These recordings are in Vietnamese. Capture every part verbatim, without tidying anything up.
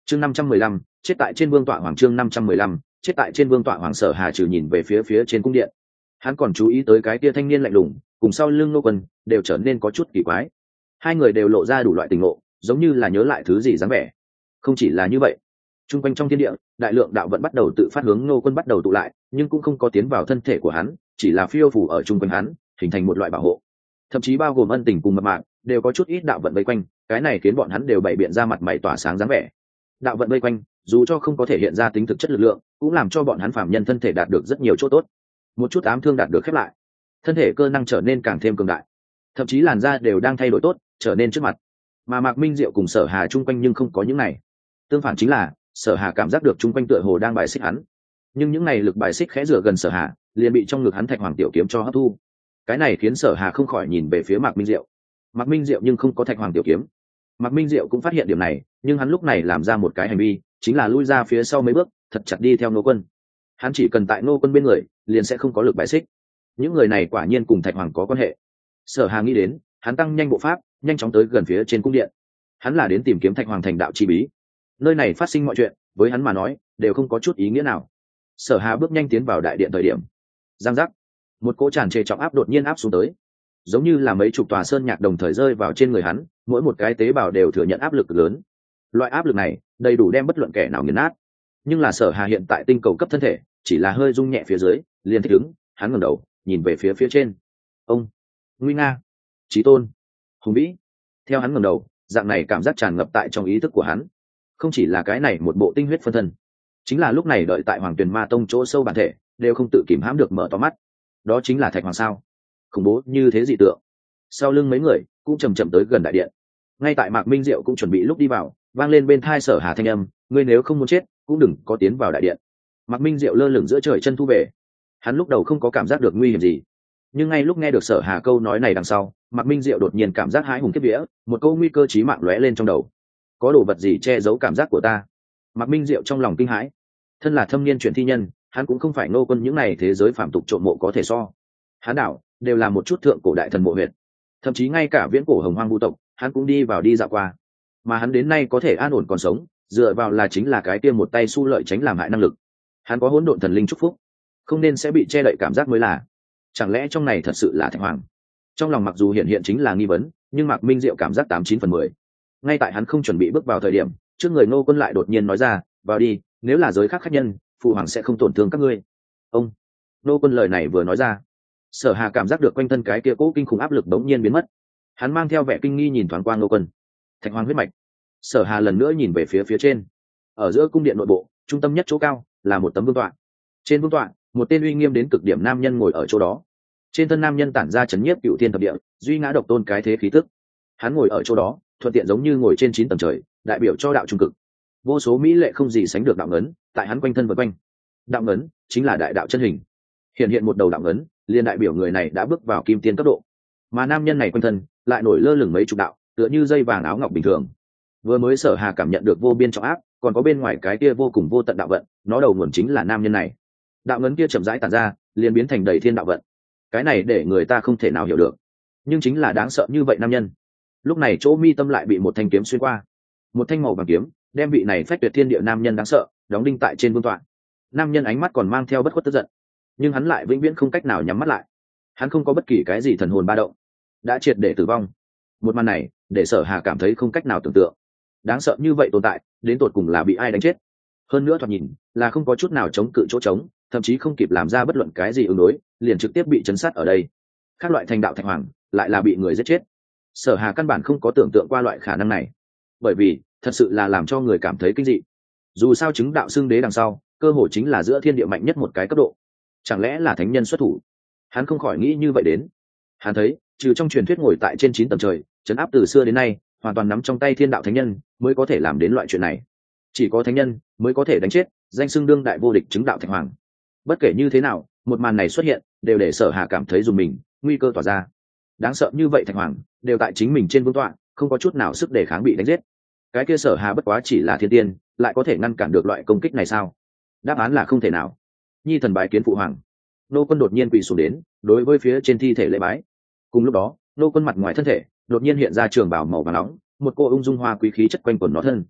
chương năm trăm mười lăm chết tại trên vương tọa hoàng chương năm trăm mười lăm chết tại trên vương tọa hoàng. Sở Hà trừ nhìn về phía phía trên cung điện, hắn còn chú ý tới cái tia thanh niên lạnh lùng cùng sau lưng Ngô Quân đều trở nên có chút kỳ quái. Hai người đều lộ ra đủ loại tình ngộ, giống như là nhớ lại thứ gì dáng vẻ. Không chỉ là như vậy, trung quanh trong thiên địa đại lượng đạo vận bắt đầu tự phát hướng Ngô Quân bắt đầu tụ lại, nhưng cũng không có tiến vào thân thể của hắn, chỉ là phiêu phù ở trung quanh hắn, hình thành một loại bảo hộ. Thậm chí bao gồm ân tình cùng mập mạc đều có chút ít đạo vận vây quanh, cái này khiến bọn hắn đều bày biện ra mặt mày tỏa sáng dáng vẻ. Đạo vận vây quanh dù cho không có thể hiện ra tính thực chất lực lượng, cũng làm cho bọn hắn phàm nhân thân thể đạt được rất nhiều chỗ tốt. Một chút ám thương đạt được khép lại, thân thể cơ năng trở nên càng thêm cường đại, thậm chí làn da đều đang thay đổi tốt, trở nên trước mặt. Mà Mạc Minh Diệu cùng Sở Hà chung quanh nhưng không có những này, tương phản chính là Sở Hà cảm giác được chung quanh tựa hồ đang bài xích hắn, nhưng những này lực bài xích khẽ rửa gần Sở Hà liền bị trong ngực hắn Thạch Hoàng tiểu kiếm cho hấp thu. Cái này khiến Sở Hà không khỏi nhìn về phía Mạc Minh Diệu. Mạc Minh Diệu nhưng không có Thạch Hoàng tiểu kiếm. Mạc Minh Diệu cũng phát hiện điểm này, nhưng hắn lúc này làm ra một cái hành vi, chính là lui ra phía sau mấy bước, thật chặt đi theo Ngô Quân. Hắn chỉ cần tại Ngô Quân bên người, liền sẽ không có lực bài xích. Những người này quả nhiên cùng Thạch Hoàng có quan hệ. Sở Hà nghĩ đến, hắn tăng nhanh bộ pháp, nhanh chóng tới gần phía trên cung điện. Hắn là đến tìm kiếm Thạch Hoàng thành đạo chi bí. Nơi này phát sinh mọi chuyện, với hắn mà nói, đều không có chút ý nghĩa nào. Sở Hà bước nhanh tiến vào đại điện thời điểm, giang giác, một cỗ tràn trề trọng áp đột nhiên áp xuống tới, giống như là mấy chục tòa sơn nhạc đồng thời rơi vào trên người hắn, mỗi một cái tế bào đều thừa nhận áp lực lớn. Loại áp lực này đầy đủ đem bất luận kẻ nào nghiền nát. Nhưng là Sở Hà hiện tại tinh cầu cấp thân thể, chỉ là hơi rung nhẹ phía dưới, liền thích ứng. Hắn ngẩng đầu, nhìn về phía phía trên. Ông, nguy nga, chí tôn, hùng vĩ. Theo hắn ngẩng đầu, dạng này cảm giác tràn ngập tại trong ý thức của hắn. Không chỉ là cái này một bộ tinh huyết phân thân, chính là lúc này đợi tại Hoàng Tuyền Ma Tông chỗ sâu bản thể, đều không tự kìm hãm được mở to mắt. Đó chính là Thạch Hoàng sao? Khủng bố như thế dị tượng. Sau lưng mấy người cũng chầm chậm tới gần đại điện. Ngay tại Mạc Minh Diệu cũng chuẩn bị lúc đi vào, vang lên bên thai Sở Hà thanh âm, ngươi nếu không muốn chết, cũng đừng có tiến vào đại điện. Mạc Minh Diệu lơ lửng giữa trời chân thu về. Hắn lúc đầu không có cảm giác được nguy hiểm gì, nhưng ngay lúc nghe được Sở Hà câu nói này đằng sau, Mạc Minh Diệu đột nhiên cảm giác hãi hùng kiếp vía, một câu nguy cơ chí mạng lóe lên trong đầu. Có đồ vật gì che giấu cảm giác của ta? Mạc Minh Diệu trong lòng kinh hãi. Thân là thâm niên chuyển thi nhân, hắn cũng không phải Ngô Quân những này thế giới phạm tục trộm mộ có thể so. Hắn đảo đều là một chút thượng cổ đại thần mộ huyệt, thậm chí ngay cả viễn cổ hồng hoang vu tộc, hắn cũng đi vào đi dạo qua. Mà hắn đến nay có thể an ổn còn sống, dựa vào là chính là cái tiêm một tay su lợi tránh làm hại năng lực. Hắn có hỗn độn thần linh chúc phúc, không nên sẽ bị che đậy cảm giác mới là. Chẳng lẽ trong này thật sự là Thạch Hoàng? Trong lòng mặc dù hiện hiện chính là nghi vấn, nhưng Mạc Minh Diệu cảm giác tám chín phần mười. Ngay tại hắn không chuẩn bị bước vào thời điểm, trước người Ngô Quân lại đột nhiên nói ra, vào đi, nếu là giới khác khách nhân, phụ hoàng sẽ không tổn thương các ngươi. Ông, Ngô Quân lời này vừa nói ra, Sở Hà cảm giác được quanh thân cái kia cố kinh khủng áp lực đống nhiên biến mất. Hắn mang theo vẻ kinh nghi nhìn thoáng qua Ngô Quân. Thạch Hoàng huyết mạch. Sở Hà lần nữa nhìn về phía phía trên. Ở giữa cung điện nội bộ, trung tâm nhất chỗ cao là một tấm vương tọa. Trên vương tọa, một tên uy nghiêm đến cực điểm nam nhân ngồi ở chỗ đó. Trên thân nam nhân tản ra chấn nhiếp cựu thiên thập địa, duy ngã độc tôn cái thế khí tức. Hắn ngồi ở chỗ đó, thuận tiện giống như ngồi trên chín tầng trời, đại biểu cho đạo trung cực. Vô số mỹ lệ không gì sánh được đạo ngấn, tại hắn quanh thân vần quanh. Đạo ngấn chính là đại đạo chân hình. Hiện hiện một đầu đạo ngấn, liền đại biểu người này đã bước vào kim tiên cấp độ. Mà nam nhân này quanh thân lại nổi lơ lửng mấy chục đạo, tựa như dây vàng áo ngọc bình thường. Vừa mới Sở Hà cảm nhận được vô biên trọng áp, còn có bên ngoài cái kia vô cùng vô tận đạo vận, nó đầu nguồn chính là nam nhân này. Đạo ngấn kia chậm rãi tản ra, liền biến thành đầy thiên đạo vận. Cái này để người ta không thể nào hiểu được, nhưng chính là đáng sợ như vậy nam nhân. Lúc này chỗ mi tâm lại bị một thanh kiếm xuyên qua, một thanh màu vàng kiếm đem vị này phách tuyệt thiên địa nam nhân đáng sợ đóng đinh tại trên vương tọa. Nam nhân ánh mắt còn mang theo bất khuất tức giận, nhưng hắn lại vĩnh viễn không cách nào nhắm mắt lại. Hắn không có bất kỳ cái gì thần hồn ba động, đã triệt để tử vong. Một màn này để Sở Hà cảm thấy không cách nào tưởng tượng. Đáng sợ như vậy tồn tại, đến tột cùng là bị ai đánh chết? Hơn nữa thoạt nhìn là không có chút nào chống cự chỗ trống, thậm chí không kịp làm ra bất luận cái gì ứng đối, liền trực tiếp bị chấn sát ở đây. Các loại thành đạo Thạch Hoàng lại là bị người giết chết. Sở Hà căn bản không có tưởng tượng qua loại khả năng này, bởi vì thật sự là làm cho người cảm thấy kinh dị. Dù sao chứng đạo xưng đế đằng sau, cơ hội chính là giữa thiên địa mạnh nhất một cái cấp độ. Chẳng lẽ là thánh nhân xuất thủ? Hắn không khỏi nghĩ như vậy đến. Hắn thấy, trừ trong truyền thuyết ngồi tại trên chín tầng trời, trấn áp từ xưa đến nay, hoàn toàn nắm trong tay thiên đạo thánh nhân mới có thể làm đến loại chuyện này. Chỉ có thánh nhân mới có thể đánh chết danh xưng đương đại vô địch chứng đạo Thạch Hoàng. Bất kể như thế nào, một màn này xuất hiện đều để Sở Hà cảm thấy dùng mình, nguy cơ tỏa ra. Đáng sợ như vậy Thạch Hoàng đều tại chính mình trên vương tọa, không có chút nào sức để kháng bị đánh giết. Cái kia Sở Hà bất quá chỉ là thiên tiên, lại có thể ngăn cản được loại công kích này sao? Đáp án là không thể nào. Nhi thần bái kiến phụ hoàng. Nô Quân đột nhiên quỳ xuống đến, đối với phía trên thi thể lễ bái. Cùng lúc đó, Nô Quân mặt ngoài thân thể đột nhiên hiện ra trường bào màu vàng nóng, một cô ung dung hoa quý khí chất quanh quần nó thân.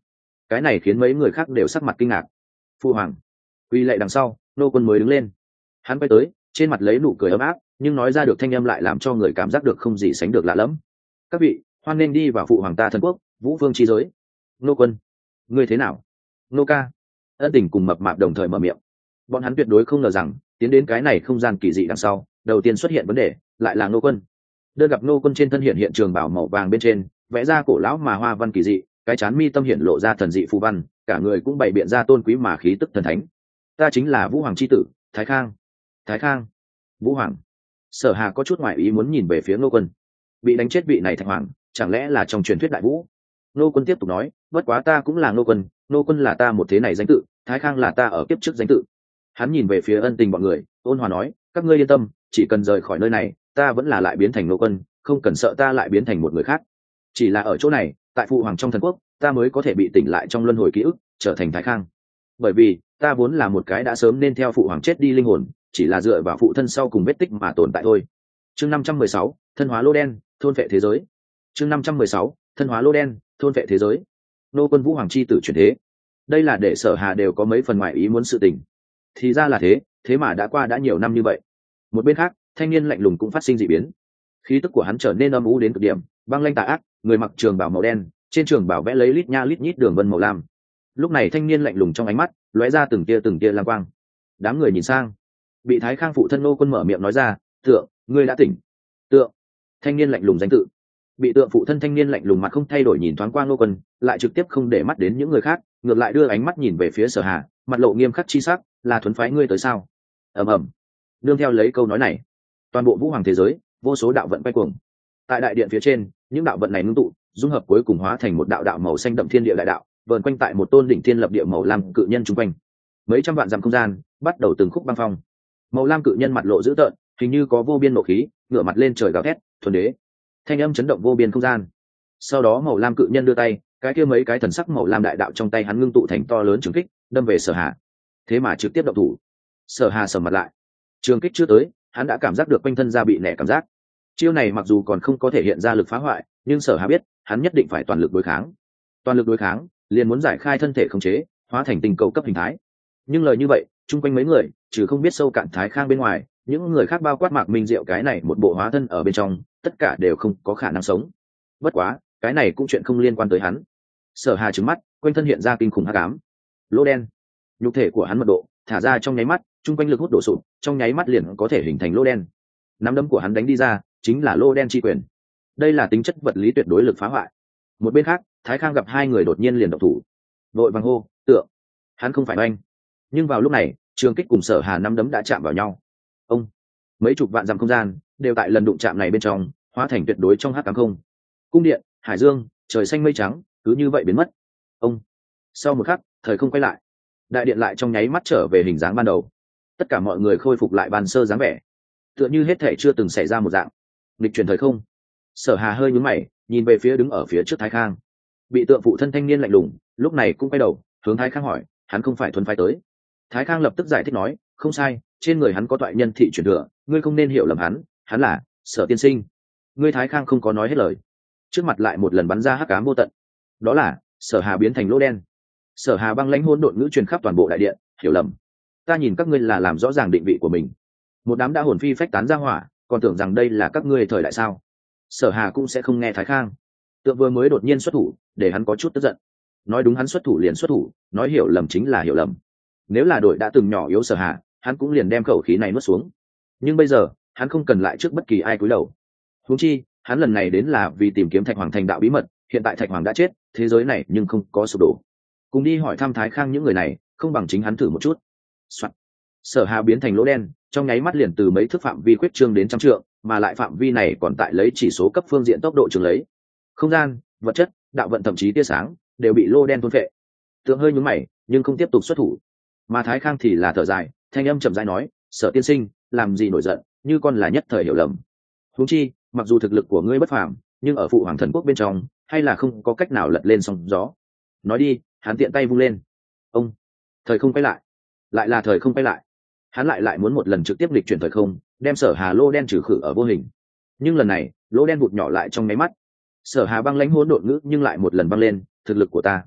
cái này khiến mấy người khác đều sắc mặt kinh ngạc. Phu hoàng. Quy lệ đằng sau, nô quân mới đứng lên. Hắn quay tới, trên mặt lấy nụ cười ấm áp, nhưng nói ra được thanh âm lại làm cho người cảm giác được không gì sánh được lạ lẫm. Các vị, hoan nên đi vào phụ hoàng ta thần quốc, Vũ Vương chi giới. Nô quân, ngươi thế nào? Nô ca. Ân Tình cùng Mập Mạp đồng thời mở miệng. Bọn hắn tuyệt đối không ngờ rằng tiến đến cái này không gian kỳ dị đằng sau, đầu tiên xuất hiện vấn đề lại là nô quân. Đơn gặp nô quân trên thân hiện hiện trường bảo màu vàng bên trên vẽ ra cổ lão mà hoa văn kỳ dị, cái chán mi tâm hiện lộ ra thần dị phù văn, cả người cũng bày biện ra tôn quý mà khí tức thần thánh. Ta chính là Vũ Hoàng chi tử, Thái Khang. Thái Khang. Vũ Hoàng. Sở Hà có chút ngoại ý muốn nhìn về phía nô quân. Bị đánh chết vị này Thạch Hoàng, chẳng lẽ là trong truyền thuyết đại vũ? Nô quân tiếp tục nói, bất quá ta cũng là nô quân, nô quân là ta một thế này danh tự, Thái Khang là ta ở kiếp trước danh tự. Hắn nhìn về phía Ân Tình bọn người, ôn hòa nói, các ngươi yên tâm, chỉ cần rời khỏi nơi này, ta vẫn là lại biến thành nô quân, không cần sợ ta lại biến thành một người khác. Chỉ là ở chỗ này, tại phụ hoàng trong thần quốc, ta mới có thể bị tỉnh lại trong luân hồi ký ức, trở thành Thái Khang. Bởi vì ta vốn là một cái đã sớm nên theo phụ hoàng chết đi linh hồn, chỉ là dựa vào phụ thân sau cùng vết tích mà tồn tại thôi. Chương năm trăm mười sáu, thân hóa lô đen, thôn vệ thế giới. Chương năm trăm mười sáu, thân hóa lô đen, thôn vệ thế giới. Nô quân Vũ Hoàng chi tử chuyển thế. Đây là để Sở Hà đều có mấy phần ngoại ý muốn sự tình. Thì ra là thế, thế mà đã qua đã nhiều năm như vậy. Một bên khác, thanh niên lạnh lùng cũng phát sinh dị biến. Khí tức của hắn trở nên âm u đến cực điểm, băng lãnh tà ác, người mặc trường bào màu đen, trên trường bào vẽ lấy lít nha lít nhít đường vân màu lam. Lúc này thanh niên lạnh lùng trong ánh mắt lóe ra từng tia từng tia lam quang. Đám người nhìn sang, bị Thái Khang phụ thân nô quân mở miệng nói ra, "Tượng, ngươi đã tỉnh." Tượng. Thanh niên lạnh lùng danh tự. Bị tượng phụ thân thanh niên lạnh lùng mặt không thay đổi nhìn thoáng qua nô quân, lại trực tiếp không để mắt đến những người khác, ngược lại đưa ánh mắt nhìn về phía Sở Hà, mặt lộ nghiêm khắc chi sắc, "Là thuần phái ngươi tới sao?" Ầm ầm. Nương theo lấy câu nói này, toàn bộ Vũ Hoàng thế giới, vô số đạo vận quay cuồng. Tại đại điện phía trên, những đạo vận này ngưng tụ, dung hợp cuối cùng hóa thành một đạo đạo màu xanh đậm thiên địa đại đạo, vờn quanh tại một tôn đỉnh thiên lập địa màu lam cự nhân trung quanh. Mấy trăm vạn dặm không gian bắt đầu từng khúc băng phong. Màu lam cự nhân mặt lộ dữ tợn, hình như có vô biên nộ khí, ngửa mặt lên trời gào thét, "Thuần đế!" Thanh âm chấn động vô biên không gian. Sau đó màu lam cự nhân đưa tay, cái kia mấy cái thần sắc màu lam đại đạo trong tay hắn ngưng tụ thành to lớn trường kích, đâm về Sở Hà. Thế mà trực tiếp động thủ. Sở Hà sầm mặt lại. Trường kích chưa tới, hắn đã cảm giác được quanh thân da bị nẻ cảm giác. Chiêu này mặc dù còn không có thể hiện ra lực phá hoại, nhưng Sở Hà biết, hắn nhất định phải toàn lực đối kháng. Toàn lực đối kháng, liền muốn giải khai thân thể khống chế, hóa thành tình cầu cấp hình thái. Nhưng lời như vậy, chung quanh mấy người, trừ không biết sâu cạn Thái Khang bên ngoài, những người khác bao quát Mạc Minh Diệu cái này một bộ hóa thân ở bên trong, tất cả đều không có khả năng sống. Bất quá, cái này cũng chuyện không liên quan tới hắn. Sở Hà trừng mắt, quanh thân hiện ra kinh khủng hắc ám. Lỗ đen. Nhục thể của hắn mật độ thả ra trong nháy mắt, chung quanh lực hút đổ sụp, trong nháy mắt liền có thể hình thành lỗ đen. Nắm đấm của hắn đánh đi ra, chính là lỗ đen chi quyền. Đây là tính chất vật lý tuyệt đối lực phá hoại. Một bên khác, Thái Khang gặp hai người đột nhiên liền động thủ, vội vàng hô, "Tượng!" Hắn không phải oanh. Nhưng vào lúc này, trường kích cùng Sở Hà nắm đấm đã chạm vào nhau. Ông. Mấy chục vạn dặm không gian đều tại lần đụng chạm này bên trong hóa thành tuyệt đối trong hắc ám không. Cung điện, hải dương, trời xanh mây trắng, cứ như vậy biến mất. Ông. Sau một khắc, thời không quay lại, đại điện lại trong nháy mắt trở về hình dáng ban đầu. Tất cả mọi người khôi phục lại ban sơ dáng vẻ, tựa như hết thể chưa từng xảy ra một dạng. Nghịch chuyển thời không. Sở Hà hơi nhún mày, nhìn về phía đứng ở phía trước Thái Khang. Bị tượng phụ thân thanh niên lạnh lùng, lúc này cũng quay đầu hướng Thái Khang hỏi, hắn không phải thuần phái tới? Thái Khang lập tức giải thích nói, không sai, trên người hắn có toại nhân thị chuyển thừa, ngươi không nên hiểu lầm hắn, hắn là Sở tiên sinh. Ngươi Thái Khang không có nói hết lời, trước mặt lại một lần bắn ra hắc ám vô tận. Đó là Sở Hà biến thành lỗ đen. Sở Hà băng lãnh hỗn độn ngữ truyền khắp toàn bộ đại điện, hiểu lầm. Ta nhìn các ngươi là làm rõ ràng định vị của mình. Một đám đã hồn phi phách tán ra hỏa, còn tưởng rằng đây là các ngươi thời đại sao? Sở Hà cũng sẽ không nghe Thái Khang. Tượng vừa mới đột nhiên xuất thủ, để hắn có chút tức giận. Nói đúng hắn xuất thủ liền xuất thủ, nói hiểu lầm chính là hiểu lầm. Nếu là đội đã từng nhỏ yếu Sở Hà, hắn cũng liền đem khẩu khí này nuốt xuống. Nhưng bây giờ, hắn không cần lại trước bất kỳ ai cúi đầu. Huống chi, hắn lần này đến là vì tìm kiếm Thạch Hoàng thành đạo bí mật, hiện tại Thạch Hoàng đã chết, thế giới này nhưng không có sụp đổ. Cùng đi hỏi thăm Thái Khang những người này, không bằng chính hắn thử một chút. Soạn. Sở Hà biến thành lỗ đen, trong nháy mắt liền từ mấy thước phạm vi quyết trương đến trăm trượng, mà lại phạm vi này còn tại lấy chỉ số cấp phương diện tốc độ trường lấy. Không gian, vật chất, đạo vận thậm chí tia sáng đều bị lô đen thôn phệ. Tượng hơi nhún mày, nhưng không tiếp tục xuất thủ. Mà Thái Khang thì là thở dài, thanh âm chậm rãi nói, Sở tiên sinh, làm gì nổi giận, như con là nhất thời hiểu lầm. Huống chi, mặc dù thực lực của ngươi bất phàm, nhưng ở phụ hoàng thần quốc bên trong, hay là không có cách nào lật lên sóng gió. Nói đi, hắn tiện tay vung lên. Ông. Thời không quay lại, lại là thời không quay lại. Hắn lại lại muốn một lần trực tiếp lịch chuyển thời không, đem Sở Hà lô đen trừ khử ở vô hình. Nhưng lần này, lô đen vụt nhỏ lại trong nháy mắt. Sở Hà băng lãnh hỗn độn ngữ nhưng lại một lần băng lên, thực lực của ta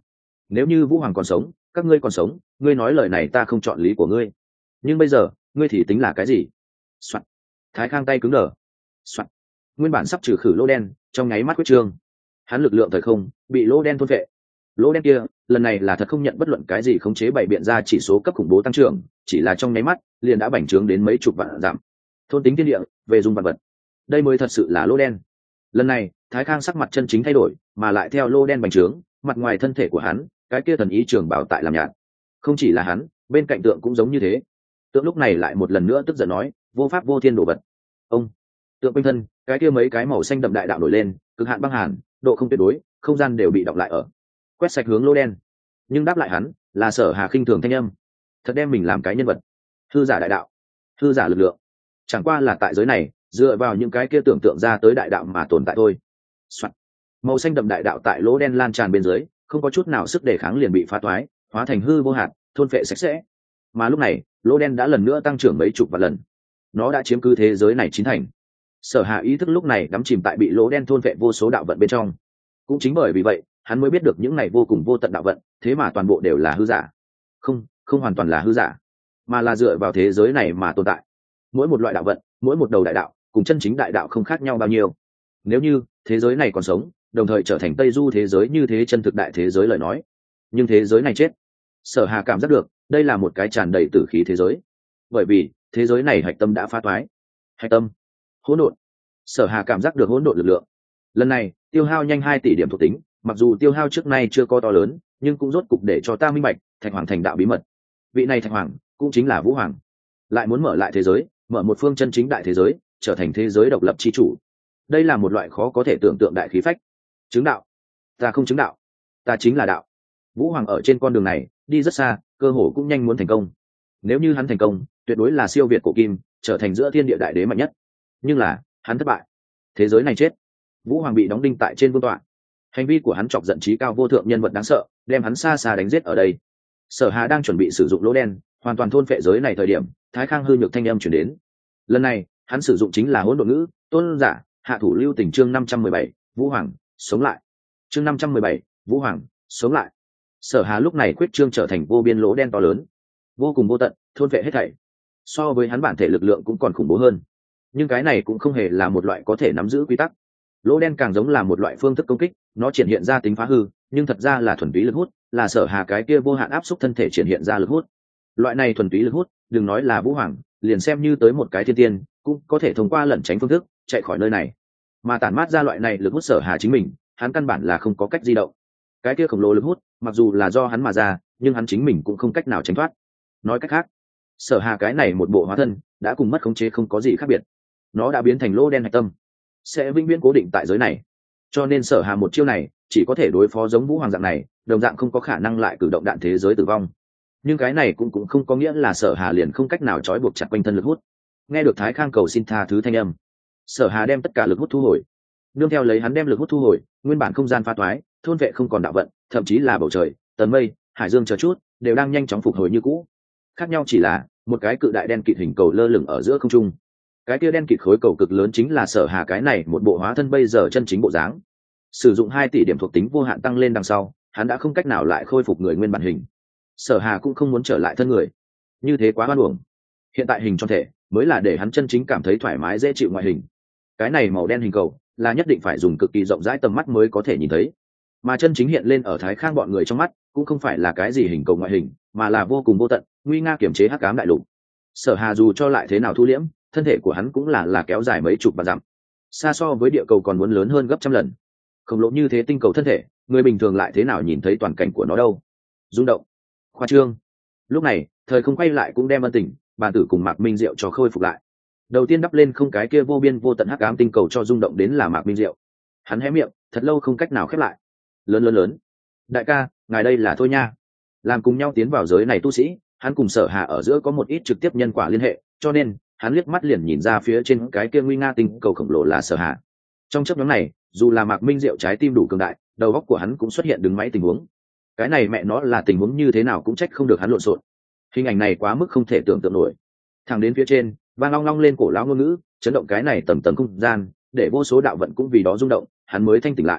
nếu như vũ hoàng còn sống, các ngươi còn sống, ngươi nói lời này ta không chọn lý của ngươi, nhưng bây giờ ngươi thì tính là cái gì? Soạn. Thái Khang tay cứng đờ. Soạn. Nguyên bản sắp trừ khử lỗ đen trong nháy mắt quyết trương, hắn lực lượng thời không bị lỗ đen thôn vệ. Lỗ đen kia lần này là thật không nhận bất luận cái gì khống chế, bày biện ra chỉ số cấp khủng bố tăng trưởng, chỉ là trong nháy mắt liền đã bành trướng đến mấy chục vạn giảm, thôn tính thiên địa, về dùng vạn vật. Đây mới thật sự là lỗ đen. Lần này Thái Khang sắc mặt chân chính thay đổi, mà lại theo lỗ đen bành trướng, mặt ngoài thân thể của hắn cái kia thần ý trường bảo tại làm nhạt. Không chỉ là hắn, bên cạnh tượng cũng giống như thế. Tượng lúc này lại một lần nữa tức giận nói, vô pháp vô thiên đồ vật. Ông tượng quanh thân cái kia mấy cái màu xanh đậm đại đạo nổi lên, cực hạn băng hàn, độ không tuyệt đối, không gian đều bị đọng lại ở, quét sạch hướng lỗ đen. Nhưng đáp lại hắn là Sở Hà khinh thường thanh âm, thật đem mình làm cái nhân vật. Hư giả đại đạo, hư giả lực lượng, chẳng qua là tại giới này dựa vào những cái kia tưởng tượng ra tới đại đạo mà tồn tại thôi. Soạn. Màu xanh đậm đại đạo tại lỗ đen lan tràn bên dưới, không có chút nào sức đề kháng liền bị phá toái, hóa thành hư vô hạt, thôn phệ sạch sẽ. Mà lúc này lỗ đen đã lần nữa tăng trưởng mấy chục vạn lần, nó đã chiếm cứ thế giới này chín thành. Sở Hà ý thức lúc này đắm chìm tại bị lỗ đen thôn phệ vô số đạo vận bên trong. Cũng chính bởi vì vậy hắn mới biết được những này vô cùng vô tận đạo vận thế mà toàn bộ đều là hư giả. Không, không hoàn toàn là hư giả, mà là dựa vào thế giới này mà tồn tại. Mỗi một loại đạo vận, mỗi một đầu đại đạo cùng chân chính đại đạo không khác nhau bao nhiêu. Nếu như thế giới này còn sống, đồng thời trở thành Tây Du thế giới như thế chân thực đại thế giới lời nói, nhưng thế giới này chết. Sở Hà cảm giác được đây là một cái tràn đầy tử khí thế giới, bởi vì thế giới này hạch tâm đã phá toái. Hạch tâm, hỗn độn. Sở Hà cảm giác được hỗn độn lực lượng. Lần này tiêu hao nhanh hai tỷ điểm thuộc tính, mặc dù tiêu hao trước nay chưa có to lớn, nhưng cũng rốt cục để cho ta minh bạch Thạch Hoàng thành đạo bí mật. Vị này Thạch Hoàng cũng chính là Vũ Hoàng, lại muốn mở lại thế giới, mở một phương chân chính đại thế giới, trở thành thế giới độc lập chi chủ. Đây là một loại khó có thể tưởng tượng đại khí phách. Chứng đạo? Ta không chứng đạo, ta chính là đạo. Vũ Hoàng ở trên con đường này đi rất xa, cơ hồ cũng nhanh muốn thành công. Nếu như hắn thành công, tuyệt đối là siêu việt cổ kim, trở thành giữa thiên địa đại đế mạnh nhất. Nhưng là hắn thất bại, thế giới này chết. Vũ Hoàng bị đóng đinh tại trên vương tọa. Hành vi của hắn chọc giận trí cao vô thượng nhân vật đáng sợ, đem hắn xa xa đánh giết ở đây. Sở Hà đang chuẩn bị sử dụng lỗ đen hoàn toàn thôn phệ giới này thời điểm, Thái Khang hư nhược thanh âm chuyển đến. Lần này hắn sử dụng chính là hỗn độn ngữ, tôn giả hạ thủ lưu tình. Chương năm trăm mười bảy, Vũ Hoàng sống lại. Chương năm trăm mười bảy, Vũ Hoàng sống lại. Sở Hà lúc này quyết trương trở thành vô biên lỗ đen to lớn, vô cùng vô tận, thôn phệ hết thảy. So với hắn bản thể lực lượng cũng còn khủng bố hơn, nhưng cái này cũng không hề là một loại có thể nắm giữ quy tắc. Lỗ đen càng giống là một loại phương thức công kích, nó triển hiện ra tính phá hư, nhưng thật ra là thuần túy lực hút, là Sở Hà cái kia vô hạn áp xúc thân thể triển hiện ra lực hút. Loại này thuần túy lực hút, đừng nói là Vũ Hoàng, liền xem như tới một cái thiên tiên, cũng có thể thông qua lẩn tránh phương thức chạy khỏi nơi này. Mà tản mát ra loại này lực hút Sở Hà chính mình, hắn căn bản là không có cách di động. Cái kia khổng lồ lực hút, mặc dù là do hắn mà ra, nhưng hắn chính mình cũng không cách nào tránh thoát. Nói cách khác, Sở Hà cái này một bộ hóa thân đã cùng mất khống chế không có gì khác biệt. Nó đã biến thành lỗ đen hạch tâm, sẽ vĩnh viễn cố định tại giới này. Cho nên Sở Hà một chiêu này chỉ có thể đối phó giống Vũ Hoàng dạng này, đồng dạng không có khả năng lại cử động đạn thế giới tử vong. Nhưng cái này cũng cũng không có nghĩa là Sở Hà liền không cách nào trói buộc chặt quanh thân lực hút. Nghe được Thái Khang cầu xin tha thứ thanh âm, Sở Hà đem tất cả lực hút thu hồi. Nương theo lấy hắn đem lực hút thu hồi, nguyên bản không gian phá toái, thôn vệ không còn đạo vận, thậm chí là bầu trời, tầng mây, hải dương chờ chút đều đang nhanh chóng phục hồi như cũ. Khác nhau chỉ là một cái cự đại đen kịt hình cầu lơ lửng ở giữa không trung. Cái kia đen kịt khối cầu cực lớn chính là Sở Hà cái này một bộ hóa thân bây giờ chân chính bộ dáng. Sử dụng hai tỷ điểm thuộc tính vô hạn tăng lên đằng sau, hắn đã không cách nào lại khôi phục người nguyên bản hình. Sở Hà cũng không muốn trở lại thân người, như thế quá oan uổng. Hiện tại hình tròn thể mới là để hắn chân chính cảm thấy thoải mái dễ chịu ngoại hình. Cái này màu đen hình cầu là nhất định phải dùng cực kỳ rộng rãi tầm mắt mới có thể nhìn thấy, mà chân chính hiện lên ở Thái Khang bọn người trong mắt cũng không phải là cái gì hình cầu ngoại hình, mà là vô cùng vô tận, nguy nga kiểm chế hắc ám đại lục. Sở Hà dù cho lại thế nào thu liễm, thân thể của hắn cũng là là kéo dài mấy chục vạn dặm, xa so với địa cầu còn muốn lớn hơn gấp trăm lần. Khổng lồ như thế tinh cầu thân thể, người bình thường lại thế nào nhìn thấy toàn cảnh của nó đâu? Rung động, khoa trương. Lúc này thời không quay lại cũng đem Ân Tình, Bàn Tử cùng Mạc Minh Diệu cho khôi phục lại. Đầu tiên đắp lên không cái kia vô biên vô tận hắc ám tinh cầu cho rung động đến là Mạc Minh Diệu. Hắn hé miệng thật lâu không cách nào khép lại. Lớn lớn lớn, đại ca, ngài đây là thôi nha. Làm cùng nhau tiến vào giới này tu sĩ, hắn cùng Sở Hà ở giữa có một ít trực tiếp nhân quả liên hệ, cho nên hắn liếc mắt liền nhìn ra phía trên cái kia nguy nga tinh cầu khổng lồ là Sở Hà. Trong chớp nhoáng này, dù là Mạc Minh Diệu trái tim đủ cường đại, đầu óc của hắn cũng xuất hiện đứng máy tình huống. Cái này mẹ nó là tình huống như thế nào cũng trách không được hắn lộn xộn. Hình ảnh này quá mức không thể tưởng tượng nổi. Thẳng đến phía trên, vang long long lên cổ lão ngôn ngữ, chấn động cái này tầm tầm không gian, để vô số đạo vận cũng vì đó rung động, hắn mới thanh tỉnh lại.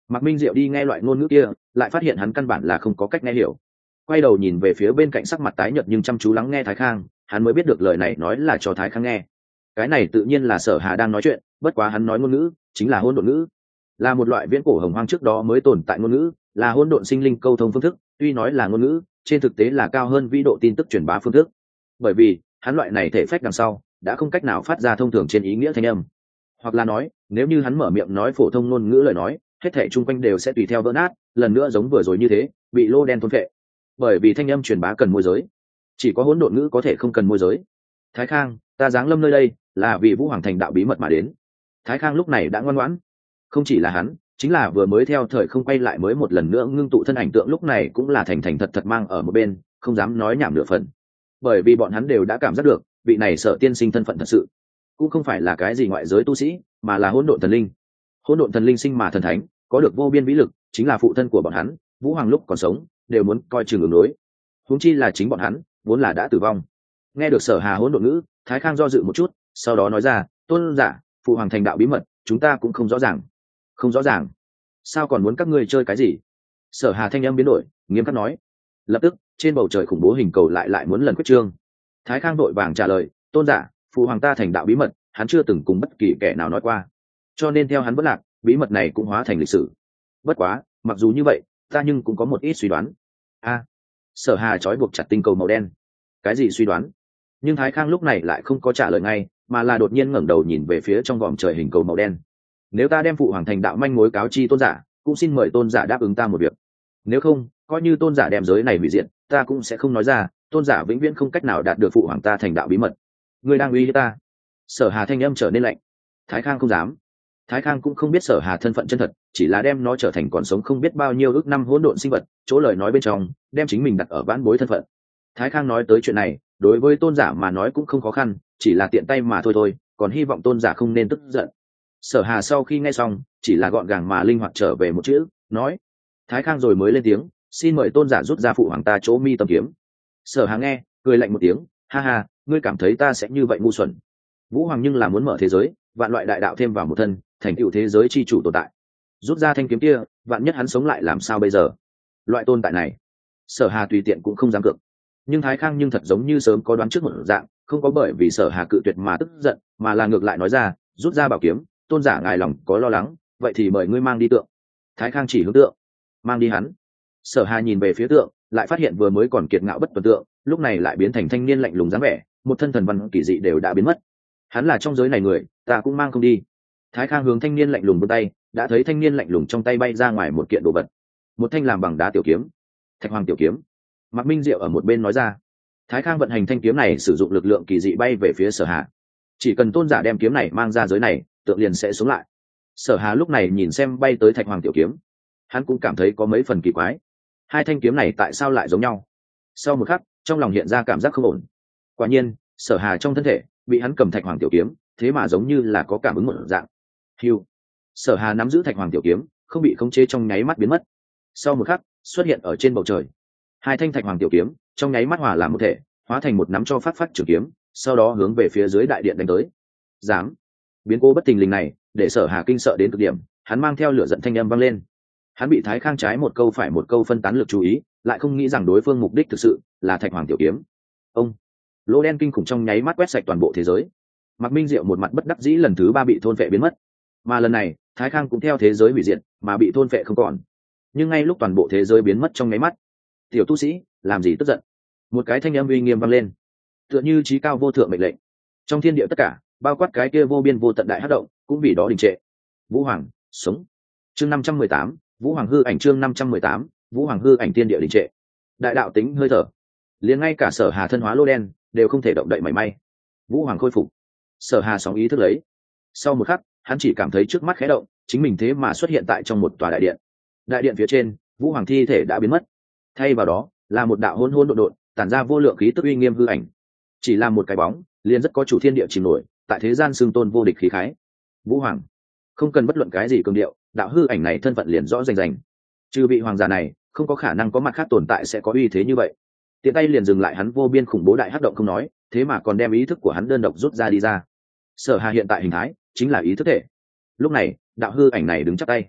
Mạc Minh Diệu đi nghe loại ngôn ngữ kia, lại phát hiện hắn căn bản là không có cách nghe hiểu. Quay đầu nhìn về phía bên cạnh sắc mặt tái nhợt nhưng chăm chú lắng nghe Thái Khang, hắn mới biết được lời này nói là cho Thái Khang nghe. Cái này tự nhiên là Sở Hà đang nói chuyện, bất quá hắn nói ngôn ngữ chính là hỗn độn ngữ, là một loại viễn cổ hồng hoang trước đó mới tồn tại ngôn ngữ, là hỗn độn sinh linh câu thông phương thức, tuy nói là ngôn ngữ, trên thực tế là cao hơn vĩ độ tin tức truyền bá phương thức. Bởi vì, hắn loại này thể phách đằng sau, đã không cách nào phát ra thông thường trên ý nghĩa thanh âm. Hoặc là nói, nếu như hắn mở miệng nói phổ thông ngôn ngữ lời nói, hết thảy chung quanh đều sẽ tùy theo vỡ nát, lần nữa giống vừa rồi như thế, bị lô đen thôn phệ. Bởi vì thanh âm truyền bá cần môi giới, chỉ có hỗn độn ngữ có thể không cần môi giới. Thái Khang, ta giáng lâm nơi đây, là vì Vũ Hoàng thành đạo bí mật mà đến. Thái Khang lúc này đã ngoan ngoãn, không chỉ là hắn, chính là vừa mới theo thời không quay lại mới một lần nữa ngưng tụ thân ảnh tượng lúc này cũng là thành thành thật thật mang ở một bên, không dám nói nhảm nửa phần. Bởi vì bọn hắn đều đã cảm giác được, vị này Sở tiên sinh thân phận thật sự, cũng không phải là cái gì ngoại giới tu sĩ, mà là hỗn độn thần linh. Hỗn độn thần linh sinh mà thần thánh, có được vô biên vĩ lực, chính là phụ thân của bọn hắn, Vũ Hoàng lúc còn sống, đều muốn coi chừng ứng đối. Huống chi là chính bọn hắn, vốn là đã tử vong. Nghe được Sở Hà hỗn độn ngữ, Thái Khang do dự một chút, sau đó nói ra, tôn giả, phụ hoàng thành đạo bí mật, chúng ta cũng không rõ ràng. Không rõ ràng? Sao còn muốn các ngươi chơi cái gì? Sở Hà thanh âm biến đổi, nghiêm khắc nói. Lập tức, trên bầu trời khủng bố hình cầu lại lại muốn lần quyết trương. Thái Khang vội vàng trả lời, tôn giả, phụ hoàng ta thành đạo bí mật, hắn chưa từng cùng bất kỳ kẻ nào nói qua, cho nên theo hắn bất lạc, bí mật này cũng hóa thành lịch sử. Bất quá, mặc dù như vậy, ta nhưng cũng có một ít suy đoán. A, Sở Hà trói buộc chặt tinh cầu màu đen. Cái gì suy đoán? Nhưng Thái Khang lúc này lại không có trả lời ngay, mà là đột nhiên ngẩng đầu nhìn về phía trong vòm trời hình cầu màu đen. Nếu ta đem phụ hoàng thành đạo manh mối cáo chi tôn giả, cũng xin mời tôn giả đáp ứng ta một việc. Nếu không, coi như tôn giả đem giới này hủy diệt, ta cũng sẽ không nói ra, tôn giả vĩnh viễn không cách nào đạt được phụ hoàng ta thành đạo bí mật. Ngươi đang uy hiếp ta? Sở Hà thanh âm trở nên lạnh. Thái Khang không dám. Thái Khang cũng không biết Sở Hà thân phận chân thật, chỉ là đem nó trở thành còn sống không biết bao nhiêu ước năm hỗn độn sinh vật, chỗ lời nói bên trong, đem chính mình đặt ở vãn bối thân phận. Thái Khang nói tới chuyện này, đối với tôn giả mà nói cũng không khó khăn, chỉ là tiện tay mà thôi thôi, còn hy vọng tôn giả không nên tức giận. Sở Hà sau khi nghe xong, chỉ là gọn gàng mà linh hoạt trở về một chữ, nói. Thái Khang rồi mới lên tiếng, xin mời tôn giả rút ra phụ hoàng ta chỗ mi tâm kiếm. Sở Hà nghe, cười lạnh một tiếng, ha ha, ngươi cảm thấy ta sẽ như vậy ngu xuẩn? Vũ Hoàng nhưng là muốn mở thế giới, vạn loại đại đạo thêm vào một thân, thành tựu thế giới chi chủ tồn tại. Rút ra thanh kiếm kia, vạn nhất hắn sống lại làm sao bây giờ? Loại tồn tại này, Sở Hà tùy tiện cũng không dám cược. Nhưng Thái Khang nhưng thật giống như sớm có đoán trước một dạng, không có bởi vì Sở Hà cự tuyệt mà tức giận, mà là ngược lại nói ra, rút ra bảo kiếm, tôn giả ngài lòng có lo lắng, vậy thì mời ngươi mang đi tượng. Thái Khang chỉ hướng tượng, mang đi hắn. Sở Hà nhìn về phía tượng, lại phát hiện vừa mới còn kiệt ngạo bất tuần tượng, lúc này lại biến thành thanh niên lạnh lùng dáng vẻ, một thân thần văn kỳ dị đều đã biến mất. Hắn là trong giới này người, ta cũng mang không đi. Thái Khang hướng thanh niên lạnh lùng vươn tay, đã thấy thanh niên lạnh lùng trong tay bay ra ngoài một kiện đồ vật, một thanh làm bằng đá tiểu kiếm, Thạch Hoàng tiểu kiếm. Mạc Minh Diệu ở một bên nói ra. Thái Khang vận hành thanh kiếm này sử dụng lực lượng kỳ dị bay về phía Sở Hà. Chỉ cần tôn giả đem kiếm này mang ra giới này, tượng liền sẽ xuống lại. Sở Hà lúc này nhìn xem bay tới Thạch Hoàng tiểu kiếm, hắn cũng cảm thấy có mấy phần kỳ quái. Hai thanh kiếm này tại sao lại giống nhau? Sau một khắc, trong lòng hiện ra cảm giác không ổn. Quả nhiên, Sở Hà trong thân thể bị hắn cầm Thạch Hoàng tiểu kiếm, thế mà giống như là có cảm ứng một dạng. Hiu. Sở Hà nắm giữ Thạch Hoàng tiểu kiếm, không bị khống chế trong nháy mắt biến mất. Sau một khắc, xuất hiện ở trên bầu trời. Hai thanh Thạch Hoàng tiểu kiếm trong nháy mắt hòa làm một thể, hóa thành một nắm cho phát phát trường kiếm, sau đó hướng về phía dưới đại điện đánh tới. Dám! Biến cố bất tình lình này, để Sở Hà kinh sợ đến cực điểm, hắn mang theo lửa giận thanh âm vang lên. Hắn bị Thái Khang trái một câu phải một câu phân tán lực chú ý, lại không nghĩ rằng đối phương mục đích thực sự là Thạch Hoàng tiểu kiếm. Ông! Lỗ đen kinh khủng trong nháy mắt quét sạch toàn bộ thế giới. Mạc Minh Diệu một mặt bất đắc dĩ lần thứ ba bị thôn phệ biến mất, mà lần này Thái Khang cũng theo thế giới hủy diệt mà bị thôn phệ không còn. Nhưng ngay lúc toàn bộ thế giới biến mất trong nháy mắt, tiểu tu sĩ làm gì tức giận? Một cái thanh âm uy nghiêm vang lên, tựa như chí cao vô thượng mệnh lệnh. Trong thiên địa tất cả, bao quát cái kia vô biên vô tận đại hắc động, cũng vì đó đình trệ. Vũ Hoàng sống. Chương năm trăm mười tám, Vũ Hoàng hư ảnh. Chương năm trăm mười tám, Vũ Hoàng hư ảnh. Thiên địa đình trệ. Đại đạo tính hơi thở, liền ngay cả Sở Hà thân hóa lô đen đều không thể động đậy mảy may. Vũ Hoàng khôi phục. Sở Hà sóng ý thức lấy. Sau một khắc, hắn chỉ cảm thấy trước mắt khẽ động, chính mình thế mà xuất hiện tại trong một tòa đại điện. Đại điện phía trên, Vũ Hoàng thi thể đã biến mất, thay vào đó là một đạo hỗn hỗn độn độn, tản ra vô lượng khí tức uy nghiêm hư ảnh. Chỉ là một cái bóng, liền rất có chủ thiên địa chìm nổi, tại thế gian xưng tôn vô địch khí khái. Vũ Hoàng, không cần bất luận cái gì cường điệu, đạo hư ảnh này thân phận liền rõ rành rành. Trừ vị hoàng giả này, không có khả năng có mặt khác tồn tại sẽ có uy thế như vậy. Tiện tay liền dừng lại hắn vô biên khủng bố đại hắc động không nói, thế mà còn đem ý thức của hắn đơn độc rút ra đi ra. Sở Hà hiện tại hình thái chính là ý thức thể. Lúc này, đạo hư ảnh này đứng chắp tay.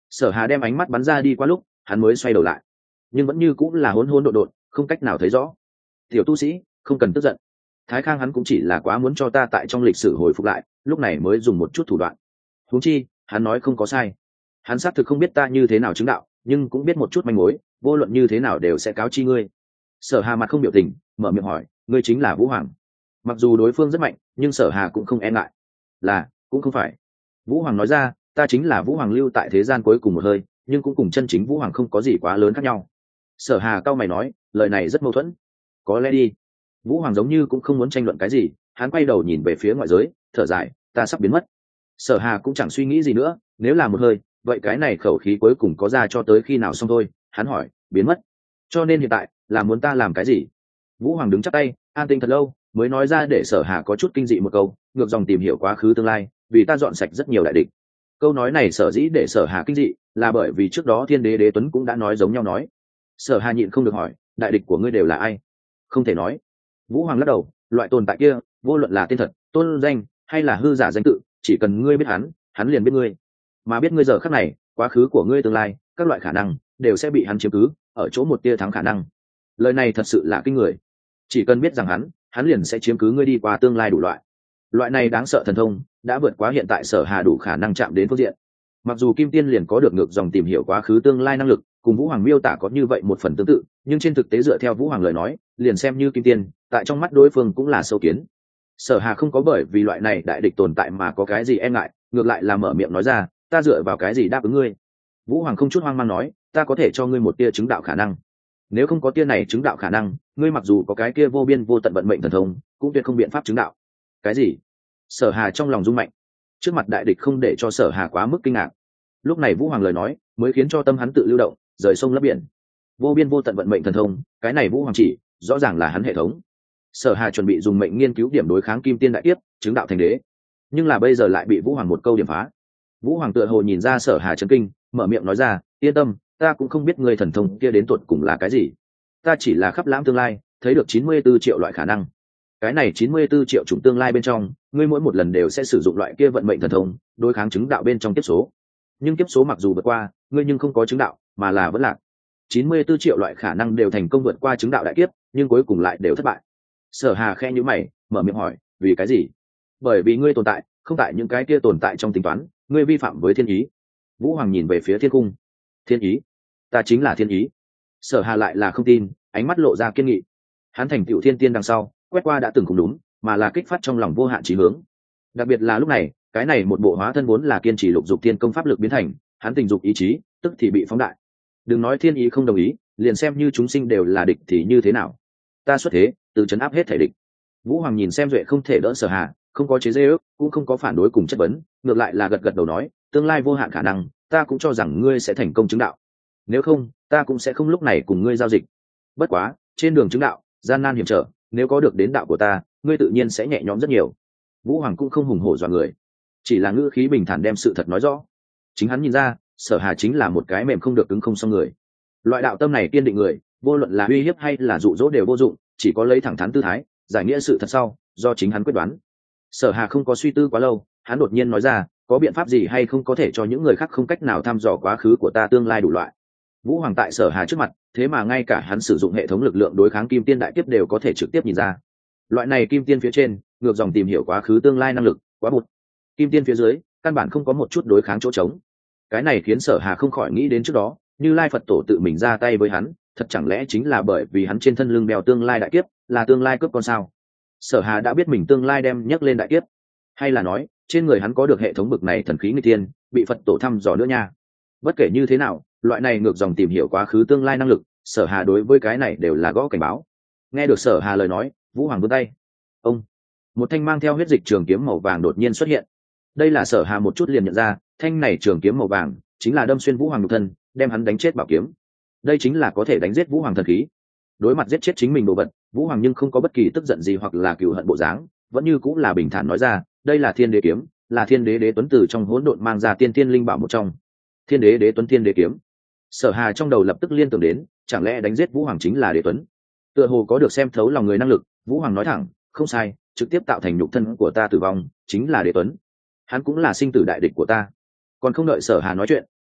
Sở Hà đem ánh mắt bắn ra đi qua lúc hắn mới xoay đầu lại, nhưng vẫn như cũng là hỗn hỗn độn độn, không cách nào thấy rõ. Tiểu tu sĩ, không cần tức giận. Thái Khang hắn cũng chỉ là quá muốn cho ta tại trong lịch sử hồi phục lại, lúc này mới dùng một chút thủ đoạn. Huống chi hắn nói không có sai, hắn xác thực không biết ta như thế nào chứng đạo, nhưng cũng biết một chút manh mối, vô luận như thế nào đều sẽ cáo chi ngươi. Sở Hà mặt không biểu tình, mở miệng hỏi, ngươi chính là Vũ Hoàng? Mặc dù đối phương rất mạnh, nhưng Sở Hà cũng không e ngại. Là, cũng không phải. Vũ Hoàng nói ra, ta chính là Vũ Hoàng lưu tại thế gian cuối cùng một hơi, nhưng cũng cùng chân chính Vũ Hoàng không có gì quá lớn khác nhau. Sở Hà cau mày nói, lời này rất mâu thuẫn. Có lẽ đi. Vũ Hoàng giống như cũng không muốn tranh luận cái gì, hắn quay đầu nhìn về phía ngoại giới, thở dài, ta sắp biến mất. Sở Hà cũng chẳng suy nghĩ gì nữa, nếu là một hơi, vậy cái này khẩu khí cuối cùng có ra cho tới khi nào xong thôi. Hắn hỏi, biến mất. Cho nên hiện tại là muốn ta làm cái gì? Vũ Hoàng đứng chắp tay, an tĩnh thật lâu, mới nói ra để Sở Hà có chút kinh dị một câu, ngược dòng tìm hiểu quá khứ tương lai, vì ta dọn sạch rất nhiều đại địch. Câu nói này sở dĩ để Sở Hà kinh dị, là bởi vì trước đó Thiên Đế Đế Tuấn cũng đã nói giống nhau nói. Sở Hà nhịn không được hỏi, đại địch của ngươi đều là ai? Không thể nói. Vũ Hoàng lắc đầu, loại tồn tại kia, vô luận là tên thật, tôn danh, hay là hư giả danh tự, chỉ cần ngươi biết hắn, hắn liền biết ngươi. Mà biết ngươi giờ khắc này, quá khứ của ngươi tương lai, các loại khả năng đều sẽ bị hắn chiếm cứ, ở chỗ một tia thắng khả năng. Lời này thật sự là kinh người. Chỉ cần biết rằng hắn, hắn liền sẽ chiếm cứ ngươi đi qua tương lai đủ loại. Loại này đáng sợ thần thông, đã vượt quá hiện tại Sở Hà đủ khả năng chạm đến phương diện. Mặc dù Kim Tiên liền có được ngược dòng tìm hiểu quá khứ tương lai năng lực, cùng Vũ Hoàng miêu tả có như vậy một phần tương tự, nhưng trên thực tế dựa theo Vũ Hoàng lời nói, liền xem như Kim Tiên, tại trong mắt đối phương cũng là sâu kiến. Sở Hà không có bởi vì loại này đại địch tồn tại mà có cái gì e ngại, ngược lại là mở miệng nói ra, ta dựa vào cái gì đáp ứng ngươi? Vũ Hoàng không chút hoang mang nói, ta có thể cho ngươi một tia chứng đạo khả năng. Nếu không có tia này chứng đạo khả năng, ngươi mặc dù có cái kia vô biên vô tận vận mệnh thần thông, cũng tuyệt không biện pháp chứng đạo. Cái gì? Sở Hà trong lòng rung mạnh. Trước mặt đại địch không để cho Sở Hà quá mức kinh ngạc. Lúc này Vũ Hoàng lời nói mới khiến cho tâm hắn tự lưu động, rời sông lấp biển. Vô biên vô tận vận mệnh thần thông, cái này Vũ Hoàng chỉ, rõ ràng là hắn hệ thống. Sở Hà chuẩn bị dùng mệnh nghiên cứu điểm đối kháng Kim Tiên đại kiếp, chứng đạo thành đế. Nhưng là bây giờ lại bị Vũ Hoàng một câu điểm phá. Vũ Hoàng tựa hồ nhìn ra Sở Hà chấn kinh, mở miệng nói ra, yên tâm, ta cũng không biết ngươi thần thông kia đến tuột cùng là cái gì. Ta chỉ là khắp lãm tương lai, thấy được chín mươi tư triệu loại khả năng. Cái này chín mươi tư triệu chủng tương lai bên trong, ngươi mỗi một lần đều sẽ sử dụng loại kia vận mệnh thần thông, đối kháng chứng đạo bên trong kiếp số. Nhưng kiếp số mặc dù vượt qua, ngươi nhưng không có chứng đạo, mà là vẫn lạc. chín mươi tư triệu loại khả năng đều thành công vượt qua chứng đạo đại kiếp, nhưng cuối cùng lại đều thất bại. Sở Hà khẽ nhíu mày, mở miệng hỏi, vì cái gì? Bởi vì ngươi tồn tại, không tại những cái kia tồn tại trong tính toán, ngươi vi phạm với thiên ý. Vũ Hoàng nhìn về phía thiên cung. Thiên ý? Ta chính là thiên ý. Sở Hà lại là không tin, ánh mắt lộ ra kiên nghị. Hắn thành tựu thiên tiên đằng sau, quét qua đã từng không đúng, mà là kích phát trong lòng vô hạn chí hướng. Đặc biệt là lúc này, cái này một bộ hóa thân vốn là kiên trì lục dục tiên công pháp lực biến thành, hắn tình dục ý chí, tức thì bị phóng đại. Đừng nói thiên ý không đồng ý, liền xem như chúng sinh đều là địch thì như thế nào? Ta xuất thế, từ chấn áp hết thể địch. Vũ Hoàng nhìn xem duệ không thể đỡ Sở Hà, không có chế giễu, cũng không có phản đối cùng chất vấn, ngược lại là gật gật đầu nói, tương lai vô hạn khả năng, ta cũng cho rằng ngươi sẽ thành công chứng đạo. Nếu không, ta cũng sẽ không lúc này cùng ngươi giao dịch. Bất quá, trên đường chứng đạo, gian nan hiểm trở, nếu có được đến đạo của ta, ngươi tự nhiên sẽ nhẹ nhõm rất nhiều. Vũ Hoàng cũng không hùng hổ dọa người, chỉ là ngữ khí bình thản đem sự thật nói rõ. Chính hắn nhìn ra, Sở Hà chính là một cái mềm không được cứng không xong người. Loại đạo tâm này kiên định người, vô luận là uy hiếp hay là dụ dỗ đều vô dụng, chỉ có lấy thẳng thắn tư thái, giải nghĩa sự thật sau, do chính hắn quyết đoán. Sở Hà không có suy tư quá lâu, hắn đột nhiên nói ra, có biện pháp gì hay không có thể cho những người khác không cách nào thăm dò quá khứ của ta tương lai đủ loại. Vũ Hoàng tại Sở Hà trước mặt, thế mà ngay cả hắn sử dụng hệ thống lực lượng đối kháng Kim Tiên đại kiếp đều có thể trực tiếp nhìn ra. Loại này Kim Tiên phía trên, ngược dòng tìm hiểu quá khứ tương lai năng lực, quá bụt. Kim Tiên phía dưới, căn bản không có một chút đối kháng chỗ trống. Cái này khiến Sở Hà không khỏi nghĩ đến trước đó, Như Lai Phật Tổ tự mình ra tay với hắn, thật chẳng lẽ chính là bởi vì hắn trên thân lưng đeo tương lai đại kiếp, là tương lai cướp con sao? Sở Hà đã biết mình tương lai đem nhấc lên đại kiếp, hay là nói, trên người hắn có được hệ thống bực này thần khí nghịch tiên, bị Phật Tổ thăm dò nữa nha. Bất kể như thế nào, loại này ngược dòng tìm hiểu quá khứ tương lai năng lực, Sở Hà đối với cái này đều là gõ cảnh báo. Nghe được Sở Hà lời nói, Vũ Hoàng vươn tay. Ông, một thanh mang theo huyết dịch trường kiếm màu vàng đột nhiên xuất hiện. Đây là Sở Hà một chút liền nhận ra, thanh này trường kiếm màu vàng chính là đâm xuyên Vũ Hoàng nhục thân, đem hắn đánh chết bảo kiếm. Đây chính là có thể đánh giết Vũ Hoàng thần khí. Đối mặt giết chết chính mình đồ vật, Vũ Hoàng nhưng không có bất kỳ tức giận gì hoặc là cừu hận bộ dáng, vẫn như cũng là bình thản nói ra, đây là Thiên Đế kiếm, là Thiên Đế Đế Tuấn từ trong hỗn độn mang ra tiên tiên linh bảo một trong. Thiên Đế Đế Tuấn Thiên Đế kiếm. Sở Hà trong đầu lập tức liên tưởng đến, chẳng lẽ đánh giết Vũ Hoàng chính là Đế Tuấn? Tựa hồ có được xem thấu lòng người năng lực, Vũ Hoàng nói thẳng, không sai, trực tiếp tạo thành nhục thân của ta tử vong, chính là Đế Tuấn. Hắn cũng là sinh tử đại địch của ta. Còn không đợi Sở Hà nói chuyện,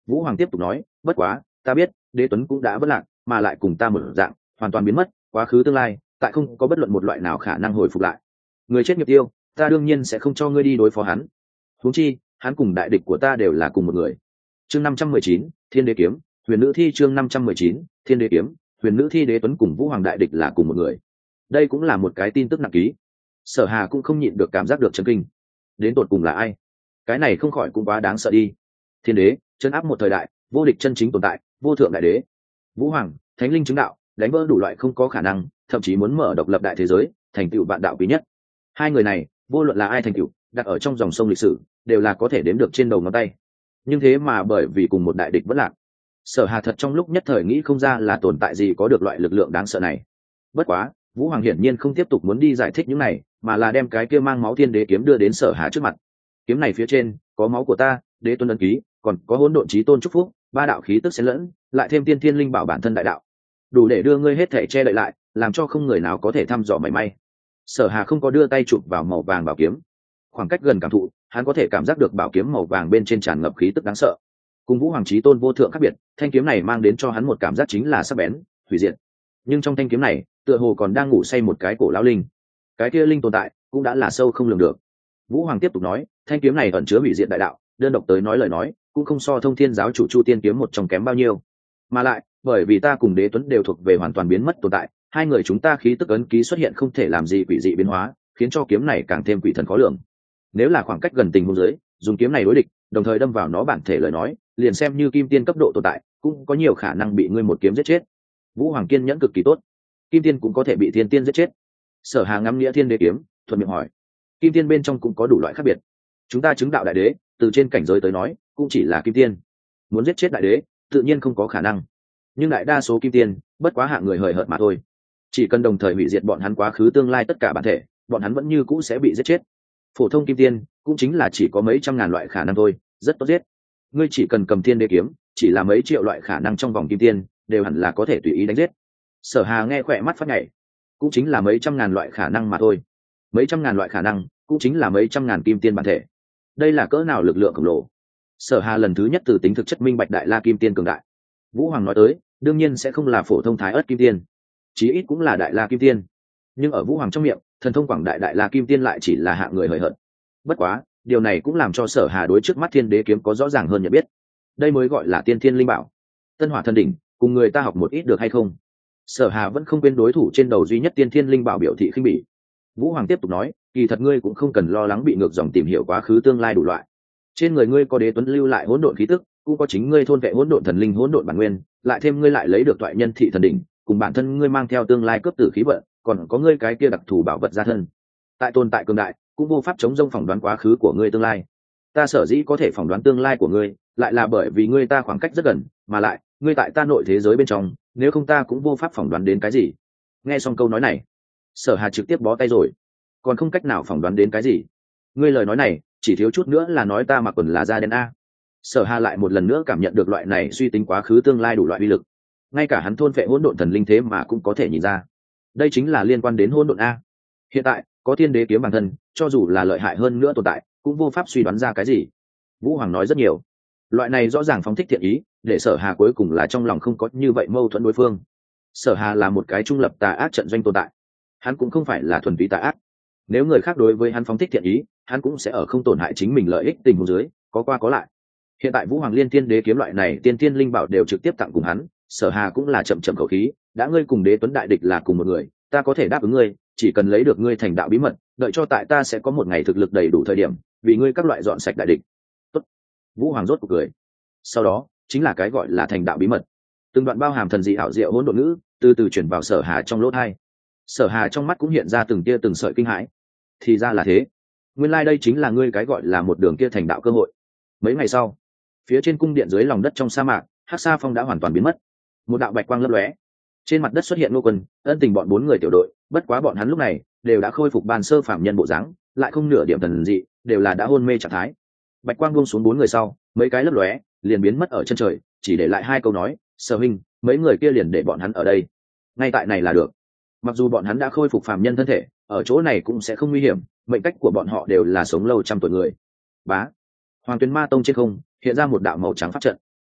Vũ Hoàng tiếp tục nói, bất quá ta biết Đế Tuấn cũng đã vất lạc, mà lại cùng ta một dạng hoàn toàn biến mất, quá khứ tương lai tại không có bất luận một loại nào khả năng hồi phục lại. Người chết nghiệp tiêu, ta đương nhiên sẽ không cho ngươi đi đối phó hắn, huống chi hắn cùng đại địch của ta đều là cùng một người. Chương năm trăm mười chín, Thiên Đế kiếm, Huyền Nữ thi. Chương năm trăm mười chín, Thiên Đế kiếm, Huyền Nữ thi. Đế Tuấn cùng Vũ Hoàng đại địch là cùng một người, đây cũng là một cái tin tức nặng ký. Sở Hà cũng không nhịn được cảm giác được chấn kinh, đến tột cùng là ai? Cái này không khỏi cũng quá đáng sợ đi. Thiên Đế chân áp một thời đại, vô địch chân chính tồn tại, vô thượng đại đế. Vũ Hoàng thánh linh chứng đạo, đánh vỡ đủ loại không có khả năng, thậm chí muốn mở độc lập đại thế giới, thành tựu vạn đạo quý nhất. Hai người này vô luận là ai thành tựu, đặt ở trong dòng sông lịch sử đều là có thể đếm được trên đầu ngón tay. Nhưng thế mà bởi vì cùng một đại địch vẫn lạc, Sở Hà thật trong lúc nhất thời nghĩ không ra là tồn tại gì có được loại lực lượng đáng sợ này. Bất quá Vũ Hoàng hiển nhiên không tiếp tục muốn đi giải thích những này, mà là đem cái kia mang máu Thiên Đế kiếm đưa đến Sở Hà trước mặt. Kiếm này phía trên có máu của ta, Đế Tuấn ấn ký, còn có hỗn độn chí tôn chúc phúc, ba đạo khí tức xen lẫn, lại thêm tiên thiên linh bảo bản thân đại đạo, đủ để đưa ngươi hết thể che đậy lại, làm cho không người nào có thể thăm dò mảy may. Sở Hà không có đưa tay chụp vào màu vàng bảo kiếm, khoảng cách gần cảm thụ, hắn có thể cảm giác được bảo kiếm màu vàng bên trên tràn ngập khí tức đáng sợ. Cùng Vũ Hoàng chí tôn vô thượng khác biệt, thanh kiếm này mang đến cho hắn một cảm giác chính là sắc bén, hủy diệt. Nhưng trong thanh kiếm này, tựa hồ còn đang ngủ say một cái cổ lão linh. Cái kia linh tồn tại cũng đã là sâu không lường được. Vũ Hoàng tiếp tục nói, thanh kiếm này ẩn chứa hủy diệt đại đạo, đơn độc tới nói lời nói, cũng không so Thông Thiên giáo chủ Chu Tiên kiếm một trong kém bao nhiêu. Mà lại, bởi vì ta cùng Đế Tuấn đều thuộc về hoàn toàn biến mất tồn tại, hai người chúng ta khí tức ấn ký xuất hiện không thể làm gì quỷ dị biến hóa, khiến cho kiếm này càng thêm quỷ thần khó lường. Nếu là khoảng cách gần tình huống dưới, dùng kiếm này đối địch, đồng thời đâm vào nó bản thể lời nói, liền xem như kim tiên cấp độ tồn tại, cũng có nhiều khả năng bị ngươi một kiếm giết chết. Vũ Hoàng kiên nhẫn cực kỳ tốt, kim tiên cũng có thể bị thiên tiên giết chết. Sở Hà ngắm nghĩa Thiên Đế kiếm, thuận miệng hỏi, kim tiên bên trong cũng có đủ loại khác biệt. Chúng ta chứng đạo đại đế, từ trên cảnh giới tới nói, cũng chỉ là kim tiên. Muốn giết chết đại đế, tự nhiên không có khả năng. Nhưng đại đa số kim tiên, bất quá hạng người hời hợt mà thôi. Chỉ cần đồng thời hủy diệt bọn hắn quá khứ tương lai tất cả bản thể, bọn hắn vẫn như cũ sẽ bị giết chết. Phổ thông kim tiên, cũng chính là chỉ có mấy trăm ngàn loại khả năng thôi, rất tốt giết. Ngươi chỉ cần cầm Thiên Đế kiếm, chỉ là mấy triệu loại khả năng trong vòng kim tiên, đều hẳn là có thể tùy ý đánh giết. Sở Hà nghe khỏe mắt phát nhảy, cũng chính là mấy trăm ngàn loại khả năng mà thôi. Mấy trăm ngàn loại khả năng, cũng chính là mấy trăm ngàn kim tiên bản thể. Đây là cỡ nào lực lượng khổng lồ. Sở Hà lần thứ nhất từ tính thực chất minh bạch đại la kim tiên cường đại. Vũ Hoàng nói tới, đương nhiên sẽ không là phổ thông thái ớt kim tiên, chí ít cũng là đại la kim tiên. Nhưng ở Vũ Hoàng trong miệng, thần thông quảng đại đại la kim tiên lại chỉ là hạng người hời hợt. Bất quá, điều này cũng làm cho Sở Hà đối trước mắt Thiên Đế kiếm có rõ ràng hơn nhận biết. Đây mới gọi là tiên thiên linh bảo. Tân Hỏa thần đỉnh, cùng người ta học một ít được hay không? Sở Hà vẫn không quên đối thủ trên đầu duy nhất tiên thiên linh bảo biểu thị khinh bỉ. Vũ Hoàng tiếp tục nói, kỳ thật ngươi cũng không cần lo lắng bị ngược dòng tìm hiểu quá khứ tương lai đủ loại. Trên người ngươi có Đế Tuấn lưu lại hỗn độn khí tức, cũng có chính ngươi thôn vệ hỗn độn thần linh hỗn độn bản nguyên, lại thêm ngươi lại lấy được toại nhân thị thần đỉnh, cùng bản thân ngươi mang theo tương lai cướp tử khí vận, còn có ngươi cái kia đặc thù bảo vật gia thân. Tại tồn tại cường đại, cũng vô pháp chống rông phỏng đoán quá khứ của ngươi tương lai. Ta sở dĩ có thể phỏng đoán tương lai của ngươi, lại là bởi vì ngươi ta khoảng cách rất gần, mà lại, ngươi tại ta nội thế giới bên trong, nếu không ta cũng vô pháp phỏng đoán đến cái gì. Nghe xong câu nói này, Sở Hà trực tiếp bó tay rồi, còn không cách nào phỏng đoán đến cái gì. Ngươi lời nói này, chỉ thiếu chút nữa là nói ta mặc quần là da đen a. Sở Hà lại một lần nữa cảm nhận được loại này suy tính quá khứ tương lai đủ loại uy lực, ngay cả hắn thôn vệ hỗn độn thần linh thế mà cũng có thể nhìn ra. Đây chính là liên quan đến hỗn độn a. Hiện tại có Thiên Đế kiếm bản thân, cho dù là lợi hại hơn nữa tồn tại, cũng vô pháp suy đoán ra cái gì. Vũ Hoàng nói rất nhiều, loại này rõ ràng phóng thích thiện ý, để Sở Hà cuối cùng là trong lòng không có như vậy mâu thuẫn đối phương. Sở Hà là một cái trung lập tà ác trận doanh tồn tại, hắn cũng không phải là thuần túy tà ác. Nếu người khác đối với hắn phóng thích thiện ý, hắn cũng sẽ ở không tổn hại chính mình lợi ích tình huống dưới, có qua có lại. Hiện tại Vũ Hoàng Liên Thiên Đế kiếm loại này tiên tiên linh bảo đều trực tiếp tặng cùng hắn, Sở Hà cũng là chậm chậm khẩu khí, đã ngươi cùng Đế Tuấn đại địch là cùng một người, ta có thể đáp ứng ngươi, chỉ cần lấy được ngươi thành đạo bí mật, đợi cho tại ta sẽ có một ngày thực lực đầy đủ thời điểm, vì ngươi các loại dọn sạch đại địch. Tốt. Vũ Hoàng rốt cuộc cười. Sau đó, chính là cái gọi là thành đạo bí mật. Từng đoạn bao hàm thần dị ảo diệu hỗn độn ngữ, từ từ chuyển vào Sở Hà trong lỗ tai. Sở Hà trong mắt cũng hiện ra từng tia từng sợi kinh hãi. Thì ra là thế, nguyên lai like đây chính là ngươi cái gọi là một đường kia thành đạo cơ hội. Mấy ngày sau, phía trên cung điện dưới lòng đất trong sa mạc, Hắc Sa Phong đã hoàn toàn biến mất. Một đạo bạch quang lấp lóe, trên mặt đất xuất hiện Ngô Quân, Ân Tình bọn bốn người tiểu đội, bất quá bọn hắn lúc này đều đã khôi phục ban sơ phạm nhân bộ dáng, lại không nửa điểm thần dị, đều là đã hôn mê trạng thái. Bạch quang buông xuống bốn người sau, mấy cái lấp lóe liền biến mất ở chân trời, chỉ để lại hai câu nói, Sở huynh, mấy người kia liền để bọn hắn ở đây, ngay tại này là được. Mặc dù bọn hắn đã khôi phục phàm nhân thân thể, ở chỗ này cũng sẽ không nguy hiểm, mệnh cách của bọn họ đều là sống lâu trăm tuổi người. Bá, Hoàng Tuyền Ma Tông trên không hiện ra một đạo màu trắng pháp trận.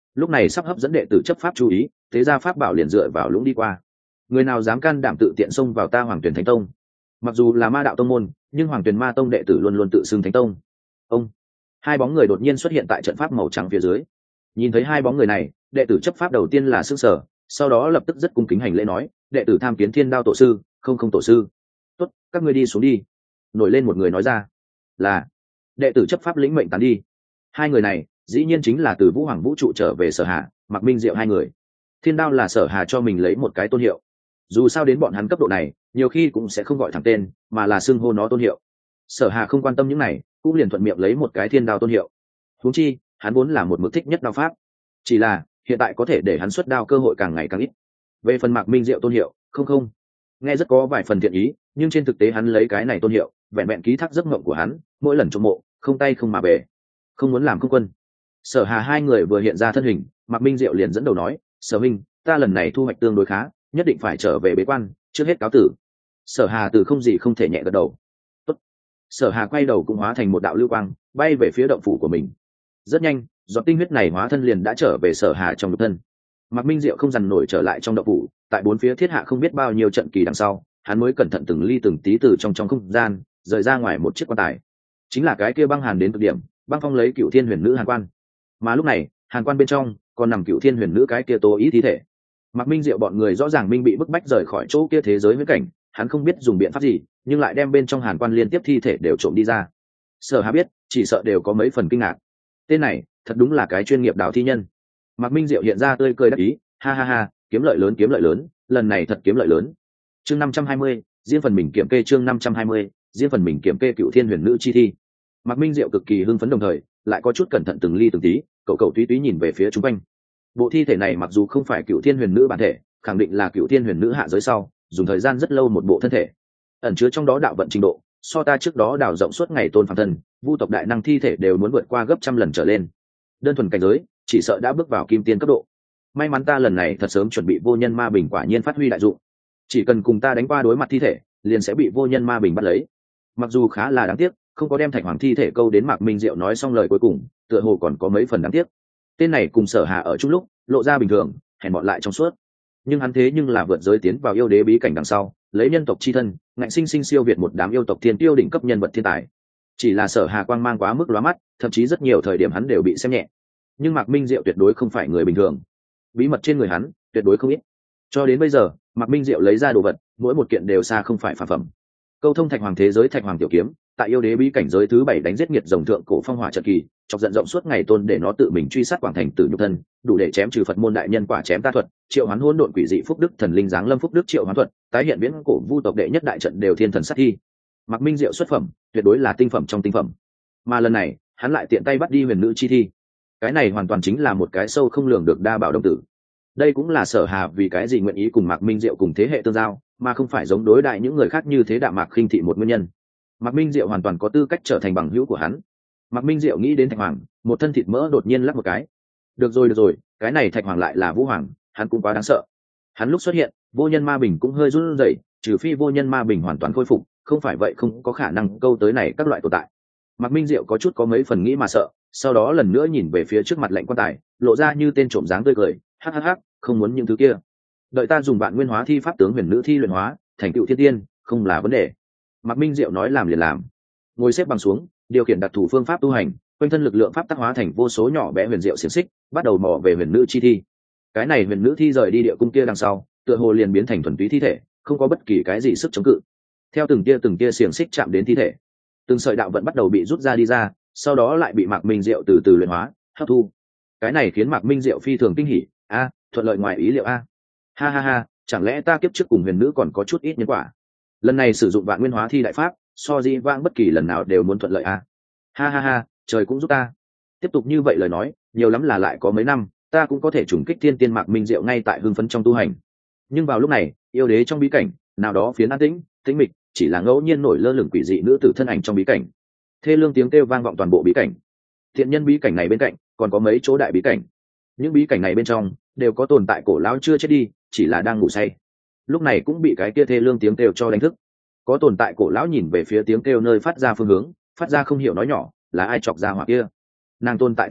lúc này sắp hấp dẫn đệ tử chấp pháp chú ý, thế ra pháp bảo liền dựa vào lũng đi qua. Người nào dám can đảm tự tiện xông vào ta Hoàng Tuyền Thánh Tông? Mặc dù là ma đạo tông môn, nhưng Hoàng Tuyền Ma Tông đệ tử luôn luôn tự xưng Thánh Tông. Ông, hai bóng người đột nhiên xuất hiện tại trận pháp màu trắng phía dưới. Nhìn thấy hai bóng người này, đệ tử chấp pháp đầu tiên là sững sờ, sau đó lập tức rất cung kính hành lễ nói, đệ tử tham kiến Thiên Đao tổ sư. Không không tổ sư. Tốt, các ngươi đi xuống đi. Nổi lên một người nói ra. Là. Đệ tử chấp pháp lĩnh mệnh tán đi. Hai người này dĩ nhiên chính là từ Vũ Hoàng vũ trụ trở về Sở Hà, Mạc Minh Diệu hai người. Thiên Đao là Sở Hà cho mình lấy một cái tôn hiệu, dù sao đến bọn hắn cấp độ này nhiều khi cũng sẽ không gọi thẳng tên mà là xưng hô nó tôn hiệu. Sở Hà không quan tâm những này, cũng liền thuận miệng lấy một cái Thiên Đao tôn hiệu. Huống chi hắn vốn là một mực thích nhất đao pháp, chỉ là hiện tại có thể để hắn xuất đao cơ hội càng ngày càng ít. Về phần Mạc Minh Diệu tôn hiệu, không không nghe rất có vài phần thiện ý, nhưng trên thực tế hắn lấy cái này tôn hiệu vẹn vẹn ký thác giấc mộng của hắn, mỗi lần trong mộ không tay không mà về, không muốn làm công quân. Sở Hà hai người vừa hiện ra thân hình, Mạc Minh Diệu liền dẫn đầu nói, Sở Minh, ta lần này thu hoạch tương đối khá, nhất định phải trở về bế quan, trước hết cáo tử. Sở Hà từ không gì không thể nhẹ gật đầu. Tốt. Sở Hà quay đầu cũng hóa thành một đạo lưu quang, bay về phía động phủ của mình. Rất nhanh, giọt tinh huyết này hóa thân liền đã trở về Sở Hà trong nhục thân. Mạc Minh Diệu không dằn nổi trở lại trong động phủ, tại bốn phía thiết hạ không biết bao nhiêu trận kỳ đằng sau, hắn mới cẩn thận từng ly từng tí từ trong trong không gian rời ra ngoài một chiếc quan tài, chính là cái kia băng hàn đến cực điểm, băng phong lấy Cựu Thiên Huyền Nữ Hàn Quan. Mà lúc này, Hàn Quan bên trong còn nằm Cựu Thiên Huyền Nữ cái kia tố ý thi thể. Mạc Minh Diệu bọn người rõ ràng minh bị bức bách rời khỏi chỗ kia thế giới huyễn cảnh, hắn không biết dùng biện pháp gì, nhưng lại đem bên trong Hàn Quan liên tiếp thi thể đều trộm đi ra. Sở Hà biết, chỉ sợ đều có mấy phần kinh ngạc. Tên này, thật đúng là cái chuyên nghiệp đào thi nhân. Mạc Minh Diệu hiện ra tươi cười đắc ý, ha ha ha, kiếm lợi lớn kiếm lợi lớn, lần này thật kiếm lợi lớn. Chương năm trăm hai mươi, riêng phần mình kiểm kê chương năm trăm hai mươi, riêng phần mình kiểm kê Cựu Thiên Huyền Nữ chi thi. Mạc Minh Diệu cực kỳ hưng phấn đồng thời, lại có chút cẩn thận từng ly từng tí, cậu cậu túy túy nhìn về phía chúng quanh. Bộ thi thể này mặc dù không phải Cựu Thiên Huyền Nữ bản thể, khẳng định là Cựu Thiên Huyền Nữ hạ giới sau, dùng thời gian rất lâu một bộ thân thể, ẩn chứa trong đó đạo vận trình độ, so ta trước đó đào rộng suốt ngày tôn phàm thân, vu tộc đại năng thi thể đều muốn vượt qua gấp trăm lần trở lên. Đơn thuần cảnh giới, chỉ sợ đã bước vào kim tiên cấp độ. May mắn ta lần này thật sớm chuẩn bị vô nhân ma bình quả nhiên phát huy đại dụng. Chỉ cần cùng ta đánh qua đối mặt thi thể, liền sẽ bị vô nhân ma bình bắt lấy. Mặc dù khá là đáng tiếc, không có đem Thạch Hoàng thi thể câu đến. Mạc Minh Diệu nói xong lời cuối cùng, tựa hồ còn có mấy phần đáng tiếc. Tên này cùng Sở Hà ở chung lúc, lộ ra bình thường, hèn mọn lại trong suốt. Nhưng hắn thế nhưng là vượt giới tiến vào yêu đế bí cảnh đằng sau, lấy nhân tộc chi thân, ngạnh sinh sinh siêu việt một đám yêu tộc thiên tiêu đỉnh cấp nhân vật thiên tài. Chỉ là Sở Hà quang mang quá mức lóa mắt, thậm chí rất nhiều thời điểm hắn đều bị xem nhẹ. Nhưng Mạc Minh Diệu tuyệt đối không phải người bình thường, bí mật trên người hắn tuyệt đối không ít. Cho đến bây giờ, Mạc Minh Diệu lấy ra đồ vật, mỗi một kiện đều xa không phải phàm phẩm. Câu thông Thạch Hoàng thế giới Thạch Hoàng tiểu kiếm, tại yêu đế bí cảnh giới thứ bảy đánh giết nghiệt rồng thượng cổ phong hỏa trận kỳ, chọc giận rộng suốt ngày tôn để nó tự mình truy sát quảng thành tử nhục thân, đủ để chém trừ Phật môn đại nhân quả chém ta thuật, triệu hoán hỗn độn quỷ dị phúc đức thần linh giáng lâm phúc đức triệu hoán thuật, tái hiện viễn cổ vu tộc đệ nhất đại trận đều thiên thần sát thi. Mạc Minh Diệu xuất phẩm, tuyệt đối là tinh phẩm trong tinh phẩm. Mà lần này, hắn lại tiện tay bắt đi huyền nữ chi thi. Cái này hoàn toàn chính là một cái sâu không lường được đa bảo đông tử. Đây cũng là Sở Hà vì cái gì nguyện ý cùng Mạc Minh Diệu cùng thế hệ tương giao, mà không phải giống đối đại những người khác như thế đạm mạc khinh thị một nguyên nhân. Mạc Minh Diệu hoàn toàn có tư cách trở thành bằng hữu của hắn. Mạc Minh Diệu nghĩ đến Thạch Hoàng, một thân thịt mỡ đột nhiên lắc một cái. Được rồi được rồi, cái này Thạch Hoàng lại là Vũ Hoàng, hắn cũng quá đáng sợ. Hắn lúc xuất hiện, vô nhân ma bình cũng hơi run rẩy, trừ phi vô nhân ma bình hoàn toàn khôi phục, không phải vậy không có khả năng câu tới này các loại tồn tại. Mạc Minh Diệu có chút có mấy phần nghĩ mà sợ, sau đó lần nữa nhìn về phía trước mặt lệnh quan tài, lộ ra như tên trộm dáng tươi cười, hắc hắc hắc, không muốn những thứ kia. Đợi ta dùng vạn nguyên hóa thi pháp tướng huyền nữ thi luyện hóa, thành tựu thiên tiên, không là vấn đề. Mạc Minh Diệu nói làm liền làm. Ngồi xếp bằng xuống, điều khiển đặc thù phương pháp tu hành, quanh thân lực lượng pháp tác hóa thành vô số nhỏ bé huyền diệu xiềng xích, bắt đầu mò về huyền nữ chi thi. Cái này huyền nữ thi rời đi địa cung kia đằng sau, tựa hồ liền biến thành thuần túy thi thể, không có bất kỳ cái gì sức chống cự. Theo từng tia từng tia xiềng xích chạm đến thi thể, từng sợi đạo vận bắt đầu bị rút ra đi ra, sau đó lại bị Mạc Minh Diệu từ từ luyện hóa, hấp thu. Cái này khiến Mạc Minh Diệu phi thường kinh hỉ, a, thuận lợi ngoài ý liệu a. Ha ha ha, chẳng lẽ ta kiếp trước cùng huyền nữ còn có chút ít nhân quả? Lần này sử dụng vạn nguyên hóa thi đại pháp, so dĩ vãng bất kỳ lần nào đều muốn thuận lợi a. Ha ha ha, trời cũng giúp ta. Tiếp tục như vậy lời nói, nhiều lắm là lại có mấy năm, ta cũng có thể trùng kích thiên tiên. Mạc Minh Diệu ngay tại hưng phấn trong tu hành. Nhưng vào lúc này, yêu đế trong bí cảnh, nào đó phiến an tĩnh, tĩnh mịch, chỉ là ngẫu nhiên nổi lơ lửng quỷ dị nữ tử thân ảnh trong bí cảnh. Thê lương tiếng kêu vang vọng toàn bộ bí cảnh. Thiện nhân bí cảnh này bên cạnh, còn có mấy chỗ đại bí cảnh. Những bí cảnh này bên trong đều có tồn tại cổ lão chưa chết đi, chỉ là đang ngủ say. Lúc này cũng bị cái kia thê lương tiếng kêu cho đánh thức. Có tồn tại cổ lão nhìn về phía tiếng kêu nơi phát ra phương hướng, phát ra không hiểu nói nhỏ, là ai chọc ra hỏa kia. Nàng tồn tại thời đại,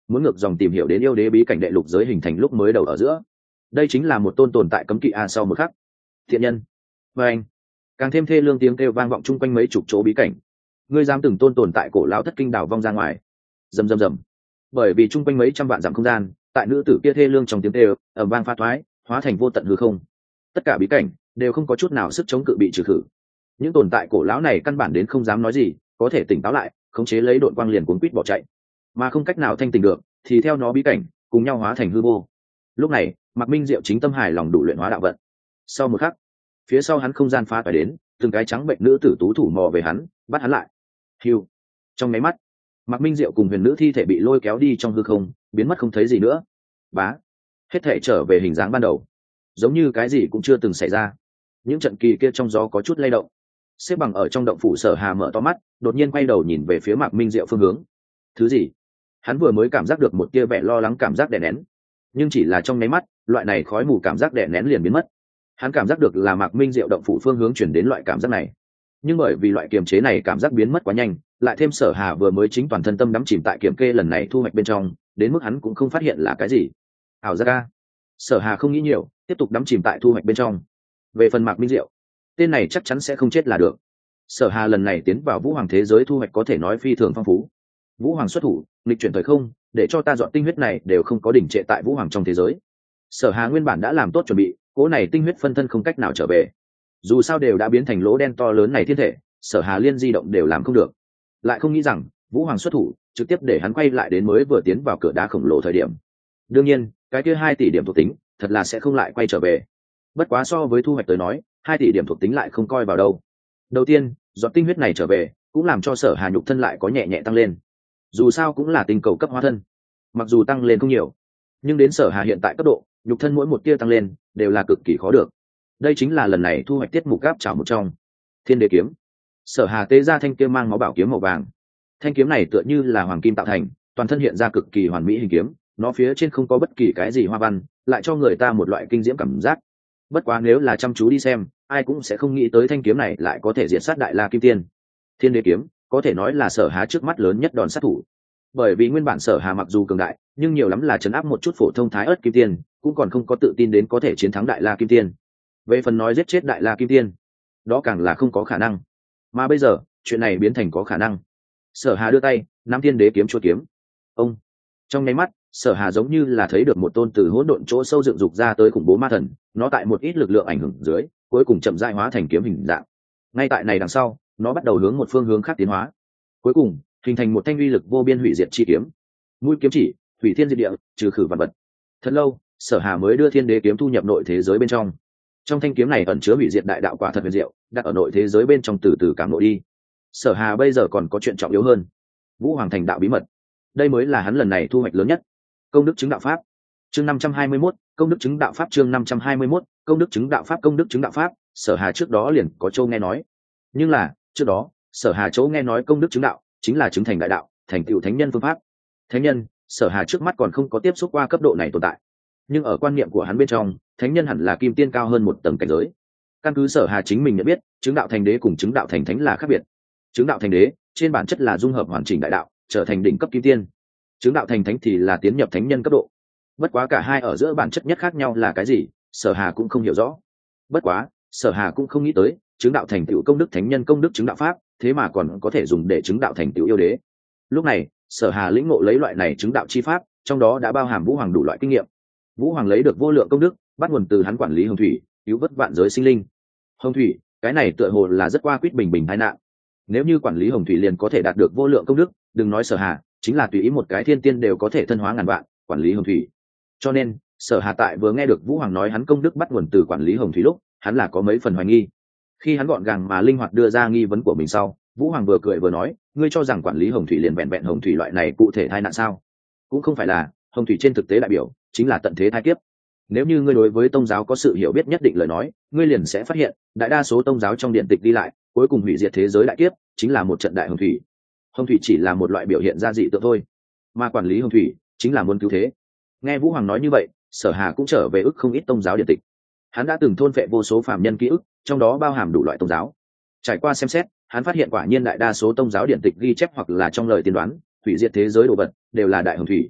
muốn ngược dòng tìm hiểu đến yêu đế bí cảnh đệ lục giới hình thành lúc mới đầu ở giữa. Đây chính là một tôn tồn tại cấm kỵ a. Sau một khắc, thiện nhân và anh càng thêm thê lương tiếng kêu vang vọng chung quanh mấy chục chỗ bí cảnh. Ngươi dám từng tôn tồn tại cổ lão thất kinh đảo vong ra ngoài. Rầm rầm rầm. Bởi vì chung quanh mấy trăm vạn dặm không gian, tại nữ tử kia thê lương trong tiếng kêu ầm vang pha thoái, hóa thành vô tận hư không. Tất cả bí cảnh đều không có chút nào sức chống cự bị trừ khử. Những tồn tại cổ lão này căn bản đến không dám nói gì, có thể tỉnh táo lại, khống chế lấy đội quang liền cuốn quýt bỏ chạy, mà không cách nào thanh tỉnh được thì theo nó bí cảnh cùng nhau hóa thành hư vô. Lúc này Mạc Minh Diệu chính tâm hài lòng đủ luyện hóa đạo vận. Sau một khắc, phía sau hắn không gian phá toái đến, từng cái trắng bệnh nữ tử tú thủ mò về hắn, bắt hắn lại. Hiu. Trong máy mắt, Mạc Minh Diệu cùng huyền nữ thi thể bị lôi kéo đi trong hư không, biến mất không thấy gì nữa. Bá, hết thể trở về hình dáng ban đầu, giống như cái gì cũng chưa từng xảy ra. Những trận kỳ kia trong gió có chút lay động. Xếp bằng ở trong động phủ Sở Hà mở to mắt, đột nhiên quay đầu nhìn về phía Mạc Minh Diệu phương hướng. Thứ gì? Hắn vừa mới cảm giác được một tia vẻ lo lắng cảm giác đè nén, nhưng chỉ là trong nháy mắt, loại này khói mù cảm giác đè nén liền biến mất. Hắn cảm giác được là Mạc Minh Diệu động phủ phương hướng chuyển đến loại cảm giác này, nhưng bởi vì loại kiềm chế này cảm giác biến mất quá nhanh, lại thêm Sở Hà vừa mới chính toàn thân tâm đắm chìm tại kiểm kê lần này thu hoạch bên trong, đến mức hắn cũng không phát hiện là cái gì. Ảo giác a. Sở Hà không nghĩ nhiều, tiếp tục đắm chìm tại thu hoạch bên trong. Về phần Mạc Minh Diệu, tên này chắc chắn sẽ không chết là được. Sở Hà lần này tiến vào Vũ Hoàng thế giới thu hoạch có thể nói phi thường phong phú. Vũ Hoàng xuất thủ, nghịch chuyển thời không, để cho ta dọn tinh huyết này đều không có đỉnh trệ tại Vũ Hoàng trong thế giới. Sở Hà nguyên bản đã làm tốt chuẩn bị, cỗ này tinh huyết phân thân không cách nào trở về. Dù sao đều đã biến thành lỗ đen to lớn này thiên thể, Sở Hà liên di động đều làm không được. Lại không nghĩ rằng Vũ Hoàng xuất thủ, trực tiếp để hắn quay lại đến mới vừa tiến vào cửa đá khổng lồ thời điểm. Đương nhiên, cái kia hai tỷ điểm thuộc tính, thật là sẽ không lại quay trở về. Bất quá so với thu hoạch tới nói, hai tỷ điểm thuộc tính lại không coi vào đâu. Đầu tiên, dọn tinh huyết này trở về, cũng làm cho Sở Hà nhục thân lại có nhẹ nhẹ tăng lên. Dù sao cũng là tinh cầu cấp hóa thân, mặc dù tăng lên không nhiều, nhưng đến Sở Hà hiện tại cấp độ, nhục thân mỗi một tia tăng lên đều là cực kỳ khó được. Đây chính là lần này thu hoạch tiết mục gáp chảo một trong. Thiên Đế kiếm. Sở Hà tế ra thanh kiếm mang máu bảo kiếm màu vàng. Thanh kiếm này tựa như là hoàng kim tạo thành, toàn thân hiện ra cực kỳ hoàn mỹ hình kiếm, nó phía trên không có bất kỳ cái gì hoa văn, lại cho người ta một loại kinh diễm cảm giác. Bất quá nếu là chăm chú đi xem, ai cũng sẽ không nghĩ tới thanh kiếm này lại có thể diệt sát Đại La Kim Tiên. Thiên Đế kiếm có thể nói là Sở Hà trước mắt lớn nhất đòn sát thủ. Bởi vì nguyên bản Sở Hà mặc dù cường đại, nhưng nhiều lắm là trấn áp một chút phổ thông thái ớt kim tiên, cũng còn không có tự tin đến có thể chiến thắng Đại La Kim Tiên. Về phần nói giết chết Đại La Kim Tiên, đó càng là không có khả năng. Mà bây giờ, chuyện này biến thành có khả năng. Sở Hà đưa tay, nắm Thiên Đế kiếm chua kiếm. Ông. Trong nháy mắt, Sở Hà giống như là thấy được một tôn từ hỗn độn chỗ sâu dựng dục ra tới khủng bố ma thần, nó tại một ít lực lượng ảnh hưởng dưới, cuối cùng chậm rãi hóa thành kiếm hình dạng. Ngay tại này đằng sau, nó bắt đầu hướng một phương hướng khác tiến hóa. Cuối cùng, hình thành một thanh uy lực vô biên hủy diệt chi kiếm. Mũi kiếm chỉ, hủy thiên diệt địa, trừ khử vạn vật. Thật lâu, Sở Hà mới đưa Thiên Đế kiếm thu nhập nội thế giới bên trong. Trong thanh kiếm này ẩn chứa hủy diệt đại đạo quả thật huyền diệu, đặt ở nội thế giới bên trong từ từ cảm nội đi. Sở Hà bây giờ còn có chuyện trọng yếu hơn, Vũ Hoàng thành đạo bí mật. Đây mới là hắn lần này thu hoạch lớn nhất. Công đức chứng đạo pháp. Chương năm trăm hai mươi mốt, công đức chứng đạo pháp chương năm trăm hai mươi mốt, công đức chứng đạo pháp công đức chứng đạo pháp, Sở Hà trước đó liền có châu nghe nói. Nhưng là, trước đó, Sở Hà châu nghe nói công đức chứng đạo chính là chứng thành đại đạo, thành tựu thánh nhân phương pháp. Thánh nhân, Sở Hà trước mắt còn không có tiếp xúc qua cấp độ này tồn tại. Nhưng ở quan niệm của hắn bên trong, thánh nhân hẳn là kim tiên cao hơn một tầng cảnh giới. Căn cứ Sở Hà chính mình nhận biết, chứng đạo thành đế cùng chứng đạo thành thánh là khác biệt. Chứng đạo thành đế, trên bản chất là dung hợp hoàn chỉnh đại đạo, trở thành đỉnh cấp kim tiên. Chứng đạo thành thánh thì là tiến nhập thánh nhân cấp độ. Bất quá cả hai ở giữa bản chất nhất khác nhau là cái gì, Sở Hà cũng không hiểu rõ. Bất quá, Sở Hà cũng không nghĩ tới, chứng đạo thành tựu công đức thánh nhân công đức chứng đạo pháp, thế mà còn có thể dùng để chứng đạo thành tựu yêu đế. Lúc này, Sở Hà lĩnh ngộ lấy loại này chứng đạo chi pháp, trong đó đã bao hàm Vũ Hoàng đủ loại kinh nghiệm. Vũ Hoàng lấy được vô lượng công đức, bắt nguồn từ hắn quản lý hồng thủy, cứu vớt vạn giới sinh linh. Hồng thủy, cái này tựa hồ là rất qua quýt bình bình tai nạn. Nếu như quản lý hồng thủy liền có thể đạt được vô lượng công đức, đừng nói Sở Hà, chính là tùy ý một cái thiên tiên đều có thể thân hóa ngàn vạn, quản lý hồng thủy. Cho nên, Sở Hà tại vừa nghe được Vũ Hoàng nói hắn công đức bắt nguồn từ quản lý hồng thủy lúc, hắn là có mấy phần hoài nghi. Khi hắn gọn gàng mà linh hoạt đưa ra nghi vấn của mình sau, Vũ Hoàng vừa cười vừa nói, ngươi cho rằng quản lý hồng thủy liền vẹn vẹn hồng thủy loại này cụ thể tai nạn sao? Cũng không phải là, hồng thủy trên thực tế đại biểu chính là tận thế thai kiếp. Nếu như ngươi đối với tôn giáo có sự hiểu biết nhất định lời nói, ngươi liền sẽ phát hiện, đại đa số tôn giáo trong điện tịch đi lại, cuối cùng hủy diệt thế giới đại kiếp chính là một trận đại hồng thủy. Hồng thủy chỉ là một loại biểu hiện ra dị tượng thôi, mà quản lý hồng thủy chính là muốn cứu thế. Nghe Vũ Hoàng nói như vậy, Sở Hà cũng trở về ức không ít tôn giáo điện tịch. Hắn đã từng thôn phệ vô số phàm nhân ký ức, trong đó bao hàm đủ loại tôn giáo. Trải qua xem xét, hắn phát hiện quả nhiên đại đa số tôn giáo điện tịch ghi chép hoặc là trong lời tiên đoán, hủy diệt thế giới đồ vật đều là đại hồng thủy.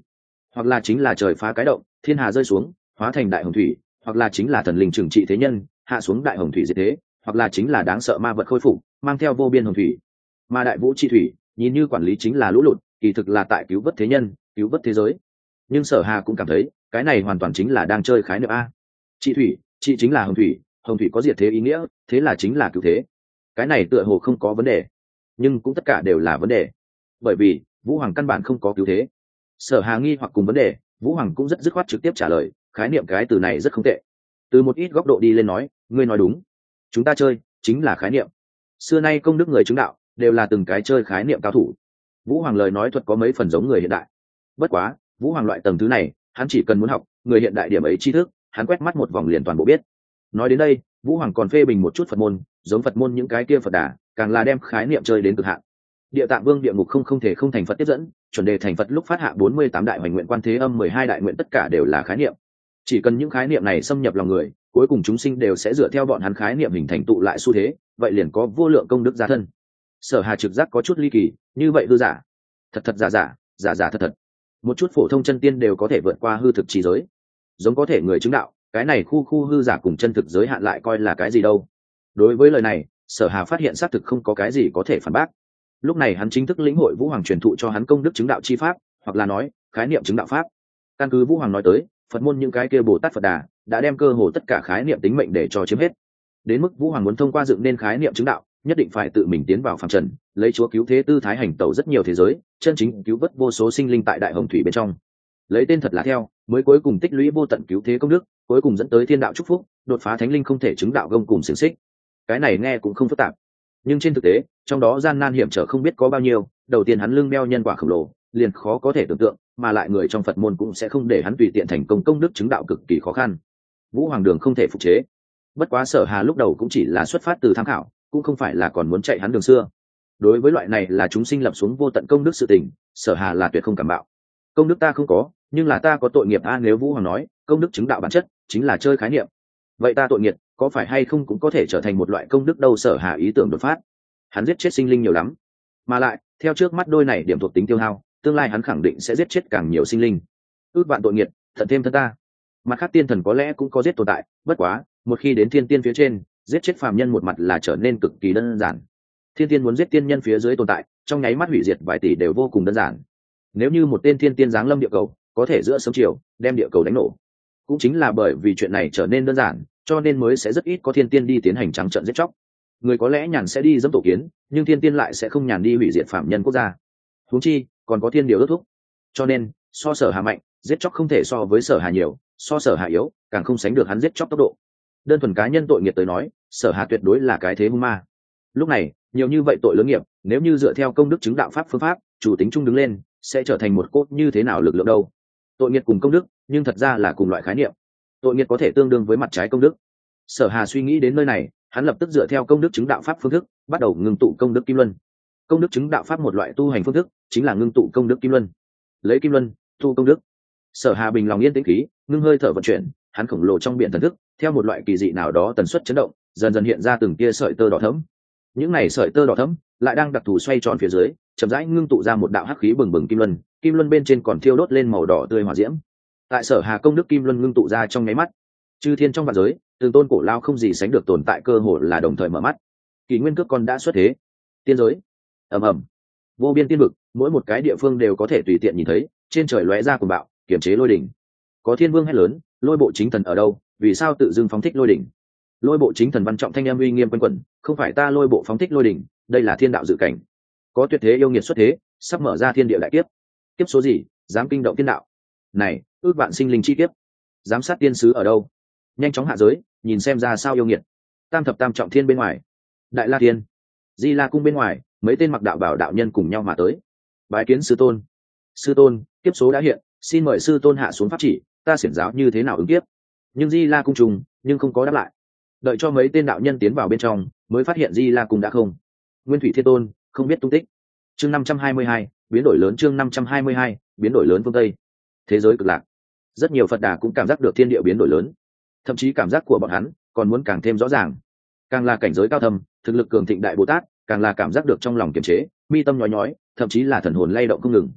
hoặc là chính là trời phá cái động, thiên hà rơi xuống hóa thành đại hồng thủy, hoặc là chính là thần linh trừng trị thế nhân hạ xuống đại hồng thủy diệt thế, hoặc là chính là đáng sợ ma vật khôi phục mang theo vô biên hồng thủy. Mà đại vũ chi thủy nhìn như quản lý chính là lũ lụt, kỳ thực là tại cứu vớt thế nhân, cứu vớt thế giới. Nhưng Sở Hà cũng cảm thấy cái này hoàn toàn chính là đang chơi khái niệm a. Chi thủy, chi chính là hồng thủy, hồng thủy có diệt thế ý nghĩa, thế là chính là cứu thế. Cái này tựa hồ không có vấn đề, nhưng cũng tất cả đều là vấn đề, bởi vì Vũ Hoàng căn bản không có cứu thế. Sở Hà nghi hoặc cùng vấn đề, Vũ Hoàng cũng rất dứt khoát trực tiếp trả lời, khái niệm cái từ này rất không tệ. Từ một ít góc độ đi lên nói, ngươi nói đúng, chúng ta chơi chính là khái niệm. Xưa nay công đức người chứng đạo đều là từng cái chơi khái niệm cao thủ. Vũ Hoàng lời nói thuật có mấy phần giống người hiện đại, bất quá Vũ Hoàng loại tầng thứ này hắn chỉ cần muốn học người hiện đại điểm ấy tri thức, hắn quét mắt một vòng liền toàn bộ biết. Nói đến đây, Vũ Hoàng còn phê bình một chút Phật môn, giống Phật môn những cái kia Phật đà càng là đem khái niệm chơi đến cực hạn. Địa Tạng Vương địa ngục không không thể không thành Phật tiếp dẫn, chuẩn đề thành Phật lúc phát hạ bốn mươi tám đại hoành nguyện quan thế âm mười hai đại nguyện tất cả đều là khái niệm. Chỉ cần những khái niệm này xâm nhập lòng người, cuối cùng chúng sinh đều sẽ dựa theo bọn hắn khái niệm hình thành tụ lại xu thế, vậy liền có vô lượng công đức gia thân. Sở Hà trực giác có chút ly kỳ, như vậy hư giả, thật thật giả giả, giả giả thật thật. Một chút phổ thông chân tiên đều có thể vượt qua hư thực trí giới, giống có thể người chứng đạo, cái này khu khu hư giả cùng chân thực giới hạn lại coi là cái gì đâu. Đối với lời này, Sở Hà phát hiện xác thực không có cái gì có thể phản bác. Lúc này hắn chính thức lĩnh hội Vũ Hoàng truyền thụ cho hắn công đức chứng đạo chi pháp, hoặc là nói khái niệm chứng đạo pháp. Căn cứ Vũ Hoàng nói tới, Phật môn những cái kia Bồ Tát Phật Đà đã đem cơ hồ tất cả khái niệm tính mệnh để cho chiếm hết. Đến mức Vũ Hoàng muốn thông qua dựng nên khái niệm chứng đạo, nhất định phải tự mình tiến vào phàm trần, lấy chúa cứu thế tư thái hành tẩu rất nhiều thế giới, chân chính cứu vớt vô số sinh linh tại đại hồng thủy bên trong. Lấy tên thật là theo, mới cuối cùng tích lũy vô tận cứu thế công đức, cuối cùng dẫn tới thiên đạo chúc phúc, đột phá thánh linh không thể chứng đạo gông cùng xiềng xích. Cái này nghe cũng không phức tạp, nhưng trên thực tế, trong đó gian nan hiểm trở không biết có bao nhiêu. Đầu tiên hắn lưng đeo nhân quả khổng lồ, liền khó có thể tưởng tượng, mà lại người trong Phật môn cũng sẽ không để hắn tùy tiện thành công công đức chứng đạo cực kỳ khó khăn. Vũ Hoàng đường không thể phục chế. Bất quá Sở Hà lúc đầu cũng chỉ là xuất phát từ tham khảo, cũng không phải là còn muốn chạy hắn đường xưa. Đối với loại này là chúng sinh lập xuống vô tận công đức sự tình, Sở Hà là tuyệt không cảm bạo. Công đức ta không có, nhưng là ta có tội nghiệp a. Nếu Vũ Hoàng nói công đức chứng đạo bản chất chính là chơi khái niệm, vậy ta tội nghiệp có phải hay không cũng có thể trở thành một loại công đức đâu. Sở Hà ý tưởng đột phát, hắn giết chết sinh linh nhiều lắm, mà lại theo trước mắt đôi này điểm thuộc tính tiêu hao, tương lai hắn khẳng định sẽ giết chết càng nhiều sinh linh. Ước vạn tội nghiệp thật thêm thân ta. Mặt khác tiên thần có lẽ cũng có giết tồn tại, bất quá một khi đến thiên tiên phía trên, giết chết phàm nhân một mặt là trở nên cực kỳ đơn giản. Thiên tiên muốn giết tiên nhân phía dưới tồn tại, trong nháy mắt hủy diệt vài tỷ đều vô cùng đơn giản. Nếu như một tên thiên tiên giáng lâm địa cầu, có thể giữa sớm chiều đem địa cầu đánh nổ. Cũng chính là bởi vì chuyện này trở nên đơn giản, cho nên mới sẽ rất ít có thiên tiên đi tiến hành trắng trợn giết chóc. Người có lẽ nhàn sẽ đi dẫm tổ kiến, nhưng thiên tiên lại sẽ không nhàn đi hủy diệt phạm nhân quốc gia. Huống chi còn có thiên điều ước thúc. Cho nên so Sở Hà mạnh, giết chóc không thể so với Sở Hà nhiều, so Sở Hà yếu, càng không sánh được hắn giết chóc tốc độ. Đơn thuần cá nhân tội nghiệp tới nói, Sở Hà tuyệt đối là cái thế hung ma. Lúc này nhiều như vậy tội lớn nghiệp, nếu như dựa theo công đức chứng đạo pháp phương pháp, chủ tính chung đứng lên, sẽ trở thành một cốt như thế nào lực lượng đâu. Tội nghiệp cùng công đức, nhưng thật ra là cùng loại khái niệm. Tội nghiệp có thể tương đương với mặt trái công đức. Sở Hà suy nghĩ đến nơi này, hắn lập tức dựa theo công đức chứng đạo pháp phương thức, bắt đầu ngưng tụ công đức kim luân. Công đức chứng đạo pháp một loại tu hành phương thức, chính là ngưng tụ công đức kim luân. Lấy kim luân tu công đức. Sở Hà bình lòng yên tĩnh khí, ngưng hơi thở vận chuyển, hắn khổng lồ trong biển thần thức, theo một loại kỳ dị nào đó tần suất chấn động, dần dần hiện ra từng tia sợi tơ đỏ thẫm. Những này sợi tơ đỏ thẫm lại đang đặc thù xoay tròn phía dưới, chậm rãi ngưng tụ ra một đạo hắc khí bừng bừng kim luân, kim luân bên trên còn thiêu đốt lên màu đỏ tươi hỏa diễm. Tại Sở Hà công đức kim luân ngưng tụ ra trong nháy mắt, chư thiên trong vạn giới, từng tôn cổ lao không gì sánh được tồn tại cơ hồ là đồng thời mở mắt. Kỷ nguyên cước con đã xuất thế. Tiên giới ầm ầm, vô biên tiên vực, mỗi một cái địa phương đều có thể tùy tiện nhìn thấy, trên trời lóe ra cuồng bạo, kiểm chế lôi đỉnh. Có thiên vương hét lớn, lôi bộ chính thần ở đâu, vì sao tự dưng phóng thích lôi đỉnh? Lôi bộ chính thần văn trọng thanh âm uy nghiêm quanh quẩn, không phải ta lôi bộ phóng thích lôi đỉnh, đây là thiên đạo dự cảnh. Có tuyệt thế yêu nghiệt xuất thế, sắp mở ra thiên địa đại kiếp. Kiếp số gì, dám kinh động thiên đạo? Này, ước vạn sinh linh chi kiếp, giám sát tiên sứ ở đâu? Nhanh chóng hạ giới, nhìn xem ra sao yêu nghiệt. Tam thập tam trọng thiên bên ngoài, Đại La Thiên, Di La cung bên ngoài, mấy tên mặc đạo bảo đạo nhân cùng nhau mà tới. Bái kiến sư tôn. Sư tôn, kiếp số đã hiện, xin mời sư tôn hạ xuống pháp chỉ, ta xiển giáo như thế nào ứng kiếp. Nhưng Di La cung trùng, nhưng không có đáp lại. Đợi cho mấy tên đạo nhân tiến vào bên trong, mới phát hiện Di La cung đã không. Nguyên Thủy Thiên Tôn không biết tung tích. Chương năm trăm hai mươi hai, biến đổi lớn. Chương năm trăm hai mươi hai, biến đổi lớn phương Tây. Thế giới cực lạc. Rất nhiều Phật Đà cũng cảm giác được thiên địa biến đổi lớn, thậm chí cảm giác của bọn hắn còn muốn càng thêm rõ ràng. Càng là cảnh giới cao thâm, thực lực cường thịnh đại Bồ Tát, càng là cảm giác được trong lòng kiềm chế, mi tâm nhói nhói, thậm chí là thần hồn lay động không ngừng.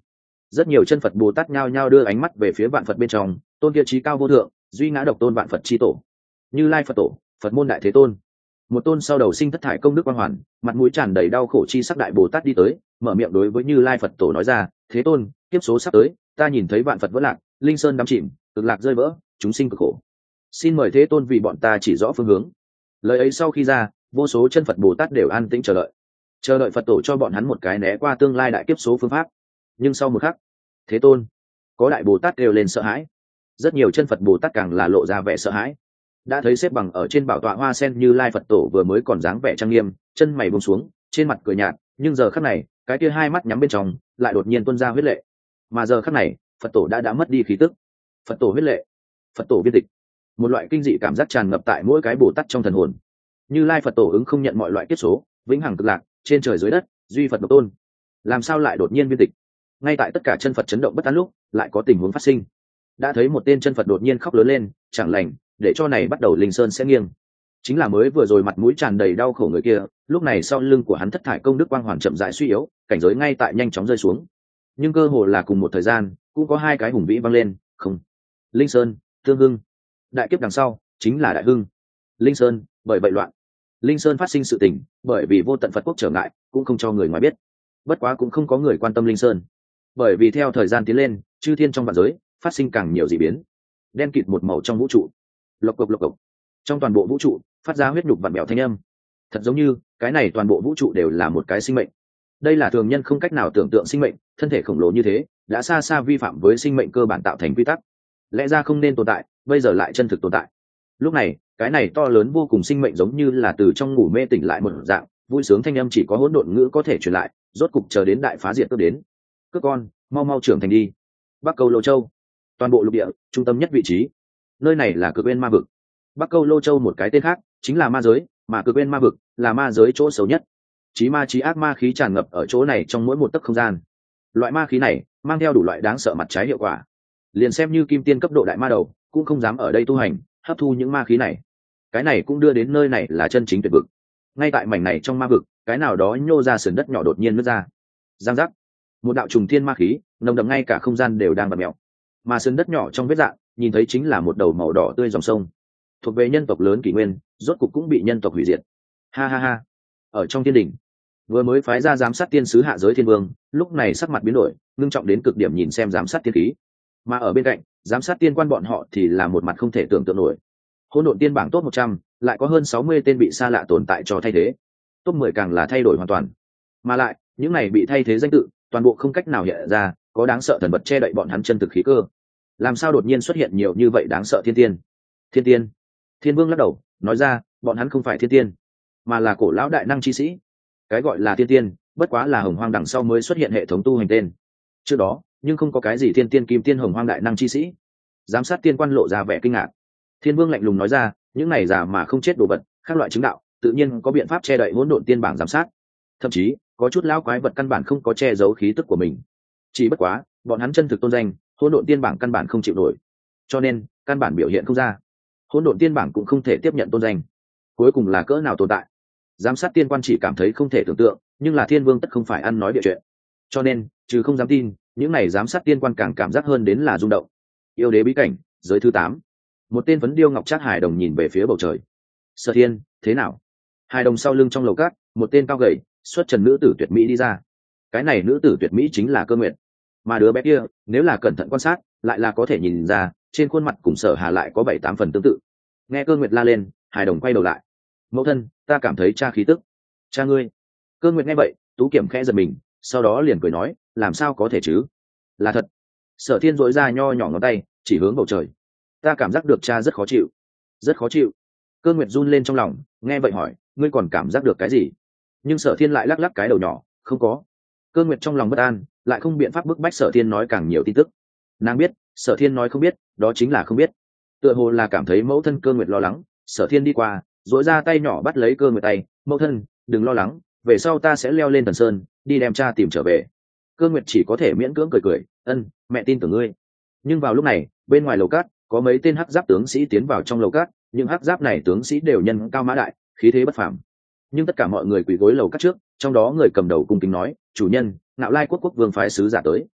Rất nhiều chân Phật Bồ Tát nhao nhao đưa ánh mắt về phía vạn Phật bên trong, tôn kia trí cao vô thượng, duy ngã độc tôn vạn Phật chi tổ. Như Lai Phật tổ, Phật môn đại thế tôn. Một tôn sau đầu sinh thất thải công đức quang hoàn, mặt mũi tràn đầy đau khổ chi sắc đại Bồ Tát đi tới, mở miệng đối với Như Lai Phật tổ nói ra, thế tôn, kiếp số sắp tới, ta nhìn thấy vạn Phật vỡ lạc, linh sơn đắm chìm, cực lạc rơi vỡ, chúng sinh cực khổ. Xin mời thế tôn vì bọn ta chỉ rõ phương hướng. Lời ấy sau khi ra, vô số chân Phật Bồ Tát đều an tĩnh chờ đợi, chờ đợi Phật tổ cho bọn hắn một cái né qua tương lai đại kiếp số phương pháp. Nhưng sau một khắc, thế tôn, có đại Bồ Tát đều lên sợ hãi, rất nhiều chân Phật Bồ Tát càng là lộ ra vẻ sợ hãi. Đã thấy xếp bằng ở trên bảo tọa hoa sen Như Lai Phật tổ vừa mới còn dáng vẻ trang nghiêm, chân mày buông xuống, trên mặt cười nhạt, nhưng giờ khắc này, cái kia hai mắt nhắm bên trong lại đột nhiên tuôn ra huyết lệ. Mà giờ khắc này, Phật tổ đã đã mất đi khí tức. Phật tổ huyết lệ, Phật tổ biên tịch, một loại kinh dị cảm giác tràn ngập tại mỗi cái Bồ Tát trong thần hồn. Như Lai Phật tổ ứng không nhận mọi loại kiếp số, vĩnh hằng cực lạc, trên trời dưới đất, duy Phật độc tôn. Làm sao lại đột nhiên biên tịch? Ngay tại tất cả chân Phật chấn động bất an lúc, lại có tình huống phát sinh. Đã thấy một tên chân Phật đột nhiên khóc lớn lên, chẳng lành, để cho này bắt đầu linh sơn sẽ nghiêng. Chính là mới vừa rồi mặt mũi tràn đầy đau khổ người kia, lúc này sau lưng của hắn thất thải công đức quang hoàn chậm rãi suy yếu, cảnh giới ngay tại nhanh chóng rơi xuống. Nhưng cơ hồ là cùng một thời gian, cũng có hai cái hùng vĩ vang lên, không. Linh sơn, tương hưng. Đại kiếp đằng sau, chính là đại hưng. Linh sơn, bởi vậy loạn. Linh sơn phát sinh sự tình, bởi vì vô tận Phật quốc trở ngại, cũng không cho người ngoài biết. Bất quá cũng không có người quan tâm Linh sơn, bởi vì theo thời gian tiến lên, chư thiên trong vạn giới phát sinh càng nhiều dị biến. Đen kịt một màu trong vũ trụ, lộc cộc lộc cộc, trong toàn bộ vũ trụ phát ra huyết nhục vặn bèo thanh âm, thật giống như cái này toàn bộ vũ trụ đều là một cái sinh mệnh. Đây là thường nhân không cách nào tưởng tượng sinh mệnh, thân thể khổng lồ như thế đã xa xa vi phạm với sinh mệnh cơ bản tạo thành quy tắc, lẽ ra không nên tồn tại, bây giờ lại chân thực tồn tại. Lúc này cái này to lớn vô cùng sinh mệnh giống như là từ trong ngủ mê tỉnh lại một dạng, vui sướng thanh âm chỉ có hỗn độn ngữ có thể truyền lại, rốt cục chờ đến đại phá diệt cướp đến. Các con mau mau trưởng thành đi. Bắc Câu Lô Châu, toàn bộ lục địa trung tâm nhất vị trí, nơi này là cực bên ma vực. Bắc Câu Lô Châu một cái tên khác chính là ma giới, mà cực bên ma vực là ma giới chỗ xấu nhất. Chí ma chí ác ma khí tràn ngập ở chỗ này trong mỗi một tấc không gian. Loại ma khí này mang theo đủ loại đáng sợ mặt trái hiệu quả, liền xem như kim tiên cấp độ đại ma đầu cũng không dám ở đây tu hành hấp thu những ma khí này. Cái này cũng đưa đến nơi này là chân chính tuyệt vực. Ngay tại mảnh này trong ma vực, cái nào đó nhô ra sườn đất nhỏ đột nhiên nứt ra, giang giác, một đạo trùng thiên ma khí nồng đậm ngay cả không gian đều đang bật mẹo. Mà sườn đất nhỏ trong vết dạng nhìn thấy chính là một đầu màu đỏ tươi dòng sông, thuộc về nhân tộc lớn kỷ nguyên, rốt cục cũng bị nhân tộc hủy diệt. Ha ha ha. Ở trong thiên đình, vừa mới phái ra giám sát tiên sứ hạ giới thiên vương, lúc này sắc mặt biến đổi, ngưng trọng đến cực điểm nhìn xem giám sát tiên khí. Mà ở bên cạnh giám sát tiên quan bọn họ thì là một mặt không thể tưởng tượng nổi. Hỗn độn tiên bảng top một trăm, lại có hơn sáu mươi tên bị xa lạ tồn tại cho thay thế. Top mười càng là thay đổi hoàn toàn. Mà lại, những này bị thay thế danh tự, toàn bộ không cách nào hiện ra, có đáng sợ thần vật che đậy bọn hắn chân thực khí cơ. Làm sao đột nhiên xuất hiện nhiều như vậy đáng sợ thiên tiên? Thiên tiên? Thiên Vương lắc đầu, nói ra, bọn hắn không phải thiên tiên, mà là cổ lão đại năng chi sĩ. Cái gọi là thiên tiên, bất quá là hồng hoang đằng sau mới xuất hiện hệ thống tu hành tên. Trước đó, nhưng không có cái gì thiên tiên kim tiên hồng hoang đại năng chi sĩ. Giám sát tiên quan lộ ra vẻ kinh ngạc. Thiên Vương lạnh lùng nói ra, những này giả mà không chết đồ vật, các loại chứng đạo, tự nhiên có biện pháp che đậy hỗn độn tiên bảng giám sát. Thậm chí, có chút lão quái vật căn bản không có che giấu khí tức của mình. Chỉ bất quá, bọn hắn chân thực tôn danh, hỗn độn tiên bảng căn bản không chịu nổi, cho nên căn bản biểu hiện không ra. Hỗn độn tiên bảng cũng không thể tiếp nhận tôn danh. Cuối cùng là cỡ nào tồn tại? Giám sát tiên quan chỉ cảm thấy không thể tưởng tượng, nhưng là Thiên Vương tất không phải ăn nói địa chuyện, cho nên trừ không dám tin, những này giám sát tiên quan càng cảm giác hơn đến là rung động. Yêu đế bí cảnh, giới thứ tám. Một tên vấn điêu ngọc trác hài đồng nhìn về phía bầu trời. Sở Thiên, thế nào? Hài đồng sau lưng trong lầu cát, một tên cao gầy, xuất trần nữ tử tuyệt mỹ đi ra. Cái này nữ tử tuyệt mỹ chính là Cơ Nguyệt, mà đứa bé kia nếu là cẩn thận quan sát, lại là có thể nhìn ra trên khuôn mặt cùng Sở Hà lại có bảy tám phần tương tự. Nghe Cơ Nguyệt la lên, hài đồng quay đầu lại. Mẫu thân, ta cảm thấy cha khí tức. Cha ngươi? Cơ Nguyệt nghe vậy, tú kiểm khẽ giật mình, sau đó liền cười nói, làm sao có thể chứ? Là thật. Sở Thiên dỗi ra nho nhỏ ngón tay, chỉ hướng bầu trời. Ta cảm giác được cha rất khó chịu. Rất khó chịu. Cơ Nguyệt run lên trong lòng, nghe vậy hỏi, ngươi còn cảm giác được cái gì? Nhưng Sở Thiên lại lắc lắc cái đầu nhỏ, không có. Cơ Nguyệt trong lòng bất an, lại không biện pháp bức bách Sở Thiên nói càng nhiều tin tức. Nàng biết, Sở Thiên nói không biết, đó chính là không biết. Tựa hồ là cảm thấy mẫu thân Cơ Nguyệt lo lắng, Sở Thiên đi qua, duỗi ra tay nhỏ bắt lấy Cơ Nguyệt tay, mẫu thân, đừng lo lắng, về sau ta sẽ leo lên Thần Sơn, đi đem cha tìm trở về. Cơ Nguyệt chỉ có thể miễn cưỡng cười cười, ân, mẹ tin tưởng ngươi. Nhưng vào lúc này, bên ngoài lầu cát, có mấy tên hắc giáp tướng sĩ tiến vào trong lầu cát, những hắc giáp này tướng sĩ đều nhân cao mã đại, khí thế bất phàm. Nhưng tất cả mọi người quỳ gối lầu cát trước, trong đó người cầm đầu cung kính nói, chủ nhân, Ngạo Lai quốc quốc vương phái sứ giả tới.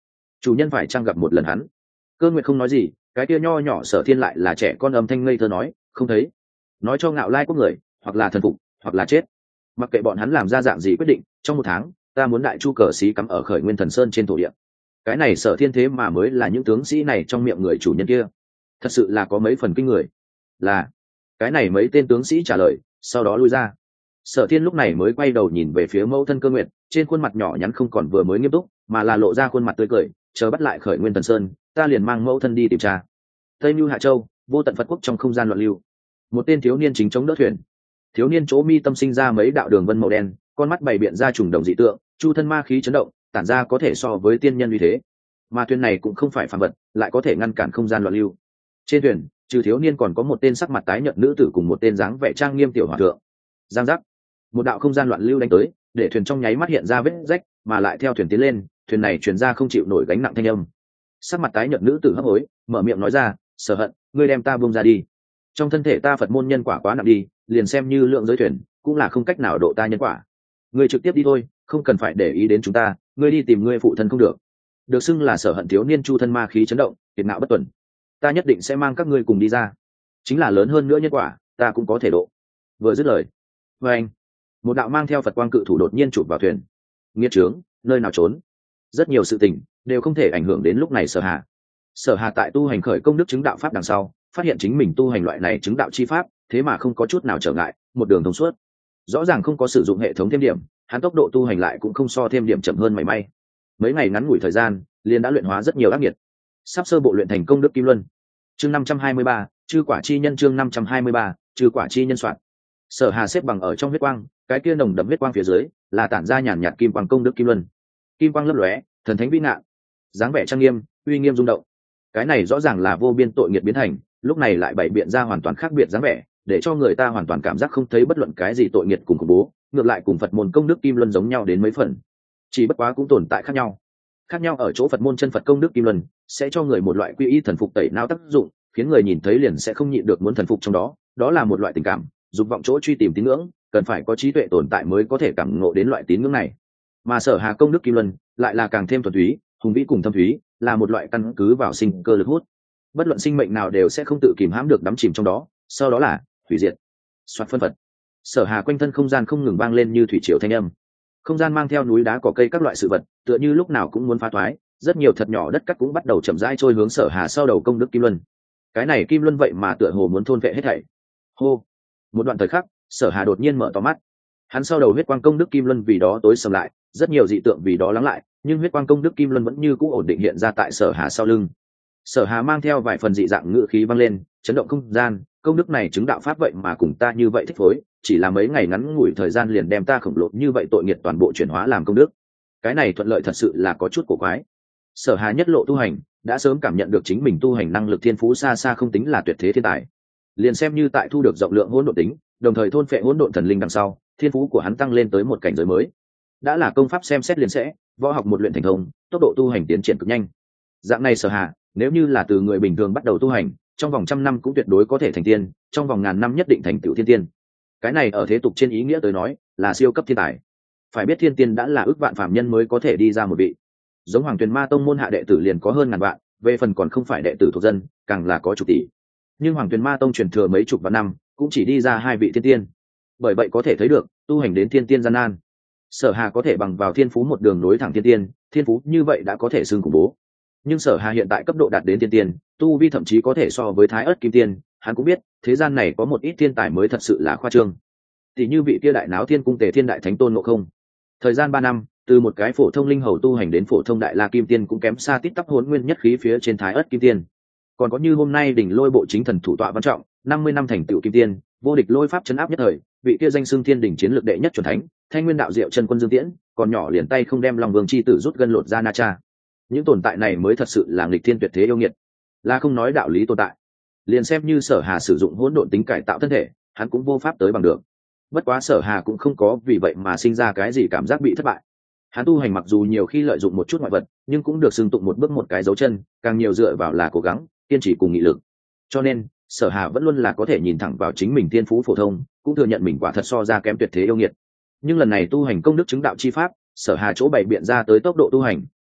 chủ nhân phải trang gặp một lần hắn. Cơ Nguyệt không nói gì, cái kia nho nhỏ Sở Thiên lại là trẻ con âm thanh ngây thơ nói, không thấy. Nói cho Ngạo Lai quốc người, hoặc là thần phục, hoặc là chết. Mặc kệ bọn hắn làm ra dạng gì quyết định, trong một tháng, ta muốn đại chu cờ sĩ cắm ở Khởi Nguyên Thần Sơn trên thổ địa. Cái này Sở Thiên thế mà mới là những tướng sĩ này trong miệng người chủ nhân kia, thật sự là có mấy phần kinh người. Là, cái này mấy tên tướng sĩ trả lời, sau đó lui ra. Sở Thiên lúc này mới quay đầu nhìn về phía mẫu thân Cơ Nguyệt, trên khuôn mặt nhỏ nhắn không còn vừa mới nghiêm túc, mà là lộ ra khuôn mặt tươi cười, chờ bắt lại Khởi Nguyên Thần Sơn, ta liền mang mẫu thân đi tìm tra. Tây Nưu Hạ Châu, vô tận Phật quốc trong không gian loạn lưu, một tên thiếu niên chính chống đỡ thuyền. Thiếu niên chỗ mi tâm sinh ra mấy đạo đường vân màu đen, con mắt bày biện ra trùng đồng dị tượng, chu thân ma khí chấn động, tản ra có thể so với tiên nhân uy thế. Mà thuyền này cũng không phải phàm vật, lại có thể ngăn cản không gian loạn lưu. Trên thuyền, trừ thiếu niên còn có một tên sắc mặt tái nhợt nữ tử cùng một tên dáng vẻ trang nghiêm tiểu hòa thượng. Giang giác, một đạo không gian loạn lưu đánh tới, để thuyền trong nháy mắt hiện ra vết rách, mà lại theo thuyền tiến lên, thuyền này truyền ra không chịu nổi gánh nặng thanh âm. Sắc mặt tái nhợt nữ tử hấp hối, mở miệng nói ra, Sở Hận, ngươi đem ta buông ra đi. Trong thân thể ta Phật môn nhân quả quá nặng đi, liền xem như lượng giới thuyền, cũng là không cách nào độ ta nhân quả. Ngươi trực tiếp đi thôi, không cần phải để ý đến chúng ta, ngươi đi tìm ngươi phụ thân không được. Được xưng là Sở Hận thiếu niên chu thân ma khí chấn động, kiệt ngạo bất tuần. Ta nhất định sẽ mang các ngươi cùng đi ra. Chính là lớn hơn nữa nhân quả, ta cũng có thể độ. Vừa dứt lời, với anh, một đạo mang theo Phật quang cự thủ đột nhiên chụp vào thuyền. Nghiệt trướng, nơi nào trốn? Rất nhiều sự tình đều không thể ảnh hưởng đến lúc này Sở Hà. Sở Hà tại tu hành khởi công đức chứng đạo pháp đằng sau, phát hiện chính mình tu hành loại này chứng đạo chi pháp, thế mà không có chút nào trở ngại, một đường thông suốt. Rõ ràng không có sử dụng hệ thống thêm điểm, hắn tốc độ tu hành lại cũng không so thêm điểm chậm hơn mảy may. Mấy ngày ngắn ngủi thời gian, liền đã luyện hóa rất nhiều ác nghiệt. Sắp sơ bộ luyện thành công đức kim luân. Chương năm trăm hai mươi ba, chư quả chi nhân chương năm trăm hai mươi ba, chư quả chi nhân soạn. Sở Hà xếp bằng ở trong huyết quang, cái kia nồng đậm huyết quang phía dưới là tản ra nhàn nhạt kim quang công đức kim luân. Kim quang lấp lóe, thần thánh vĩ ngạn, dáng vẻ trang nghiêm, uy nghiêm rung động. Cái này rõ ràng là vô biên tội nghiệp biến thành, lúc này lại bày biện ra hoàn toàn khác biệt dáng vẻ, để cho người ta hoàn toàn cảm giác không thấy bất luận cái gì tội nghiệp cùng khủng bố, ngược lại cùng Phật môn công đức kim luân giống nhau đến mấy phần. Chỉ bất quá cũng tồn tại khác nhau. Khác nhau ở chỗ Phật môn chân Phật công đức kim luân sẽ cho người một loại quy y thần phục tẩy não tác dụng, khiến người nhìn thấy liền sẽ không nhịn được muốn thần phục trong đó, đó là một loại tình cảm, dục vọng chỗ truy tìm tín ngưỡng, cần phải có trí tuệ tồn tại mới có thể cảm ngộ đến loại tín ngưỡng này. Mà Sở Hà công đức kim luân lại là càng thêm thuần túy, hùng vĩ cùng thâm thúy, là một loại căn cứ vào sinh cơ lực hút. Bất luận sinh mệnh nào đều sẽ không tự kìm hãm được đắm chìm trong đó, sau đó là hủy diệt. Soạt phân phật. Sở Hà quanh thân không gian không ngừng vang lên như thủy triều thanh âm. Không gian mang theo núi đá cỏ cây các loại sự vật, tựa như lúc nào cũng muốn phá thoái, rất nhiều thật nhỏ đất cát cũng bắt đầu chậm rãi trôi hướng Sở Hà sau đầu công đức kim luân. Cái này kim luân vậy mà tựa hồ muốn thôn vệ hết thảy. Hô. Một đoạn thời khắc, Sở Hà đột nhiên mở to mắt. Hắn sau đầu huyết quang công đức kim luân vì đó tối sầm lại, rất nhiều dị tượng vì đó lắng lại, nhưng huyết quang công đức kim luân vẫn như cũ ổn định hiện ra tại Sở Hà sau lưng. Sở Hà mang theo vài phần dị dạng ngữ khí vang lên, chấn động không gian, công đức này chứng đạo pháp vậy mà cùng ta như vậy thích phối, chỉ là mấy ngày ngắn ngủi thời gian liền đem ta khổng lồ như vậy tội nghiệp toàn bộ chuyển hóa làm công đức. Cái này thuận lợi thật sự là có chút cổ quái. Sở Hà nhất lộ tu hành, đã sớm cảm nhận được chính mình tu hành năng lực thiên phú xa xa không tính là tuyệt thế thiên tài. Liền xem như tại thu được rộng lượng hỗn độn tính, đồng thời thôn phệ hỗn độn thần linh đằng sau, thiên phú của hắn tăng lên tới một cảnh giới mới. Đã là công pháp xem xét liền sẽ, võ học một luyện thành thông, tốc độ tu hành tiến triển cực nhanh. Dạng này Sở Hà, nếu như là từ người bình thường bắt đầu tu hành, trong vòng trăm năm cũng tuyệt đối có thể thành tiên, trong vòng ngàn năm nhất định thành tựu thiên tiên. Cái này ở thế tục trên ý nghĩa tới nói, là siêu cấp thiên tài. Phải biết thiên tiên đã là ước vạn phàm nhân mới có thể đi ra một vị. Giống Hoàng Tuyền Ma tông môn hạ đệ tử liền có hơn ngàn vạn, về phần còn không phải đệ tử thuộc dân, càng là có chục tỷ. Nhưng Hoàng Tuyền Ma tông truyền thừa mấy chục vạn năm, cũng chỉ đi ra hai vị thiên tiên. Bởi vậy có thể thấy được, tu hành đến thiên tiên gian nan. Sở Hà có thể bằng vào thiên phú một đường nối thẳng thiên tiên, thiên phú như vậy đã có thể xưng khủng bố. Nhưng Sở Hà hiện tại cấp độ đạt đến thiên tiên, tu vi thậm chí có thể so với Thái Ức Kim Tiên, hắn cũng biết, thế gian này có một ít thiên tài mới thật sự là khoa trương. Tỷ như vị kia đại náo thiên cung Tề Thiên đại thánh Tôn Ngộ Không. Thời gian ba năm, từ một cái phổ thông linh hầu tu hành đến phổ thông đại la kim tiên cũng kém xa tít tắp hỗn nguyên nhất khí phía trên Thái Ức Kim Tiên. Còn có như hôm nay đỉnh lôi bộ chính thần thủ tọa văn trọng, năm mươi năm thành tựu kim tiên, vô địch lôi pháp chấn áp nhất thời, vị kia danh xưng thiên đỉnh chiến lược đệ nhất chuẩn thánh, Thanh Nguyên đạo diệu chân quân Dương Tiễn, còn nhỏ liền tay không đem Long Vương chi tử rút gân lột ra na cha. Những tồn tại này mới thật sự là nghịch thiên tuyệt thế yêu nghiệt, là không nói đạo lý tồn tại. Liền xem như Sở Hà sử dụng hỗn độn tính cải tạo thân thể, hắn cũng vô pháp tới bằng được. Bất quá Sở Hà cũng không có vì vậy mà sinh ra cái gì cảm giác bị thất bại. Hắn tu hành mặc dù nhiều khi lợi dụng một chút ngoại vật, nhưng cũng được xưng tụng một bước một cái dấu chân, càng nhiều dựa vào là cố gắng, kiên trì cùng nghị lực. Cho nên, Sở Hà vẫn luôn là có thể nhìn thẳng vào chính mình thiên phú phổ thông, cũng thừa nhận mình quả thật so ra kém tuyệt thế yêu nghiệt. Nhưng lần này tu hành công đức chứng đạo chi pháp, Sở Hà chỗ bày biện ra tới tốc độ tu hành,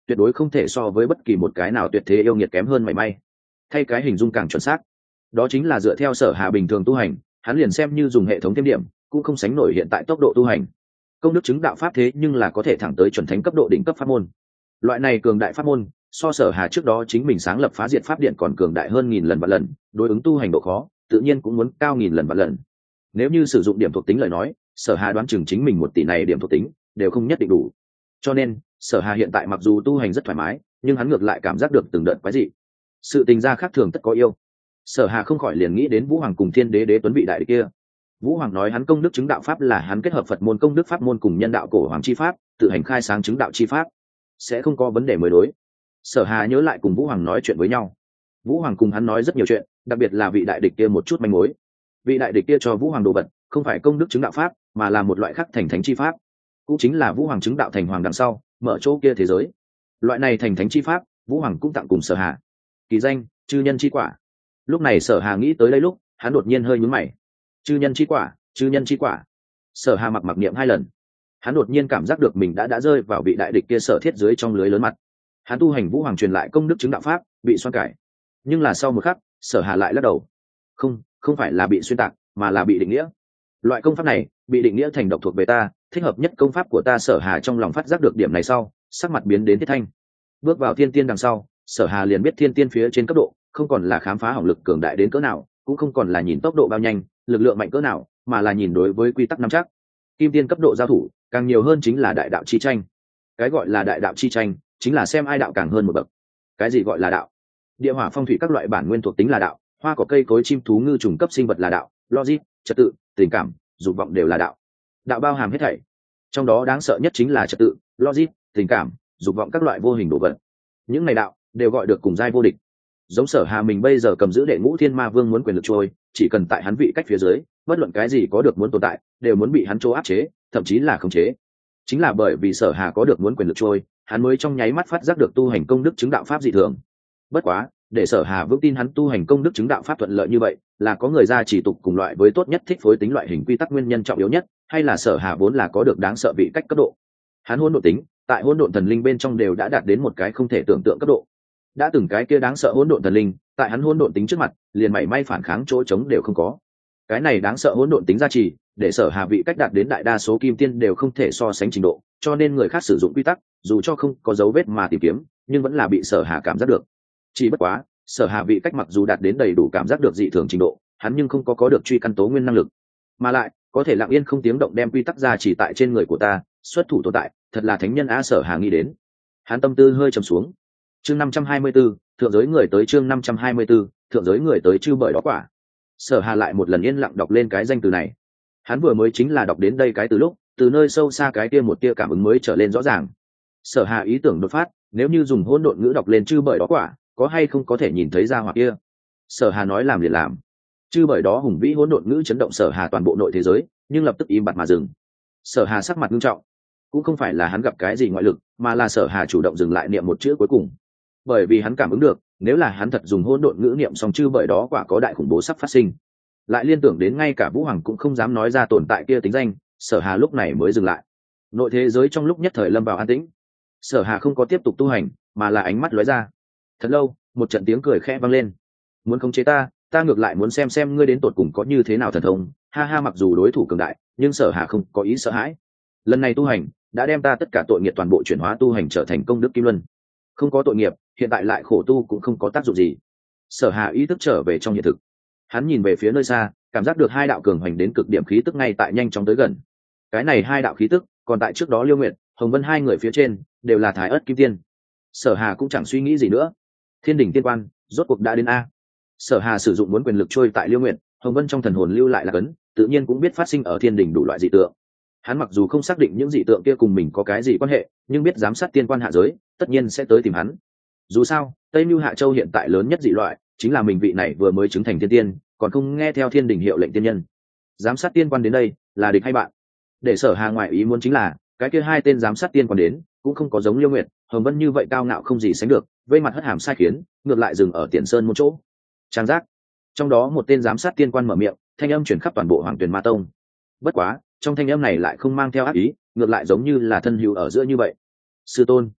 tuyệt đối không thể so với bất kỳ một cái nào tuyệt thế yêu nghiệt kém hơn mảy may. Thay cái hình dung càng chuẩn xác, đó chính là dựa theo Sở Hà bình thường tu hành, hắn liền xem như dùng hệ thống thêm điểm cũng không sánh nổi hiện tại tốc độ tu hành. Công đức chứng đạo pháp thế nhưng là có thể thẳng tới chuẩn thánh cấp độ đỉnh cấp pháp môn. Loại này cường đại pháp môn, so Sở Hà trước đó chính mình sáng lập phá diệt pháp điện còn cường đại hơn nghìn lần vạn lần, đối ứng tu hành độ khó tự nhiên cũng muốn cao nghìn lần vạn lần. Nếu như sử dụng điểm thuộc tính lời nói, Sở Hà đoán chừng chính mình một tỷ này điểm thuộc tính đều không nhất định đủ. Cho nên Sở Hà hiện tại mặc dù tu hành rất thoải mái, nhưng hắn ngược lại cảm giác được từng đợt quái dị. Sự tình gia khác thường tất có yêu. Sở Hà không khỏi liền nghĩ đến Vũ Hoàng cùng Thiên Đế Đế Tuấn vị đại đế kia. Vũ Hoàng nói hắn công đức chứng đạo pháp là hắn kết hợp Phật môn công đức pháp môn cùng nhân đạo cổ hoàng chi pháp, tự hành khai sáng chứng đạo chi pháp, sẽ không có vấn đề mới đối. Sở Hà nhớ lại cùng Vũ Hoàng nói chuyện với nhau. Vũ Hoàng cùng hắn nói rất nhiều chuyện, đặc biệt là vị đại địch kia một chút manh mối. Vị đại địch kia cho Vũ Hoàng đồ vật, không phải công đức chứng đạo pháp, mà là một loại khác thành thánh chi pháp, cũng chính là Vũ Hoàng chứng đạo thành hoàng đằng sau mở chỗ kia thế giới. Loại này thành thánh chi pháp, Vũ Hoàng cũng tặng cùng Sở Hà. Kỳ danh chư nhân chi quả. Lúc này Sở Hà nghĩ tới đây lúc, hắn đột nhiên hơi nhướng mày. Chư nhân chi quả, chư nhân chi quả. Sở Hà mặc mặc niệm hai lần, hắn đột nhiên cảm giác được mình đã đã rơi vào vị đại địch kia Sở Thiết dưới trong lưới lớn mặt. Hắn tu hành Vũ Hoàng truyền lại công đức chứng đạo pháp bị xoan cải, nhưng là sau một khắc Sở Hà lại lắc đầu. Không, không phải là bị xuyên tạc, mà là bị định nghĩa. Loại công pháp này bị định nghĩa thành độc thuộc về ta, thích hợp nhất công pháp của ta. Sở Hà trong lòng phát giác được điểm này sau, sắc mặt biến đến thiết thanh. Bước vào thiên tiên đằng sau, Sở Hà liền biết thiên tiên phía trên cấp độ không còn là khám phá hỏng lực cường đại đến cỡ nào, cũng không còn là nhìn tốc độ bao nhanh, lực lượng mạnh cỡ nào, mà là nhìn đối với quy tắc nắm chắc. Kim tiên cấp độ giao thủ càng nhiều hơn chính là đại đạo chi tranh. Cái gọi là đại đạo chi tranh chính là xem ai đạo càng hơn một bậc. Cái gì gọi là đạo? Địa hỏa phong thủy các loại bản nguyên thuộc tính là đạo, hoa cỏ cây cối chim thú ngư trùng cấp sinh vật là đạo, logic, trật tự, tình cảm, dục vọng đều là đạo. Đạo bao hàm hết thảy, trong đó đáng sợ nhất chính là trật tự, logic, tình cảm, dục vọng các loại vô hình đồ vật. Những này đạo đều gọi được cùng giai vô địch. Giống Sở Hà mình bây giờ cầm giữ đệ ngũ thiên ma vương muốn quyền lực trôi, chỉ cần tại hắn vị cách phía dưới, bất luận cái gì có được muốn tồn tại đều muốn bị hắn chỗ áp chế, thậm chí là khống chế. Chính là bởi vì Sở Hà có được muốn quyền lực trôi, hắn mới trong nháy mắt phát giác được tu hành công đức chứng đạo pháp dị thường. Bất quá, để Sở Hà vững tin hắn tu hành công đức chứng đạo pháp thuận lợi như vậy, là có người ra chỉ tục cùng loại với tốt nhất thích phối tính loại hình quy tắc nguyên nhân trọng yếu nhất, hay là Sở Hà vốn là có được đáng sợ vị cách cấp độ. Hắn hỗn độn tính, tại hỗn độn thần linh bên trong đều đã đạt đến một cái không thể tưởng tượng cấp độ. Đã từng cái kia đáng sợ hỗn độn thần linh, tại hắn hỗn độn tính trước mặt, liền mảy may phản kháng chỗ trống đều không có. Cái này đáng sợ hỗn độn tính gia trì, để Sở Hà vị cách đạt đến đại đa số kim tiên đều không thể so sánh trình độ, cho nên người khác sử dụng quy tắc, dù cho không có dấu vết mà tìm kiếm, nhưng vẫn là bị Sở Hà cảm giác được. Chỉ bất quá, Sở Hà vị cách mặc dù đạt đến đầy đủ cảm giác được dị thường trình độ, hắn nhưng không có có được truy căn tố nguyên năng lực, mà lại có thể lặng yên không tiếng động đem quy tắc gia trì tại trên người của ta, xuất thủ tồn tại, thật là thánh nhân á. Sở Hà nghĩ đến, hắn tâm tư hơi trầm xuống. Chương năm trăm hai mươi 524, thượng giới người tới. Chương năm trăm hai mươi 524, thượng giới người tới chư bởi đó quả. Sở Hà lại một lần yên lặng đọc lên cái danh từ này. Hắn vừa mới chính là đọc đến đây cái từ lúc, từ nơi sâu xa cái kia một tia cảm ứng mới trở lên rõ ràng. Sở Hà ý tưởng đột phát, nếu như dùng hỗn độn ngữ đọc lên chư bởi đó quả, có hay không có thể nhìn thấy ra hoặc kia. Sở Hà nói làm liền làm. Chư bởi đó hùng vĩ hỗn độn ngữ chấn động Sở Hà toàn bộ nội thế giới, nhưng lập tức im bặt mà dừng. Sở Hà sắc mặt nghiêm trọng, cũng không phải là hắn gặp cái gì ngoại lực, mà là Sở Hà chủ động dừng lại niệm một chữ cuối cùng. Bởi vì hắn cảm ứng được, nếu là hắn thật dùng hỗn độn ngữ niệm xong chư bởi đó quả có đại khủng bố sắp phát sinh. Lại liên tưởng đến ngay cả Vũ Hoàng cũng không dám nói ra tồn tại kia tính danh, Sở Hà lúc này mới dừng lại. Nội thế giới trong lúc nhất thời lâm vào an tĩnh. Sở Hà không có tiếp tục tu hành, mà là ánh mắt lóe ra. Thật lâu, một trận tiếng cười khẽ vang lên. Muốn khống chế ta, ta ngược lại muốn xem xem ngươi đến tột cùng có như thế nào thần thông. Ha ha, mặc dù đối thủ cường đại, nhưng Sở Hà không có ý sợ hãi. Lần này tu hành đã đem ta tất cả tội nghiệp toàn bộ chuyển hóa tu hành trở thành công đức kim luân. Không có tội nghiệp, hiện tại lại khổ tu cũng không có tác dụng gì. Sở Hà ý thức trở về trong hiện thực. Hắn nhìn về phía nơi xa, cảm giác được hai đạo cường hoành đến cực điểm khí tức ngay tại nhanh chóng tới gần. Cái này hai đạo khí tức, còn tại trước đó Liêu Nguyệt, Hồng Vân hai người phía trên đều là Thái Ức Kim Tiên. Sở Hà cũng chẳng suy nghĩ gì nữa. Thiên đỉnh tiên quan rốt cuộc đã đến a. Sở Hà sử dụng muốn quyền lực trôi tại Liêu Nguyệt, Hồng Vân trong thần hồn lưu lại là cấn, tự nhiên cũng biết phát sinh ở thiên đỉnh đủ loại dị tượng. Hắn mặc dù không xác định những dị tượng kia cùng mình có cái gì quan hệ, nhưng biết giám sát tiên quan hạ giới, tất nhiên sẽ tới tìm hắn. Dù sao, Tây Nưu Hạ Châu hiện tại lớn nhất dị loại chính là mình vị này vừa mới chứng thành thiên tiên, còn không nghe theo thiên đình hiệu lệnh tiên nhân. Giám sát tiên quan đến đây là địch hay bạn? Để Sở Hà ngoại ý muốn chính là cái kia hai tên giám sát tiên quan đến cũng không có giống Liêu Nguyệt, Hồng Vân như vậy cao ngạo không gì sánh được, vây mặt hất hàm sai khiến, ngược lại dừng ở Tiền Sơn một chỗ. Trang giác, trong đó một tên giám sát tiên quan mở miệng, thanh âm chuyển khắp toàn bộ Hoàng Tuyền Ma Tông. Bất quá, trong thanh âm này lại không mang theo ác ý, ngược lại giống như là thân hữu ở giữa như vậy. Sư tôn,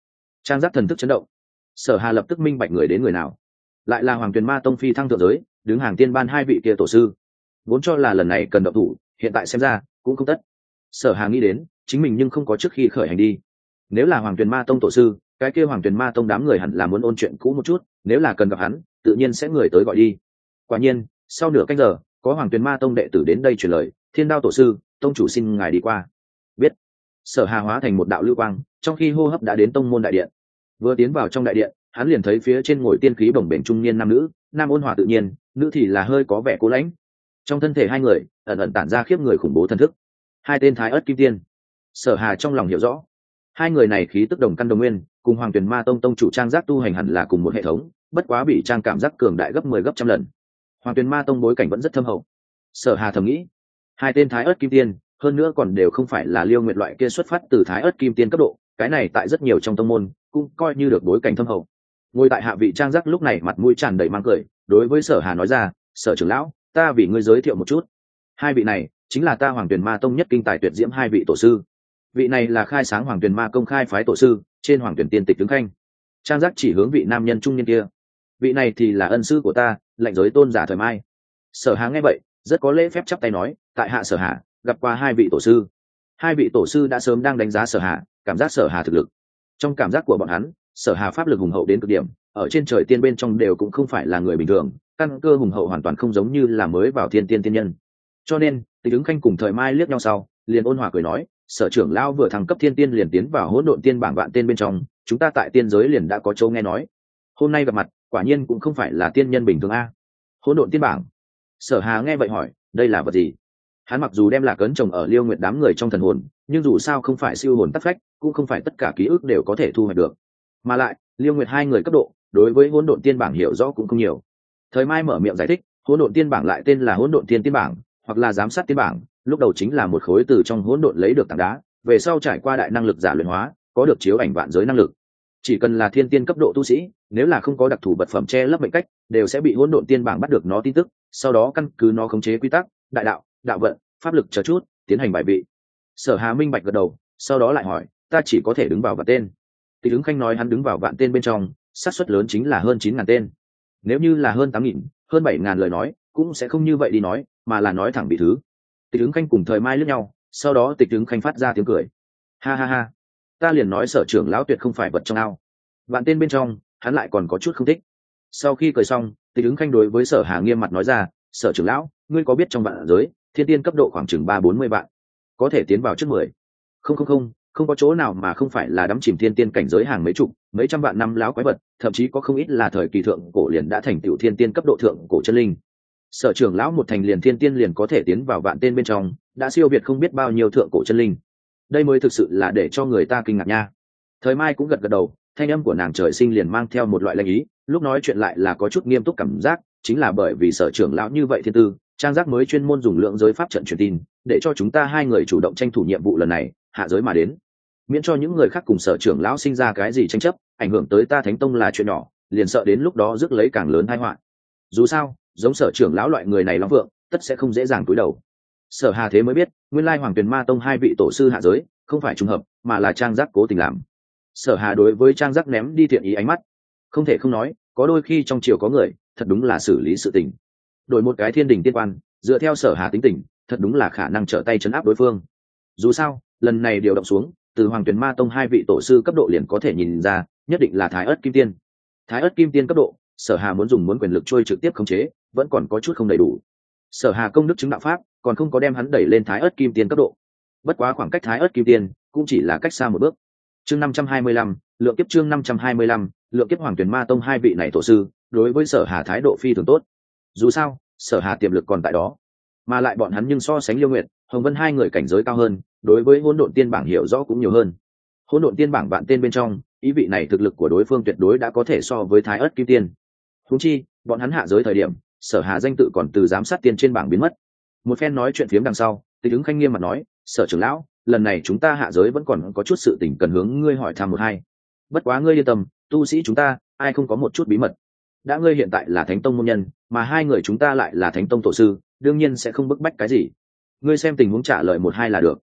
Trang giác thần thức chấn động. Sở Hà lập tức minh bạch người đến người nào, lại là Hoàng Tuyền Ma Tông phi thăng thượng giới đứng hàng tiên ban hai vị kia tổ sư. Vốn cho là lần này cần động thủ, hiện tại xem ra cũng không tất. Sở Hà nghĩ đến chính mình nhưng không có trước khi khởi hành đi. Nếu là Hoàng Tuyền Ma Tông tổ sư, cái kia Hoàng Tuyền Ma Tông đám người hẳn là muốn ôn chuyện cũ một chút, nếu là cần gặp hắn tự nhiên sẽ người tới gọi đi. Quả nhiên sau nửa canh giờ có Hoàng Tuyền Ma Tông đệ tử đến đây truyền lời, Thiên Đao tổ sư, tông chủ xin ngài đi qua. Biết. Sở Hà hóa thành một đạo lưu quang, trong khi hô hấp đã đến tông môn đại điện. Vừa tiến vào trong đại điện, hắn liền thấy phía trên ngồi tiên khí bồng bềnh trung niên nam nữ, nam ôn hòa tự nhiên, nữ thì là hơi có vẻ cố lãnh. Trong thân thể hai người ẩn ẩn tản ra khiếp người khủng bố thân thức. Hai tên Thái Ức Kim Tiên. Sở Hà trong lòng hiểu rõ, hai người này khí tức đồng căn đồng nguyên, cùng Hoàng Tuyền Ma Tông tông chủ Trang Giác tu hành hẳn là cùng một hệ thống, bất quá bị Trang cảm giác cường đại gấp mười gấp trăm lần. Hoàng Tuyền Ma Tông bối cảnh vẫn rất thâm hậu. Sở Hà thầm nghĩ, hai tên Thái Ức Kim Tiên, hơn nữa còn đều không phải là Liêu Nguyệt loại kia xuất phát từ Thái Ức Kim Tiên cấp độ, cái này tại rất nhiều trong tông môn cũng coi như được bối cảnh thâm hậu. Ngồi tại hạ vị Trang Giác lúc này mặt mũi tràn đầy mang cười, đối với Sở Hà nói ra, Sở trưởng lão, ta vì ngươi giới thiệu một chút. Hai vị này chính là ta Hoàng Tuyền Ma Tông nhất kinh tài tuyệt diễm hai vị tổ sư. Vị này là khai sáng Hoàng Tuyền Ma công khai phái tổ sư, trên Hoàng Tuyền tiên tịch tướng khanh. Trang Giác chỉ hướng vị nam nhân trung niên kia. Vị này thì là ân sư của ta, lệnh giới tôn giả Thời Mai. Sở Hà nghe vậy rất có lễ phép chắp tay nói, tại hạ Sở Hà gặp qua hai vị tổ sư. Hai vị tổ sư đã sớm đang đánh giá Sở Hà, cảm giác Sở Hà thực lực. Trong cảm giác của bọn hắn, Sở Hà pháp lực hùng hậu đến cực điểm, ở trên trời tiên bên trong đều cũng không phải là người bình thường, căn cơ hùng hậu hoàn toàn không giống như là mới vào thiên tiên tiên nhân. Cho nên Tịch Ứng Khanh cùng Thời Mai liếc nhau sau, liền ôn hòa cười nói, Sở trưởng lão vừa thăng cấp thiên tiên liền tiến vào hỗn độn tiên bảng vạn tên bên trong, chúng ta tại tiên giới liền đã có châu nghe nói. Hôm nay gặp mặt, quả nhiên cũng không phải là tiên nhân bình thường a. Hỗn độn tiên bảng. Sở Hà nghe vậy hỏi, đây là vật gì? Hắn mặc dù đem Lạc Ấn trồng ở Liêu Nguyệt đám người trong thần hồn, nhưng dù sao không phải siêu hồn tắc phách, cũng không phải tất cả ký ức đều có thể thu hoạch được. Mà lại, Liêu Nguyệt hai người cấp độ, đối với hỗn độn tiên bảng hiểu rõ cũng không nhiều. Thời Mai mở miệng giải thích, hỗn độn tiên bảng lại tên là hỗn độn tiên tiên bảng, hoặc là giám sát tiên bảng, lúc đầu chính là một khối từ trong hỗn độn lấy được tảng đá, về sau trải qua đại năng lực giả luyện hóa, có được chiếu ảnh vạn giới năng lực. Chỉ cần là thiên tiên cấp độ tu sĩ, nếu là không có đặc thù vật phẩm che lấp mệnh cách, đều sẽ bị hỗn độn tiên bảng bắt được nó tin tức, sau đó căn cứ nó khống chế quy tắc, đại đạo, đạo vận, pháp lực chờ chút, tiến hành bài vị. Sở Hà minh bạch gật đầu, sau đó lại hỏi, ta chỉ có thể đứng vào vạn tên. Tịch Ứng Khanh nói hắn đứng vào vạn tên bên trong, xác suất lớn chính là hơn chín ngàn tên. Nếu như là hơn tám nghìn, hơn bảy ngàn lời nói, cũng sẽ không như vậy đi nói, mà là nói thẳng bị thứ. Tịch Ứng Khanh cùng Thời Mai liếc nhau, sau đó Tịch Ứng Khanh phát ra tiếng cười. Ha ha ha, ta liền nói Sở trưởng lão tuyệt không phải vật trong ao. Vạn tên bên trong, hắn lại còn có chút không thích. Sau khi cười xong, Tịch Ứng Khanh đối với Sở Hà nghiêm mặt nói ra, Sở trưởng lão, ngươi có biết trong vạn giới, thiên tiên cấp độ khoảng chừng ba bốn mươi vạn, có thể tiến vào trước mười. Không không không, không có chỗ nào mà không phải là đắm chìm thiên tiên cảnh giới hàng mấy chục, mấy trăm vạn năm láo quái vật, thậm chí có không ít là thời kỳ thượng cổ liền đã thành tựu thiên tiên cấp độ thượng cổ chân linh. Sở trưởng lão một thành liền thiên tiên liền có thể tiến vào vạn tên bên trong, đã siêu việt không biết bao nhiêu thượng cổ chân linh. Đây mới thực sự là để cho người ta kinh ngạc nha. Thời Mai cũng gật gật đầu, thanh âm của nàng trời sinh liền mang theo một loại lanh ý, lúc nói chuyện lại là có chút nghiêm túc cảm giác, chính là bởi vì Sở trưởng lão như vậy thiên tư, Trang Giác mới chuyên môn dùng lượng giới pháp trận truyền tin, để cho chúng ta hai người chủ động tranh thủ nhiệm vụ lần này, hạ giới mà đến, miễn cho những người khác cùng Sở trưởng lão sinh ra cái gì tranh chấp, ảnh hưởng tới ta Thánh Tông là chuyện nhỏ, liền sợ đến lúc đó rước lấy càng lớn tai họa. Dù sao, giống Sở trưởng lão loại người này long vượng, tất sẽ không dễ dàng cúi đầu. Sở Hà thế mới biết, nguyên lai Hoàng Tuyền Ma Tông hai vị tổ sư hạ giới, không phải trùng hợp, mà là Trang Giác cố tình làm. Sở Hà đối với Trang Giác ném đi thiện ý ánh mắt, không thể không nói, có đôi khi trong triều có người, thật đúng là xử lý sự tình. Đổi một cái thiên đình tiên quan, dựa theo Sở Hà tính tình, thật đúng là khả năng trở tay trấn áp đối phương. Dù sao, lần này điều động xuống, từ Hoàng Tuyền Ma Tông hai vị tổ sư cấp độ liền có thể nhìn ra, nhất định là Thái Ức Kim Tiên. Thái Ức Kim Tiên cấp độ, Sở Hà muốn dùng muốn quyền lực trôi trực tiếp khống chế, vẫn còn có chút không đầy đủ. Sở Hà công đức chứng đạo pháp, còn không có đem hắn đẩy lên Thái Ức Kim Tiên cấp độ. Bất quá khoảng cách Thái Ức Kim Tiên cũng chỉ là cách xa một bước. Chương năm trăm hai mươi lăm, lượng kiếp chương năm trăm hai mươi lăm, lượng kiếp Hoàng Tuyền Ma Tông hai vị này tổ sư, đối với Sở Hà thái độ phi thường tốt. Dù sao, Sở Hà tiềm lực còn tại đó, mà lại bọn hắn nhưng so sánh Liêu Nguyệt, Hồng Vân hai người cảnh giới cao hơn, đối với hỗn độn tiên bảng hiểu rõ cũng nhiều hơn. Hỗn độn tiên bảng vạn tên bên trong, ý vị này thực lực của đối phương tuyệt đối đã có thể so với Thái Ức Kim Tiên. Huống chi, bọn hắn hạ giới thời điểm, Sở Hà danh tự còn từ giám sát tiên trên bảng biến mất. Một phen nói chuyện phiếm đằng sau, Tịch Ứng Khanh nghiêm mặt nói, Sở trưởng lão, lần này chúng ta hạ giới vẫn còn có chút sự tình cần hướng ngươi hỏi thăm một hai. Bất quá ngươi yên tâm, tu sĩ chúng ta, ai không có một chút bí mật. Đã ngươi hiện tại là Thánh Tông môn nhân, mà hai người chúng ta lại là Thánh Tông tổ sư, đương nhiên sẽ không bức bách cái gì. Ngươi xem tình huống trả lời một hai là được.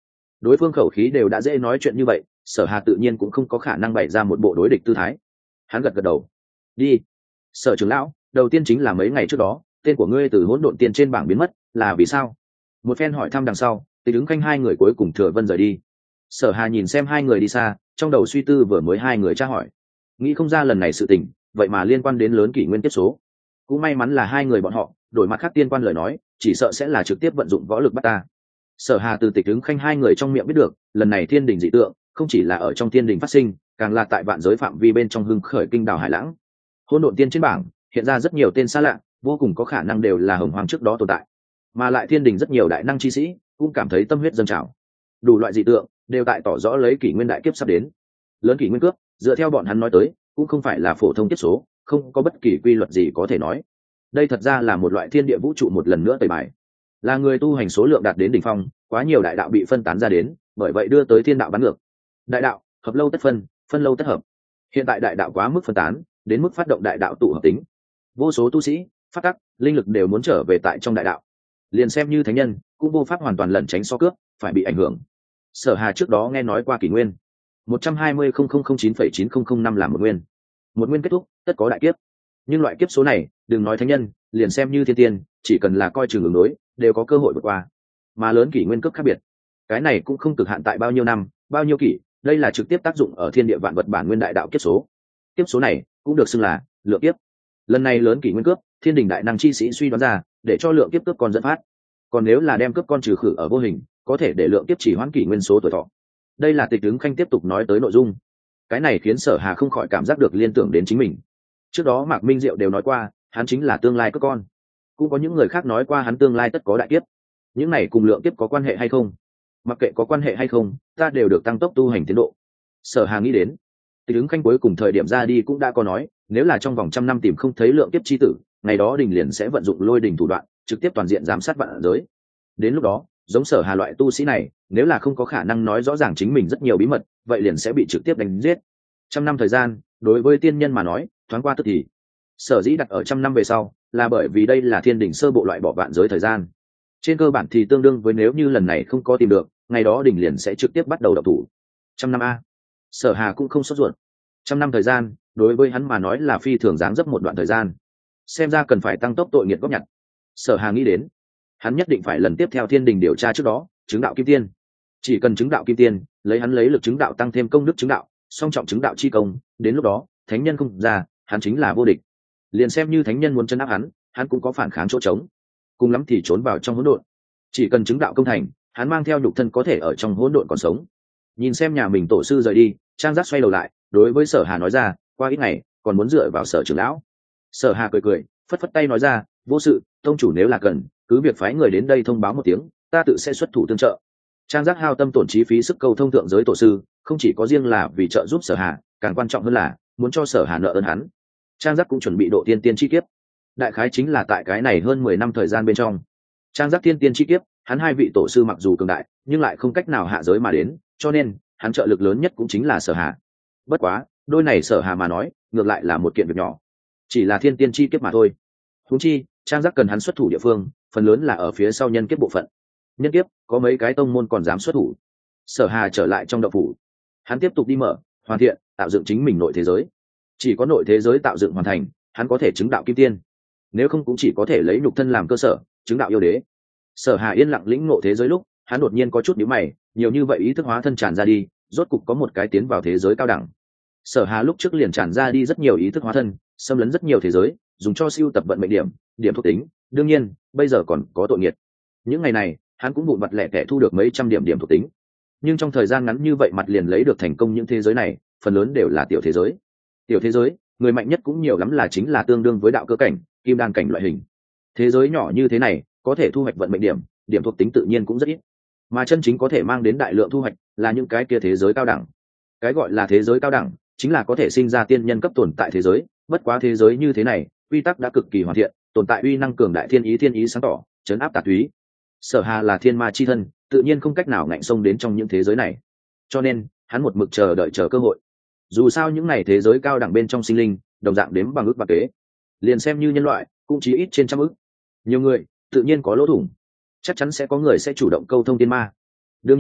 đối phương khẩu khí đều đã dễ nói chuyện như vậy, Sở Hà tự nhiên cũng không có khả năng bày ra một bộ đối địch tư thái. Hắn gật gật đầu. Đi. Sở trưởng lão, đầu tiên chính là mấy ngày trước đó tên của ngươi từ hỗn độn tiên trên bảng biến mất, là vì sao? Một phen hỏi thăm đằng sau, Tịch Ứng Khanh hai người cuối cùng thừa vân rời đi. Sở Hà nhìn xem hai người đi xa, trong đầu suy tư vừa mới hai người tra hỏi, nghĩ không ra lần này sự tình vậy mà liên quan đến lớn kỷ nguyên tiếp số. Cũng may mắn là hai người bọn họ đổi mặt khác tiên quan lời nói, chỉ sợ sẽ là trực tiếp vận dụng võ lực bắt ta. Sở Hà từ Tịch Ứng Khanh hai người trong miệng biết được, lần này thiên đình dị tượng không chỉ là ở trong thiên đình phát sinh, càng là tại vạn giới phạm vi bên trong hưng khởi kinh đảo hải lãng. Hỗn độn tiên trên bảng hiện ra rất nhiều tên xa lạ, vô cùng có khả năng đều là hồng hoàng trước đó tồn tại, mà lại thiên đình rất nhiều đại năng chi sĩ cũng cảm thấy tâm huyết dâng trào. Đủ loại dị tượng đều tại tỏ rõ lấy kỷ nguyên đại kiếp sắp đến. Lớn kỷ nguyên cướp, dựa theo bọn hắn nói tới, cũng không phải là phổ thông kiếp số, không có bất kỳ quy luật gì có thể nói. Đây thật ra là một loại thiên địa vũ trụ một lần nữa tẩy bài, là người tu hành số lượng đạt đến đỉnh phong, quá nhiều đại đạo bị phân tán ra đến, bởi vậy đưa tới thiên đạo bắn ngược. Đại đạo hợp lâu tất phân, phân lâu tất hợp. Hiện tại đại đạo quá mức phân tán, đến mức phát động đại đạo tụ hợp tính, vô số tu sĩ phát tắc linh lực đều muốn trở về tại trong đại đạo, liền xem như thánh nhân cũng vô pháp hoàn toàn lẩn tránh so cướp, phải bị ảnh hưởng. Sở Hà trước đó nghe nói qua kỷ nguyên một trăm hai mươi nghìn chín phẩy chín nghìn năm là một nguyên, một nguyên kết thúc tất có đại kiếp, nhưng loại kiếp số này đừng nói thánh nhân, liền xem như thiên tiên chỉ cần là coi chừng ứng đối đều có cơ hội vượt qua. Mà lớn kỷ nguyên cướp khác biệt, cái này cũng không cực hạn tại bao nhiêu năm bao nhiêu kỷ, đây là trực tiếp tác dụng ở thiên địa vạn vật bản nguyên đại đạo kiếp số. Kiếp số này cũng được xưng là lượng kiếp. Lần này lớn kỷ nguyên cướp, thiên đình đại năng chi sĩ suy đoán ra để cho lượng kiếp cướp con dẫn phát, còn nếu là đem cướp con trừ khử ở vô hình, có thể để lượng kiếp chỉ hoãn kỷ nguyên số tuổi thọ. Đây là Tịch Ứng Khanh tiếp tục nói tới nội dung. Cái này khiến Sở Hà không khỏi cảm giác được liên tưởng đến chính mình. Trước đó Mạc Minh Diệu đều nói qua hắn chính là tương lai cướp con, cũng có những người khác nói qua hắn tương lai tất có đại kiếp. Những này cùng lượng kiếp có quan hệ hay không? Mặc kệ có quan hệ hay không, ta đều được tăng tốc tu hành tiến độ. Sở Hà nghĩ đến, Tịch Ứng Khanh cuối cùng thời điểm ra đi cũng đã có nói, nếu là trong vòng trăm năm tìm không thấy lượng kiếp chi tử, ngày đó đình liền sẽ vận dụng lôi đình thủ đoạn, trực tiếp toàn diện giám sát vạn giới. Đến lúc đó, giống Sở Hà loại tu sĩ này, nếu là không có khả năng nói rõ ràng chính mình rất nhiều bí mật, vậy liền sẽ bị trực tiếp đánh giết. Trăm năm thời gian, đối với tiên nhân mà nói, thoáng qua tức thì. Sở dĩ đặt ở trăm năm về sau, là bởi vì đây là thiên đỉnh sơ bộ loại bỏ vạn giới thời gian. Trên cơ bản thì tương đương với nếu như lần này không có tìm được, ngày đó đỉnh liền sẽ trực tiếp bắt đầu đập thủ. Trăm năm a. Sở Hà cũng không sốt ruột. Trăm năm thời gian, đối với hắn mà nói là phi thường dáng dấp một đoạn thời gian. Xem ra cần phải tăng tốc tội nghiệt góp nhặt. Sở Hà nghĩ đến, hắn nhất định phải lần tiếp theo thiên đình điều tra trước đó chứng đạo kim tiên. Chỉ cần chứng đạo kim tiên, lấy hắn lấy lực chứng đạo tăng thêm công đức chứng đạo, song trọng chứng đạo chi công, đến lúc đó thánh nhân không ra, hắn chính là vô địch. Liền xem như thánh nhân muốn chân áp hắn, hắn cũng có phản kháng chỗ trống, cùng lắm thì trốn vào trong hỗn độn. Chỉ cần chứng đạo công thành, hắn mang theo nhục thân có thể ở trong hỗn độn còn sống. Nhìn xem nhà mình tổ sư rời đi, Trang Giác xoay đầu lại đối với Sở Hà nói ra, qua ít ngày còn muốn dựa vào Sở trưởng lão. Sở Hà cười cười phất phất tay nói ra, vô sự, tông chủ nếu là cần cứ việc phái người đến đây thông báo một tiếng, ta tự sẽ xuất thủ tương trợ. Trang Giác hao tâm tổn trí phí sức cầu thông thượng giới tổ sư, không chỉ có riêng là vì trợ giúp Sở Hà, càng quan trọng hơn là muốn cho Sở Hà nợ ơn hắn. Trang Giác cũng chuẩn bị độ tiên tiên chi kiếp, đại khái chính là tại cái này hơn mười năm thời gian bên trong. Trang Giác tiên tiên chi kiếp, hắn hai vị tổ sư mặc dù cường đại, nhưng lại không cách nào hạ giới mà đến, cho nên hắn trợ lực lớn nhất cũng chính là Sở Hà. Bất quá, đôi này Sở Hà mà nói, ngược lại là một kiện việc nhỏ, chỉ là thiên tiên chi kiếp mà thôi. Huống chi, Trang Giác cần hắn xuất thủ địa phương, phần lớn là ở phía sau nhân kiếp bộ phận. Nhân kiếp, có mấy cái tông môn còn dám xuất thủ. Sở Hà trở lại trong động phủ, hắn tiếp tục đi mở, hoàn thiện, tạo dựng chính mình nội thế giới. Chỉ có nội thế giới tạo dựng hoàn thành, hắn có thể chứng đạo kim tiên. Nếu không cũng chỉ có thể lấy nhục thân làm cơ sở, chứng đạo yêu đế. Sở Hà yên lặng lĩnh ngộ thế giới lúc, hắn đột nhiên có chút nhíu mày, nhiều như vậy ý thức hóa thân tràn ra đi, rốt cục có một cái tiến vào thế giới cao đẳng. Sở Hà lúc trước liền tràn ra đi rất nhiều ý thức hóa thân, xâm lấn rất nhiều thế giới, dùng cho siêu tập vận mệnh điểm, điểm thuộc tính, đương nhiên, bây giờ còn có tội nghiệt. Những ngày này, hắn cũng vụn vặt lẻ tẻ thu được mấy trăm điểm điểm thuộc tính. Nhưng trong thời gian ngắn như vậy mặt liền lấy được thành công những thế giới này, phần lớn đều là tiểu thế giới. Tiểu thế giới, người mạnh nhất cũng nhiều lắm là chính là tương đương với đạo cơ cảnh, kim đan cảnh loại hình. Thế giới nhỏ như thế này, có thể thu hoạch vận mệnh điểm, điểm thuộc tính tự nhiên cũng rất ít. Mà chân chính có thể mang đến đại lượng thu hoạch là những cái kia thế giới cao đẳng. Cái gọi là thế giới cao đẳng, chính là có thể sinh ra tiên nhân cấp tồn tại thế giới, bất quá thế giới như thế này, quy tắc đã cực kỳ hoàn thiện, tồn tại uy năng cường đại thiên ý thiên ý sáng tỏ, chấn áp tà túy. Sở Hà là thiên ma chi thân, tự nhiên không cách nào ngạnh xông đến trong những thế giới này. Cho nên, hắn một mực chờ đợi chờ cơ hội. Dù sao những này thế giới cao đẳng bên trong sinh linh, đồng dạng đếm bằng ước và kế. Liền xem như nhân loại, cũng chỉ ít trên trăm ước. Nhiều người, tự nhiên có lỗ thủng. Chắc chắn sẽ có người sẽ chủ động câu thông tiên ma. Đương nhiên,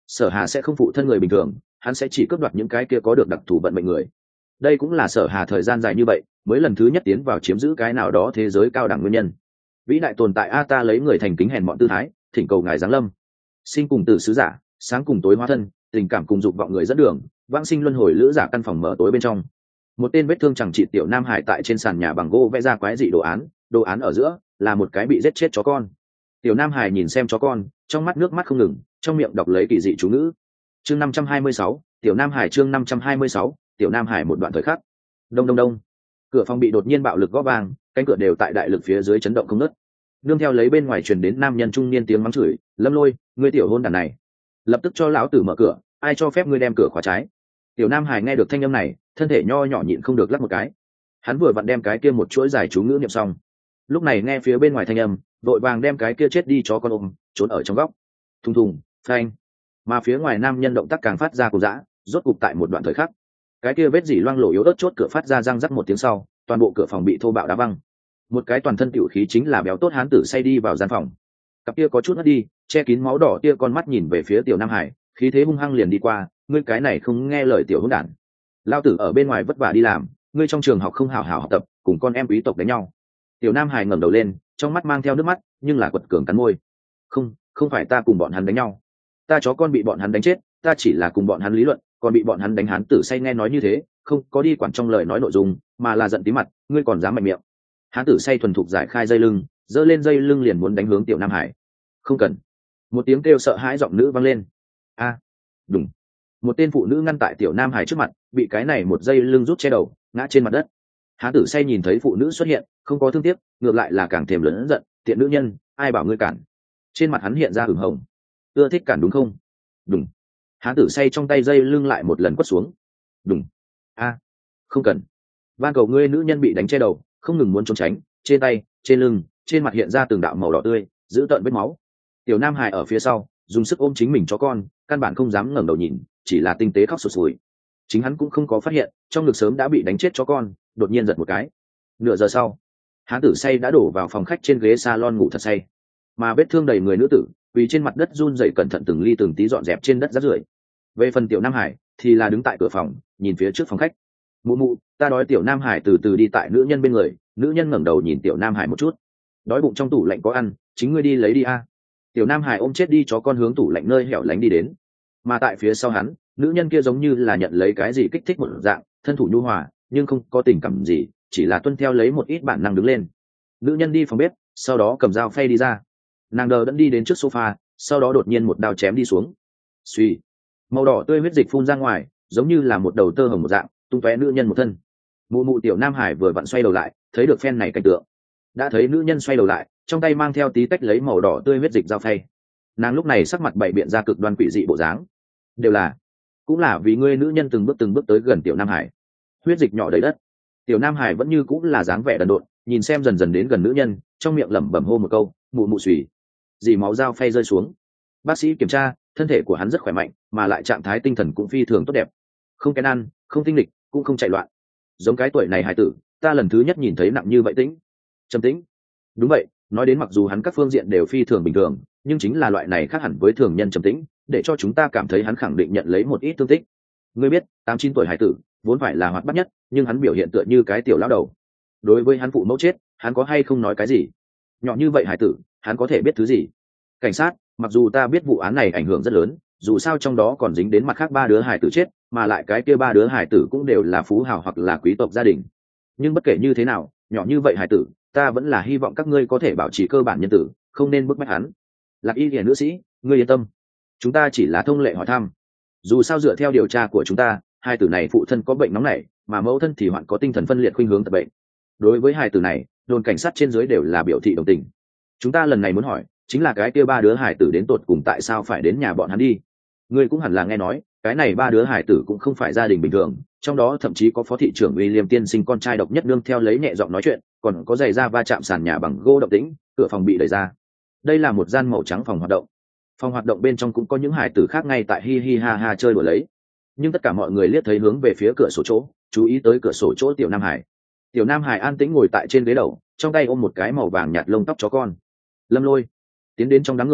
Sở Hà sẽ không phụ thân người bình thường, hắn sẽ chỉ cướp đoạt những cái kia có được đặc thù vận mệnh người. Đây cũng là Sở Hà thời gian dài như vậy mới lần thứ nhất tiến vào chiếm giữ cái nào đó thế giới cao đẳng nguyên nhân. Vĩ đại tồn tại a, ta lấy người thành kính hèn mọn tư thái, thỉnh cầu ngài giáng lâm. Sinh cùng tử sứ giả, sáng cùng tối hóa thân, tình cảm cùng dục vọng người dẫn đường, vãng sinh luân hồi lữ giả căn phòng mở tối bên trong. Một tên vết thương chẳng trị tiểu nam hải tại trên sàn nhà bằng gỗ vẽ ra quái dị đồ án, đồ án ở giữa là một cái bị giết chết chó con. Tiểu nam hải nhìn xem chó con, trong mắt nước mắt không ngừng, trong miệng đọc lấy kỳ dị chú ngữ. Chương năm trăm hai mươi sáu, tiểu nam hải chương năm trăm hai mươi sáu, tiểu nam hải một đoạn thời khắc. Đông đông đông. Cửa phòng bị đột nhiên bạo lực gõ vang, cánh cửa đều tại đại lực phía dưới chấn động không ngớt. Nương theo lấy bên ngoài truyền đến nam nhân trung niên tiếng mắng chửi, Lâm Lôi, ngươi tiểu hôn đàn này, lập tức cho lão tử mở cửa, ai cho phép ngươi đem cửa khóa trái. Tiểu nam hải nghe được thanh âm này, thân thể nho nhỏ nhịn không được lắc một cái. Hắn vừa vặn đem cái kia một chuỗi dài chú ngữ niệm xong, lúc này nghe phía bên ngoài thanh âm, vội vàng đem cái kia chết đi chó con ôm trốn ở trong góc. Thùng thùng phanh, mà phía ngoài nam nhân động tác càng phát ra cùng dã, rốt cục tại một đoạn thời khắc, cái kia vết dỉ loang lổ yếu ớt chốt cửa phát ra răng rắc một tiếng sau, toàn bộ cửa phòng bị thô bạo đá văng. Một cái toàn thân tiểu khí chính là béo tốt hán tử say đi vào gian phòng, cặp kia có chút ngất đi, che kín máu đỏ tia con mắt nhìn về phía tiểu nam hải, khí thế hung hăng liền đi qua, ngươi cái này không nghe lời tiểu hỗn đản, lao tử ở bên ngoài vất vả đi làm, ngươi trong trường học không hảo hảo học tập, cùng con em quý tộc đánh nhau. Tiểu nam hải ngẩng đầu lên, trong mắt mang theo nước mắt, nhưng là quật cường cắn môi. Không, không phải ta cùng bọn hắn đánh nhau, ta chó con bị bọn hắn đánh chết, ta chỉ là cùng bọn hắn lý luận, còn bị bọn hắn đánh. Hán tử say nghe nói như thế, không có đi quản trong lời nói nội dung, mà là giận tí mặt, ngươi còn dám mạnh miệng. Hán tử say thuần thục giải khai dây lưng, giơ lên dây lưng liền muốn đánh hướng tiểu nam hải. Không cần. Một tiếng kêu sợ hãi giọng nữ vang lên. A, à, đúng. Một tên phụ nữ ngăn tại tiểu nam hải trước mặt, bị cái này một dây lưng rút che đầu, ngã trên mặt đất. Hán tử say nhìn thấy phụ nữ xuất hiện, không có thương tiếc, ngược lại là càng thêm lớn giận, tiện nữ nhân, ai bảo ngươi cản. Trên mặt hắn hiện ra ửng hồng. Ưa thích cản đúng không? Đúng. Hán tử say trong tay dây lưng lại một lần quất xuống. Đúng. A, à, không cần. Van cầu ngươi, nữ nhân bị đánh che đầu, không ngừng muốn trốn tránh, trên tay, trên lưng, trên mặt hiện ra từng đạo màu đỏ tươi, giữ tợn vết máu. Tiểu nam hải ở phía sau dùng sức ôm chính mình chó con, căn bản không dám ngẩng đầu nhìn, chỉ là tinh tế khóc sụt sùi. Chính hắn cũng không có phát hiện trong ngực sớm đã bị đánh chết chó con đột nhiên giật một cái. Nửa giờ sau, hán tử say đã đổ vào phòng khách trên ghế salon ngủ thật say, mà vết thương đầy người nữ tử vì trên mặt đất run rẩy cẩn thận từng ly từng tí dọn dẹp trên đất rác rưởi. Về phần tiểu nam hải thì là đứng tại cửa phòng nhìn phía trước phòng khách. Mụ mụ, ta đói. Tiểu nam hải từ từ đi tại nữ nhân bên người, nữ nhân ngẩng đầu nhìn tiểu nam hải một chút. Đói bụng, trong tủ lạnh có ăn, chính ngươi đi lấy đi a. Tiểu nam hải ôm chết đi chó con hướng tủ lạnh nơi hẻo lánh đi đến, mà tại phía sau hắn, nữ nhân kia giống như là nhận lấy cái gì kích thích một dạng, thân thủ nhu hòa nhưng không có tình cảm gì, chỉ là tuân theo lấy một ít bản năng đứng lên. Nữ nhân đi phòng bếp, sau đó cầm dao phay đi ra, nàng đờ đẫn đi đến trước sofa, sau đó đột nhiên một đao chém đi xuống. Suy, màu đỏ tươi huyết dịch phun ra ngoài, giống như là một đầu tơ hồng một dạng tung tóe nữ nhân một thân. Mụ mụ, tiểu nam hải vừa vặn xoay đầu lại, thấy được phen này cảnh tượng, đã thấy nữ nhân xoay đầu lại, trong tay mang theo tí tách lấy màu đỏ tươi huyết dịch dao phay. Nàng lúc này sắc mặt bảy biện ra cực đoan quỷ dị bộ dáng, đều là cũng là vì ngươi. Nữ nhân từng bước từng bước tới gần tiểu nam hải, huyết dịch nhỏ đầy đất. Tiểu nam hải vẫn như cũng là dáng vẻ đần độn, nhìn xem dần dần đến gần nữ nhân, trong miệng lẩm bẩm hô một câu, mụ mụ xùy. Dì máu dao phay rơi xuống. Bác sĩ kiểm tra, thân thể của hắn rất khỏe mạnh, mà lại trạng thái tinh thần cũng phi thường tốt đẹp, không kén ăn, không tinh lịch, cũng không chạy loạn. Giống cái tuổi này hải tử, ta lần thứ nhất nhìn thấy nặng như vậy. Tĩnh, trầm tĩnh. Đúng vậy, nói đến mặc dù hắn các phương diện đều phi thường bình thường, nhưng chính là loại này khác hẳn với thường nhân trầm tĩnh, để cho chúng ta cảm thấy hắn khẳng định nhận lấy một ít thương tích. Ngươi biết, tám chín tuổi hải tử vốn phải là hoạt bát nhất, nhưng hắn biểu hiện tựa như cái tiểu lão đầu. Đối với hắn phụ mẫu chết, hắn có hay không nói cái gì? Nhỏ như vậy hải tử, hắn có thể biết thứ gì? Cảnh sát, mặc dù ta biết vụ án này ảnh hưởng rất lớn, dù sao trong đó còn dính đến mặt khác ba đứa hải tử chết, mà lại cái kia ba đứa hải tử cũng đều là phú hào hoặc là quý tộc gia đình. Nhưng bất kể như thế nào, nhỏ như vậy hải tử, ta vẫn là hy vọng các ngươi có thể bảo trì cơ bản nhân tử, không nên bức bách hắn. Lạc y hiển nữ sĩ, ngươi yên tâm, chúng ta chỉ là thông lệ hỏi thăm. Dù sao dựa theo điều tra của chúng ta, hai tử này phụ thân có bệnh nóng nảy, mà mẫu thân thì hoạn có tinh thần phân liệt khuynh hướng tật bệnh. Đối với hai tử này, đồn cảnh sát trên dưới đều là biểu thị đồng tình. Chúng ta lần này muốn hỏi chính là cái kia ba đứa hải tử đến tột cùng tại sao phải đến nhà bọn hắn đi. Ngươi cũng hẳn là nghe nói, cái này ba đứa hải tử cũng không phải gia đình bình thường, trong đó thậm chí có phó thị trưởng William tiên sinh con trai độc nhất nương theo lấy nhẹ giọng nói chuyện, còn có giày da va chạm sàn nhà bằng gỗ động tĩnh, cửa phòng bị đẩy ra. Đây là một gian màu trắng phòng hoạt động. Phòng hoạt động bên trong cũng có những hải tử khác ngay tại hi hi ha ha chơi đùa lấy, nhưng tất cả mọi người liếc thấy hướng về phía cửa sổ chỗ, chú ý tới cửa sổ chỗ tiểu nam hải. Tiểu nam hải an tĩnh ngồi tại trên ghế đầu, trong tay ôm một cái màu vàng nhạt lông tóc chó con. Lâm Lôi tiến đến trong đám người,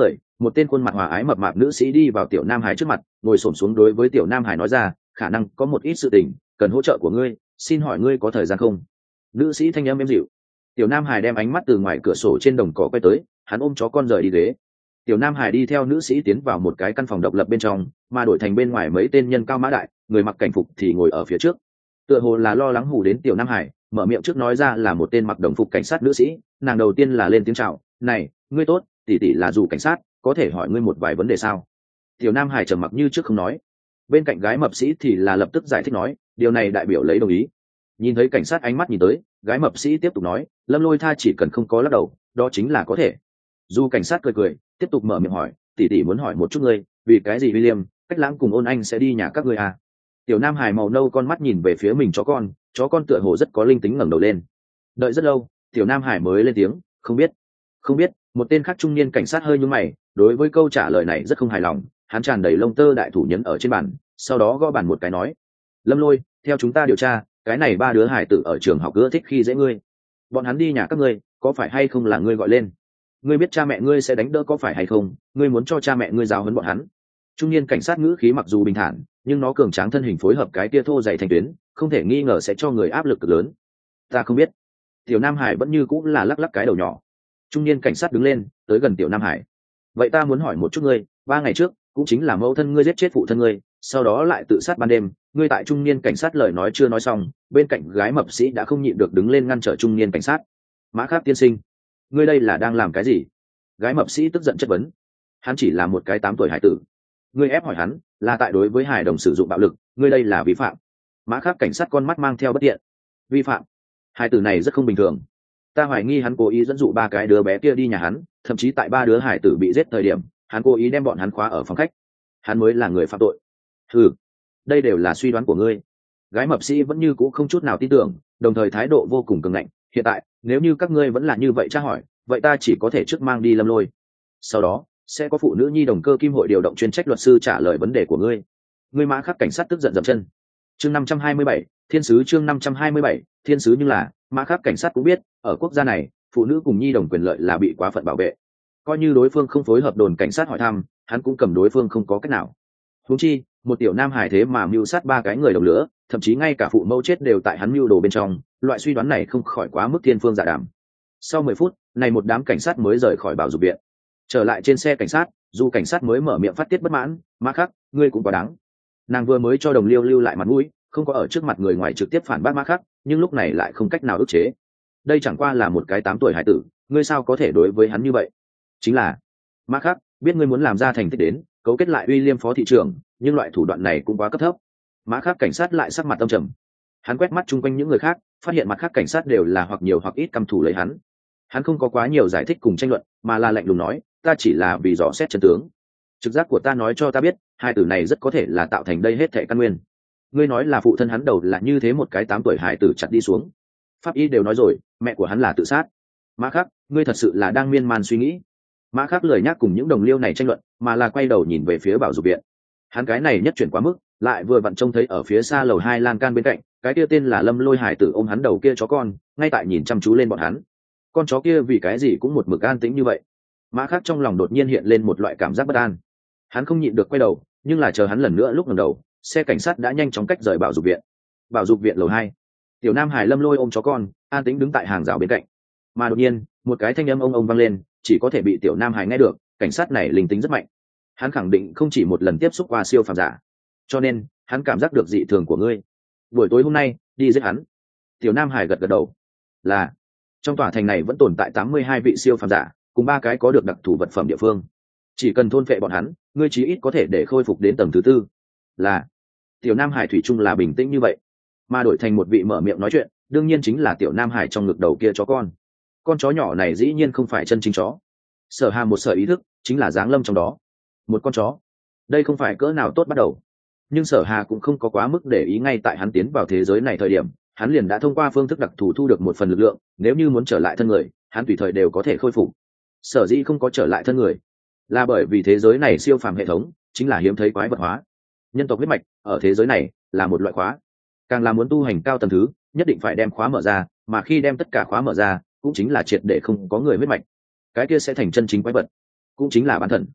một tên khuôn mặt hòa ái mập mạp nữ sĩ đi vào tiểu nam hải trước mặt, ngồi xổm xuống đối với tiểu nam hải nói ra, khả năng có một ít sự tình cần hỗ trợ của ngươi, xin hỏi ngươi có thời gian không? Nữ sĩ thanh âm êm dịu. Tiểu nam hải đem ánh mắt từ ngoài cửa sổ trên đồng cỏ quay tới, hắn ôm chó con rời đi ghế. Tiểu nam hải đi theo nữ sĩ tiến vào một cái căn phòng độc lập bên trong, mà đổi thành bên ngoài mấy tên nhân cao mã đại, người mặc cảnh phục thì ngồi ở phía trước. Tựa hồ là lo lắng hù đến tiểu nam hải, mở miệng trước nói ra là một tên mặc đồng phục cảnh sát nữ sĩ. Nàng đầu tiên là lên tiếng chào, này, ngươi tốt, tỷ tỷ là dù cảnh sát, có thể hỏi ngươi một vài vấn đề sao? Tiểu nam hải trầm mặc như trước không nói. Bên cạnh gái mập sĩ thì là lập tức giải thích nói, điều này đại biểu lấy đồng ý. Nhìn thấy cảnh sát ánh mắt nhìn tới, gái mập sĩ tiếp tục nói, Lâm Lôi Tha chỉ cần không có lắc đầu, đó chính là có thể. Dù cảnh sát cười cười, tiếp tục mở miệng hỏi, tỷ tỷ muốn hỏi một chút ngươi, vì cái gì William, Cách Lãng cùng Ôn Anh sẽ đi nhà các ngươi à? Tiểu nam hải màu nâu con mắt nhìn về phía mình chó con, chó con tựa hồ rất có linh tính ngẩng đầu lên. Đợi rất lâu, tiểu nam hải mới lên tiếng, không biết. Không biết. Một tên khác trung niên cảnh sát hơi nhướng mày, đối với câu trả lời này rất không hài lòng, hắn tràn đầy lông tơ đại thủ nhấn ở trên bàn, sau đó gõ bàn một cái nói, Lâm Lôi, theo chúng ta điều tra, cái này ba đứa hải tử ở trường học ưa thích khi dễ ngươi, bọn hắn đi nhà các ngươi, có phải hay không là ngươi gọi lên? Ngươi biết cha mẹ ngươi sẽ đánh đỡ có phải hay không? Ngươi muốn cho cha mẹ ngươi giáo huấn bọn hắn? Trung niên cảnh sát ngữ khí mặc dù bình thản, nhưng nó cường tráng thân hình phối hợp cái tia thô dày thành tuyến, không thể nghi ngờ sẽ cho người áp lực cực lớn. Ta không biết. Tiểu nam hải vẫn như cũng là lắc lắc cái đầu nhỏ. Trung niên cảnh sát đứng lên, tới gần tiểu nam hải. Vậy ta muốn hỏi một chút ngươi, ba ngày trước, cũng chính là mẫu thân ngươi giết chết phụ thân ngươi, sau đó lại tự sát ban đêm, ngươi tại trung niên cảnh sát lời nói chưa nói xong, bên cạnh gái mập sĩ đã không nhịn được đứng lên ngăn trở trung niên cảnh sát. Mã Khắc tiên sinh, ngươi đây là đang làm cái gì? Gái mập sĩ tức giận chất vấn. Hắn chỉ là một cái tám tuổi hải tử, ngươi ép hỏi hắn là tại đối với hài đồng sử dụng bạo lực, ngươi đây là vi phạm. Mã Khắc cảnh sát con mắt mang theo bất tiện. Vi phạm? Hải tử này rất không bình thường, ta hoài nghi hắn cố ý dẫn dụ ba cái đứa bé kia đi nhà hắn, thậm chí tại ba đứa hải tử bị giết thời điểm, hắn cố ý đem bọn hắn khóa ở phòng khách, hắn mới là người phạm tội. Ừ, đây đều là suy đoán của ngươi. Gái mập sĩ vẫn như cũ không chút nào tin tưởng, đồng thời thái độ vô cùng cường ngạnh. Hiện tại nếu như các ngươi vẫn là như vậy tra hỏi, vậy ta chỉ có thể trước mang đi Lâm Lôi, sau đó sẽ có phụ nữ nhi đồng cơ kim hội điều động chuyên trách luật sư trả lời vấn đề của ngươi. Ngươi Mã Khắc cảnh sát tức giận dậm chân. Chương năm trăm hai mươi bảy, thiên sứ. Chương năm trăm hai mươi bảy, thiên sứ. Nhưng là Mã Khắc cảnh sát cũng biết, ở quốc gia này, phụ nữ cùng nhi đồng quyền lợi là bị quá phận bảo vệ. Coi như đối phương không phối hợp đồn cảnh sát hỏi thăm, hắn cũng cầm đối phương không có cách nào. Huống chi, một tiểu nam hài thế mà mưu sát ba cái người đồng lứa, thậm chí ngay cả phụ mẫu chết đều tại hắn mưu đồ bên trong, loại suy đoán này không khỏi quá mức thiên phương dạ đàm. Sau mười phút, này một đám cảnh sát mới rời khỏi bảo dục viện. Trở lại trên xe cảnh sát, dù cảnh sát mới mở miệng phát tiết bất mãn, Mã Khắc, ngươi cũng quá đáng. Nàng vừa mới cho đồng liêu lưu lại mặt mũi, không có ở trước mặt người ngoài trực tiếp phản bác Mã Khắc, nhưng lúc này lại không cách nào ức chế. Đây chẳng qua là một cái tám tuổi hải tử, ngươi sao có thể đối với hắn như vậy? Chính là Mã Khắc, biết ngươi muốn làm ra thành tích đến, cấu kết lại William phó thị trưởng, nhưng loại thủ đoạn này cũng quá cấp thấp. Mã Khắc cảnh sát lại sắc mặt tâm trầm. Hắn quét mắt chung quanh những người khác, phát hiện mặt khác cảnh sát đều là hoặc nhiều hoặc ít căm thù lấy hắn. Hắn không có quá nhiều giải thích cùng tranh luận, mà là lạnh lùng nói, ta chỉ là vì dò xét chân tướng. Trực giác của ta nói cho ta biết, hai tử này rất có thể là tạo thành đây hết thảy căn nguyên. Ngươi nói là phụ thân hắn đầu là như thế một cái tám tuổi hải tử chặt đi xuống. Pháp y đều nói rồi, mẹ của hắn là tự sát. Mã Khắc, ngươi thật sự là đang miên man suy nghĩ. Mã Khắc lười nhắc cùng những đồng liêu này tranh luận, mà là quay đầu nhìn về phía bảo dục viện. Hắn cái này nhất chuyển quá mức, lại vừa vặn trông thấy ở phía xa lầu hai lan can bên cạnh, cái kia tên là Lâm Lôi hải tử ôm hắn đầu kia chó con, ngay tại nhìn chăm chú lên bọn hắn. Con chó kia vì cái gì cũng một mực an tĩnh như vậy. Mã Khắc trong lòng đột nhiên hiện lên một loại cảm giác bất an. Hắn không nhịn được quay đầu, nhưng là chờ hắn lần nữa lúc ngẩng đầu, xe cảnh sát đã nhanh chóng cách rời bảo dục viện. Bảo dục viện lầu hai, tiểu nam hải Lâm Lôi ôm chó con, an tĩnh đứng tại hàng rào bên cạnh. Mà đột nhiên, một cái thanh âm ông ông vang lên, chỉ có thể bị tiểu nam hải nghe được. Cảnh sát này linh tính rất mạnh, hắn khẳng định không chỉ một lần tiếp xúc qua siêu phàm giả, cho nên hắn cảm giác được dị thường của ngươi. Buổi tối hôm nay đi giết hắn. Tiểu nam hải gật gật đầu. Là, trong tòa thành này vẫn tồn tại tám mươi hai vị siêu phàm giả, cùng ba cái có được đặc thù vật phẩm địa phương. Chỉ cần thôn phệ bọn hắn, ngươi chí ít có thể để khôi phục đến tầng thứ tư. Là, tiểu nam hải thủy chung là bình tĩnh như vậy, mà đổi thành một vị mở miệng nói chuyện, đương nhiên chính là tiểu nam hải trong ngực đầu kia chó con. Con chó nhỏ này dĩ nhiên không phải chân chính chó. Sở Hà một sở ý thức, chính là giáng lâm trong đó. Một con chó, đây không phải cỡ nào tốt bắt đầu. Nhưng Sở Hà cũng không có quá mức để ý, ngay tại hắn tiến vào thế giới này thời điểm, hắn liền đã thông qua phương thức đặc thù thu được một phần lực lượng, nếu như muốn trở lại thân người, hắn tùy thời đều có thể khôi phục. Sở dĩ không có trở lại thân người, là bởi vì thế giới này siêu phàm hệ thống chính là hiếm thấy quái vật hóa. Nhân tộc huyết mạch ở thế giới này là một loại khóa, càng là muốn tu hành cao tầng thứ, nhất định phải đem khóa mở ra, mà khi đem tất cả khóa mở ra, cũng chính là triệt để không có người huyết mạch, cái kia sẽ thành chân chính quái vật, cũng chính là bán thần.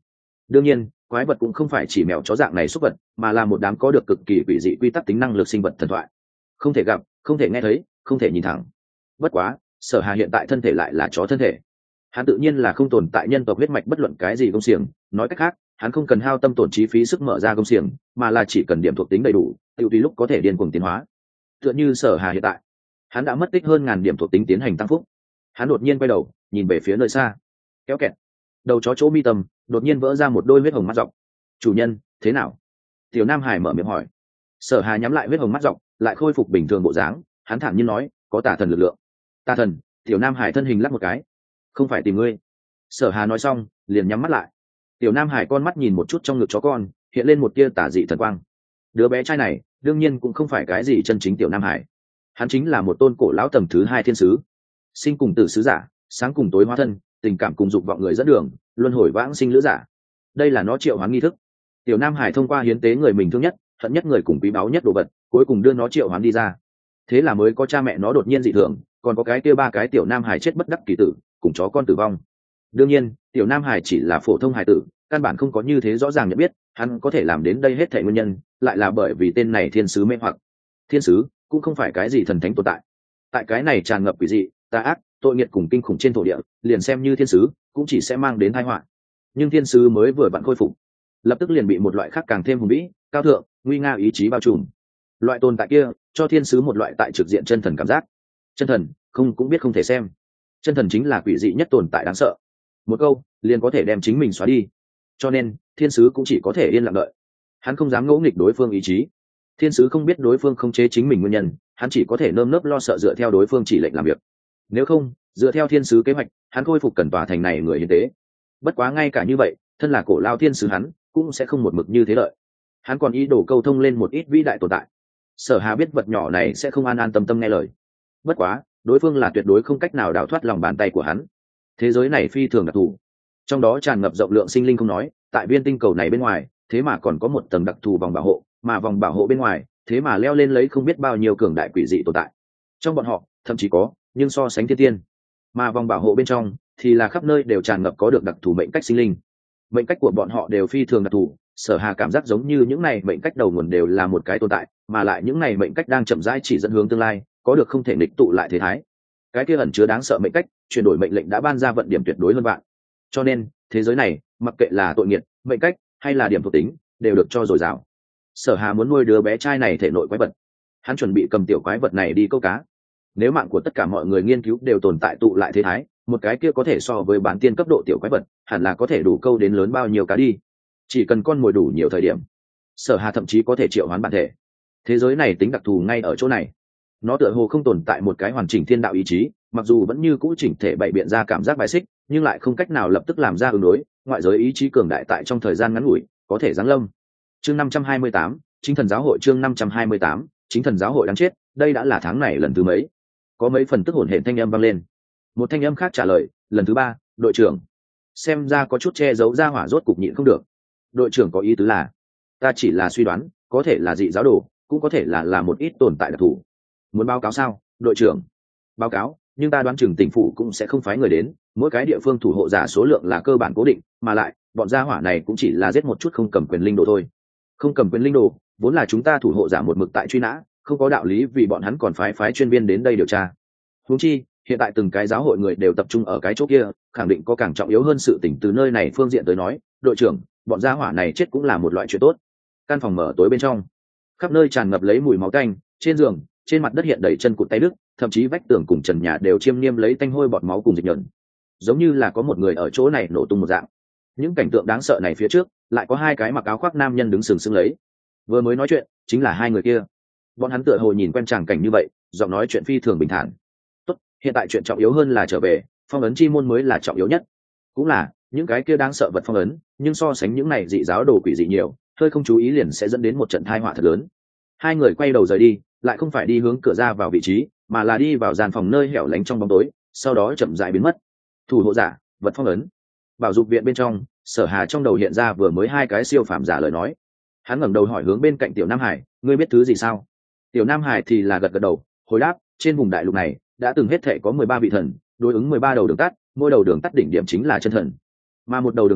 đương nhiên quái vật cũng không phải chỉ mèo chó dạng này súc vật, mà là một đám có được cực kỳ quỷ dị quy tắc tính năng lực sinh vật thần thoại, không thể gặp, không thể nghe thấy, không thể nhìn thẳng. Bất quá Sở Hà hiện tại thân thể lại là chó thân thể, hắn tự nhiên là không tồn tại nhân tộc huyết mạch bất luận cái gì công xiềng. Nói cách khác, hắn không cần hao tâm tổn trí phí sức mở ra công xiềng, mà là chỉ cần điểm thuộc tính đầy đủ, tự tùy lúc có thể điên cuồng tiến hóa. Tựa như Sở Hà hiện tại, hắn đã mất tích hơn ngàn điểm thuộc tính tiến hành tăng phúc. Hắn đột nhiên quay đầu nhìn về phía nơi xa, kéo kẹt, đầu chó chỗ mi tâm đột nhiên vỡ ra một đôi huyết hồng mắt dọc. Chủ nhân, thế nào? Tiểu Nam Hải mở miệng hỏi. Sở Hà nhắm lại huyết hồng mắt dọc, lại khôi phục bình thường bộ dáng, hắn thản nhiên nói, có tà thần lực lượng. Tà thần? Tiểu Nam Hải thân hình lắc một cái. Không phải tìm ngươi. Sở Hà nói xong liền nhắm mắt lại. Tiểu Nam Hải con mắt nhìn một chút trong ngực chó con, hiện lên một tia tà dị thần quang. Đứa bé trai này đương nhiên cũng không phải cái gì chân chính Tiểu Nam Hải, hắn chính là một tôn cổ lão tầng thứ hai thiên sứ, sinh cùng tử sứ giả, sáng cùng tối hóa thân, tình cảm cùng dục vọng người dẫn đường, luân hồi vãng sinh lữ giả. Đây là nó triệu hoán nghi thức. Tiểu Nam Hải thông qua hiến tế người mình thương nhất, hận nhất người cùng quý báu nhất đồ vật, cuối cùng đưa nó triệu hoán đi ra. Thế là mới có cha mẹ nó đột nhiên dị thường, còn có cái kia ba cái Tiểu Nam Hải chết bất đắc kỳ tử, cùng chó con tử vong. Đương nhiên Tiểu Nam Hải chỉ là phổ thông hải tử, căn bản không có như thế rõ ràng nhận biết hắn có thể làm đến đây hết thảy nguyên nhân, lại là bởi vì tên này thiên sứ mê hoặc. Thiên sứ cũng không phải cái gì thần thánh tồn tại, tại cái này tràn ngập quỷ dị, tà ác, tội nghiệt cùng kinh khủng trên thổ địa, liền xem như thiên sứ cũng chỉ sẽ mang đến tai họa. Nhưng thiên sứ mới vừa vặn khôi phục, lập tức liền bị một loại khác càng thêm hùng vĩ, cao thượng, nguy nga ý chí bao trùm. Loại tồn tại kia cho thiên sứ một loại tại trực diện chân thần cảm giác. Chân thần không cũng biết không thể xem, chân thần chính là quỷ dị nhất tồn tại đáng sợ, một câu liền có thể đem chính mình xóa đi. Cho nên thiên sứ cũng chỉ có thể yên lặng đợi, hắn không dám ngỗ nghịch đối phương ý chí. Thiên sứ không biết đối phương không chế chính mình nguyên nhân, hắn chỉ có thể nơm nớp lo sợ dựa theo đối phương chỉ lệnh làm việc. Nếu không, dựa theo thiên sứ kế hoạch, hắn khôi phục cần tòa thành này người hiến tế. Bất quá ngay cả như vậy, thân là cổ lao thiên sứ hắn cũng sẽ không một mực như thế lợi. Hắn còn ý đồ câu thông lên một ít vĩ đại tồn tại. Sở Hà biết vật nhỏ này sẽ không an an tâm tâm nghe lời. Bất quá đối phương là tuyệt đối không cách nào đào thoát lòng bàn tay của hắn. Thế giới này phi thường đặc thù, trong đó tràn ngập rộng lượng sinh linh không nói, tại viên tinh cầu này bên ngoài thế mà còn có một tầng đặc thù vòng bảo hộ, mà vòng bảo hộ bên ngoài thế mà leo lên lấy không biết bao nhiêu cường đại quỷ dị tồn tại. Trong bọn họ thậm chí có nhưng so sánh thiên tiên, mà vòng bảo hộ bên trong thì là khắp nơi đều tràn ngập có được đặc thù mệnh cách sinh linh. Mệnh cách của bọn họ đều phi thường đặc thù. Sở Hà cảm giác giống như những này mệnh cách đầu nguồn đều là một cái tồn tại, mà lại những này mệnh cách đang chậm rãi chỉ dẫn hướng tương lai, có được không thể nghịch tụ lại thế thái. Cái kia ẩn chứa đáng sợ mệnh cách chuyển đổi mệnh lệnh đã ban ra vận điểm tuyệt đối hơn bạn. Cho nên thế giới này mặc kệ là tội nghiệt, mệnh cách hay là điểm thuộc tính đều được cho dồi dào. Sở Hà muốn nuôi đứa bé trai này thể nội quái vật, hắn chuẩn bị cầm tiểu quái vật này đi câu cá. Nếu mạng của tất cả mọi người nghiên cứu đều tồn tại tụ lại thế thái, một cái kia có thể so với bán tiên cấp độ tiểu quái vật hẳn là có thể đủ câu đến lớn bao nhiêu cá đi. Chỉ cần con mồi đủ nhiều thời điểm, Sở Hà thậm chí có thể triệu hoán bản thể. Thế giới này tính đặc thù ngay ở chỗ này, nó tựa hồ không tồn tại một cái hoàn chỉnh thiên đạo ý chí, mặc dù vẫn như cũ chỉnh thể bày biện ra cảm giác bài xích, nhưng lại không cách nào lập tức làm ra ứng đối. Ngoại giới ý chí cường đại tại trong thời gian ngắn ngủi có thể giáng lâm. Chương năm trăm hai mươi tám, chính thần giáo hội. Chương năm trăm hai mươi tám, chính thần giáo hội đáng chết. Đây đã là tháng này lần thứ mấy? Có mấy phần tức hổn hển thanh âm vang lên. Một thanh âm khác trả lời, lần thứ ba, đội trưởng. Xem ra có chút che giấu ra hỏa rốt cục nhịn không được. Đội trưởng có ý tứ là, ta chỉ là suy đoán, có thể là dị giáo đồ, cũng có thể là là một ít tồn tại đặc thù. Muốn báo cáo sao, đội trưởng? Báo cáo, nhưng ta đoán chừng tỉnh phủ cũng sẽ không phái người đến, mỗi cái địa phương thủ hộ giả số lượng là cơ bản cố định, mà lại bọn gia hỏa này cũng chỉ là giết một chút không cầm quyền linh đồ thôi. Không cầm quyền linh đồ vốn là chúng ta thủ hộ giả một mực tại truy nã, không có đạo lý vì bọn hắn còn phái phái chuyên viên đến đây điều tra. Huống chi hiện tại từng cái giáo hội người đều tập trung ở cái chỗ kia, khẳng định có càng trọng yếu hơn sự tỉnh từ nơi này phương diện tới nói. Đội trưởng, bọn gia hỏa này chết cũng là một loại chuyện tốt. Căn phòng mở tối bên trong, khắp nơi tràn ngập lấy mùi máu tanh, trên giường, trên mặt đất hiện đầy chân cụt tay đứt, thậm chí vách tường cùng trần nhà đều chiêm niêm lấy tanh hôi bọt máu cùng dịch nhẫn, giống như là có một người ở chỗ này nổ tung một dạng. Những cảnh tượng đáng sợ này phía trước lại có hai cái mặc áo khoác nam nhân đứng sừng sững lấy. Vừa mới nói chuyện chính là hai người kia. Bọn hắn tựa hồ nhìn quen tràng cảnh như vậy, giọng nói chuyện phi thường bình thản. Tốt, hiện tại chuyện trọng yếu hơn là trở về, phong ấn chi môn mới là trọng yếu nhất. Cũng là những cái kia đáng sợ vật phong ấn, nhưng so sánh những này dị giáo đồ quỷ dị nhiều, hơi không chú ý liền sẽ dẫn đến một trận tai họa thật lớn. Hai người quay đầu rời đi, lại không phải đi hướng cửa ra vào vị trí, mà là đi vào gian phòng nơi hẻo lánh trong bóng tối, sau đó chậm rãi biến mất. Thủ hộ giả, vật phong ấn. Bảo dục viện bên trong, Sở Hà trong đầu hiện ra vừa mới hai cái siêu phàm giả lời nói. Hắn ngẩng đầu hỏi hướng bên cạnh Tiểu Nam Hải, ngươi biết thứ gì sao? Tiểu Nam Hải thì là gật gật đầu, hồi đáp, trên vùng đại lục này đã từng hết thảy có mười ba vị thần, đối ứng mười ba đầu đường tắt, mỗi đầu đường tắt đỉnh điểm chính là chân thần, mà một đầu đường tắt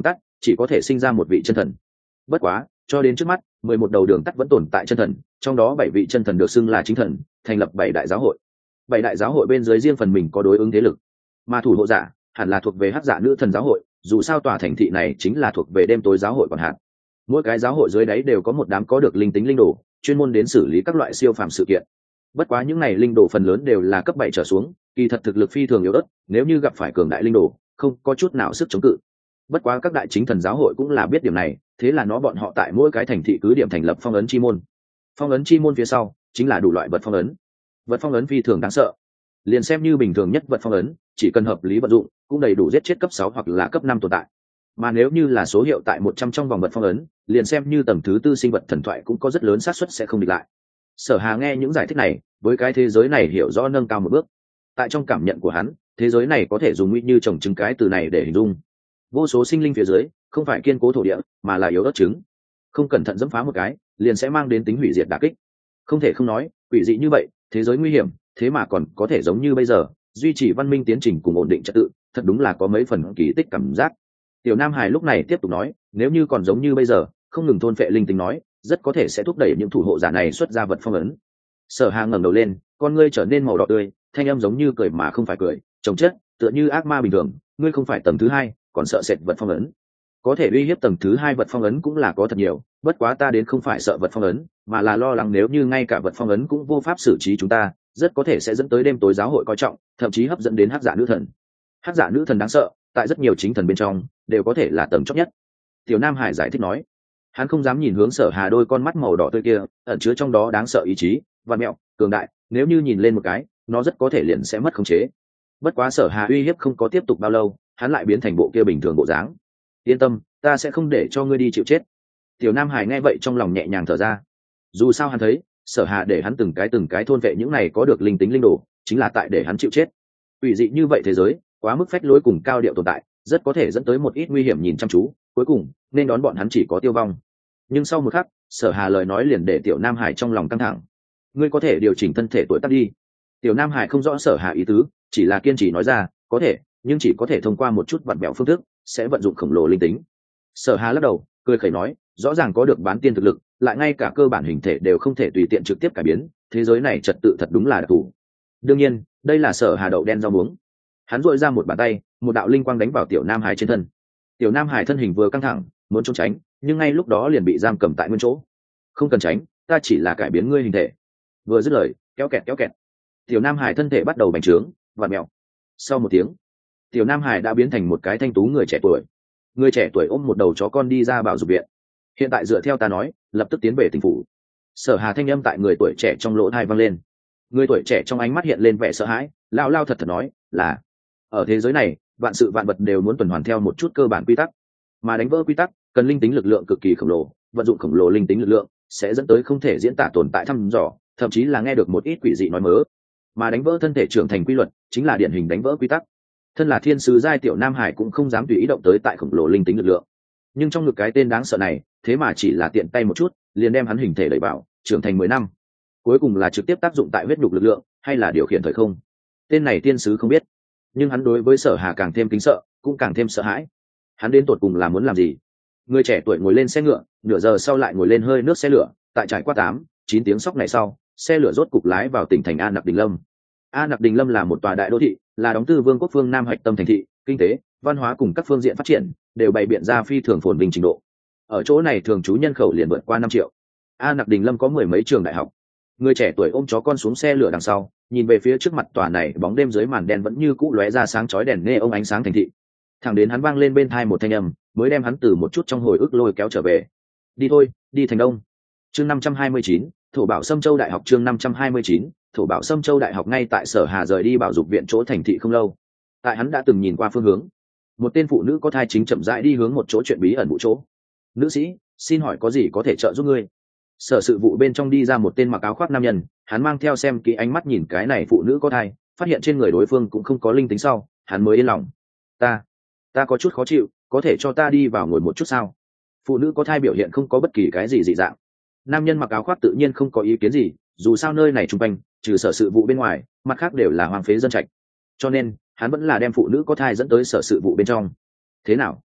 chỉ có thể sinh ra một vị chân thần. Bất quá cho đến trước mắt, mười một đầu đường tắt vẫn tồn tại chân thần, trong đó bảy vị chân thần được xưng là chính thần, thành lập bảy đại giáo hội. Bảy đại giáo hội bên dưới riêng phần mình có đối ứng thế lực, mà thủ hộ giả hẳn là thuộc về hắc dạ nữ thần giáo hội, dù sao tòa thành thị này chính là thuộc về đêm tối giáo hội còn hạn. Mỗi cái giáo hội dưới đáy đều có một đám có được linh tính linh đồ, chuyên môn đến xử lý các loại siêu phàm sự kiện. Bất quá những này linh đồ phần lớn đều là cấp bảy trở xuống, kỳ thật thực lực phi thường yếu ớt, nếu như gặp phải cường đại linh đồ, không có chút nào sức chống cự. Bất quá các đại chính thần giáo hội cũng là biết điểm này, thế là nó bọn họ tại mỗi cái thành thị cứ điểm thành lập phong ấn chi môn. Phong ấn chi môn phía sau chính là đủ loại vật phong ấn. Vật phong ấn phi thường đáng sợ, liền xem như bình thường nhất vật phong ấn, chỉ cần hợp lý vận dụng, cũng đầy đủ giết chết cấp sáu hoặc là cấp năm tồn tại. Mà nếu như là số hiệu tại một trăm trong vòng vật phong ấn, liền xem như tầng thứ tư sinh vật thần thoại cũng có rất lớn xác suất sẽ không địch lại. Sở Hà nghe những giải thích này, với cái thế giới này hiểu rõ nâng cao một bước. Tại trong cảm nhận của hắn, thế giới này có thể dùng nguy như trồng trứng cái từ này để hình dung. Vô số sinh linh phía dưới, không phải kiên cố thổ địa, mà là yếu ớt trứng. Không cẩn thận dẫm phá một cái, liền sẽ mang đến tính hủy diệt đả kích. Không thể không nói, quỷ dị như vậy, thế giới nguy hiểm, thế mà còn có thể giống như bây giờ, duy trì văn minh tiến trình cùng ổn định trật tự, thật đúng là có mấy phần kỳ tích cảm giác. Tiểu Nam Hải lúc này tiếp tục nói, nếu như còn giống như bây giờ, không ngừng thôn phệ linh tính nói, rất có thể sẽ thúc đẩy những thủ hộ giả này xuất ra vật phong ấn. Sở Hà ngẩng đầu lên, con ngươi trở nên màu đỏ tươi, thanh âm giống như cười mà không phải cười, trông chết, tựa như ác ma bình thường, ngươi không phải tầng thứ hai, còn sợ sệt vật phong ấn. Có thể uy hiếp tầng thứ hai vật phong ấn cũng là có thật nhiều, bất quá ta đến không phải sợ vật phong ấn, mà là lo lắng nếu như ngay cả vật phong ấn cũng vô pháp xử trí chúng ta, rất có thể sẽ dẫn tới đêm tối giáo hội coi trọng, thậm chí hấp dẫn đến hắc giả nữ thần. Hắc giả nữ thần đáng sợ, tại rất nhiều chính thần bên trong đều có thể là tầng chót nhất. Tiểu Nam Hải giải thích nói, hắn không dám nhìn hướng Sở Hà đôi con mắt màu đỏ tươi kia, ẩn chứa trong đó đáng sợ ý chí, văn mẹo, cường đại, nếu như nhìn lên một cái, nó rất có thể liền sẽ mất khống chế. Bất quá Sở Hà uy hiếp không có tiếp tục bao lâu, hắn lại biến thành bộ kia bình thường bộ dáng. Yên tâm, ta sẽ không để cho ngươi đi chịu chết. Tiểu Nam Hải nghe vậy trong lòng nhẹ nhàng thở ra. Dù sao hắn thấy, Sở Hà để hắn từng cái từng cái thôn vệ những này có được linh tính linh đồ, chính là tại để hắn chịu chết. Ủy dị như vậy thế giới, quá mức phách lối cùng cao điệu tồn tại, rất có thể dẫn tới một ít nguy hiểm nhìn chăm chú, cuối cùng nên đón bọn hắn chỉ có tiêu vong. Nhưng sau một khắc, Sở Hà lời nói liền để Tiểu Nam Hải trong lòng căng thẳng. Ngươi có thể điều chỉnh thân thể tuổi tác đi. Tiểu Nam Hải không rõ Sở Hà ý tứ, chỉ là kiên trì nói ra, có thể, nhưng chỉ có thể thông qua một chút vặn bẹo phương thức, sẽ vận dụng khổng lồ linh tính. Sở Hà lắc đầu, cười khẩy nói, rõ ràng có được bán tiên thực lực, lại ngay cả cơ bản hình thể đều không thể tùy tiện trực tiếp cải biến, thế giới này trật tự thật đúng là đặc thù. Đương nhiên, đây là Sở Hà đậu đen rau muống. Hắn duỗi ra một bàn tay, một đạo linh quang đánh vào Tiểu Nam Hải trên thân. Tiểu Nam Hải thân hình vừa căng thẳng, muốn trốn tránh, nhưng ngay lúc đó liền bị giam cầm tại nguyên chỗ. Không cần tránh, ta chỉ là cải biến ngươi hình thể. Vừa dứt lời, kéo kẹt kéo kẹt, Tiểu Nam Hải thân thể bắt đầu bành trướng, vặn mèo. Sau một tiếng, Tiểu Nam Hải đã biến thành một cái thanh tú người trẻ tuổi. Người trẻ tuổi ôm một đầu chó con đi ra bảo dục viện. Hiện tại dựa theo ta nói, lập tức tiến về tỉnh phủ. Sở Hà thanh âm tại người tuổi trẻ trong lỗ tai vang lên. Người tuổi trẻ trong ánh mắt hiện lên vẻ sợ hãi, lao lao thật thật nói, là ở thế giới này, vạn sự vạn vật đều muốn tuần hoàn theo một chút cơ bản quy tắc, mà đánh vỡ quy tắc cần linh tính lực lượng cực kỳ khổng lồ, vận dụng khổng lồ linh tính lực lượng sẽ dẫn tới không thể diễn tả tồn tại thăm dò, thậm chí là nghe được một ít quỷ dị nói mớ. Mà đánh vỡ thân thể trưởng thành quy luật chính là điển hình đánh vỡ quy tắc. Thân là thiên sứ giai Tiểu Nam Hải cũng không dám tùy ý động tới tại khổng lồ linh tính lực lượng, nhưng trong ngực cái tên đáng sợ này thế mà chỉ là tiện tay một chút liền đem hắn hình thể đẩy vào trưởng thành mười năm, cuối cùng là trực tiếp tác dụng tại huyết nhục lực lượng hay là điều khiển thời không, tên này thiên sứ không biết, nhưng hắn đối với Sở Hà càng thêm kính sợ, cũng càng thêm sợ hãi. Hắn đến tột cùng là muốn làm gì? Người trẻ tuổi ngồi lên xe ngựa, nửa giờ sau lại ngồi lên hơi nước xe lửa, tại trải qua tám chín tiếng sóc này sau, xe lửa rốt cục lái vào tỉnh thành A Nặc Đình Lâm. A Nặc Đình Lâm là một tòa đại đô thị, là đóng tư vương quốc phương Nam hạch tâm thành thị, kinh tế, văn hóa cùng các phương diện phát triển đều bày biện ra phi thường phồn vinh trình độ. Ở chỗ này thường trú nhân khẩu liền vượt qua năm triệu. A Nặc Đình Lâm có mười mấy trường đại học. Người trẻ tuổi ôm chó con xuống xe lửa đằng sau, nhìn về phía trước mặt tòa này bóng đêm dưới màn đen vẫn như cũ lóe ra sáng chói đèn nghe ông ánh sáng thành thị. Thẳng đến hắn vang lên bên tai một thanh âm, mới đem hắn từ một chút trong hồi ức lôi kéo trở về. Đi thôi, đi thành đông. Chương năm trăm hai mươi chín, Thổ Bảo Sâm Châu Đại học. Chương năm trăm hai mươi chín, Thổ Bảo Sâm Châu Đại học. Ngay tại Sở Hà rời đi bảo dục viện chỗ thành thị không lâu, tại hắn đã từng nhìn qua phương hướng, một tên phụ nữ có thai chính chậm rãi đi hướng một chỗ chuyện bí ẩn vụ chỗ. Nữ sĩ, xin hỏi có gì có thể trợ giúp ngươi? Sở sự vụ bên trong đi ra một tên mặc áo khoác nam nhân, hắn mang theo xem kỹ ánh mắt nhìn cái này phụ nữ có thai, phát hiện trên người đối phương cũng không có linh tính sau, hắn mới yên lòng. Ta, ta có chút khó chịu, có thể cho ta đi vào ngồi một chút sao? Phụ nữ có thai biểu hiện không có bất kỳ cái gì dị dạng. Nam nhân mặc áo khoác tự nhiên không có ý kiến gì, dù sao nơi này trung quanh, trừ sở sự vụ bên ngoài, mặt khác đều là hoang phế dân trạch. Cho nên, hắn vẫn là đem phụ nữ có thai dẫn tới sở sự vụ bên trong. Thế nào?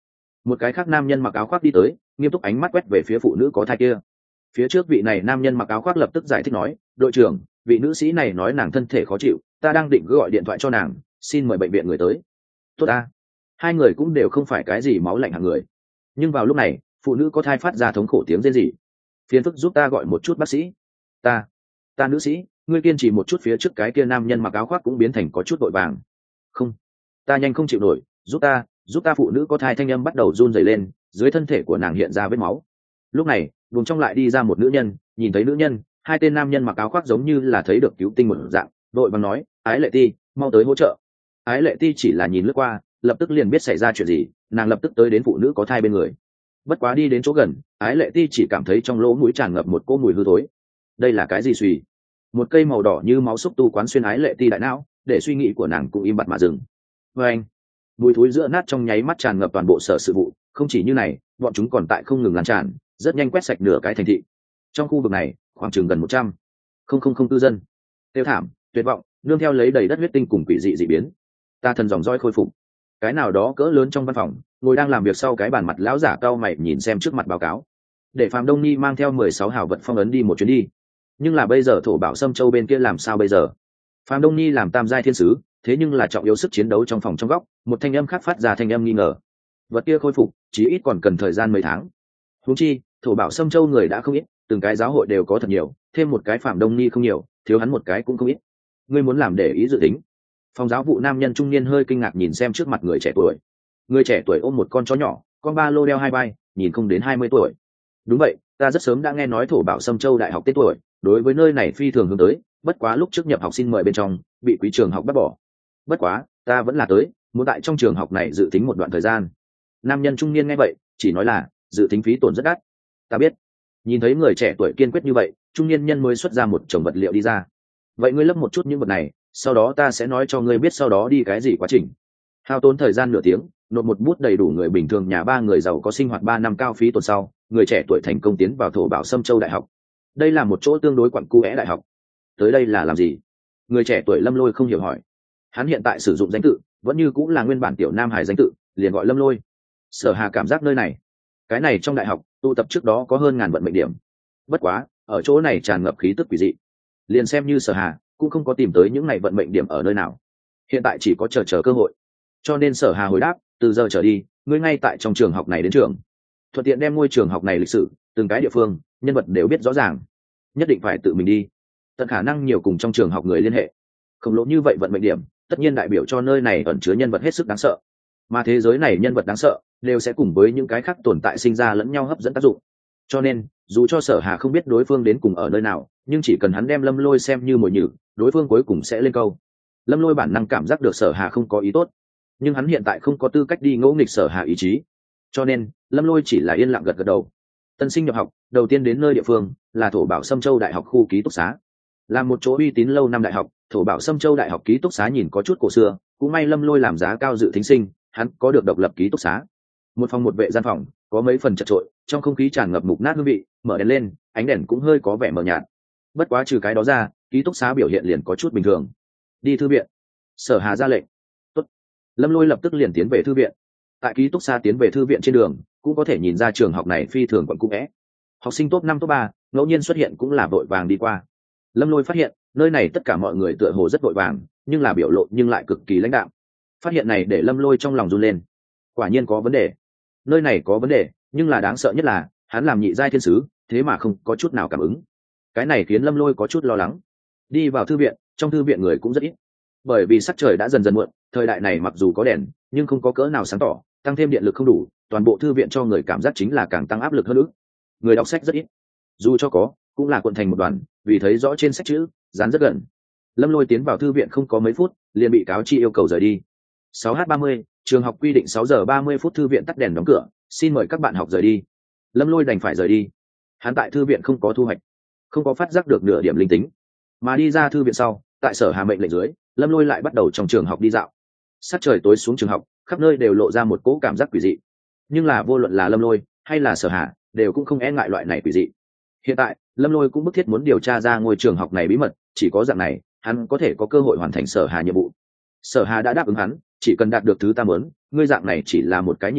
một cái khác nam nhân mặc áo khoác đi tới, nghiêm túc ánh mắt quét về phía phụ nữ có thai kia. Phía trước vị này nam nhân mặc áo khoác lập tức giải thích nói, đội trưởng, vị nữ sĩ này nói nàng thân thể khó chịu, ta đang định gọi điện thoại cho nàng, xin mời bệnh viện người tới. Tốt ta. Hai người cũng đều không phải cái gì máu lạnh hạng người, nhưng vào lúc này phụ nữ có thai phát ra thống khổ tiếng rên rỉ. Phiền phức giúp ta gọi một chút bác sĩ. Ta, ta nữ sĩ, ngươi kiên trì một chút. Phía trước cái kia nam nhân mặc áo khoác cũng biến thành có chút vội vàng. Không, ta nhanh không chịu nổi, giúp ta, giúp ta. Phụ nữ có thai thanh âm bắt đầu run rẩy lên, dưới thân thể của nàng hiện ra vết máu. Lúc này buồng trong lại đi ra một nữ nhân, nhìn thấy nữ nhân, hai tên nam nhân mặc áo khoác giống như là thấy được cứu tinh một dạng, đội vàng nói, Ái Lệ Ti, mau tới hỗ trợ. Ái Lệ Ti chỉ là nhìn lướt qua, lập tức liền biết xảy ra chuyện gì, nàng lập tức tới đến phụ nữ có thai bên người. Bất quá đi đến chỗ gần, Ái Lệ Ti chỉ cảm thấy trong lỗ mũi tràn ngập một cỗ mùi hư thối. Đây là cái gì? Xùy, một cây màu đỏ như máu xúc tu quán xuyên Ái Lệ Ti đại não, để suy nghĩ của nàng cũng im bặt mà dừng. Và anh, mùi thối giữa nát trong nháy mắt tràn ngập toàn bộ sở sự vụ. Không chỉ như này, bọn chúng còn tại không ngừng lan tràn, rất nhanh quét sạch nửa cái thành thị. Trong khu vực này khoảng chừng gần một trăm không không không cư dân tiêu thảm, tuyệt vọng, nương theo lấy đầy đất huyết tinh cùng quỷ dị dị biến. Ta thần dòng roi khôi phục. Cái nào đó cỡ lớn trong văn phòng, ngồi đang làm việc sau cái bàn mặt lão giả cao mày nhìn xem trước mặt báo cáo, để Phạm Đông Nhi mang theo mười sáu hào vật phong ấn đi một chuyến đi. Nhưng là bây giờ thổ bảo Sâm Châu bên kia làm sao bây giờ? Phạm Đông Nhi làm tam giai thiên sứ, thế nhưng là trọng yếu sức chiến đấu trong phòng trong góc, một thanh âm khác phát ra thanh âm nghi ngờ. Vật kia khôi phục, chí ít còn cần thời gian mấy tháng. Huống chi, thổ bảo Sâm Châu người đã không ít, từng cái giáo hội đều có thật nhiều, thêm một cái Phạm Đông Nhi không nhiều, thiếu hắn một cái cũng không ít. Ngươi muốn làm để ý dự tính? Phòng giáo vụ nam nhân trung niên hơi kinh ngạc nhìn xem trước mặt người trẻ tuổi. Người trẻ tuổi ôm một con chó nhỏ, con ba lô đeo hai vai, nhìn không đến hai mươi tuổi. Đúng vậy, ta rất sớm đã nghe nói thổ bảo Sâm Châu đại học tên tuổi, đối với nơi này phi thường hướng tới, bất quá lúc trước nhập học xin mời bên trong, bị quý trường học bắt bỏ. Bất quá, ta vẫn là tới, muốn tại trong trường học này dự tính một đoạn thời gian. Nam nhân trung niên nghe vậy, chỉ nói là dự tính phí tổn rất đắt. Ta biết. Nhìn thấy người trẻ tuổi kiên quyết như vậy, trung niên nhân mới xuất ra một chồng vật liệu đi ra. Vậy ngươi lấp một chút những vật này, sau đó ta sẽ nói cho ngươi biết sau đó đi cái gì quá trình. Hao tốn thời gian nửa tiếng, nộp một bút đầy đủ người bình thường nhà ba người giàu có sinh hoạt ba năm cao phí tổn sau, người trẻ tuổi thành công tiến vào thổ bảo Sâm Châu đại học. Đây là một chỗ tương đối quặn cu é đại học. Tới đây là làm gì? Người trẻ tuổi Lâm Lôi không hiểu hỏi. Hắn hiện tại sử dụng danh tự vẫn như cũng là nguyên bản tiểu nam hải danh tự, liền gọi Lâm Lôi. Sở Hà cảm giác nơi này, cái này trong đại học tụ tập trước đó có hơn ngàn vận mệnh điểm. Bất quá, ở chỗ này tràn ngập khí tức quỷ dị. Liền xem như Sở Hà cũng không có tìm tới những ngày vận mệnh điểm ở nơi nào. Hiện tại chỉ có chờ chờ cơ hội. Cho nên Sở Hà hồi đáp, từ giờ trở đi, ngươi ngay tại trong trường học này đến trường. Thuận tiện đem ngôi trường học này lịch sử, từng cái địa phương, nhân vật đều biết rõ ràng. Nhất định phải tự mình đi. Tận khả năng nhiều cùng trong trường học người liên hệ. Khổng lồ như vậy vận mệnh điểm, tất nhiên đại biểu cho nơi này ẩn chứa nhân vật hết sức đáng sợ. Mà thế giới này nhân vật đáng sợ đều sẽ cùng với những cái khác tồn tại sinh ra lẫn nhau hấp dẫn tác dụng. Cho nên, dù cho Sở Hà không biết đối phương đến cùng ở nơi nào, nhưng chỉ cần hắn đem Lâm Lôi xem như mồi nhử, đối phương cuối cùng sẽ lên câu. Lâm Lôi bản năng cảm giác được Sở Hà không có ý tốt, nhưng hắn hiện tại không có tư cách đi ngỗ nghịch Sở Hà ý chí. Cho nên, Lâm Lôi chỉ là yên lặng gật gật đầu. Tân sinh nhập học, đầu tiên đến nơi địa phương là Thổ Bảo Sâm Châu Đại học khu ký túc xá. Là một chỗ uy tín lâu năm đại học, Thổ Bảo Sâm Châu Đại học ký túc xá nhìn có chút cổ xưa, cũng may Lâm Lôi làm giá cao dự thính sinh, hắn có được độc lập ký túc xá. Một phòng một vệ gian phòng, có mấy phần chật trội, trong không khí tràn ngập mục nát hương vị, mở đèn lên, ánh đèn cũng hơi có vẻ mờ nhạt. Bất quá trừ cái đó ra, ký túc xá biểu hiện liền có chút bình thường. Đi thư viện. Sở Hà ra lệnh. Tốt. Lâm Lôi lập tức liền tiến về thư viện. Tại ký túc xá tiến về thư viện trên đường, cũng có thể nhìn ra trường học này phi thường quẩn cung é. Học sinh top năm top ba, ngẫu nhiên xuất hiện cũng là vội vàng đi qua. Lâm Lôi phát hiện, nơi này tất cả mọi người tựa hồ rất vội vàng, nhưng là biểu lộ nhưng lại cực kỳ lãnh đạm. Phát hiện này để Lâm Lôi trong lòng run lên. Quả nhiên có vấn đề. Nơi này có vấn đề, nhưng là đáng sợ nhất là, hắn làm nhị giai thiên sứ, thế mà không có chút nào cảm ứng. Cái này khiến Lâm Lôi có chút lo lắng. Đi vào thư viện, trong thư viện người cũng rất ít. Bởi vì sắc trời đã dần dần muộn, thời đại này mặc dù có đèn, nhưng không có cỡ nào sáng tỏ, tăng thêm điện lực không đủ, toàn bộ thư viện cho người cảm giác chính là càng tăng áp lực hơn nữa. Người đọc sách rất ít. Dù cho có, cũng là cuộn thành một đoàn, vì thấy rõ trên sách chữ, dán rất gần. Lâm Lôi tiến vào thư viện không có mấy phút, liền bị cáo chi yêu cầu rời đi. sáu h ba mươi, trường học quy định sáu giờ ba mươi phút thư viện tắt đèn đóng cửa, xin mời các bạn học rời đi. Lâm Lôi đành phải rời đi. Hắn tại thư viện không có thu hoạch, không có phát giác được nửa điểm linh tính. Mà đi ra thư viện sau, tại Sở Hà mệnh lệnh dưới, Lâm Lôi lại bắt đầu trong trường học đi dạo. Sát trời tối xuống trường học, khắp nơi đều lộ ra một cỗ cảm giác quỷ dị. Nhưng là vô luận là Lâm Lôi hay là Sở Hà, đều cũng không e ngại loại này quỷ dị. Hiện tại, Lâm Lôi cũng bức thiết muốn điều tra ra ngôi trường học này bí mật, chỉ có dạng này, hắn có thể có cơ hội hoàn thành Sở Hà nhiệm vụ. Sở Hà đã đáp ứng hắn, chỉ cần đạt được thứ ta muốn, ngươi dạng này chỉ là một cái nhị giai,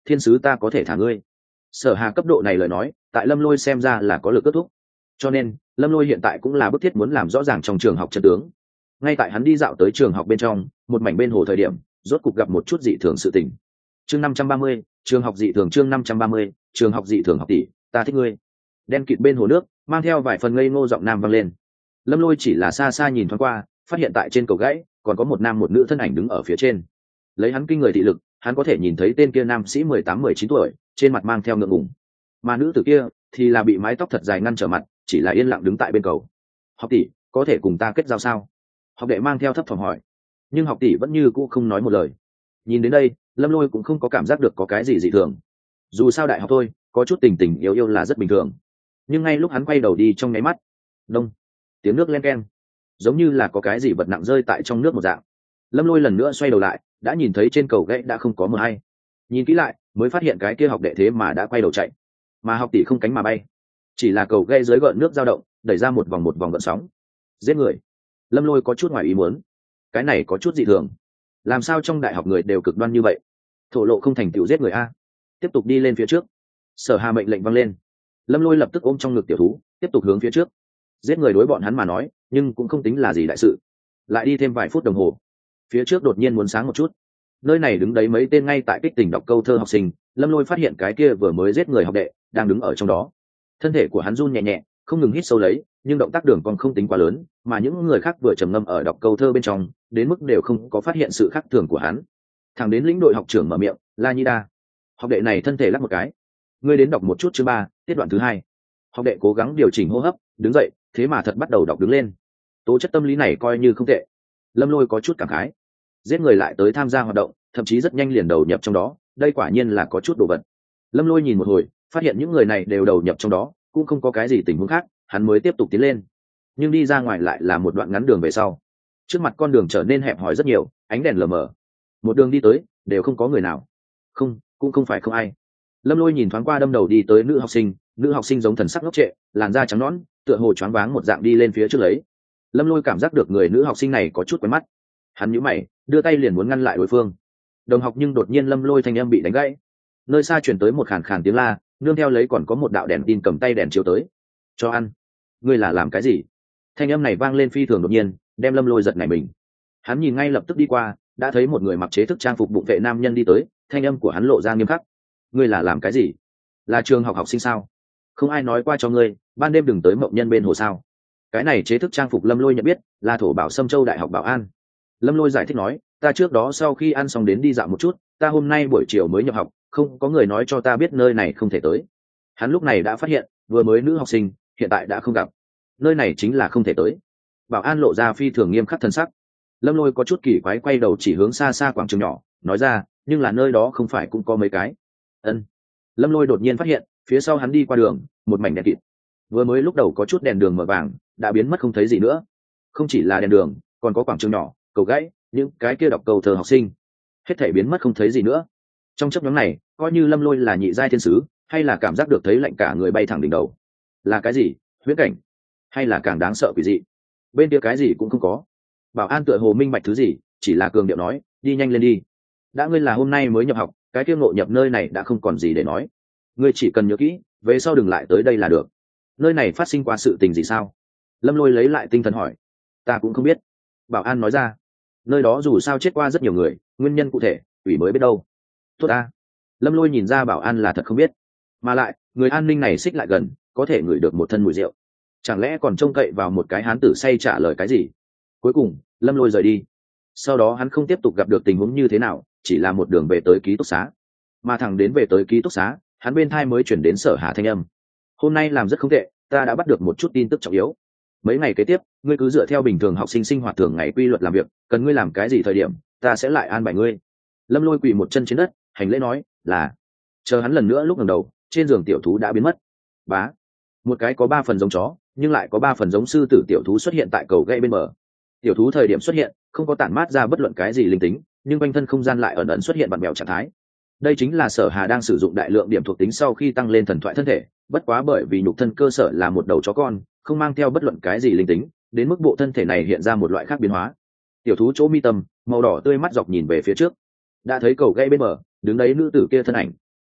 thiên sứ ta có thể thả ngươi. Sở Hà cấp độ này lời nói tại Lâm Lôi xem ra là có lực kết thúc, cho nên Lâm Lôi hiện tại cũng là bức thiết muốn làm rõ ràng trong trường học chân tướng. Ngay tại hắn đi dạo tới trường học bên trong một mảnh bên hồ thời điểm, rốt cục gặp một chút dị thường sự tình. Chương năm trăm ba mươi, trường học dị thường. Chương năm trăm ba mươi, trường học dị thường. Học tỷ, ta thích ngươi. Đen kịt bên hồ nước mang theo vài phần ngây ngô giọng nam vang lên. Lâm Lôi chỉ là xa xa nhìn thoáng qua, phát hiện tại trên cầu gãy còn có một nam một nữ thân ảnh đứng ở phía trên. Lấy hắn kinh người thị lực, hắn có thể nhìn thấy tên kia nam sĩ mười tám mười chín tuổi, trên mặt mang theo ngượng ngùng. Mà nữ tử kia thì là bị mái tóc thật dài ngăn trở mặt, chỉ là yên lặng đứng tại bên cầu. Học tỷ, có thể cùng ta kết giao sao? Học đệ mang theo thấp thỏm hỏi. Nhưng học tỷ vẫn như cũ không nói một lời. Nhìn đến đây, Lâm Lôi cũng không có cảm giác được có cái gì dị thường. Dù sao đại học thôi, có chút tình tình yêu yêu là rất bình thường. Nhưng ngay lúc hắn quay đầu đi trong nháy mắt, đông, tiếng nước len keng, giống như là có cái gì vật nặng rơi tại trong nước một dạng. Lâm Lôi lần nữa xoay đầu lại, đã nhìn thấy trên cầu gãy đã không có mờ hay. Nhìn kỹ lại, mới phát hiện cái kia học đệ thế mà đã quay đầu chạy, mà học tỷ không cánh mà bay, chỉ là cầu gãy dưới gợn nước dao động, đẩy ra một vòng một vòng gợn sóng. Giết người. Lâm Lôi có chút ngoài ý muốn, cái này có chút dị thường. Làm sao trong đại học người đều cực đoan như vậy? Thổ lộ không thành tựu giết người a. Tiếp tục đi lên phía trước. Sở Hà mệnh lệnh vang lên. Lâm Lôi lập tức ôm trong ngực tiểu thú, tiếp tục hướng phía trước. Giết người đối bọn hắn mà nói, nhưng cũng không tính là gì đại sự. Lại đi thêm vài phút đồng hồ, phía trước đột nhiên muốn sáng một chút. Nơi này đứng đấy mấy tên ngay tại kích tình đọc câu thơ học sinh. Lâm Lôi phát hiện cái kia vừa mới giết người học đệ đang đứng ở trong đó. Thân thể của hắn run nhẹ nhẹ, không ngừng hít sâu lấy, nhưng động tác đường còn không tính quá lớn, mà những người khác vừa trầm ngâm ở đọc câu thơ bên trong, đến mức đều không có phát hiện sự khác thường của hắn. Thẳng đến lĩnh đội học trưởng mở miệng, La Nhi Đa. Học đệ này thân thể lắc một cái. Ngươi đến đọc một chút chương ba, tiết đoạn thứ hai. Học đệ cố gắng điều chỉnh hô hấp, đứng dậy, thế mà thật bắt đầu đọc đứng lên. Tố chất tâm lý này coi như không tệ. Lâm Lôi có chút cảm khái. Giết người lại tới tham gia hoạt động, thậm chí rất nhanh liền đầu nhập trong đó, đây quả nhiên là có chút đồ vật. Lâm Lôi nhìn một hồi, phát hiện những người này đều đầu nhập trong đó, cũng không có cái gì tình huống khác, hắn mới tiếp tục tiến lên. Nhưng đi ra ngoài lại là một đoạn ngắn đường về sau. Trước mặt con đường trở nên hẹp hòi rất nhiều, ánh đèn lờ mờ. Một đường đi tới, đều không có người nào. Không, cũng không phải không ai. Lâm Lôi nhìn thoáng qua đâm đầu đi tới nữ học sinh, nữ học sinh giống thần sắc ngốc trệ, làn da trắng nõn, tựa hồ choáng váng một dạng đi lên phía trước lấy. Lâm Lôi cảm giác được người nữ học sinh này có chút quen mắt. Hắn nhíu mày, đưa tay liền muốn ngăn lại đối phương. Đồng học, nhưng đột nhiên Lâm Lôi thanh âm bị đánh gãy. Nơi xa truyền tới một khàn khàn tiếng la, nương theo lấy còn có một đạo đèn tin cầm tay đèn chiếu tới. Cho ăn. Ngươi là làm cái gì? Thanh âm này vang lên phi thường đột nhiên, đem Lâm Lôi giật nảy mình. Hắn nhìn ngay lập tức đi qua, đã thấy một người mặc chế thức trang phục bụng vệ nam nhân đi tới, thanh âm của hắn lộ ra nghiêm khắc. Ngươi là làm cái gì? Là trường học học sinh sao? Không ai nói qua cho ngươi, ban đêm đừng tới mộng nhân bên hồ sao? Cái này chế thức trang phục Lâm Lôi nhận biết, là thổ bảo Sâm Châu Đại học Bảo An. Lâm Lôi giải thích nói, ta trước đó sau khi ăn xong đến đi dạo một chút, ta hôm nay buổi chiều mới nhập học, không có người nói cho ta biết nơi này không thể tới. Hắn lúc này đã phát hiện, vừa mới nữ học sinh, hiện tại đã không gặp. Nơi này chính là không thể tới. Bảo An lộ ra phi thường nghiêm khắc thân sắc. Lâm Lôi có chút kỳ quái quay đầu chỉ hướng xa xa quảng trường nhỏ, nói ra, nhưng là nơi đó không phải cũng có mấy cái. Ân. Lâm Lôi đột nhiên phát hiện, phía sau hắn đi qua đường, một mảnh đèn kịt. Vừa mới lúc đầu có chút đèn đường mở vàng, đã biến mất không thấy gì nữa. Không chỉ là đèn đường, còn có quảng trường nhỏ, cầu gãy, những cái kia đọc cầu thờ học sinh, hết thảy biến mất không thấy gì nữa. Trong chấp nhóm này, coi như Lâm Lôi là nhị giai thiên sứ, hay là cảm giác được thấy lạnh cả người bay thẳng đỉnh đầu. Là cái gì? Huyễn cảnh? Hay là càng đáng sợ quỷ dị? Bên kia cái gì cũng không có. Bảo An tựa hồ minh bạch thứ gì, chỉ là cường điệu nói, đi nhanh lên đi. Đã ngươi là hôm nay mới nhập học, cái kia ngộ nhập nơi này đã không còn gì để nói. Ngươi chỉ cần nhớ kỹ, về sau đừng lại tới đây là được. Nơi này phát sinh qua sự tình gì sao? Lâm Lôi lấy lại tinh thần hỏi. Ta cũng không biết. Bảo An nói ra. Nơi đó dù sao chết qua rất nhiều người, nguyên nhân cụ thể ủy mới biết đâu. Tốt ta. Lâm Lôi nhìn ra Bảo An là thật không biết, mà lại người an ninh này xích lại gần, có thể ngửi được một thân mùi rượu. Chẳng lẽ còn trông cậy vào một cái hán tử say trả lời cái gì? Cuối cùng Lâm Lôi rời đi. Sau đó hắn không tiếp tục gặp được tình huống như thế nào, chỉ là một đường về tới ký túc xá. Mà thẳng đến về tới ký túc xá, hắn bên thai mới chuyển đến Sở Hà thanh âm. Hôm nay làm rất không tệ, ta đã bắt được một chút tin tức trọng yếu. Mấy ngày kế tiếp, ngươi cứ dựa theo bình thường học sinh sinh hoạt thường ngày quy luật làm việc, cần ngươi làm cái gì thời điểm, ta sẽ lại an bài ngươi. Lâm Lôi quỳ một chân trên đất, hành lễ nói, là. Chờ hắn lần nữa lúc ngẩng đầu, trên giường tiểu thú đã biến mất. Bá. Một cái có ba phần giống chó, nhưng lại có ba phần giống sư tử tiểu thú xuất hiện tại cầu gãy bên bờ. Tiểu thú thời điểm xuất hiện, không có tản mát ra bất luận cái gì linh tính, nhưng quanh thân không gian lại ẩn ẩn xuất hiện vặn vẹo trạng thái. Đây chính là Sở Hà đang sử dụng đại lượng điểm thuộc tính sau khi tăng lên thần thoại thân thể, bất quá bởi vì nhục thân cơ sở là một đầu chó con, không mang theo bất luận cái gì linh tính, đến mức bộ thân thể này hiện ra một loại khác biến hóa. Tiểu thú chỗ mi tâm, màu đỏ tươi mắt dọc nhìn về phía trước. Đã thấy cầu gãy bên bờ, đứng đấy nữ tử kia thân ảnh,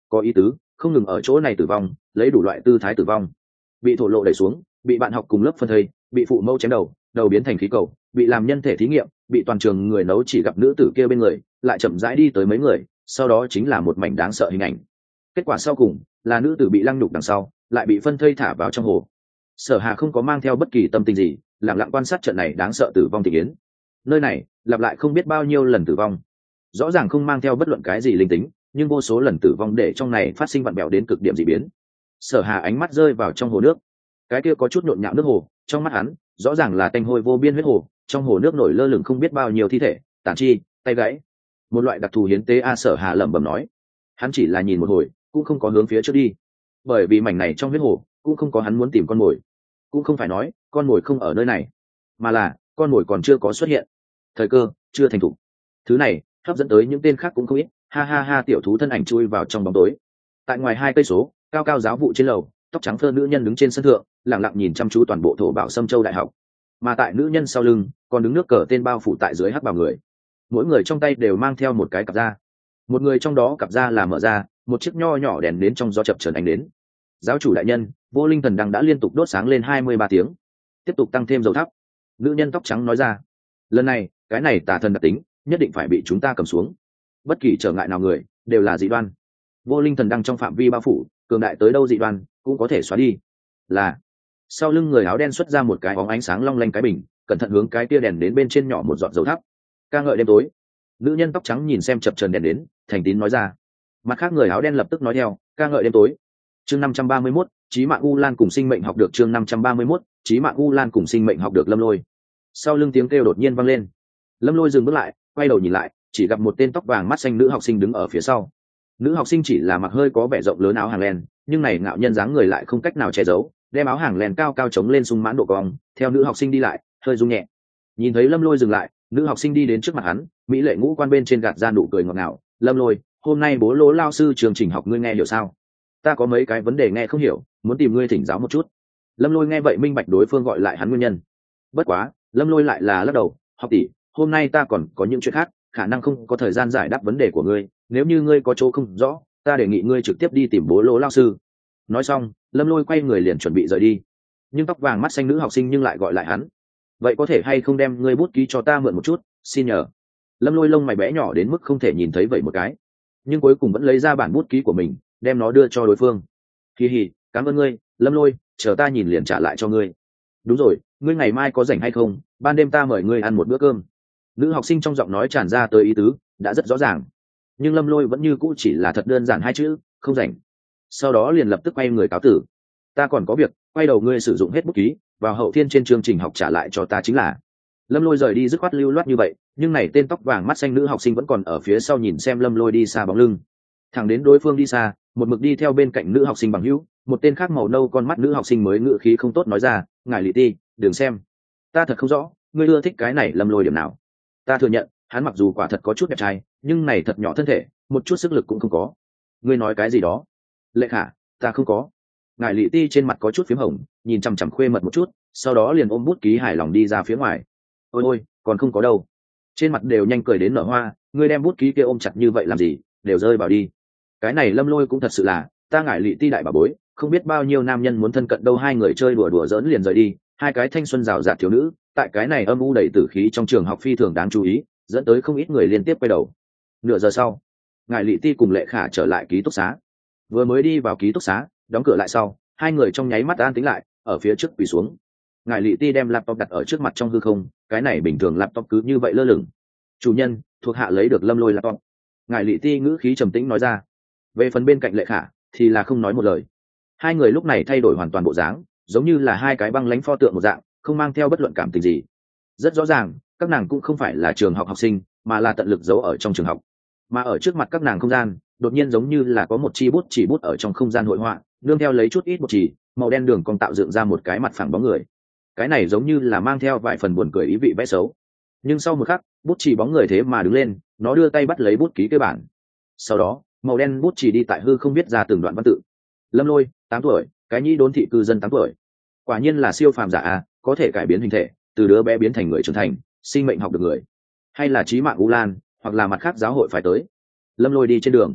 có ý tứ, không ngừng ở chỗ này tử vong, lấy đủ loại tư thái tử vong. Bị thổ lộ đẩy xuống, bị bạn học cùng lớp phân thây, bị phụ mẫu chém đầu, đầu biến thành khí cầu, bị làm nhân thể thí nghiệm, bị toàn trường người nấu chỉ gặp nữ tử kia bên người, lại chậm rãi đi tới mấy người, sau đó chính là một mảnh đáng sợ hình ảnh. Kết quả sau cùng là nữ tử bị lăng nhục đằng sau, lại bị phân thây thả vào trong hồ. Sở Hà không có mang theo bất kỳ tâm tình gì, lặng lặng quan sát trận này đáng sợ tử vong thị kiến. Nơi này lặp lại không biết bao nhiêu lần tử vong, rõ ràng không mang theo bất luận cái gì linh tính, nhưng vô số lần tử vong để trong này phát sinh vặn bèo đến cực điểm dị biến. Sở Hà ánh mắt rơi vào trong hồ nước, cái kia có chút nhộn nhạo nước hồ, trong mắt hắn rõ ràng là tanh hôi vô biên huyết hồ, trong hồ nước nổi lơ lửng không biết bao nhiêu thi thể, tàn chi, tay gãy, một loại đặc thù hiến tế a. Sở Hà lẩm bẩm nói, hắn chỉ là nhìn một hồi, cũng không có hướng phía trước đi, bởi vì mảnh này trong huyết hồ cũng không có hắn muốn tìm con mồi, cũng không phải nói con mồi không ở nơi này, mà là con mồi còn chưa có xuất hiện, thời cơ chưa thành thủ. Thứ này hấp dẫn tới những tên khác cũng không ít, ha ha ha. Tiểu thú thân ảnh chui vào trong bóng tối, tại ngoài hai cây số cao cao giáo vụ trên lầu, tóc trắng phơ nữ nhân đứng trên sân thượng, lặng lặng nhìn chăm chú toàn bộ thổ bảo Sâm Châu đại học, mà tại nữ nhân sau lưng còn đứng nước cờ tên bao phủ tại dưới hắc bào người, mỗi người trong tay đều mang theo một cái cặp da, một người trong đó cặp da là mở ra, một chiếc nho nhỏ đèn đến trong gió chập chờn ánh đến. Giáo chủ đại nhân, Vô Linh Thần Đăng đã liên tục đốt sáng lên hai mươi ba tiếng, tiếp tục tăng thêm dầu thắp. Nữ nhân tóc trắng nói ra, lần này cái này tà thần đặc tính nhất định phải bị chúng ta cầm xuống, bất kỳ trở ngại nào người đều là dị đoan. Vô Linh Thần Đăng trong phạm vi bao phủ, cường đại tới đâu dị đoan cũng có thể xóa đi. Là sau lưng người áo đen xuất ra một cái bóng ánh sáng long lanh cái bình, cẩn thận hướng cái tia đèn đến bên trên nhỏ một giọt dầu thắp. Ca ngợi đêm tối. Nữ nhân tóc trắng nhìn xem chập chờn đèn đến, thành tín nói ra. Mặt khác người áo đen lập tức nói theo, ca ngợi đêm tối. Chương năm trăm ba mươi mốt, Chí mạng U Lan cùng sinh mệnh học được. Chương năm trăm ba mươi mốt, Chí mạng U Lan cùng sinh mệnh học được. Lâm Lôi. Sau lưng tiếng kêu đột nhiên vang lên. Lâm Lôi dừng bước lại, quay đầu nhìn lại, chỉ gặp một tên tóc vàng mắt xanh nữ học sinh đứng ở phía sau. Nữ học sinh chỉ là mặc hơi có vẻ rộng lớn áo hàng len, nhưng này ngạo nhân dáng người lại không cách nào che giấu, đem áo hàng len cao cao chống lên sung mãn độ cong, theo nữ học sinh đi lại, hơi rung nhẹ. Nhìn thấy Lâm Lôi dừng lại, nữ học sinh đi đến trước mặt hắn, mỹ lệ ngũ quan bên trên gạt ra nụ cười ngọt ngào. Lâm Lôi, hôm nay bố lỗ lao sư trường trình học ngươi nghe hiểu sao? Ta có mấy cái vấn đề nghe không hiểu, muốn tìm ngươi thỉnh giáo một chút. Lâm Lôi nghe vậy minh bạch đối phương gọi lại hắn nguyên nhân. Bất quá Lâm Lôi lại là lắc đầu, học tỷ, hôm nay ta còn có những chuyện khác, khả năng không có thời gian giải đáp vấn đề của ngươi, nếu như ngươi có chỗ không rõ, ta đề nghị ngươi trực tiếp đi tìm bố lỗ lao sư. Nói xong Lâm Lôi quay người liền chuẩn bị rời đi, nhưng tóc vàng mắt xanh nữ học sinh nhưng lại gọi lại hắn, vậy có thể hay không đem ngươi bút ký cho ta mượn một chút, xin nhờ. Lâm Lôi lông mày bé nhỏ đến mức không thể nhìn thấy vậy một cái, nhưng cuối cùng vẫn lấy ra bản bút ký của mình, đem nó đưa cho đối phương. Hì hì, cảm ơn ngươi Lâm Lôi, chờ ta nhìn liền trả lại cho ngươi. Đúng rồi, ngươi ngày mai có rảnh hay không, ban đêm ta mời ngươi ăn một bữa cơm. Nữ học sinh trong giọng nói tràn ra tới ý tứ đã rất rõ ràng, nhưng Lâm Lôi vẫn như cũ chỉ là thật đơn giản hai chữ, không rảnh. Sau đó liền lập tức quay người cáo tử. Ta còn có việc, quay đầu ngươi sử dụng hết bút ký, vào hậu thiên trên chương trình học trả lại cho ta chính là. Lâm Lôi rời đi dứt khoát lưu loát như vậy, nhưng này tên tóc vàng mắt xanh nữ học sinh vẫn còn ở phía sau nhìn xem Lâm Lôi đi xa bóng lưng. Thẳng đến đối phương đi xa, một mực đi theo bên cạnh nữ học sinh bằng hữu, một tên khác màu nâu con mắt nữ học sinh mới ngự khí không tốt nói ra, ngài Lý Ti, đừng xem, ta thật không rõ ngươi ưa thích cái này Lâm Lôi điểm nào. Ta thừa nhận hắn mặc dù quả thật có chút đẹp trai, nhưng này thật nhỏ thân thể, một chút sức lực cũng không có. Ngươi nói cái gì đó? Lệ Khả, ta không có. Ngài Lý Ti trên mặt có chút phím hồng, nhìn chằm chằm khuê mật một chút, sau đó liền ôm bút ký hài lòng đi ra phía ngoài. Ôi ôi, còn không có đâu. Trên mặt đều nhanh cười đến nở hoa, ngươi đem bút ký kia ôm chặt như vậy làm gì, đều rơi vào đi. Cái này Lâm Lôi cũng thật sự là, ta Ngải Lị Ti đại bà bối, không biết bao nhiêu nam nhân muốn thân cận đâu. Hai người chơi đùa đùa giỡn liền rời đi, hai cái thanh xuân rào rạt thiếu nữ, tại cái này âm u đầy tử khí trong trường học phi thường đáng chú ý, dẫn tới không ít người liên tiếp quay đầu. Nửa giờ sau, Ngải Lị Ti cùng Lệ Khả trở lại ký túc xá. Vừa mới đi vào ký túc xá, đóng cửa lại sau, hai người trong nháy mắt an tĩnh lại, ở phía trước quỳ xuống. Ngải Lị Ti đem laptop đặt ở trước mặt trong hư không, cái này bình thường laptop cứ như vậy lơ lửng. Chủ nhân, thuộc hạ lấy được Lâm Lôi laptop. Ngải Lị Ti ngữ khí trầm tĩnh nói ra. Về phần bên cạnh Lệ Khả thì là không nói một lời. Hai người lúc này thay đổi hoàn toàn bộ dáng, giống như là hai cái băng lãnh pho tượng một dạng, không mang theo bất luận cảm tình gì. Rất rõ ràng các nàng cũng không phải là trường học học sinh, mà là tận lực giấu ở trong trường học. Mà ở trước mặt các nàng không gian đột nhiên giống như là có một chi bút chỉ bút ở trong không gian hội họa, nương theo lấy chút ít bút chỉ màu đen đường cong tạo dựng ra một cái mặt phẳng bóng người. Cái này giống như là mang theo vài phần buồn cười ý vị vẽ xấu, nhưng sau một khắc bút chỉ bóng người thế mà đứng lên, nó đưa tay bắt lấy bút ký cái bản. Sau đó màu đen bút chỉ đi tại hư không viết ra từng đoạn văn tự. Lâm Lôi, tám tuổi, cái nhĩ đốn thị cư dân tám tuổi. Quả nhiên là siêu phàm giả a, có thể cải biến hình thể, từ đứa bé biến thành người trưởng thành, sinh mệnh học được người. Hay là chí mạng U Lan, hoặc là mặt khác giáo hội phải tới. Lâm Lôi đi trên đường,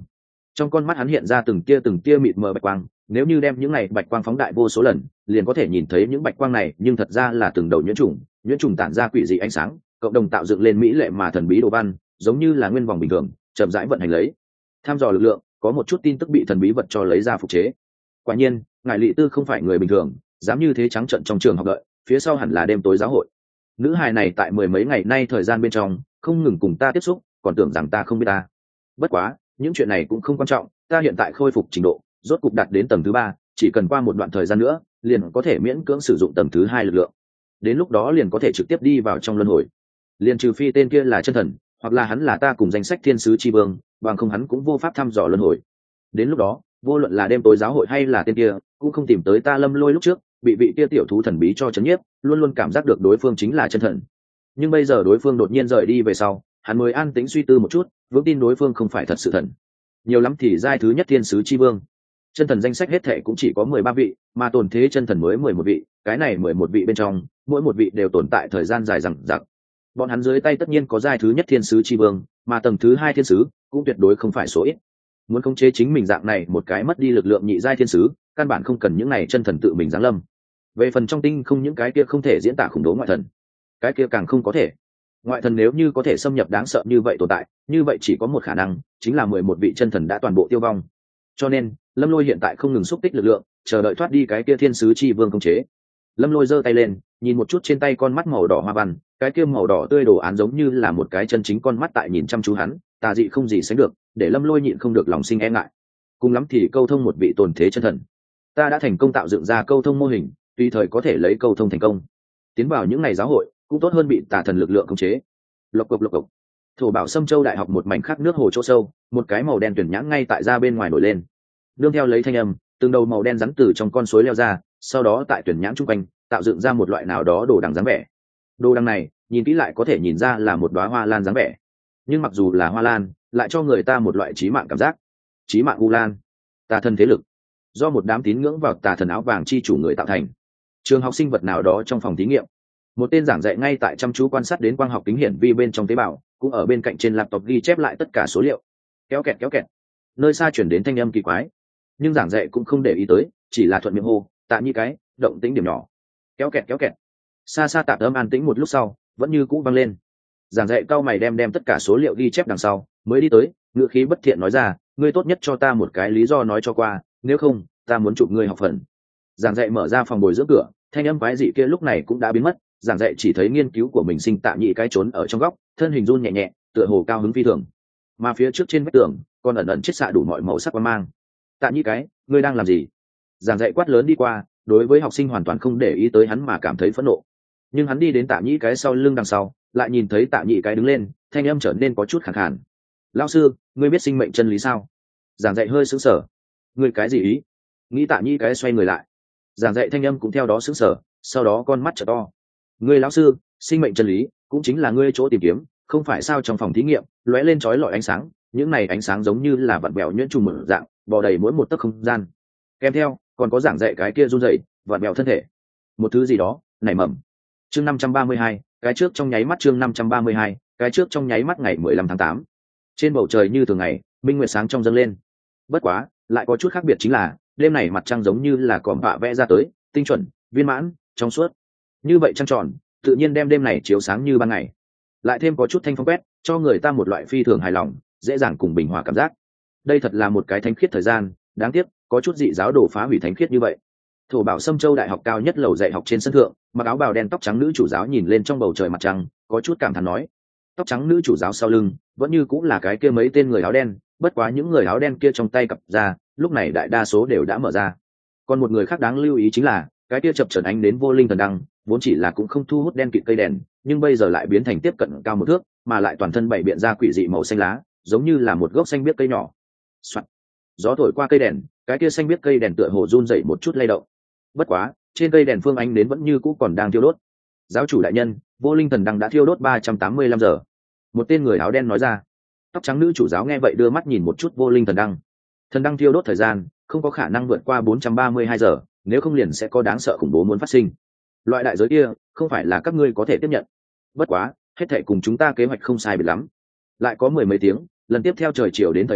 Trong con mắt hắn hiện ra từng tia từng tia mịt mờ bạch quang, nếu như đem những này bạch quang phóng đại vô số lần, liền có thể nhìn thấy những bạch quang này, nhưng thật ra là từng đầu nhuyễn trùng, nhuyễn trùng tản ra quỷ dị ánh sáng, cộng đồng tạo dựng lên mỹ lệ mà thần bí đồ văn, giống như là nguyên vòng bình thường, chậm rãi vận hành lấy. Tham dò lực lượng, có một chút tin tức bị thần bí vật cho lấy ra phục chế. Quả nhiên, ngài Lệ Tư không phải người bình thường, dám như thế trắng trợn trong trường học đợi, phía sau hẳn là đêm tối giáo hội. Nữ hài này tại mười mấy ngày nay thời gian bên trong, không ngừng cùng ta tiếp xúc, còn tưởng rằng ta không biết ta. Bất quá, những chuyện này cũng không quan trọng, ta hiện tại khôi phục trình độ, rốt cục đạt đến tầng thứ ba, chỉ cần qua một đoạn thời gian nữa, liền có thể miễn cưỡng sử dụng tầng thứ hai lực lượng. Đến lúc đó liền có thể trực tiếp đi vào trong luân hồi. Liền trừ phi tên kia là chân thần, hoặc là hắn là ta cùng danh sách thiên sứ chi vương, bằng không hắn cũng vô pháp thăm dò luân hồi. Đến lúc đó, vô luận là đêm tối giáo hội hay là tên kia, cũng không tìm tới ta Lâm Lôi lúc trước, bị vị kia tiểu thú thần bí cho chấn nhiếp, luôn luôn cảm giác được đối phương chính là chân thần. Nhưng bây giờ đối phương đột nhiên rời đi về sau, hắn mới an tĩnh suy tư một chút, vững tin đối phương không phải thật sự thần. Nhiều lắm thì giai thứ nhất thiên sứ chi vương. Chân thần danh sách hết thệ cũng chỉ có mười ba vị, mà tồn thế chân thần mới mười một vị, cái này mười một vị bên trong, mỗi một vị đều tồn tại thời gian dài dằng dặc. Bọn hắn dưới tay tất nhiên có giai thứ nhất thiên sứ chi vương, mà tầng thứ hai thiên sứ cũng tuyệt đối không phải số ít. Muốn khống chế chính mình dạng này một cái mất đi lực lượng nhị giai thiên sứ, căn bản không cần những này chân thần tự mình giáng lâm. Về phần trong tinh không những cái kia không thể diễn tả khủng bố ngoại thần, cái kia càng không có thể. Ngoại thần nếu như có thể xâm nhập đáng sợ như vậy tồn tại, như vậy chỉ có một khả năng, chính là mười một vị chân thần đã toàn bộ tiêu vong. Cho nên, Lâm Lôi hiện tại không ngừng xúc tích lực lượng, chờ đợi thoát đi cái kia thiên sứ chi vương khống chế. Lâm Lôi giơ tay lên, nhìn một chút trên tay con mắt màu đỏ hoa văn, cái kia màu đỏ tươi đồ án giống như là một cái chân chính con mắt tại nhìn chăm chú hắn, tà dị không gì sánh được, để Lâm Lôi nhịn không được lòng sinh e ngại. Cùng lắm thì câu thông một vị tồn thế chân thần. Ta đã thành công tạo dựng ra câu thông mô hình, tùy thời có thể lấy câu thông thành công. Tiến vào những ngày giáo hội, cũng tốt hơn bị tà thần lực lượng khống chế. Lộc cộc lộc cộc. Thổ Bảo Sâm Châu Đại học một mảnh khắc nước hồ chỗ sâu, một cái màu đen tuyển nhãn ngay tại ra bên ngoài nổi lên. Nương theo lấy thanh âm, từng đầu màu đen rắn từ trong con suối leo ra, sau đó tại tuyển nhãn trung quanh, tạo dựng ra một loại nào đó đồ đằng dáng vẻ. Đồ đằng này, nhìn kỹ lại có thể nhìn ra là một đóa hoa lan dáng vẻ. Nhưng mặc dù là hoa lan, lại cho người ta một loại chí mạng cảm giác. Chí mạng u lan, tà thần thế lực, do một đám tín ngưỡng vào tà thần áo vàng chi chủ người tạo thành. Trường học sinh vật nào đó trong phòng thí nghiệm, một tên giảng dạy ngay tại chăm chú quan sát đến quang học kính hiển vi bên trong tế bào, cũng ở bên cạnh trên laptop ghi chép lại tất cả số liệu. Kéo kẹt kéo kẹt, nơi xa chuyển đến thanh âm kỳ quái, nhưng giảng dạy cũng không để ý tới, chỉ là thuận miệng hô tạ như cái động tĩnh điểm nhỏ. Kéo kẹt kéo kẹt, xa xa tạp âm an tĩnh một lúc sau vẫn như cũ vang lên. Giảng dạy cao mày đem đem tất cả số liệu ghi chép đằng sau mới đi tới, ngữ khí bất thiện nói ra, ngươi tốt nhất cho ta một cái lý do nói cho qua, nếu không ta muốn chụp ngươi học phần. Giảng dạy mở ra phòng bồi dưỡng cửa, thanh âm quái dị kia lúc này cũng đã biến mất. Giảng dạy chỉ thấy nghiên cứu của mình sinh tạ nhị cái trốn ở trong góc, thân hình run nhẹ nhẹ, tựa hồ cao hứng phi thường. Mà phía trước trên vách tường còn ẩn ẩn chiết xạ đủ mọi màu sắc quang mang. Tạ nhị cái, ngươi đang làm gì? Giảng dạy quát lớn đi qua, đối với học sinh hoàn toàn không để ý tới hắn mà cảm thấy phẫn nộ. Nhưng hắn đi đến tạ nhị cái sau lưng đằng sau, lại nhìn thấy tạ nhị cái đứng lên, thanh âm trở nên có chút khàn khàn. Lão sư, ngươi biết sinh mệnh chân lý sao? Giảng dạy hơi sững sờ. Ngươi cái gì ý? Nghĩ tạ nhị cái xoay người lại. Giảng dạy thanh âm cũng theo đó sững sờ, sau đó con mắt trở to. Ngươi lão sư, sinh mệnh chân lý cũng chính là ngươi chỗ tìm kiếm, không phải sao? Trong phòng thí nghiệm lóe lên chói lọi ánh sáng, những này ánh sáng giống như là vặn vẹo nhuyễn trùng mở dạng, bò đầy mỗi một tấc không gian. Kèm theo còn có giảng dạy cái kia run rẩy, vặn vẹo thân thể, một thứ gì đó nảy mầm. Chương năm trăm ba mươi hai, cái trước trong nháy mắt. Chương năm trăm ba mươi hai, cái trước trong nháy mắt. Ngày mười lăm tháng tám, trên bầu trời như thường ngày, minh nguyệt sáng trong dâng lên. Bất quá lại có chút khác biệt chính là đêm này mặt trăng giống như là còm bạ vẽ ra tới, tinh chuẩn, viên mãn, trong suốt. Như vậy trăng tròn tự nhiên đem đêm này chiếu sáng như ban ngày, lại thêm có chút thanh phong quét, cho người ta một loại phi thường hài lòng, dễ dàng cùng bình hòa cảm giác. Đây thật là một cái thánh khiết thời gian, đáng tiếc có chút dị giáo đồ phá hủy thánh khiết như vậy. Thổ Bảo Sâm Châu Đại học cao nhất lầu dạy học trên sân thượng, mặc áo bào đen tóc trắng nữ chủ giáo nhìn lên trong bầu trời mặt trăng, có chút cảm thán nói. Tóc trắng nữ chủ giáo sau lưng vẫn như cũng là cái kia mấy tên người áo đen, bất quá những người áo đen kia trong tay cặp ra, lúc này đại đa số đều đã mở ra. Còn một người khác đáng lưu ý chính là cái kia chập chờn ánh đến vô linh thần đăng, vốn chỉ là cũng không thu hút đen kịt cây đèn, nhưng bây giờ lại biến thành tiếp cận cao một thước, mà lại toàn thân bảy biện ra quỷ dị màu xanh lá, giống như là một gốc xanh biếc cây nhỏ. Soạn. Gió thổi qua cây đèn, cái kia xanh biếc cây đèn tựa hồ run dậy một chút lay động. Bất quá trên cây đèn phương ánh đến vẫn như cũ còn đang thiêu đốt. Giáo chủ đại nhân, vô linh thần đăng đã thiêu đốt ba trăm tám mươi lăm giờ. Một tên người áo đen nói ra. Tóc trắng nữ chủ giáo nghe vậy đưa mắt nhìn một chút vô linh thần đăng. Thần đăng thiêu đốt thời gian không có khả năng vượt qua bốn trăm ba mươi hai giờ, nếu không liền sẽ có đáng sợ khủng bố muốn phát sinh. Loại đại giới kia không phải là các ngươi có thể tiếp nhận. Bất quá hết thệ cùng chúng ta kế hoạch không sai biệt lắm. Lại có mười mấy tiếng, lần tiếp theo trời chiều đến thời điểm,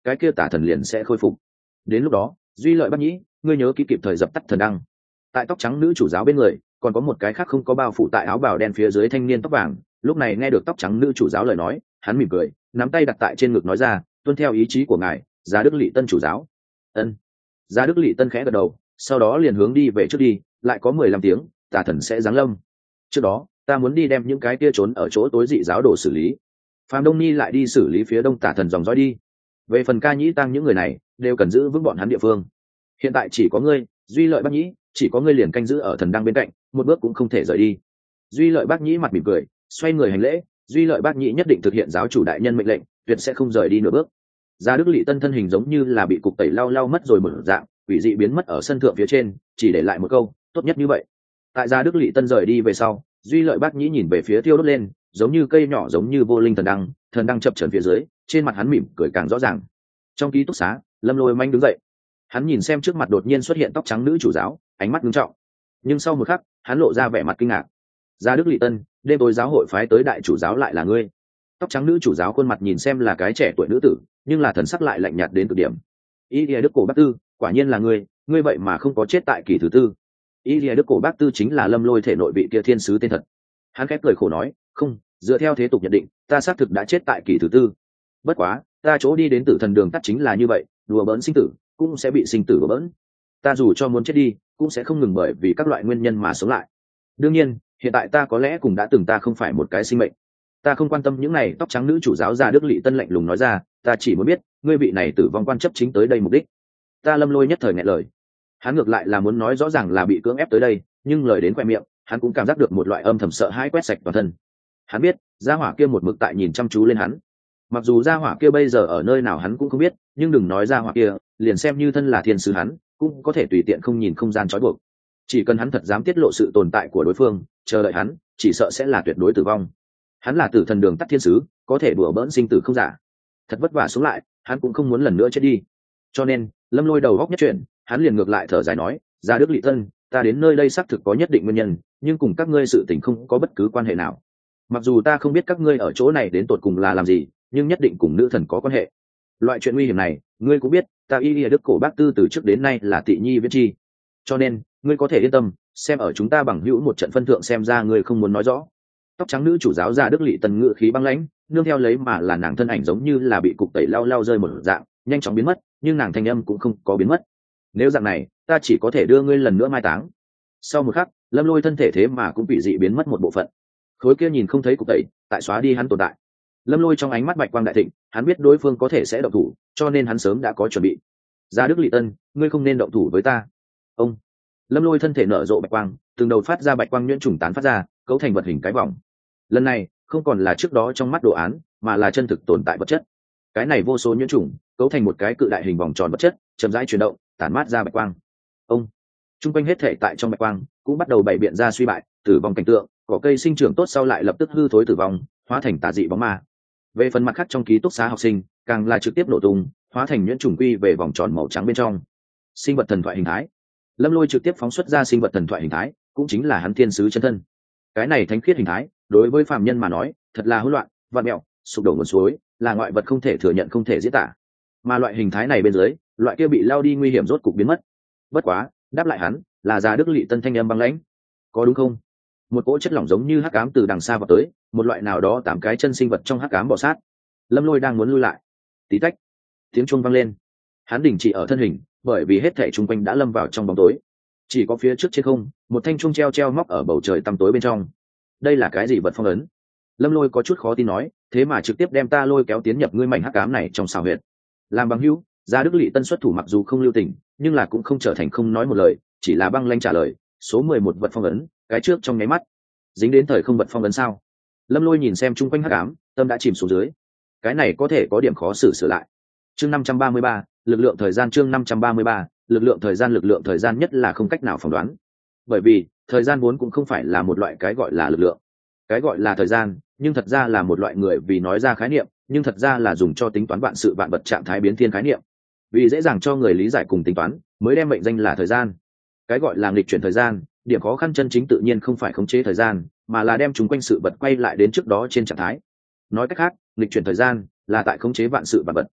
cái kia tả thần liền sẽ khôi phục. Đến lúc đó duy lợi bác nhĩ, ngươi nhớ kỹ kịp thời dập tắt thần đăng. Tại tóc trắng nữ chủ giáo bên người còn có một cái khác không có bao phủ tại áo bào đen phía dưới thanh niên tóc vàng. Lúc này nghe được tóc trắng nữ chủ giáo lời nói, hắn mỉm cười, nắm tay đặt tại trên ngực nói ra, tuân theo ý chí của ngài, Giá Đức Lỵ Tân chủ giáo. Ân. Giá Đức Lỵ Tân khẽ gật đầu, sau đó liền hướng đi về trước đi. Lại có mười lăm tiếng tà thần sẽ giáng lâm. Trước đó ta muốn đi đem những cái kia trốn ở chỗ tối dị giáo đồ xử lý. Phạm Đông Nhi lại đi xử lý phía đông tà thần dòng dõi đi. Về phần Ca Nhĩ Tăng những người này đều cần giữ vững bọn hắn địa phương. Hiện tại chỉ có ngươi, Duy Lợi Bác Nhĩ, chỉ có ngươi liền canh giữ ở thần đăng bên cạnh, một bước cũng không thể rời đi. Duy Lợi Bác Nhĩ mặt mỉm cười, xoay người hành lễ. Duy Lợi Bác Nhĩ nhất định thực hiện giáo chủ đại nhân mệnh lệnh, tuyệt sẽ không rời đi nửa bước. Giá Đức Lỵ Tân thân hình giống như là bị cục tẩy lau lau mất rồi một dạng, quỷ dị biến mất ở sân thượng phía trên, chỉ để lại một câu, tốt nhất như vậy. Tại Giá Đức Lỵ Tân rời đi về sau, Duy Lợi Bác Nhĩ nhìn về phía thiêu đốt lên, giống như cây nhỏ giống như vô linh thần đăng, thần đăng chập chờn phía dưới, trên mặt hắn mỉm cười càng rõ ràng. Trong ký túc xá, Lâm Lôi manh đứng dậy. Hắn nhìn xem trước mặt đột nhiên xuất hiện tóc trắng nữ chủ giáo, ánh mắt nghiêm trọng. Nhưng sau một khắc, hắn lộ ra vẻ mặt kinh ngạc. Giá Đức Lỵ Tân, đêm tối giáo hội phái tới đại chủ giáo lại là ngươi. Tóc trắng nữ chủ giáo khuôn mặt nhìn xem là cái trẻ tuổi nữ tử, nhưng là thần sắc lại lạnh nhạt đến cực điểm. Ý Lìa Đức Cổ Bác Tư, quả nhiên là ngươi, ngươi vậy mà không có chết tại kỳ thứ tư. Ý Lìa Đức Cổ Bác Tư chính là Lâm Lôi thể nội vị kia thiên sứ tên thật. Hắn khép cười khổ nói, không, dựa theo thế tục nhận định, ta xác thực đã chết tại kỳ thứ tư. Bất quá, ta chỗ đi đến tử thần đường tắt chính là như vậy, đùa bỡn sinh tử, cũng sẽ bị sinh tử đùa bỡn. Ta dù cho muốn chết đi, cũng sẽ không ngừng bởi vì các loại nguyên nhân mà sống lại. Đương nhiên, hiện tại ta có lẽ cũng đã từng ta không phải một cái sinh mệnh. Ta không quan tâm những này. Tóc trắng nữ chủ giáo Giá Đức Lỵ Tân lạnh lùng nói ra, ta chỉ muốn biết, ngươi vị này tử vong quan chấp chính tới đây mục đích. Ta Lâm Lôi nhất thời nghẹn lời. Hắn ngược lại là muốn nói rõ ràng là bị cưỡng ép tới đây, nhưng lời đến khoe miệng, hắn cũng cảm giác được một loại âm thầm sợ hãi quét sạch toàn thân. Hắn biết, gia hỏa kia một mực tại nhìn chăm chú lên hắn. Mặc dù gia hỏa kia bây giờ ở nơi nào hắn cũng không biết, nhưng đừng nói gia hỏa kia, liền xem như thân là thiên sứ hắn, cũng có thể tùy tiện không nhìn không gian trói buộc. Chỉ cần hắn thật dám tiết lộ sự tồn tại của đối phương, chờ đợi hắn, chỉ sợ sẽ là tuyệt đối tử vong. Hắn là tử thần đường tắt thiên sứ, có thể đùa bỡn sinh tử không giả. Thật vất vả xuống lại, hắn cũng không muốn lần nữa chết đi. Cho nên, Lâm Lôi đầu góc nhất chuyện, hắn liền ngược lại thở dài nói, Giá Đức Lỵ Tân, ta đến nơi đây xác thực có nhất định nguyên nhân, nhưng cùng các ngươi sự tình không có bất cứ quan hệ nào. Mặc dù ta không biết các ngươi ở chỗ này đến tột cùng là làm gì, nhưng nhất định cùng nữ thần có quan hệ. Loại chuyện nguy hiểm này, ngươi cũng biết, ta Y Lìa Đức Cổ Bác Tư từ trước đến nay là tị nhi viết chi. Cho nên, ngươi có thể yên tâm, xem ở chúng ta bằng hữu một trận phân thượng xem ra ngươi không muốn nói rõ. Tóc trắng nữ chủ giáo Giá Đức Lỵ Tân ngự khí băng lãnh, nương theo lấy mà là nàng thân ảnh giống như là bị cục tẩy lau lau rơi một dạng, nhanh chóng biến mất, nhưng nàng thanh âm cũng không có biến mất. Nếu dạng này, ta chỉ có thể đưa ngươi lần nữa mai táng. Sau một khắc, Lâm Lôi thân thể thế mà cũng bị dị biến mất một bộ phận. Khối kia nhìn không thấy cục tẩy, tại xóa đi hắn tồn tại. Lâm Lôi trong ánh mắt bạch quang đại thịnh, hắn biết đối phương có thể sẽ động thủ, cho nên hắn sớm đã có chuẩn bị. Giá Đức Lỵ Tân, ngươi không nên động thủ với ta. Ông. Lâm Lôi thân thể nở rộ bạch quang, từng đầu phát ra bạch quang nhuyễn trùng tán phát ra, cấu thành vật hình cái vòng. Lần này, không còn là trước đó trong mắt đồ án, mà là chân thực tồn tại vật chất. Cái này vô số nhuyễn trùng, cấu thành một cái cự đại hình vòng tròn vật chất, chậm rãi chuyển động, tản mát ra bạch quang. Ông. Trung quanh hết thể tại trong bạch quang cũng bắt đầu bày biện ra suy bại, tử vong cảnh tượng, cỏ cây sinh trưởng tốt sau lại lập tức hư thối tử vong, hóa thành tà dị bóng ma. Về phần mặt khác trong ký túc xá học sinh, càng là trực tiếp nổ tung, hóa thành nhuyễn trùng quy về vòng tròn màu trắng bên trong. Sinh vật thần thoại hình thái. Lâm Lôi trực tiếp phóng xuất ra sinh vật thần thoại hình thái, cũng chính là hắn thiên sứ chân thân. Cái này thánh khiết hình thái, đối với phàm nhân mà nói, thật là hỗn loạn, vặn mẹo, sụp đổ nguồn suối, là ngoại vật không thể thừa nhận không thể diễn tả. Mà loại hình thái này bên dưới, loại kia bị lao đi nguy hiểm rốt cục biến mất. Bất quá, đáp lại hắn, là Giá Đức Lỵ Tân thanh âm băng lãnh. Có đúng không? Một cỗ chất lỏng giống như hắc ám từ đằng xa vào tới, một loại nào đó tám cái chân sinh vật trong hắc ám bò sát. Lâm Lôi đang muốn lui lại. Tí tách, tiếng chuông vang lên. Hắn đình chỉ ở thân hình, bởi vì hết thảy chung quanh đã lâm vào trong bóng tối. Chỉ có phía trước trên không, một thanh chuông treo treo móc ở bầu trời tăm tối bên trong. Đây là cái gì vật phong ấn? Lâm Lôi có chút khó tin nói, thế mà trực tiếp đem ta lôi kéo tiến nhập ngươi mảnh hắc ám này trong xào huyệt. Làm bằng hữu, Giá Đức Lỵ Tân xuất thủ mặc dù không lưu tình, nhưng là cũng không trở thành không nói một lời, chỉ là băng lanh trả lời, số mười một vật phong ấn, cái trước trong nháy mắt. Dính đến thời không vật phong ấn sao? Lâm Lôi nhìn xem chung quanh hắc ám, tâm đã chìm xuống dưới. Cái này có thể có điểm khó xử sửa lại. Chương năm trăm ba mươi ba, lực lượng thời gian chương năm trăm ba mươi ba, lực lượng thời gian lực lượng thời gian nhất là không cách nào phỏng đoán. Bởi vì, thời gian vốn cũng không phải là một loại cái gọi là lực lượng. Cái gọi là thời gian, nhưng thật ra là một loại người vì nói ra khái niệm, nhưng thật ra là dùng cho tính toán vạn sự vạn vật trạng thái biến thiên khái niệm. Vì dễ dàng cho người lý giải cùng tính toán, mới đem mệnh danh là thời gian. Cái gọi là nghịch chuyển thời gian, điểm khó khăn chân chính tự nhiên không phải khống chế thời gian, mà là đem chúng quanh sự vật quay lại đến trước đó trên trạng thái. Nói cách khác, nghịch chuyển thời gian là tại khống chế vạn sự vạn vật.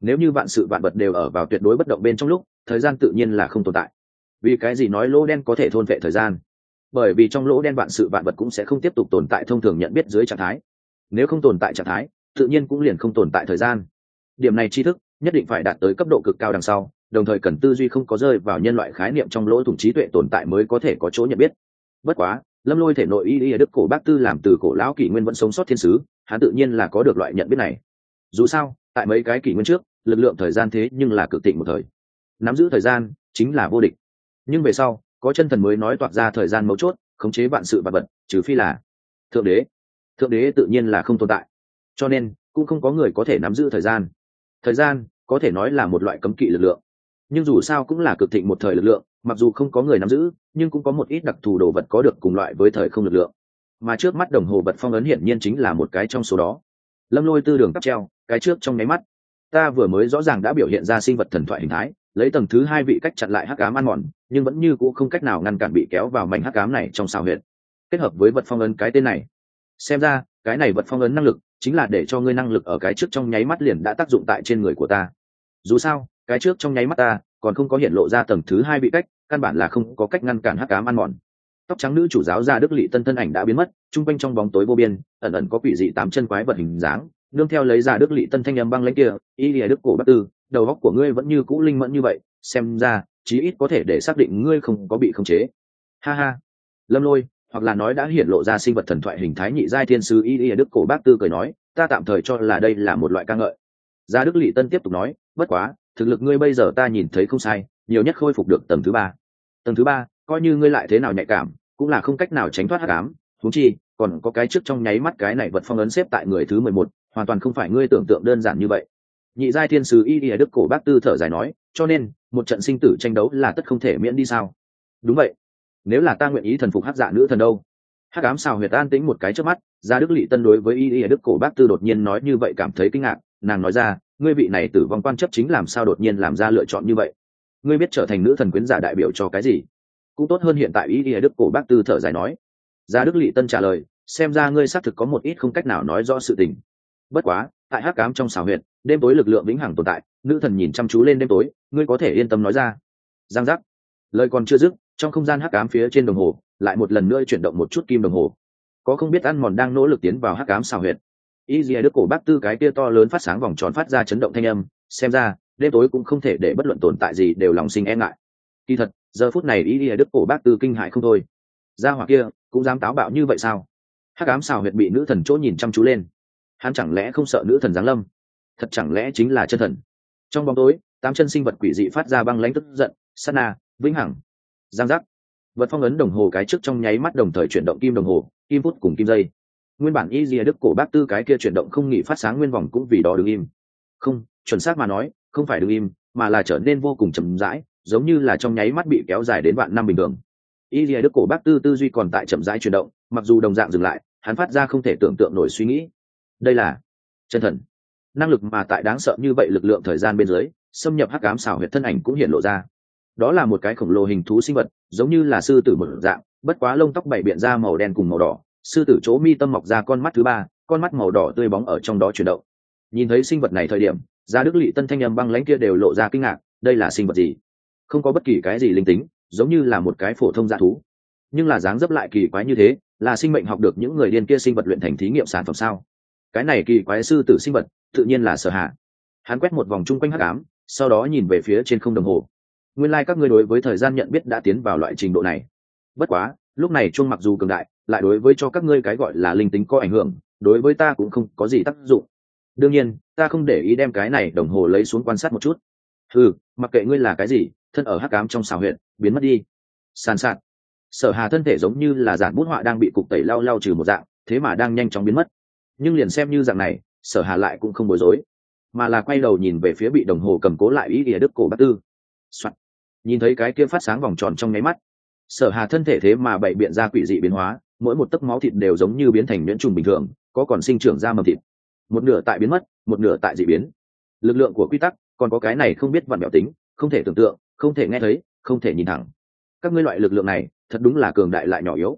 Nếu như vạn sự vạn vật đều ở vào tuyệt đối bất động bên trong lúc, thời gian tự nhiên là không tồn tại. Vì cái gì nói lỗ đen có thể thôn vệ thời gian? Bởi vì trong lỗ đen vạn sự vạn vật cũng sẽ không tiếp tục tồn tại thông thường nhận biết dưới trạng thái. Nếu không tồn tại trạng thái, tự nhiên cũng liền không tồn tại thời gian. Điểm này tri thức nhất định phải đạt tới cấp độ cực cao đằng sau, đồng thời cần tư duy không có rơi vào nhân loại khái niệm trong lỗ thủng trí tuệ tồn tại mới có thể có chỗ nhận biết. Bất quá, Lâm Lôi thể nội y y đức cổ bác tư làm từ cổ lão kỷ nguyên vẫn sống sót thiên sứ, hắn tự nhiên là có được loại nhận biết này. Dù sao, tại mấy cái kỷ nguyên trước, lực lượng thời gian thế nhưng là cực thịnh một thời. Nắm giữ thời gian chính là vô địch. Nhưng về sau, có chân thần mới nói toạc ra thời gian mấu chốt, khống chế vạn sự vạn vật, trừ phi là thượng đế. Thượng đế tự nhiên là không tồn tại. Cho nên, cũng không có người có thể nắm giữ thời gian. Thời gian có thể nói là một loại cấm kỵ lực lượng, nhưng dù sao cũng là cực thịnh một thời lực lượng, mặc dù không có người nắm giữ, nhưng cũng có một ít đặc thù đồ vật có được cùng loại với thời không lực lượng. Mà trước mắt đồng hồ vật phong ấn hiển nhiên chính là một cái trong số đó. Lâm Lôi tư đường cắp treo, cái trước trong nháy mắt, ta vừa mới rõ ràng đã biểu hiện ra sinh vật thần thoại hình thái, lấy tầng thứ hai vị cách chặn lại hắc ám ăn mòn, nhưng vẫn như cũng không cách nào ngăn cản bị kéo vào mảnh hắc ám này trong xào huyệt. Kết hợp với vật phong ấn cái tên này, xem ra cái này vật phong ấn năng lực chính là để cho ngươi năng lực ở cái trước trong nháy mắt liền đã tác dụng tại trên người của ta. Dù sao, cái trước trong nháy mắt ta còn không có hiện lộ ra tầng thứ hai bị cách, căn bản là không có cách ngăn cản hắc ám ăn mòn. Tóc trắng nữ chủ giáo gia Đức Lệ Tân thân ảnh đã biến mất, trung quanh trong bóng tối vô biên, ẩn ẩn có quỷ dị tám chân quái vật hình dáng, nương theo lấy ra Đức Lệ Tân thanh âm băng lãnh kia, y lìa đức cổ bác tư, đầu óc của ngươi vẫn như cũ linh mẫn như vậy, xem ra, chí ít có thể để xác định ngươi không có bị khống chế. Ha ha. Lâm Lôi, hoặc là nói đã hiển lộ ra sinh vật thần thoại hình thái nhị giai thiên sứ y lìa đức cổ bác tư cười nói, ta tạm thời cho là đây là một loại ca ngợi. Gia Đức Lệ Tân tiếp tục nói, bất quá, thực lực ngươi bây giờ ta nhìn thấy không sai, nhiều nhất khôi phục được tầng thứ ba. Tầng thứ ba, coi như ngươi lại thế nào nhạy cảm, cũng là không cách nào tránh thoát hắc ám, huống chi, còn có cái trước trong nháy mắt cái này vật phong ấn xếp tại người thứ mười một, hoàn toàn không phải ngươi tưởng tượng đơn giản như vậy. Nhị giai thiên sứ y lìa đức cổ bác tư thở dài nói, cho nên, một trận sinh tử tranh đấu là tất không thể miễn đi sao? Đúng vậy. Nếu là ta nguyện ý thần phục hắc dạ nữ thần đâu? Hắc ám xào huyệt an tĩnh một cái trước mắt, Gia Đức Lệ Tân đối với y lìa đức cổ bác tư đột nhiên nói như vậy cảm thấy kinh ngạc, nàng nói ra, ngươi vị này tử vong quan chấp chính làm sao đột nhiên làm ra lựa chọn như vậy? Ngươi biết trở thành nữ thần quyến giả đại biểu cho cái gì? Cũng tốt hơn hiện tại ý nghĩa đức cổ bác tư thở dài nói. Gia Đức Lệ Tân trả lời, xem ra ngươi xác thực có một ít không cách nào nói rõ sự tình. Bất quá, tại hắc ám trong xào huyệt, đêm tối lực lượng vĩnh hằng tồn tại, nữ thần nhìn chăm chú lên đêm tối, ngươi có thể yên tâm nói ra. Giang giác. Lời còn chưa dứt, trong không gian hắc ám phía trên đồng hồ, lại một lần nữa chuyển động một chút kim đồng hồ. Có không biết ăn mòn đang nỗ lực tiến vào hắc ám xào huyệt. Ý nghĩa đức cổ bác tư cái kia to lớn phát sáng vòng tròn phát ra chấn động thanh âm, xem ra, đêm tối cũng không thể để bất luận tồn tại gì đều lòng sinh e ngại. Kỳ thật, giờ phút này ý nghĩa đức cổ bác tư kinh hại không thôi. Gia hỏa kia cũng dám táo bạo như vậy sao? Hắc ám xào huyệt bị nữ thần chỗ nhìn chăm chú lên, hắn chẳng lẽ không sợ nữ thần giáng lâm? Thật chẳng lẽ chính là chân thần? Trong bóng tối, tám chân sinh vật quỷ dị phát ra băng lãnh tức giận, sát na, vĩnh hằng. Giang giác. Vật phong ấn đồng hồ cái trước trong nháy mắt đồng thời chuyển động kim đồng hồ, kim phút cùng kim dây. Nguyên bản y lìa đức cổ bác tư cái kia chuyển động không nghỉ phát sáng nguyên vòng cũng vì đó đứng im. Không, chuẩn xác mà nói, không phải đứng im, mà là trở nên vô cùng chậm rãi, giống như là trong nháy mắt bị kéo dài đến vạn năm bình thường. Y lìa đức cổ bác tư tư duy còn tại chậm rãi chuyển động, mặc dù đồng dạng dừng lại, hắn phát ra không thể tưởng tượng nổi suy nghĩ. Đây là chân thần, năng lực mà tại đáng sợ như vậy lực lượng thời gian bên dưới, xâm nhập hắc ám xảo huyệt thân ảnh cũng hiện lộ ra. Đó là một cái khổng lồ hình thú sinh vật, giống như là sư tử một dạng, bất quá lông tóc bảy biện ra màu đen cùng màu đỏ, sư tử chỗ mi tâm mọc ra con mắt thứ ba, con mắt màu đỏ tươi bóng ở trong đó chuyển động. Nhìn thấy sinh vật này thời điểm, Gia Đức Lệ Tân thanh âm băng lãnh kia đều lộ ra kinh ngạc, đây là sinh vật gì? Không có bất kỳ cái gì linh tính, giống như là một cái phổ thông dã thú, nhưng là dáng dấp lại kỳ quái như thế, là sinh mệnh học được những người điên kia sinh vật luyện thành thí nghiệm sản phẩm sao? Cái này kỳ quái sư tử sinh vật, tự nhiên là Sở Hạ. Hắn quét một vòng chung quanh hắc ám, sau đó nhìn về phía trên không đồng hồ. Nguyên lai like các ngươi đối với thời gian nhận biết đã tiến vào loại trình độ này. Bất quá, lúc này chuông mặc dù cường đại, lại đối với cho các ngươi cái gọi là linh tính có ảnh hưởng, đối với ta cũng không có gì tác dụng. Đương nhiên, ta không để ý đem cái này đồng hồ lấy xuống quan sát một chút. Ừ, mặc kệ ngươi là cái gì, thân ở hắc ám trong xào huyệt, biến mất đi. Sàn sạt. Sở Hà thân thể giống như là giản bút họa đang bị cục tẩy lau lau trừ một dạng, thế mà đang nhanh chóng biến mất. Nhưng liền xem như dạng này, Sở Hà lại cũng không bối rối, mà là quay đầu nhìn về phía bị đồng hồ cầm cố lại ý nghĩa đức cổ bác tư. Soạn. Nhìn thấy cái kia phát sáng vòng tròn trong nháy mắt, Sở Hà thân thể thế mà bảy biện ra quỷ dị biến hóa, mỗi một tấc máu thịt đều giống như biến thành nhuyễn trùng bình thường, có còn sinh trưởng ra mầm thịt. Một nửa tại biến mất, một nửa tại dị biến. Lực lượng của quy tắc, còn có cái này không biết vặn vẹo tính, không thể tưởng tượng, không thể nghe thấy, không thể nhìn thẳng. Các ngươi loại lực lượng này, thật đúng là cường đại lại nhỏ yếu.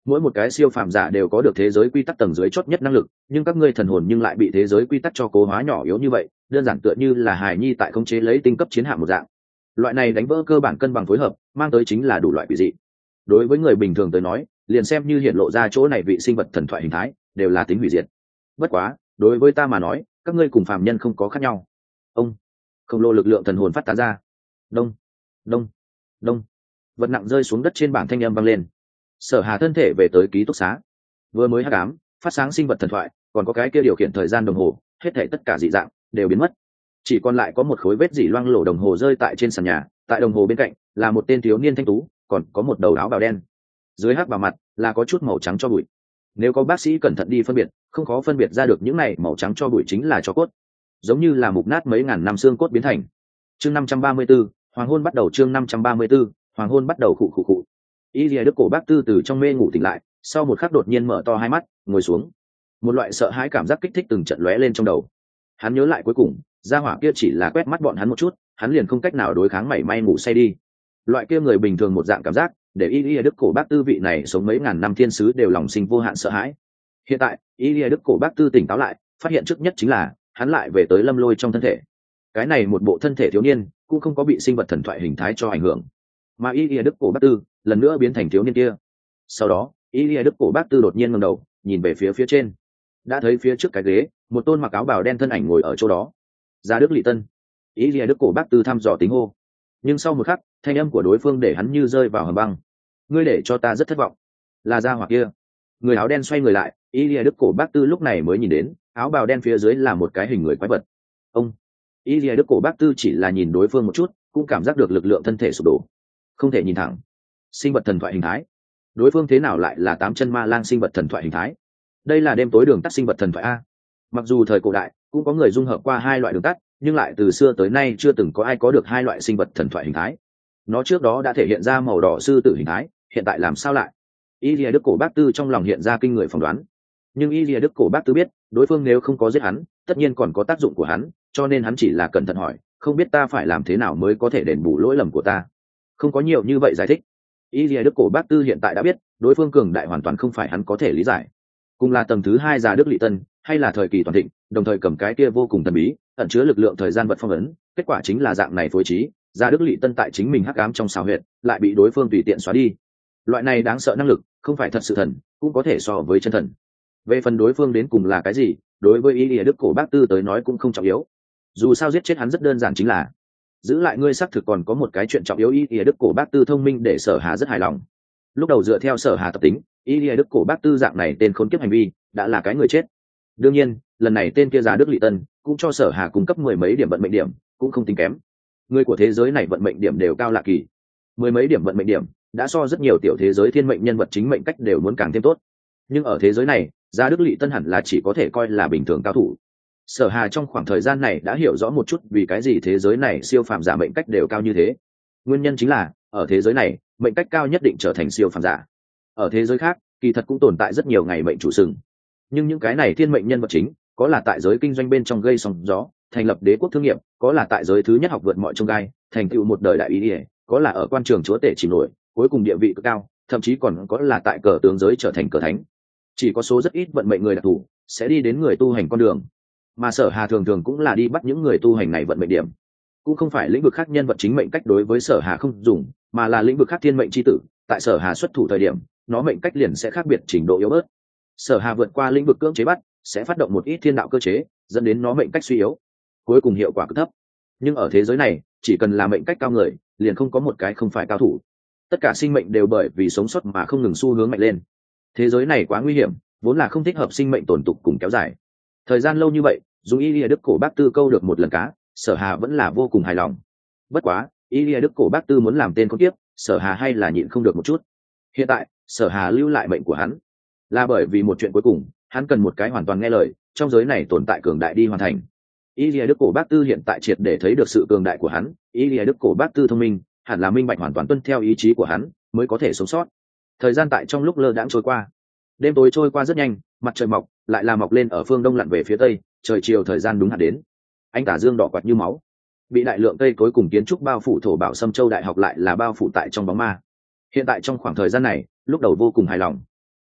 mỗi một cái siêu phàm giả đều có được thế giới quy tắc tầng dưới chót nhất năng lực, nhưng các ngươi thần hồn nhưng lại bị thế giới quy tắc cho cố hóa nhỏ yếu như vậy, đơn giản tựa như là hài nhi tại khống chế lấy tinh cấp chiến hạm một dạng. Loại này đánh vỡ cơ bản cân bằng phối hợp, mang tới chính là đủ loại quỷ dị. Đối với người bình thường tới nói, liền xem như hiện lộ ra chỗ này vị sinh vật thần thoại hình thái, đều là tính hủy diệt. Bất quá, đối với ta mà nói, các ngươi cùng phàm nhân không có khác nhau. Ông, khổng lồ lực lượng thần hồn phát tán ra. Đông, đông, đông. Vật nặng rơi xuống đất trên bảng thanh âm vang lên. Sở Hà thân thể về tới ký túc xá. Vừa mới hắc ám, phát sáng sinh vật thần thoại, còn có cái kia điều khiển thời gian đồng hồ, hết thảy tất cả dị dạng đều biến mất. Chỉ còn lại có một khối vết dỉ loang lổ đồng hồ rơi tại trên sàn nhà, tại đồng hồ bên cạnh là một tên thiếu niên thanh tú, còn có một đầu áo bào đen. Dưới hắc bào mặt là có chút màu trắng cho bụi. Nếu có bác sĩ cẩn thận đi phân biệt, không khó phân biệt ra được những này màu trắng cho bụi chính là tro cốt, giống như là mục nát mấy ngàn năm xương cốt biến thành. Chương năm trăm ba mươi 534, hoàng hôn bắt đầu. Chương năm trăm ba mươi 534, hoàng hôn bắt đầu khụ khụ khụ. Y Lìa Đức cổ bác tư từ trong mê ngủ tỉnh lại, sau một khắc đột nhiên mở to hai mắt, ngồi xuống. Một loại sợ hãi cảm giác kích thích từng trận lóe lên trong đầu. Hắn nhớ lại cuối cùng, gia hỏa kia chỉ là quét mắt bọn hắn một chút, hắn liền không cách nào đối kháng mảy may ngủ say đi. Loại kia người bình thường một dạng cảm giác, để Y Lìa Đức cổ bác tư vị này sống mấy ngàn năm thiên sứ đều lòng sinh vô hạn sợ hãi. Hiện tại, Y Lìa Đức cổ bác tư tỉnh táo lại, phát hiện trước nhất chính là hắn lại về tới Lâm Lôi trong thân thể. Cái này một bộ thân thể thiếu niên, cũng không có bị sinh vật thần thoại hình thái cho ảnh hưởng, mà Y Lìa Đức cổ bác tư lần nữa biến thành thiếu niên kia. Sau đó, Y Lìa Đức cổ bác tư đột nhiên ngẩng đầu, nhìn về phía phía trên, đã thấy phía trước cái ghế, một tôn mặc áo bào đen thân ảnh ngồi ở chỗ đó. Gia Đức Lị Tân. Y Lìa Đức cổ bác tư thăm dò tính hô, nhưng sau một khắc, thanh âm của đối phương để hắn như rơi vào hầm băng. Ngươi để cho ta rất thất vọng. Là gia hỏa kia. Người áo đen xoay người lại, Y Lìa Đức cổ bác tư lúc này mới nhìn đến, áo bào đen phía dưới là một cái hình người quái vật. Ông. Y Lìa Đức cổ bác tư chỉ là nhìn đối phương một chút, cũng cảm giác được lực lượng thân thể sụp đổ. Không thể nhìn thẳng. Sinh vật thần thoại hình thái. Đối phương thế nào lại là tám chân ma lang sinh vật thần thoại hình thái? Đây là đêm tối đường tắt sinh vật thần thoại a. Mặc dù thời cổ đại cũng có người dung hợp qua hai loại đường tắt, nhưng lại từ xưa tới nay chưa từng có ai có được hai loại sinh vật thần thoại hình thái. Nó trước đó đã thể hiện ra màu đỏ sư tử hình thái, hiện tại làm sao lại? Y Lìa Đức cổ bác tư trong lòng hiện ra kinh người phỏng đoán. Nhưng Y Lìa Đức cổ bác tư biết, đối phương nếu không có giết hắn, tất nhiên còn có tác dụng của hắn, cho nên hắn chỉ là cẩn thận hỏi, không biết ta phải làm thế nào mới có thể đền bù lỗi lầm của ta? Không có nhiều như vậy giải thích. Y Lìa Đức cổ bác tư hiện tại đã biết, đối phương cường đại hoàn toàn không phải hắn có thể lý giải. Cùng là tầng thứ hai Gia Đức Lị Tân, hay là thời kỳ toàn thịnh, đồng thời cầm cái kia vô cùng thần bí, ẩn chứa lực lượng thời gian vật phong ấn, kết quả chính là dạng này phối trí, Gia Đức Lị Tân tại chính mình hắc ám trong xào huyệt, lại bị đối phương tùy tiện xóa đi. Loại này đáng sợ năng lực, không phải thật sự thần, cũng có thể so với chân thần. Về phần đối phương đến cùng là cái gì, đối với Y Lìa Đức cổ bác tư tới nói cũng không trọng yếu. Dù sao giết chết hắn rất đơn giản, chính là giữ lại ngươi. Xác thực còn có một cái chuyện trọng yếu. Y Lìa Đức cổ bác tư thông minh để Sở Hà rất hài lòng. Lúc đầu dựa theo Sở Hà tập tính, Y Lìa Đức cổ bác tư dạng này tên khốn kiếp hành vi, đã là cái người chết. Đương nhiên, lần này tên kia Gia Đức Lị Tân cũng cho Sở Hà cung cấp mười mấy điểm vận mệnh điểm, cũng không tính kém. Người của thế giới này vận mệnh điểm đều cao lạ kỳ, mười mấy điểm vận mệnh điểm đã so rất nhiều tiểu thế giới thiên mệnh nhân vật chính mệnh cách đều muốn càng thêm tốt. Nhưng ở thế giới này, Gia Đức Lị Tân hẳn là chỉ có thể coi là bình thường cao thủ. Sở Hà trong khoảng thời gian này đã hiểu rõ một chút vì cái gì thế giới này siêu phàm giả mệnh cách đều cao như thế. Nguyên nhân chính là ở thế giới này, mệnh cách cao nhất định trở thành siêu phàm giả. Ở thế giới khác, kỳ thật cũng tồn tại rất nhiều ngày mệnh chủ sừng, nhưng những cái này thiên mệnh nhân vật chính, có là tại giới kinh doanh bên trong gây sóng gió, thành lập đế quốc thương nghiệp, có là tại giới thứ nhất học vượt mọi chông gai, thành tựu một đời đại ý ỉa, có là ở quan trường chúa tể chìm nổi, cuối cùng địa vị cực cao, thậm chí còn có là tại cờ tướng giới trở thành cờ thánh. Chỉ có số rất ít vận mệnh người đặc thù sẽ đi đến người tu hành con đường, mà Sở Hà thường thường cũng là đi bắt những người tu hành này vận mệnh điểm. Cũng không phải lĩnh vực khác nhân vật chính mệnh cách đối với Sở Hà không dùng, mà là lĩnh vực khác thiên mệnh chi tử, tại Sở Hà xuất thủ thời điểm, nó mệnh cách liền sẽ khác biệt trình độ yếu bớt. Sở Hà vượt qua lĩnh vực cưỡng chế bắt, sẽ phát động một ít thiên đạo cơ chế, dẫn đến nó mệnh cách suy yếu, cuối cùng hiệu quả cực thấp. Nhưng ở thế giới này, chỉ cần là mệnh cách cao người, liền không có một cái không phải cao thủ. Tất cả sinh mệnh đều bởi vì sống sót mà không ngừng xu hướng mạnh lên. Thế giới này quá nguy hiểm, vốn là không thích hợp sinh mệnh tồn tục cùng kéo dài. Thời gian lâu như vậy, dù Y Lìa Đức cổ bác tư câu được một lần cá, Sở Hà vẫn là vô cùng hài lòng. Bất quá, Y Lìa Đức cổ bác tư muốn làm tên con tiếp, Sở Hà hay là nhịn không được một chút. Hiện tại, Sở Hà lưu lại mệnh của hắn, là bởi vì một chuyện cuối cùng, hắn cần một cái hoàn toàn nghe lời, trong giới này tồn tại cường đại đi hoàn thành. Y Lìa Đức cổ bác tư hiện tại triệt để thấy được sự cường đại của hắn. Y Lìa Đức cổ bác tư thông minh, hẳn là minh bạch hoàn toàn tuân theo ý chí của hắn mới có thể sống sót. Thời gian tại trong lúc lơ đãng trôi qua, đêm tối trôi qua rất nhanh, mặt trời mọc lại là mọc lên ở phương đông lặn về phía tây, trời chiều thời gian đúng hạn đến. Ánh tà dương đỏ quạt như máu, bị đại lượng cây cối cùng kiến trúc bao phủ. Thổ Bảo Sâm Châu đại học lại là bao phủ tại trong bóng ma. Hiện tại trong khoảng thời gian này, lúc đầu vô cùng hài lòng,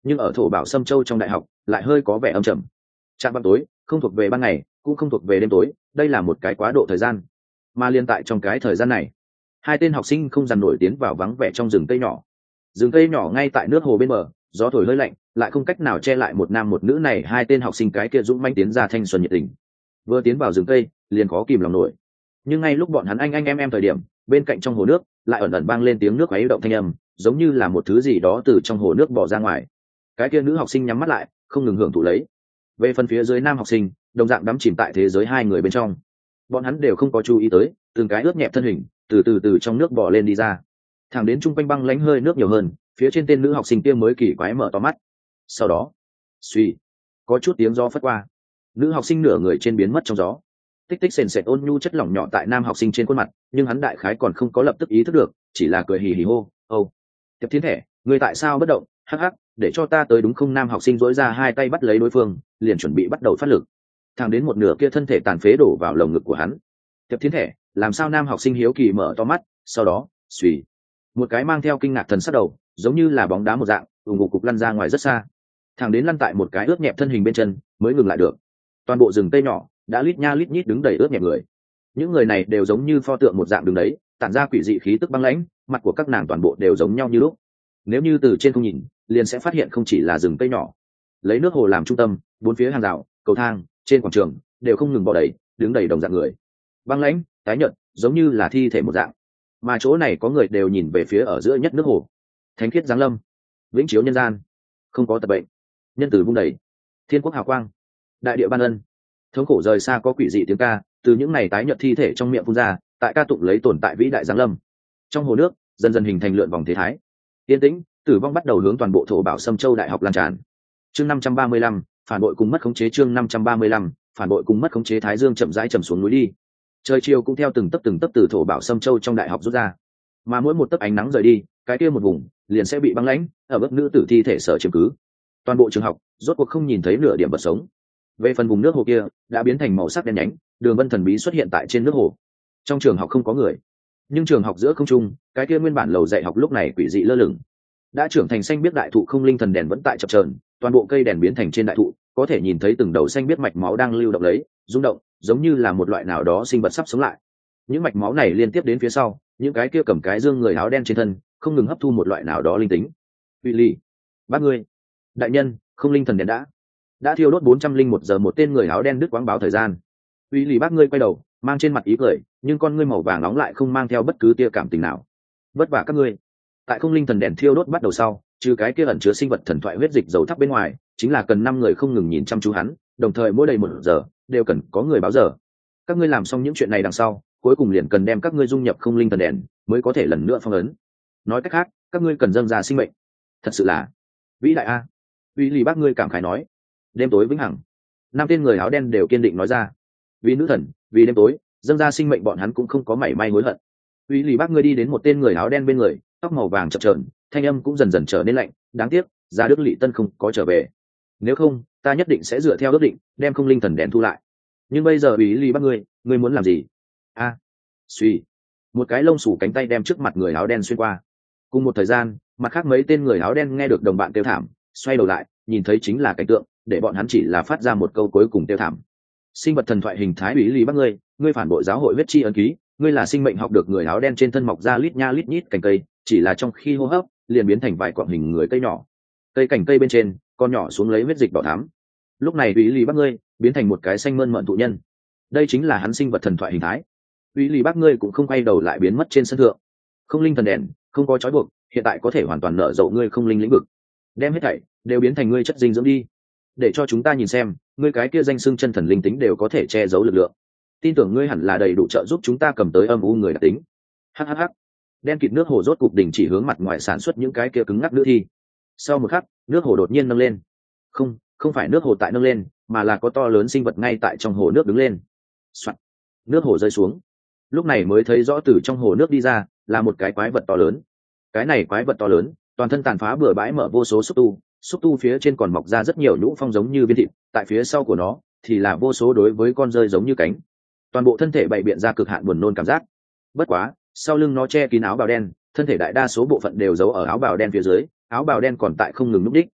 nhưng ở thổ bảo Sâm Châu trong đại học lại hơi có vẻ âm trầm. Trạm ban tối không thuộc về ban ngày, cũng không thuộc về đêm tối, đây là một cái quá độ thời gian. Mà liên tại trong cái thời gian này, hai tên học sinh không dằn nổi tiến vào vắng vẻ trong rừng cây nhỏ. Rừng cây nhỏ ngay tại nước hồ bên bờ, gió thổi hơi lạnh, lại không cách nào che lại một nam một nữ này hai tên học sinh cái kia dũng manh tiến ra thanh xuân nhiệt tình. Vừa tiến vào rừng cây, liền khó kìm lòng nổi. Nhưng ngay lúc bọn hắn anh anh em em thời điểm, bên cạnh trong hồ nước lại ẩn ẩn vang lên tiếng nước quấy động thanh âm, giống như là một thứ gì đó từ trong hồ nước bỏ ra ngoài. Cái kia nữ học sinh nhắm mắt lại, không ngừng hưởng thụ lấy. Về phần phía dưới nam học sinh, đồng dạng đắm chìm tại thế giới hai người bên trong. Bọn hắn đều không có chú ý tới, từng cái ướt nhẹp thân hình, từ từ từ trong nước bò lên đi ra. Thẳng đến trung quanh băng lãnh hơi nước nhiều hơn, phía trên tên nữ học sinh kia mới kỳ quái mở to mắt. Sau đó, suy, có chút tiếng gió phất qua, nữ học sinh nửa người trên biến mất trong gió. Tích tích sền sệt ôn nhu chất lỏng nhỏ tại nam học sinh trên khuôn mặt, nhưng hắn đại khái còn không có lập tức ý thức được, chỉ là cười hì hì hô, "Âu, Tiệp Thiên Thẻ, người tại sao bất động? Hắc hắc, để cho ta tới đúng không?" Nam học sinh duỗi ra hai tay bắt lấy đối phương, liền chuẩn bị bắt đầu phát lực. Thẳng đến một nửa kia thân thể tàn phế đổ vào lồng ngực của hắn. "Tiệp Thiên Thẻ, làm sao?" Nam học sinh hiếu kỳ mở to mắt, sau đó, suy, một cái mang theo kinh ngạc thần sắc đầu, giống như là bóng đá một dạng, ùng ục cục lăn ra ngoài rất xa. Thẳng đến lăn tại một cái ướt nhẹp thân hình bên chân, mới ngừng lại được. Toàn bộ rừng cây nhỏ đã lít nha lít nhít đứng đầy ướt nhẹp người. Những người này đều giống như pho tượng một dạng đứng đấy, tản ra quỷ dị khí tức băng lãnh, mặt của các nàng toàn bộ đều giống nhau như lúc. Nếu như từ trên không nhìn, liền sẽ phát hiện không chỉ là rừng cây nhỏ. Lấy nước hồ làm trung tâm, bốn phía hàng rào, cầu thang, trên quảng trường đều không ngừng bò đầy, đứng đầy đồng dạng người. Băng lãnh, tái nhợt, giống như là thi thể một dạng. Mà chỗ này có người đều nhìn về phía ở giữa nhất nước hồ. Thánh khiết giáng lâm, vĩnh chiếu nhân gian, không có tật bệnh, nhân từ vung đầy, thiên quốc hào quang, đại địa ban ân. Thống khổ rời xa có quỷ dị tiếng ca từ những này tái nhợt thi thể trong miệng phun ra, tại ca tụng lấy tồn tại vĩ đại giáng lâm. Trong hồ nước dần dần hình thành lượn vòng thế thái, yên tĩnh, tử vong bắt đầu hướng toàn bộ thổ bảo Sâm Châu đại học lan tràn. Chương năm trăm ba mươi lăm, phản bội cùng mất khống chế. Chương năm trăm ba mươi lăm, phản bội cùng mất khống chế. Thái dương chậm rãi chầm xuống núi đi, trời chiều cũng theo từng tấc từng tấc từ thổ bảo Sâm Châu trong đại học rút ra, mà mỗi một tấc ánh nắng rời đi, cái kia một vùng liền sẽ bị băng lãnh ở bức nữ tử thi thể sở chiếm cứ. Toàn bộ trường học rốt cuộc không nhìn thấy nửa điểm vật sống. Về phần vùng nước hồ kia đã biến thành màu sắc đen nhánh, đường vân thần bí xuất hiện tại trên nước hồ. Trong trường học không có người, nhưng trường học giữa không trung, cái kia nguyên bản lầu dạy học lúc này quỷ dị lơ lửng. Đã trưởng thành xanh biết đại thụ không linh thần đèn vẫn tại chập chờn, toàn bộ cây đèn biến thành trên đại thụ, có thể nhìn thấy từng đầu xanh biết mạch máu đang lưu động lấy, rung động, giống như là một loại nào đó sinh vật sắp sống lại. Những mạch máu này liên tiếp đến phía sau, những cái kia cầm cái dương người áo đen trên thân, không ngừng hấp thu một loại nào đó linh tính. Uy Ly, bác ngươi, đại nhân, không linh thần đèn đã đã thiêu đốt bốn trăm linh một giờ. Một tên người áo đen đứt quãng báo thời gian. Uy Ly bác ngươi quay đầu, mang trên mặt ý cười, nhưng con ngươi màu vàng nóng lại không mang theo bất cứ tia cảm tình nào. Vất vả các ngươi. Tại không linh thần đèn thiêu đốt bắt đầu sau, trừ cái kia ẩn chứa sinh vật thần thoại huyết dịch dầu thắp bên ngoài, chính là cần năm người không ngừng nhìn chăm chú hắn, đồng thời mỗi đầy một giờ đều cần có người báo giờ. Các ngươi làm xong những chuyện này đằng sau, cuối cùng liền cần đem các ngươi dung nhập không linh thần đèn, mới có thể lần nữa phong ấn. Nói cách khác, các ngươi cần dâng ra sinh mệnh. Thật sự là vĩ đại a. Uy Ly bác ngươi cảm khái nói. Đêm tối vĩnh hằng. Năm tên người áo đen đều kiên định nói ra. Vì nữ thần, vì đêm tối, dâng ra sinh mệnh bọn hắn cũng không có mảy may hối hận. Uy Ly bác ngươi đi đến một tên người áo đen bên người, tóc màu vàng chập chờn, thanh âm cũng dần dần trở nên lạnh. Đáng tiếc, Gia Đức Lệ Tân không có trở về. Nếu không, ta nhất định sẽ dựa theo ước định, đem không linh thần đèn thu lại. Nhưng bây giờ Uy Ly bác ngươi, ngươi muốn làm gì? A. À, suy. Một cái lông xù cánh tay đem trước mặt người áo đen xuyên qua. Cùng một thời gian, mặt khác mấy tên người áo đen nghe được đồng bạn kêu thảm, xoay đầu lại, nhìn thấy chính là cảnh tượng, để bọn hắn chỉ là phát ra một câu cuối cùng kêu thảm. Sinh vật thần thoại hình thái Uy Ly bác ngươi, ngươi phản bội giáo hội huyết chi ấn ký, ngươi là sinh mệnh học được. Người áo đen trên thân mọc ra lít nha lít nhít cành cây, chỉ là trong khi hô hấp, liền biến thành vài quặng hình người cây nhỏ. Cây cành cây bên trên, con nhỏ xuống lấy huyết dịch đỏ thắm. Lúc này Uy Ly bác ngươi biến thành một cái xanh mơn mởn thụ nhân. Đây chính là hắn sinh vật thần thoại hình thái. Uy Ly bác ngươi cũng không quay đầu lại biến mất trên sân thượng. Không linh thần đèn không có trói buộc, hiện tại có thể hoàn toàn nở rộ ngươi không linh lĩnh vực, đem hết thảy đều biến thành ngươi chất dinh dưỡng đi, để cho chúng ta nhìn xem ngươi cái kia danh xưng chân thần linh tính đều có thể che giấu lực lượng. Tin tưởng ngươi hẳn là đầy đủ trợ giúp chúng ta cầm tới âm u người đặc tính. Hhh. Đen kịt nước hồ rốt cục đỉnh chỉ hướng mặt ngoài sản xuất những cái kia cứng ngắc nữa thi. Sau một khắc, nước hồ đột nhiên nâng lên. Không, không phải nước hồ tại nâng lên, mà là có to lớn sinh vật ngay tại trong hồ nước đứng lên. Soạn. Nước hồ rơi xuống. Lúc này mới thấy rõ từ trong hồ nước đi ra là một cái quái vật to lớn. Cái này quái vật to lớn, toàn thân tàn phá bừa bãi, mở vô số xúc tu, xúc tu phía trên còn mọc ra rất nhiều nhũ phong giống như viên thịt, tại phía sau của nó thì là vô số đối với con rơi giống như cánh. Toàn bộ thân thể bày biện ra cực hạn buồn nôn cảm giác. Bất quá, sau lưng nó che kín áo bào đen, thân thể đại đa số bộ phận đều giấu ở áo bào đen phía dưới, áo bào đen còn tại không ngừng núp đích.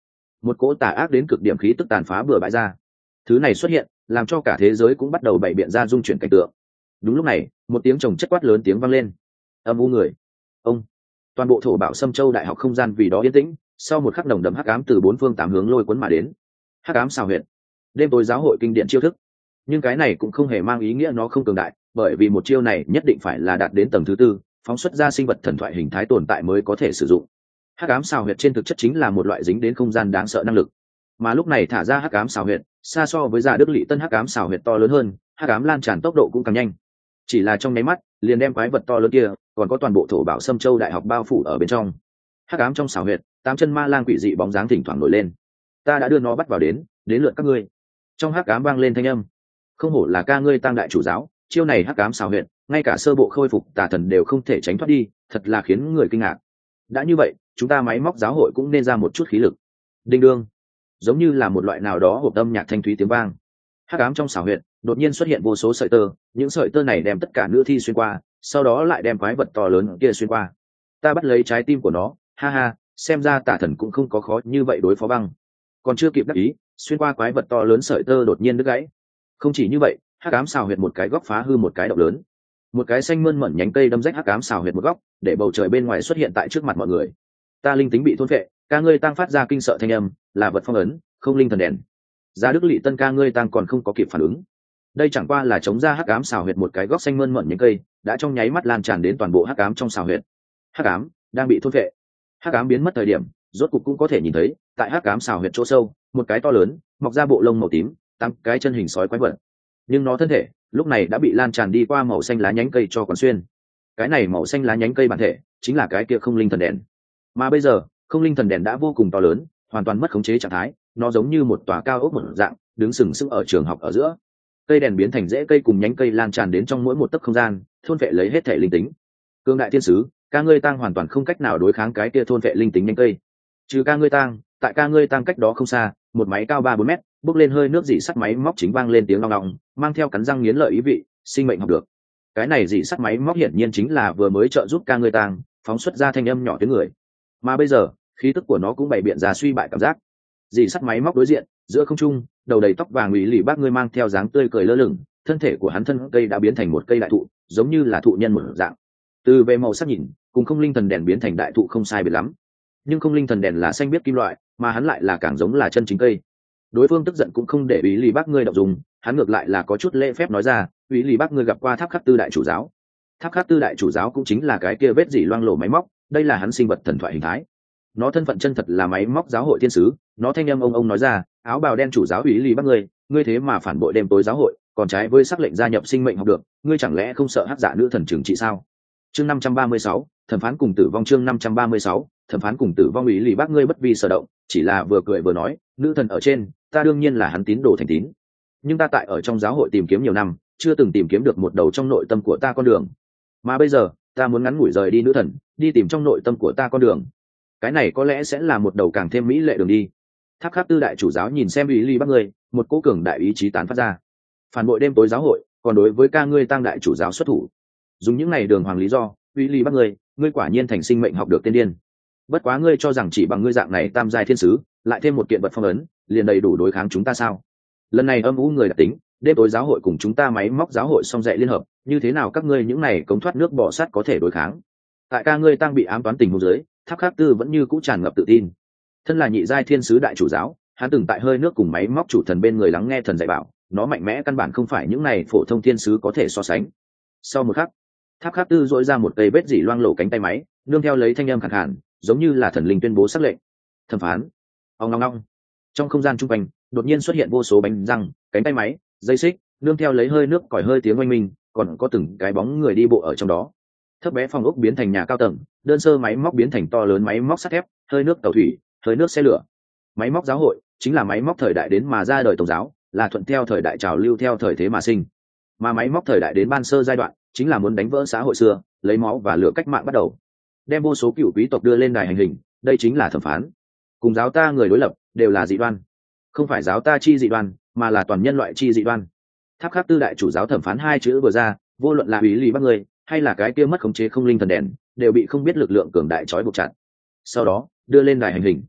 một cỗ tà ác đến cực điểm khí tức tàn phá bừa bãi ra. Thứ này xuất hiện làm cho cả thế giới cũng bắt đầu bày biện ra dung chuyển cảnh tượng. Đúng lúc này một tiếng trồng chất quát lớn tiếng vang lên. Âm u người, ông. Toàn bộ thổ bảo Sâm Châu đại học không gian vì đó yên tĩnh, sau một khắc nồng đậm hắc ám từ bốn phương tám hướng lôi cuốn mà đến. Hắc ám xào huyệt, đêm tối giáo hội kinh điển chiêu thức. Nhưng cái này cũng không hề mang ý nghĩa nó không cường đại, bởi vì một chiêu này nhất định phải là đạt đến tầng thứ tư, phóng xuất ra sinh vật thần thoại hình thái tồn tại mới có thể sử dụng. Hắc ám xào huyệt trên thực chất chính là một loại dính đến không gian đáng sợ năng lực, mà lúc này thả ra hắc ám xào huyệt xa so với giả đức lỵ tân hắc ám xào huyệt to lớn hơn, hắc ám lan tràn tốc độ cũng càng nhanh. Chỉ là trong nháy mắt liền đem quái vật to lớn kia còn có toàn bộ thổ bảo Sâm Châu đại học bao phủ ở bên trong. Hắc ám trong xào huyệt, tám chân ma lang quỷ dị bóng dáng thỉnh thoảng nổi lên. Ta đã đưa nó bắt vào đến, đến lượt các ngươi. Trong hắc ám vang lên thanh âm. Không hổ là ca ngươi Tăng đại chủ giáo, chiêu này hắc ám xào huyệt, ngay cả sơ bộ khôi phục tà thần đều không thể tránh thoát đi, thật là khiến người kinh ngạc. Đã như vậy, chúng ta máy móc giáo hội cũng nên ra một chút khí lực. Đinh đương, giống như là một loại nào đó hộp âm nhạc thanh thúy tiếng vang. Hắc ám trong xào huyệt đột nhiên xuất hiện vô số sợi tơ, những sợi tơ này đem tất cả nữ thi xuyên qua, sau đó lại đem quái vật to lớn kia xuyên qua. Ta bắt lấy trái tim của nó, ha ha, xem ra tà thần cũng không có khó như vậy đối phó băng. Còn chưa kịp đắc ý, xuyên qua quái vật to lớn sợi tơ đột nhiên đứt gãy. Không chỉ như vậy, hắc ám xào huyệt một cái góc phá hư một cái động lớn, một cái xanh mơn mởn nhánh cây đâm rách hắc ám xào huyệt một góc, để bầu trời bên ngoài xuất hiện tại trước mặt mọi người. Ta linh tính bị thôn phệ, ca ngươi tăng phát ra kinh sợ thanh âm, là vật phong ấn, không linh thần đèn. Giá đức lỵ tân ca ngươi tăng còn không có kịp phản ứng. Đây chẳng qua là chống ra hắc ám xào huyệt một cái góc xanh mơn mởn nhánh cây, đã trong nháy mắt lan tràn đến toàn bộ hắc ám trong xào huyệt. Hắc ám đang bị thôn phệ. Hắc ám biến mất thời điểm, rốt cục cũng có thể nhìn thấy, tại hắc ám xào huyệt chỗ sâu, một cái to lớn, mọc ra bộ lông màu tím, tăng cái chân hình sói quái vật. Nhưng nó thân thể lúc này đã bị lan tràn đi qua màu xanh lá nhánh cây cho quán xuyên. Cái này màu xanh lá nhánh cây bản thể chính là cái kia không linh thần đèn. Mà bây giờ, không linh thần đèn đã vô cùng to lớn, hoàn toàn mất khống chế trạng thái, nó giống như một tòa cao ốc một dạng, đứng sừng sững ở trường học ở giữa. Cây đèn biến thành rễ cây cùng nhánh cây lan tràn đến trong mỗi một tấc không gian, thôn vệ lấy hết thể linh tính. Cương đại thiên sứ, ca ngươi tang hoàn toàn không cách nào đối kháng cái kia thôn vệ linh tính nhánh cây. Trừ ca ngươi tang, tại ca ngươi tang cách đó không xa, một máy cao ba bốn mét, bốc lên hơi nước dị sắt máy móc chính vang lên tiếng long long, mang theo cắn răng nghiến lợi ý vị, sinh mệnh học được. Cái này dị sắt máy móc hiển nhiên chính là vừa mới trợ giúp ca ngươi tang, phóng xuất ra thanh âm nhỏ tiếng người. Mà bây giờ, khí tức của nó cũng bày biện ra suy bại cảm giác. Dị sắt máy móc đối diện, giữa không trung, đầu đầy tóc vàng ủy lì bác ngươi mang theo dáng tươi cười lơ lửng, thân thể của hắn thân cây đã biến thành một cây đại thụ, giống như là thụ nhân một dạng. Từ về màu sắc nhìn, cùng không linh thần đèn biến thành đại thụ không sai biệt lắm. Nhưng không linh thần đèn là xanh biếc kim loại, mà hắn lại là càng giống là chân chính cây. Đối phương tức giận cũng không để ý lì bác ngươi động dùng, hắn ngược lại là có chút lễ phép nói ra, ý lì bác ngươi gặp qua tháp khắc tư đại chủ giáo. Tháp khắc tư đại chủ giáo cũng chính là cái kia vết dỉ loang lổ máy móc, đây là hắn sinh vật thần thoại hình thái. Nó thân phận chân thật là máy móc giáo hội thiên sứ, nó thanh âm ông ông nói ra, áo bào đen chủ giáo ý lì bác ngươi, ngươi thế mà phản bội đêm tối giáo hội, còn trái với sắc lệnh gia nhập sinh mệnh học được, ngươi chẳng lẽ không sợ hắc giả nữ thần trừng trị sao? Chương năm trăm ba mươi sáu, thẩm phán cùng tử vong. Chương năm trăm ba mươi sáu, thẩm phán cùng tử vong. Ý lì bác ngươi bất vi sở động, chỉ là vừa cười vừa nói, nữ thần ở trên, ta đương nhiên là hắn tín đồ thành tín, nhưng ta tại ở trong giáo hội tìm kiếm nhiều năm, chưa từng tìm kiếm được một đầu trong nội tâm của ta con đường, mà bây giờ ta muốn ngắn ngủi rời đi nữ thần, đi tìm trong nội tâm của ta con đường. Cái này có lẽ sẽ là một đầu càng thêm mỹ lệ đường đi. Tháp khắc tư đại chủ giáo nhìn xem ý lì bác ngươi, một cố cường đại ý chí tán phát ra, phản bội đêm tối giáo hội, còn đối với ca ngươi tăng đại chủ giáo xuất thủ, dùng những này đường hoàng lý do, ý lì bác ngươi, ngươi quả nhiên thành sinh mệnh học được tiên điên. Bất quá ngươi cho rằng chỉ bằng ngươi dạng này tam giai thiên sứ, lại thêm một kiện vật phong ấn, liền đầy đủ đối kháng chúng ta sao? Lần này âm u người đặc tính, đêm tối giáo hội cùng chúng ta máy móc giáo hội song dạy liên hợp, như thế nào các ngươi những này cống thoát nước bỏ sát có thể đối kháng? Tại ca ngươi tăng bị ám toán tình huống dưới, tháp khắc tư vẫn như cũ tràn ngập tự tin. Thân là nhị giai thiên sứ đại chủ giáo, hắn từng tại hơi nước cùng máy móc chủ thần bên người lắng nghe thần dạy bảo, nó mạnh mẽ căn bản không phải những này phổ thông thiên sứ có thể so sánh. Sau một khắc, tháp khắc tư dội ra một cây vết dỉ loang lổ cánh tay máy, nương theo lấy thanh âm khàn khàn, giống như là thần linh tuyên bố sắc lệnh. Thẩm phán. Ong ong ong. Trong không gian trung quanh, đột nhiên xuất hiện vô số bánh răng, cánh tay máy, dây xích, nương theo lấy hơi nước còi hơi tiếng oanh minh, còn có từng cái bóng người đi bộ ở trong đó. Thấp bé phòng ốc biến thành nhà cao tầng, đơn sơ máy móc biến thành to lớn máy móc sắt thép, hơi nước tàu thủy, hơi nước xe lửa. Máy móc giáo hội chính là máy móc thời đại đến mà ra đời tổng giáo, là thuận theo thời đại trào lưu theo thời thế mà sinh. Mà máy móc thời đại đến ban sơ giai đoạn, chính là muốn đánh vỡ xã hội xưa, lấy máu và lửa cách mạng bắt đầu, đem vô số cựu quý tộc đưa lên đài hành hình, đây chính là thẩm phán. Cùng giáo ta người đối lập đều là dị đoan, không phải giáo ta chi dị đoan, mà là toàn nhân loại chi dị đoan. Tháp khắc tư đại chủ giáo thẩm phán hai chữ vừa ra, vô luận là ý lì bác người hay là cái kia mất khống chế không linh thần đèn, đều bị không biết lực lượng cường đại trói buộc chặt, sau đó đưa lên đài hành hình.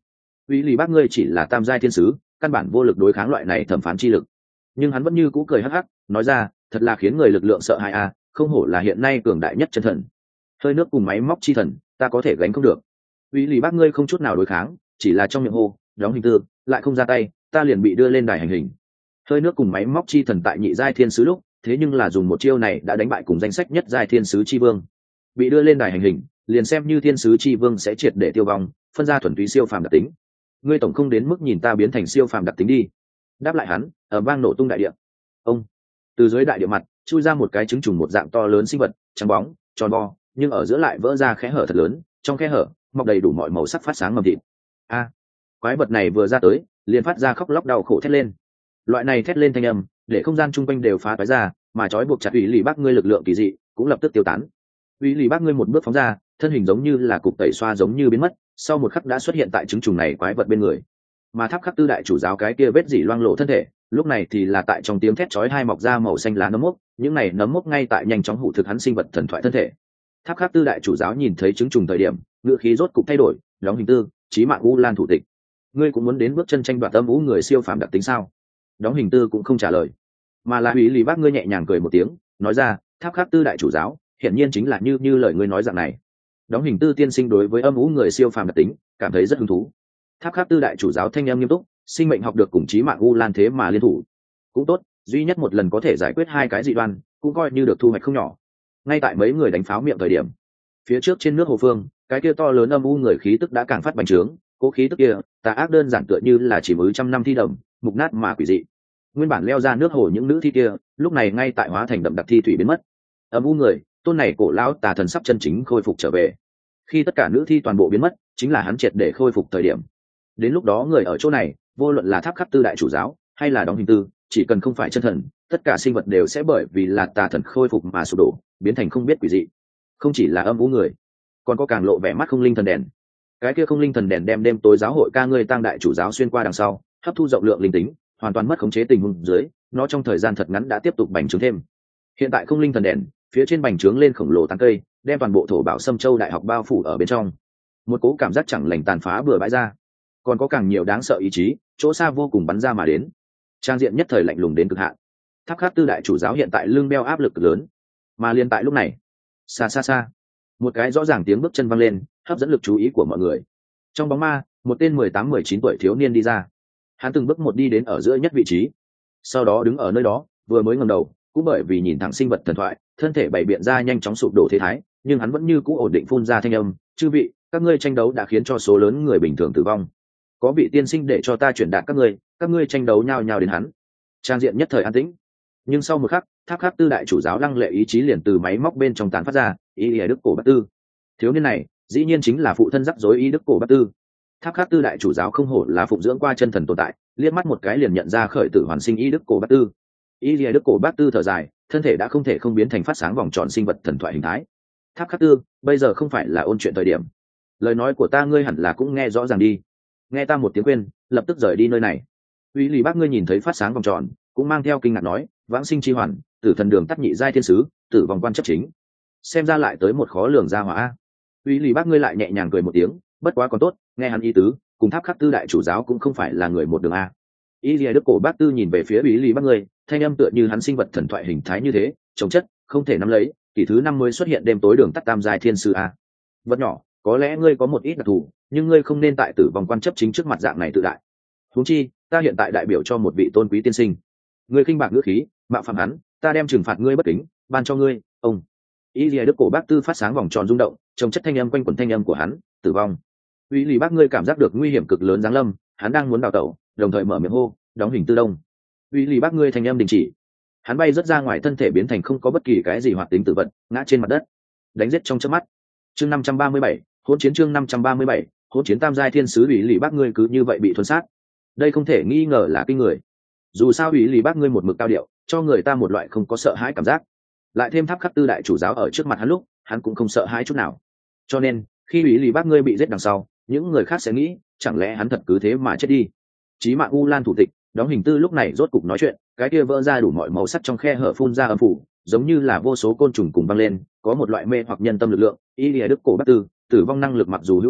uy lý bác ngươi chỉ là tam giai thiên sứ, căn bản vô lực đối kháng loại này thẩm phán chi lực. Nhưng hắn vẫn như cũ cười hắc hắc nói ra, thật là khiến người lực lượng sợ hãi a, không hổ là hiện nay cường đại nhất chân thần. Hơi nước cùng máy móc chi thần ta có thể gánh không được. uy lý bác ngươi không chút nào đối kháng, chỉ là trong miệng hô đóng hình tư, lại không ra tay, ta liền bị đưa lên đài hành hình. Hơi nước cùng máy móc chi thần tại nhị giai thiên sứ lúc, thế nhưng là dùng một chiêu này đã đánh bại cùng danh sách nhất giai thiên sứ chi vương. Bị đưa lên đài hành hình, liền xem như thiên sứ chi vương sẽ triệt để tiêu vong, phân ra thuần túy siêu phàm đặc tính. Ngươi tổng không đến mức nhìn ta biến thành siêu phàm đặc tính đi. Đáp lại hắn, ở vang nổ tung đại địa. Ông từ dưới đại địa mặt chui ra một cái trứng trùng một dạng to lớn sinh vật, trắng bóng, tròn vo, nhưng ở giữa lại vỡ ra kẽ hở thật lớn, trong kẽ hở mọc đầy đủ mọi màu sắc phát sáng mầm thịt. A, quái vật này vừa ra tới, liền phát ra khóc lóc đau khổ thét lên. Loại này thét lên thanh âm, để không gian chung quanh đều phá toái ra, mà trói buộc chặt ủy lì bác ngươi lực lượng kỳ dị cũng lập tức tiêu tán. Ủy lì bác ngươi một bước phóng ra, thân hình giống như là cục tẩy xoa giống như biến mất, sau một khắc đã xuất hiện tại trứng trùng này quái vật bên người. Mà tháp khắc tư đại chủ giáo cái kia vết dỉ loang lộ thân thể, lúc này thì là tại trong tiếng thét chói hai mọc ra màu xanh lá nấm mốc, những này nấm mốc ngay tại nhanh chóng hủ thực hắn sinh vật thần thoại thân thể. Tháp khắc tư đại chủ giáo nhìn thấy trứng trùng thời điểm, ngữ khí rốt cục thay đổi, đóng hình tư, chí mạng u lan thủ tịch. Ngươi cũng muốn đến bước chân tranh đoạt âm u người siêu phàm đặc tính sao? Đóng hình tư cũng không trả lời, mà là ủy lì bác ngươi nhẹ nhàng cười một tiếng, nói ra, tháp khắc tư đại chủ giáo, hiển nhiên chính là như như lời ngươi nói dạng này. Đóng hình tư tiên sinh đối với âm u người siêu phàm đặc tính cảm thấy rất hứng thú. Tháp khắc tư đại chủ giáo thanh em nghiêm túc, sinh mệnh học được cùng chí mạng u lan thế mà liên thủ, cũng tốt, duy nhất một lần có thể giải quyết hai cái dị đoan, cũng coi như được thu hoạch không nhỏ. Ngay tại mấy người đánh pháo miệng thời điểm, phía trước trên nước hồ phương, cái kia to lớn âm u người khí tức đã càng phát bành trướng, cố khí tức kia tà ác đơn giản tựa như là chỉ mới trăm năm thi đầm, mục nát mà quỷ dị. Nguyên bản leo ra nước hồ những nữ thi kia, lúc này ngay tại hóa thành đậm đặc thi thủy biến mất. Âm u người, tôn này cổ lão tà thần sắp chân chính khôi phục trở về. Khi tất cả nữ thi toàn bộ biến mất, chính là hắn triệt để khôi phục thời điểm. Đến lúc đó người ở chỗ này, vô luận là tháp khắc tư đại chủ giáo hay là đóng hình tư, chỉ cần không phải chân thần, tất cả sinh vật đều sẽ bởi vì là tà thần khôi phục mà sụp đổ, biến thành không biết quỷ dị. Không chỉ là âm u người, còn có càng lộ vẻ mắt không linh thần đèn. Cái kia không linh thần đèn đem đêm tối giáo hội ca ngươi tăng đại chủ giáo xuyên qua đằng sau, hấp thu rộng lượng linh tính, hoàn toàn mất khống chế tình huống dưới, nó trong thời gian thật ngắn đã tiếp tục bành trướng thêm. Hiện tại không linh thần đèn, phía trên bành trướng lên khổng lồ tán cây, đem toàn bộ thổ bảo Sâm Châu đại học bao phủ ở bên trong. Một cố cảm giác chẳng lành tàn phá bừa bãi ra, còn có càng nhiều đáng sợ ý chí, chỗ xa vô cùng bắn ra mà đến. Trang diện nhất thời lạnh lùng đến cực hạn. Tháp khắc tư đại chủ giáo hiện tại lưng beo áp lực lớn, mà liên tại lúc này, xa xa xa, một cái rõ ràng tiếng bước chân vang lên, hấp dẫn lực chú ý của mọi người. Trong bóng ma, một tên mười tám mười chín tuổi thiếu niên đi ra. Hắn từng bước một đi đến ở giữa nhất vị trí, sau đó đứng ở nơi đó, vừa mới ngẩng đầu, cũng bởi vì nhìn thẳng sinh vật thần thoại, thân thể bày biện ra nhanh chóng sụp đổ thế thái, nhưng hắn vẫn như cũ ổn định phun ra thanh âm, "Chư vị, các ngươi tranh đấu đã khiến cho số lớn người bình thường tử vong. Có vị tiên sinh để cho ta chuyển đạt các ngươi, các ngươi tranh đấu nhao nhao đến hắn." Trang diện nhất thời an tĩnh. Nhưng sau một khắc, tháp khắc tư đại chủ giáo lăng lệ ý chí liền từ máy móc bên trong tán phát ra, ý ý đức cổ bát tư. Thiếu niên này, dĩ nhiên chính là phụ thân rắc rối ý đức cổ bát tư. Tháp khắc tư đại chủ giáo không hổ là phụng dưỡng qua chân thần tồn tại, liếc mắt một cái liền nhận ra khởi tử hoàn sinh ý đức cổ bát tư. Ý ý đức cổ bát tư thở dài, thân thể đã không thể không biến thành phát sáng vòng tròn sinh vật thần thoại hình thái. Tháp khắc tư, bây giờ không phải là ôn chuyện thời điểm. Lời nói của ta ngươi hẳn là cũng nghe rõ ràng đi. Nghe ta một tiếng khuyên, lập tức rời đi nơi này. Uy lì bác ngươi nhìn thấy phát sáng vòng tròn, cũng mang theo kinh ngạc nói, vãng sinh chi hoàn, tử thần đường tắt nhị giai thiên sứ, tử vòng quan chấp chính. Xem ra lại tới một khó lường gia hỏa. Uy lì bác ngươi lại nhẹ nhàng cười một tiếng, bất quá còn tốt, nghe hắn ý tứ, cùng tháp khắc tư đại chủ giáo cũng không phải là người một đường a. Ý lìa đức cổ bác tư nhìn về phía Uy lì bác ngươi, thanh âm tựa như hắn sinh vật thần thoại hình thái như thế, trồng chất, không thể nắm lấy, kỳ thứ năm mới xuất hiện đêm tối đường tắt tam giai thiên sứ a. Vật nhỏ, có lẽ ngươi có một ít đặc thù, nhưng ngươi không nên tại tử vòng quan chấp chính trước mặt dạng này tự đại. Huống chi, ta hiện tại đại biểu cho một vị tôn quý tiên sinh. Ngươi khinh bạc ngữ khí, mạo phạm hắn, ta đem trừng phạt ngươi bất kính, ban cho ngươi, ông. Ý lìa đức cổ bác tư phát sáng vòng tròn rung động, trông chất thanh âm quanh quẩn thanh âm của hắn, tử vong. Uy lì bác ngươi cảm giác được nguy hiểm cực lớn giáng lâm, hắn đang muốn đào tẩu, đồng thời mở miệng hô, đóng hình tư đông. Uy lì bác ngươi thanh âm đình chỉ. Hắn bay rất ra ngoài, thân thể biến thành không có bất kỳ cái gì hoạt tính tử vật, ngã trên mặt đất, đánh giết trong chớp mắt. Chương năm trăm ba mươi bảy, hỗn chiến chương năm trăm ba mươi bảy, hỗn chiến tam giai thiên sứ Uy lì bác ngươi cứ như vậy bị thuần sát. Đây không thể nghi ngờ là kinh người. Dù sao Uy lì bác ngươi một mực cao điệu, cho người ta một loại không có sợ hãi cảm giác. Lại thêm tháp khắc tư đại chủ giáo ở trước mặt hắn lúc, hắn cũng không sợ hãi chút nào. Cho nên, khi Uy lì bác ngươi bị giết đằng sau, những người khác sẽ nghĩ, chẳng lẽ hắn thật cứ thế mà chết đi. Chí mạng U Lan thủ tịch, đóng hình tư lúc này rốt cục nói chuyện, cái kia vỡ ra đủ mọi màu sắc trong khe hở phun ra âm phủ, giống như là vô số côn trùng cùng băng lên, có một loại mê hoặc nhân tâm lực lượng. Ý lìa đức cổ bát tư, tử vong năng lực mặc dù hữu dụng,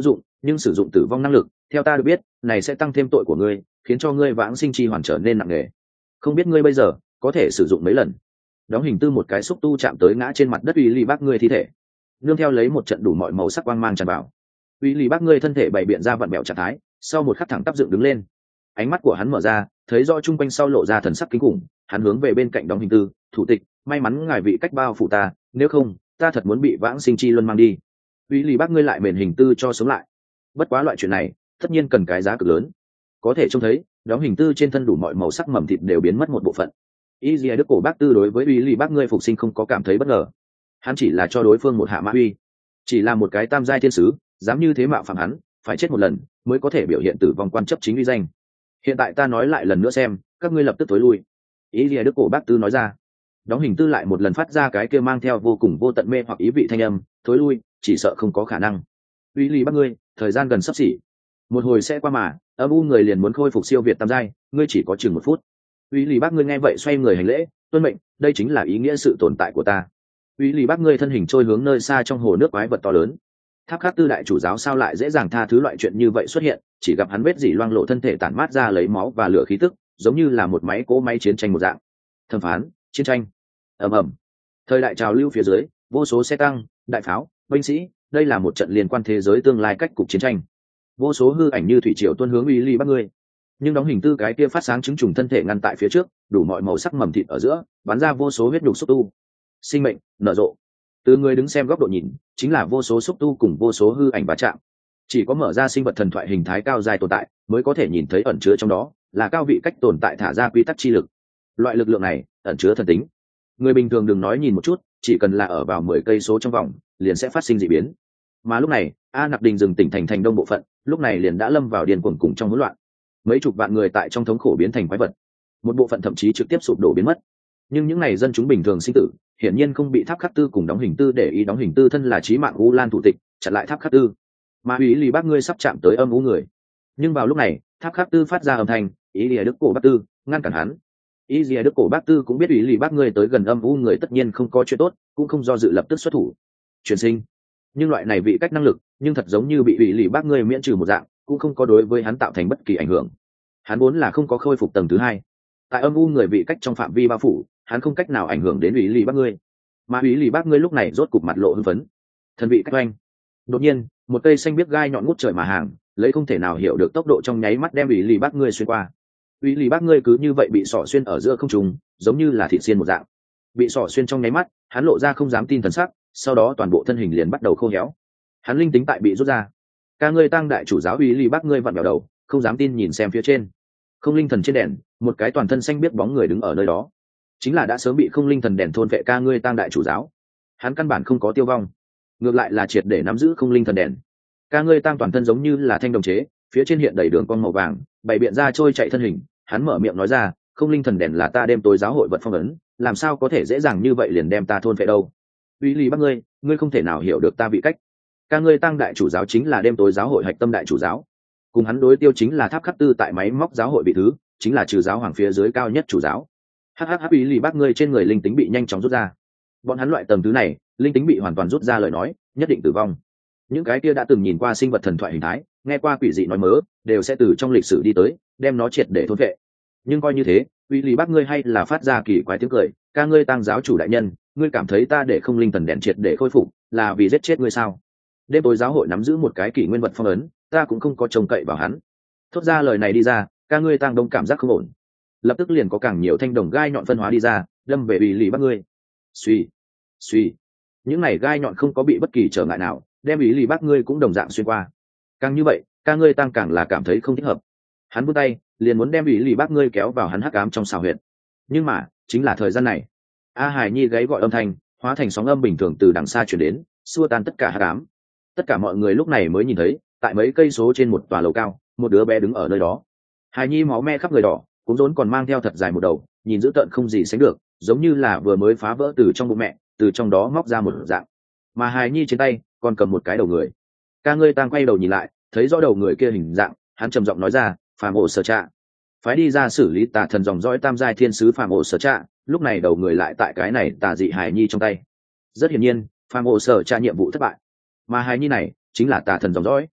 nhưng sử dụng tử vong năng lực theo ta được biết này sẽ tăng thêm tội của ngươi, khiến cho ngươi vãng sinh chi hoàn trở nên nặng nề. Không biết ngươi bây giờ có thể sử dụng mấy lần. Đóng hình tư một cái xúc tu chạm tới ngã trên mặt đất uy ly bác ngươi thi thể, nương theo lấy một trận đủ mọi màu sắc quang mang tràn vào, uy ly bác ngươi thân thể bày biện ra vặn bẹo trạng thái, sau một khắc thẳng tắp dựng đứng lên. Ánh mắt của hắn mở ra, thấy rõ chung quanh sau lộ ra thần sắc kinh khủng, hắn hướng về bên cạnh đóng hình tư, thủ tịch, may mắn ngài vị cách bao phủ ta, nếu không ta thật muốn bị vãng sinh chi luân mang đi. Uy ly bác ngươi lại mền hình tư cho sống lại. Bất quá loại chuyện này tất nhiên cần cái giá cực lớn. Có thể trông thấy đóng hình tư trên thân đủ mọi màu sắc mầm thịt đều biến mất một bộ phận. Y Dìa Đức cổ bác tư đối với uy ly bác ngươi phục sinh không có cảm thấy bất ngờ. Hắn chỉ là cho đối phương một hạ mã uy, chỉ là một cái tam giai thiên sứ dám như thế mạo phạm hắn, phải chết một lần mới có thể biểu hiện tử vong quan chấp chính uy danh. Hiện tại ta nói lại lần nữa xem, các ngươi lập tức tối lui. Y Dìa Đức cổ bác tư nói ra. Đóng hình tư lại một lần phát ra cái kia mang theo vô cùng vô tận mê hoặc ý vị thanh âm, thối lui, chỉ sợ không có khả năng. Uy ly bác ngươi, thời gian gần sắp xỉ, một hồi sẽ qua mà, âm u người liền muốn khôi phục siêu việt tam giai, ngươi chỉ có chừng một phút. Uy ly bác ngươi nghe vậy xoay người hành lễ, tuân mệnh, đây chính là ý nghĩa sự tồn tại của ta. Uy ly bác ngươi thân hình trôi hướng nơi xa trong hồ nước quái vật to lớn. Tháp Khắc Tư đại chủ giáo sao lại dễ dàng tha thứ loại chuyện như vậy xuất hiện, chỉ gặp hắn vết dỉ loang lộ thân thể tản mát ra lấy máu và lửa khí tức, giống như là một máy cỗ máy chiến tranh một dạng. Thẩm phán, chiến tranh. Ầm ầm. Thời đại trào lưu phía dưới, vô số xe tăng, đại pháo, binh sĩ, đây là một trận liên quan thế giới tương lai cách cục chiến tranh. Vô số hư ảnh như thủy triều tuôn hướng uy ly bác ngươi, nhưng đóng hình tư cái kia phát sáng chứng trùng thân thể ngăn tại phía trước, đủ mọi màu sắc mầm thịt ở giữa bắn ra vô số huyết nhục xúc tu, sinh mệnh nở rộ. Từ người đứng xem góc độ nhìn, chính là vô số xúc tu cùng vô số hư ảnh va chạm. Chỉ có mở ra sinh vật thần thoại hình thái cao dài tồn tại mới có thể nhìn thấy ẩn chứa trong đó là cao vị cách tồn tại thả ra quy tắc chi lực. Loại lực lượng này ẩn chứa thần tính. Người bình thường đừng nói nhìn một chút, chỉ cần là ở vào mười cây số trong vòng liền sẽ phát sinh dị biến. Mà lúc này A Nặc Đình dừng tỉnh thành thành đông bộ phận, lúc này liền đã lâm vào điên cuồng cùng trong hỗn loạn. Mấy chục vạn người tại trong thống khổ biến thành quái vật, một bộ phận thậm chí trực tiếp sụp đổ biến mất. Nhưng những này dân chúng bình thường sinh tử hiển nhiên không bị Tháp Khắc Tư cùng đóng hình tư để ý. Đóng hình tư thân là chí mạng u lan thủ tịch, chặn lại Tháp Khắc Tư, mà ý lì bác ngươi sắp chạm tới âm u người. Nhưng vào lúc này Tháp Khắc Tư phát ra âm thanh, ý lìa đức cổ bác tư ngăn cản hắn. Ý lìa đức cổ bác tư cũng biết ý lì bác ngươi tới gần âm u người tất nhiên không có chuyện tốt, cũng không do dự lập tức xuất thủ truyền sinh. Nhưng loại này vị cách năng lực nhưng thật giống như bị ý lì bác ngươi miễn trừ một dạng, cũng không có đối với hắn tạo thành bất kỳ ảnh hưởng. Hắn vốn là không có khôi phục tầng thứ hai, tại âm u người vị cách trong phạm vi bao phủ, hắn không cách nào ảnh hưởng đến ý lì bác ngươi. Mà ý lì bác ngươi lúc này rốt cục mặt lộ hưng phấn, thần vị cách oanh. Đột nhiên một cây xanh biếc gai nhọn ngút trời mà hàng, lấy không thể nào hiểu được tốc độ trong nháy mắt đem ý lì bác ngươi xuyên qua. Ý lì bác ngươi cứ như vậy bị sỏ xuyên ở giữa không trung, giống như là thịt xiên một dạng. Bị sỏ xuyên trong nháy mắt, hắn lộ ra không dám tin thần sắc, sau đó toàn bộ thân hình liền bắt đầu khô héo. Hắn linh tính tại bị rút ra. Ca ngươi tăng đại chủ giáo ý lì bác ngươi vặn vẹo đầu, không dám tin nhìn xem phía trên. Không linh thần trên đèn, một cái toàn thân xanh biếc bóng người đứng ở nơi đó, chính là đã sớm bị không linh thần đèn thôn vệ ca ngươi tăng đại chủ giáo. Hắn căn bản không có tiêu vong, ngược lại là triệt để nắm giữ không linh thần đèn. Ca ngươi tăng toàn thân giống như là thanh đồng chế, phía trên hiện đầy đường cong màu vàng, bày biện ra trôi chạy thân hình. Hắn mở miệng nói ra, không linh thần đèn là ta đêm tối giáo hội vật phong ấn, làm sao có thể dễ dàng như vậy liền đem ta thôn vệ đâu. Uy lì bác ngươi, ngươi không thể nào hiểu được ta vị cách. Ca ngươi tăng đại chủ giáo chính là đêm tối giáo hội hạch tâm đại chủ giáo, cùng hắn đối tiêu chính là Tháp Khắc Tư tại máy móc giáo hội vị thứ, chính là trừ giáo hoàng phía dưới cao nhất chủ giáo. Hhh, Uy lì bác ngươi trên người linh tính bị nhanh chóng rút ra. Bọn hắn loại tầng thứ này, linh tính bị hoàn toàn rút ra lời nói, nhất định tử vong. Những cái kia đã từng nhìn qua sinh vật thần thoại hình thái, nghe qua quỷ dị nói mớ, đều sẽ từ trong lịch sử đi tới, đem nó triệt để thôn vệ. Nhưng coi như thế, Uy lì bác ngươi hay là phát ra kỳ quái tiếng cười, ca ngươi tăng giáo chủ đại nhân, ngươi cảm thấy ta để không linh thần đèn triệt để khôi phục, là vì giết chết ngươi sao? Đêm tối giáo hội nắm giữ một cái kỷ nguyên vật phong ấn, ta cũng không có trông cậy vào hắn. Thốt ra lời này đi ra, ca ngươi tăng đông cảm giác không ổn, lập tức liền có càng nhiều thanh đồng gai nhọn phân hóa đi ra, đâm về Uy lì bác ngươi. Suy, suy, những này gai nhọn không có bị bất kỳ trở ngại nào, đem Uy lì bác ngươi cũng đồng dạng xuyên qua. Càng như vậy, ca ngươi tăng càng là cảm thấy không thích hợp. Hắn vươn tay, liền muốn đem Uy lì bác ngươi kéo vào hắn hắc ám trong xào huyệt. Nhưng mà, chính là thời gian này, A Hải Nhi gáy gọi âm thanh, hóa thành sóng âm bình thường từ đằng xa truyền đến, xua tan tất cả hắc ám. Tất cả mọi người lúc này mới nhìn thấy, tại mấy cây số trên một tòa lầu cao, một đứa bé đứng ở nơi đó. Hải Nhi máu me khắp người đỏ, cũng rốn còn mang theo thật dài một đầu, nhìn dữ tợn không gì sánh được, giống như là vừa mới phá vỡ từ trong bụng mẹ, từ trong đó móc ra một dạng. Mà Hải Nhi trên tay còn cầm một cái đầu người. Ca ngươi tăng quay đầu nhìn lại, thấy rõ đầu người kia hình dạng, hắn trầm giọng nói ra, phàm ổ sở trạ, phái đi ra xử lý tà thần dòng dõi tam giai thiên sứ phàm ổ sở trạ. Lúc này đầu người lại tại cái này tà dị Hải Nhi trong tay. Rất hiển nhiên, phàm ổ sở trạ nhiệm vụ thất bại, mà Hải Nhi này chính là tà thần dòng dõi.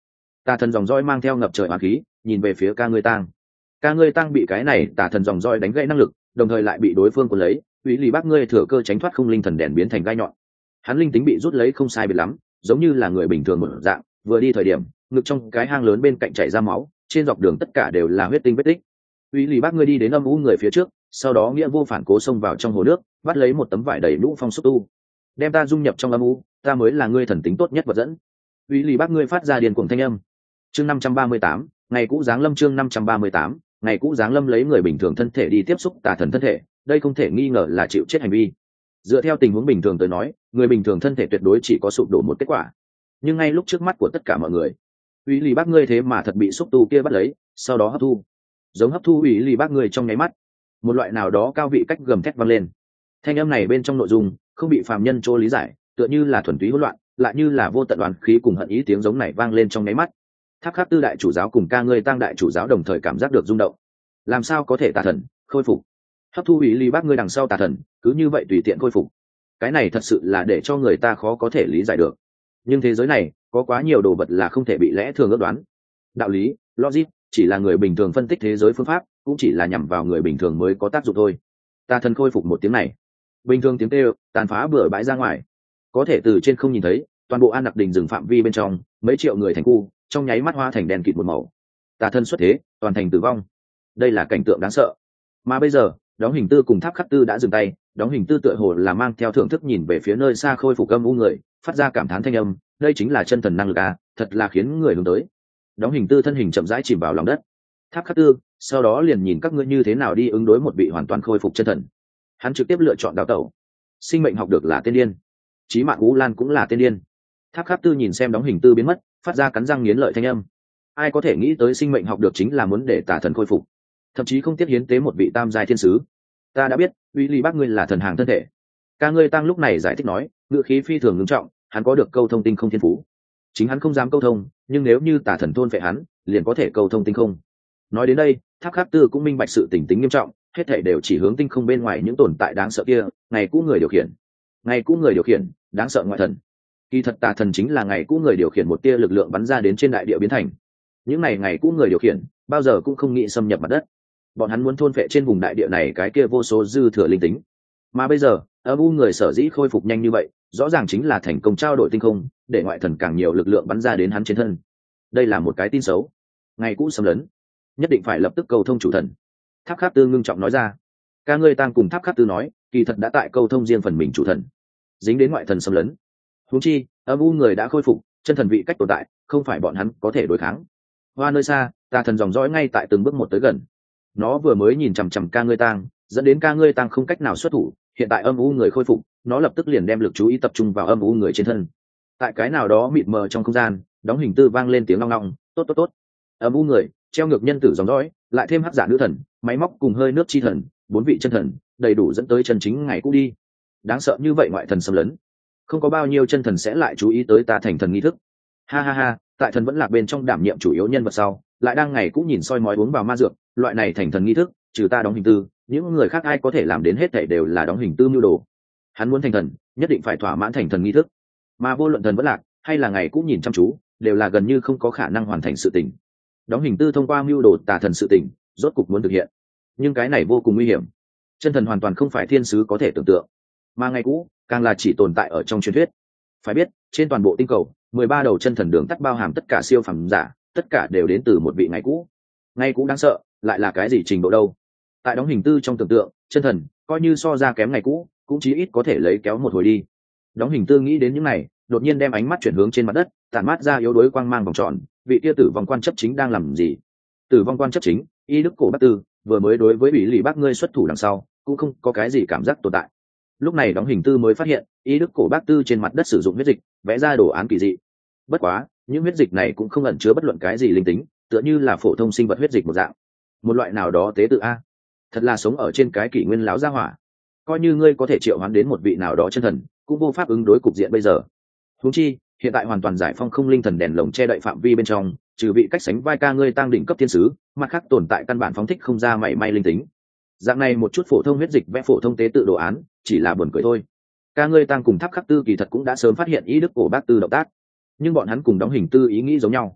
Tà thần dòng roi mang theo ngập trời oán khí nhìn về phía ca ngươi tang. Ca ngươi tang bị cái này tà thần dòng roi đánh gãy năng lực, đồng thời lại bị đối phương cuốn lấy, Uy Lì Bác ngươi thừa cơ tránh thoát không linh thần đèn biến thành gai nhọn. Hắn linh tính bị rút lấy không sai biệt lắm, giống như là người bình thường một dạng, vừa đi thời điểm ngực trong cái hang lớn bên cạnh chảy ra máu, trên dọc đường tất cả đều là huyết tinh vết tích. Uy Lì Bác ngươi đi đến âm u người phía trước, sau đó nghĩa vô phản cố xông vào trong hồ nước, bắt lấy một tấm vải đầy lũ phong xúc tu, đem ta dung nhập trong âm u, ta mới là ngươi thần tính tốt nhất vật dẫn. Uy Lì Bác ngươi phát ra điên cuồng thanh âm. Chương năm trăm ba mươi tám, ngày cũ giáng lâm. Chương năm trăm ba mươi tám, ngày cũ giáng lâm. Lấy người bình thường thân thể đi tiếp xúc tà thần thân thể, đây không thể nghi ngờ là chịu chết hành vi. Dựa theo tình huống bình thường tới nói, người bình thường thân thể tuyệt đối chỉ có sụp đổ một kết quả, nhưng ngay lúc trước mắt của tất cả mọi người, Uy Lì Bác ngươi thế mà thật bị xúc tu kia bắt lấy, sau đó hấp thu, giống hấp thu Uy Lì Bác ngươi trong nháy mắt, một loại nào đó cao vị cách gầm thét vang lên. Thanh âm này bên trong nội dung không bị phàm nhân chỗ lý giải, tựa như là thuần túy hỗn loạn, lại như là vô tận oán khí cùng hận ý. Tiếng giống này vang lên trong nháy mắt, Tháp Khắc Tư đại chủ giáo cùng ca ngươi tăng đại chủ giáo đồng thời cảm giác được rung động. Làm sao có thể tà thần khôi phục? Hấp thu Uy Lì Bác ngươi đằng sau tà thần cứ như vậy tùy tiện khôi phục, cái này thật sự là để cho người ta khó có thể lý giải được. Nhưng thế giới này có quá nhiều đồ vật là không thể bị lẽ thường ước đoán. Đạo lý, logic chỉ là người bình thường phân tích thế giới phương pháp, cũng chỉ là nhằm vào người bình thường mới có tác dụng thôi. Tà thần khôi phục một tiếng này, bình thường tiếng kêu tàn phá bừa bãi ra ngoài, có thể từ trên không nhìn thấy toàn bộ An Nặc Đình rừng phạm vi bên trong mấy triệu người thành khu trong nháy mắt hoa thành đèn kịt một màu. Tà thân xuất thế, toàn thành tử vong. Đây là cảnh tượng đáng sợ. Mà bây giờ đóng hình tư cùng Tháp Khắc Tư đã dừng tay, đóng hình tư tựa hồ là mang theo thưởng thức nhìn về phía nơi xa khôi phục âm u người, phát ra cảm thán thanh âm, đây chính là chân thần năng lực à, thật là khiến người hướng tới. Đóng hình tư thân hình chậm rãi chìm vào lòng đất. Tháp Khắc Tư sau đó liền nhìn các ngươi như thế nào đi ứng đối một vị hoàn toàn khôi phục chân thần. Hắn trực tiếp lựa chọn đào tẩu. Sinh mệnh học được là tên điên, chí mạng Ú Lan cũng là tên điên. Tháp Khắc Tư nhìn xem đóng hình tư biến mất, phát ra cắn răng nghiến lợi thanh âm. Ai có thể nghĩ tới sinh mệnh học được chính là muốn để tà thần khôi phục, thậm chí không tiếc hiến tế một vị tam giai thiên sứ. Ta đã biết, Uy Lì Bác ngươi là thần hàng thân thể. Ca ngươi tăng lúc này giải thích nói, ngữ khí phi thường ngưng trọng, hắn có được câu thông tinh không thiên phú. Chính hắn không dám câu thông, nhưng nếu như tà thần thôn phệ hắn, liền có thể câu thông tinh không. Nói đến đây, Tháp Khắc Tư cũng minh bạch sự tình tính nghiêm trọng, hết thảy đều chỉ hướng tinh không bên ngoài những tồn tại đáng sợ kia, ngày cũ người điều khiển. Ngày cũ người điều khiển, đáng sợ ngoại thần. Kỳ thật tà thần chính là ngày cũ người điều khiển một tia lực lượng bắn ra đến trên đại địa biến thành. Những này ngày cũ người điều khiển, bao giờ cũng không nghĩ xâm nhập mặt đất. Bọn hắn muốn thôn phệ trên vùng đại địa này cái kia vô số dư thừa linh tính. Mà bây giờ, âm u người sở dĩ khôi phục nhanh như vậy, rõ ràng chính là thành công trao đổi tinh không, để ngoại thần càng nhiều lực lượng bắn ra đến hắn trên thân. Đây là một cái tin xấu. Ngày cũ xâm lấn, nhất định phải lập tức cầu thông chủ thần. Tháp Khắc Tư ngưng trọng nói ra. Ca ngươi tăng cùng Tháp Khắc Tư nói, kỳ thật đã tại câu thông riêng phần mình chủ thần, dính đến ngoại thần xâm lấn. Huống chi, âm u người đã khôi phục, chân thần vị cách tồn tại, không phải bọn hắn có thể đối kháng. Hoa nơi xa, tà thần dòng dõi ngay tại từng bước một tới gần. Nó vừa mới nhìn chằm chằm ca ngươi tang, dẫn đến ca ngươi tang không cách nào xuất thủ. Hiện tại âm u người khôi phục, nó lập tức liền đem lực chú ý tập trung vào âm u người trên thân. Tại cái nào đó mịt mờ trong không gian, đóng hình tư vang lên tiếng long long, tốt tốt tốt. Âm u người treo ngược nhân tử dòng dõi, lại thêm hắc giả nữ thần, máy móc cùng hơi nước chi thần, bốn vị chân thần, đầy đủ dẫn tới chân chính ngày cũ đi. Đáng sợ như vậy ngoại thần xâm lấn, không có bao nhiêu chân thần sẽ lại chú ý tới ta thành thần nghi thức. Ha ha ha, tại thần vẫn lạc bên trong đảm nhiệm chủ yếu nhân vật sau, lại đang ngày cũ nhìn soi mói uống vào ma dược, loại này thành thần nghi thức, trừ ta đóng hình tư, những người khác ai có thể làm đến hết thảy đều là đóng hình tư mưu đồ. Hắn muốn thành thần, nhất định phải thỏa mãn thành thần nghi thức, mà vô luận thần vẫn lạc hay là ngày cũ nhìn chăm chú, đều là gần như không có khả năng hoàn thành sự tình. Đóng hình tư thông qua mưu đồ tà thần sự tình, rốt cục muốn thực hiện, nhưng cái này vô cùng nguy hiểm. Chân thần hoàn toàn không phải thiên sứ có thể tưởng tượng, mà ngày cũ càng là chỉ tồn tại ở trong truyền thuyết. Phải biết, trên toàn bộ tinh cầu, mười ba đầu chân thần đường tắt bao hàm tất cả siêu phẩm giả, tất cả đều đến từ một vị ngày cũ. Ngày cũ đáng sợ, lại là cái gì trình độ đâu? Tại đóng hình tư trong tưởng tượng, chân thần coi như so ra kém ngày cũ, cũng chí ít có thể lấy kéo một hồi đi. Đóng hình tư nghĩ đến những này, đột nhiên đem ánh mắt chuyển hướng trên mặt đất, tản mát ra yếu đuối quang mang vòng tròn. Vị kia tử vong quan chấp chính đang làm gì? Tử vong quan chấp chính, y đức cổ bác tư, vừa mới đối với bị lì bác ngươi xuất thủ đằng sau, cũng không có cái gì cảm giác tồn tại. Lúc này đóng hình tư mới phát hiện, y đức cổ bác tư trên mặt đất sử dụng huyết dịch, vẽ ra đồ án kỳ dị. Bất quá, những huyết dịch này cũng không ẩn chứa bất luận cái gì linh tính, tựa như là phổ thông sinh vật huyết dịch một dạng, một loại nào đó tế tự a. Thật là sống ở trên cái kỷ nguyên láo gia hỏa. Coi như ngươi có thể triệu hoán đến một vị nào đó chân thần, cũng vô pháp ứng đối cục diện bây giờ. Huống chi, hiện tại hoàn toàn giải phong không linh thần đèn lồng che đậy phạm vi bên trong, trừ vị cách sánh vai ca ngươi tăng đỉnh cấp thiên sứ, mặt khác tồn tại căn bản phóng thích không ra mảy may linh tính. Dạng này một chút phổ thông huyết dịch vẽ phổ thông tế tự đồ án, chỉ là buồn cười thôi. Ca ngươi tăng cùng Tháp Khắc Tư kỳ thật cũng đã sớm phát hiện ý đức cổ bác tư động tác, nhưng bọn hắn cùng đóng hình tư ý nghĩ giống nhau.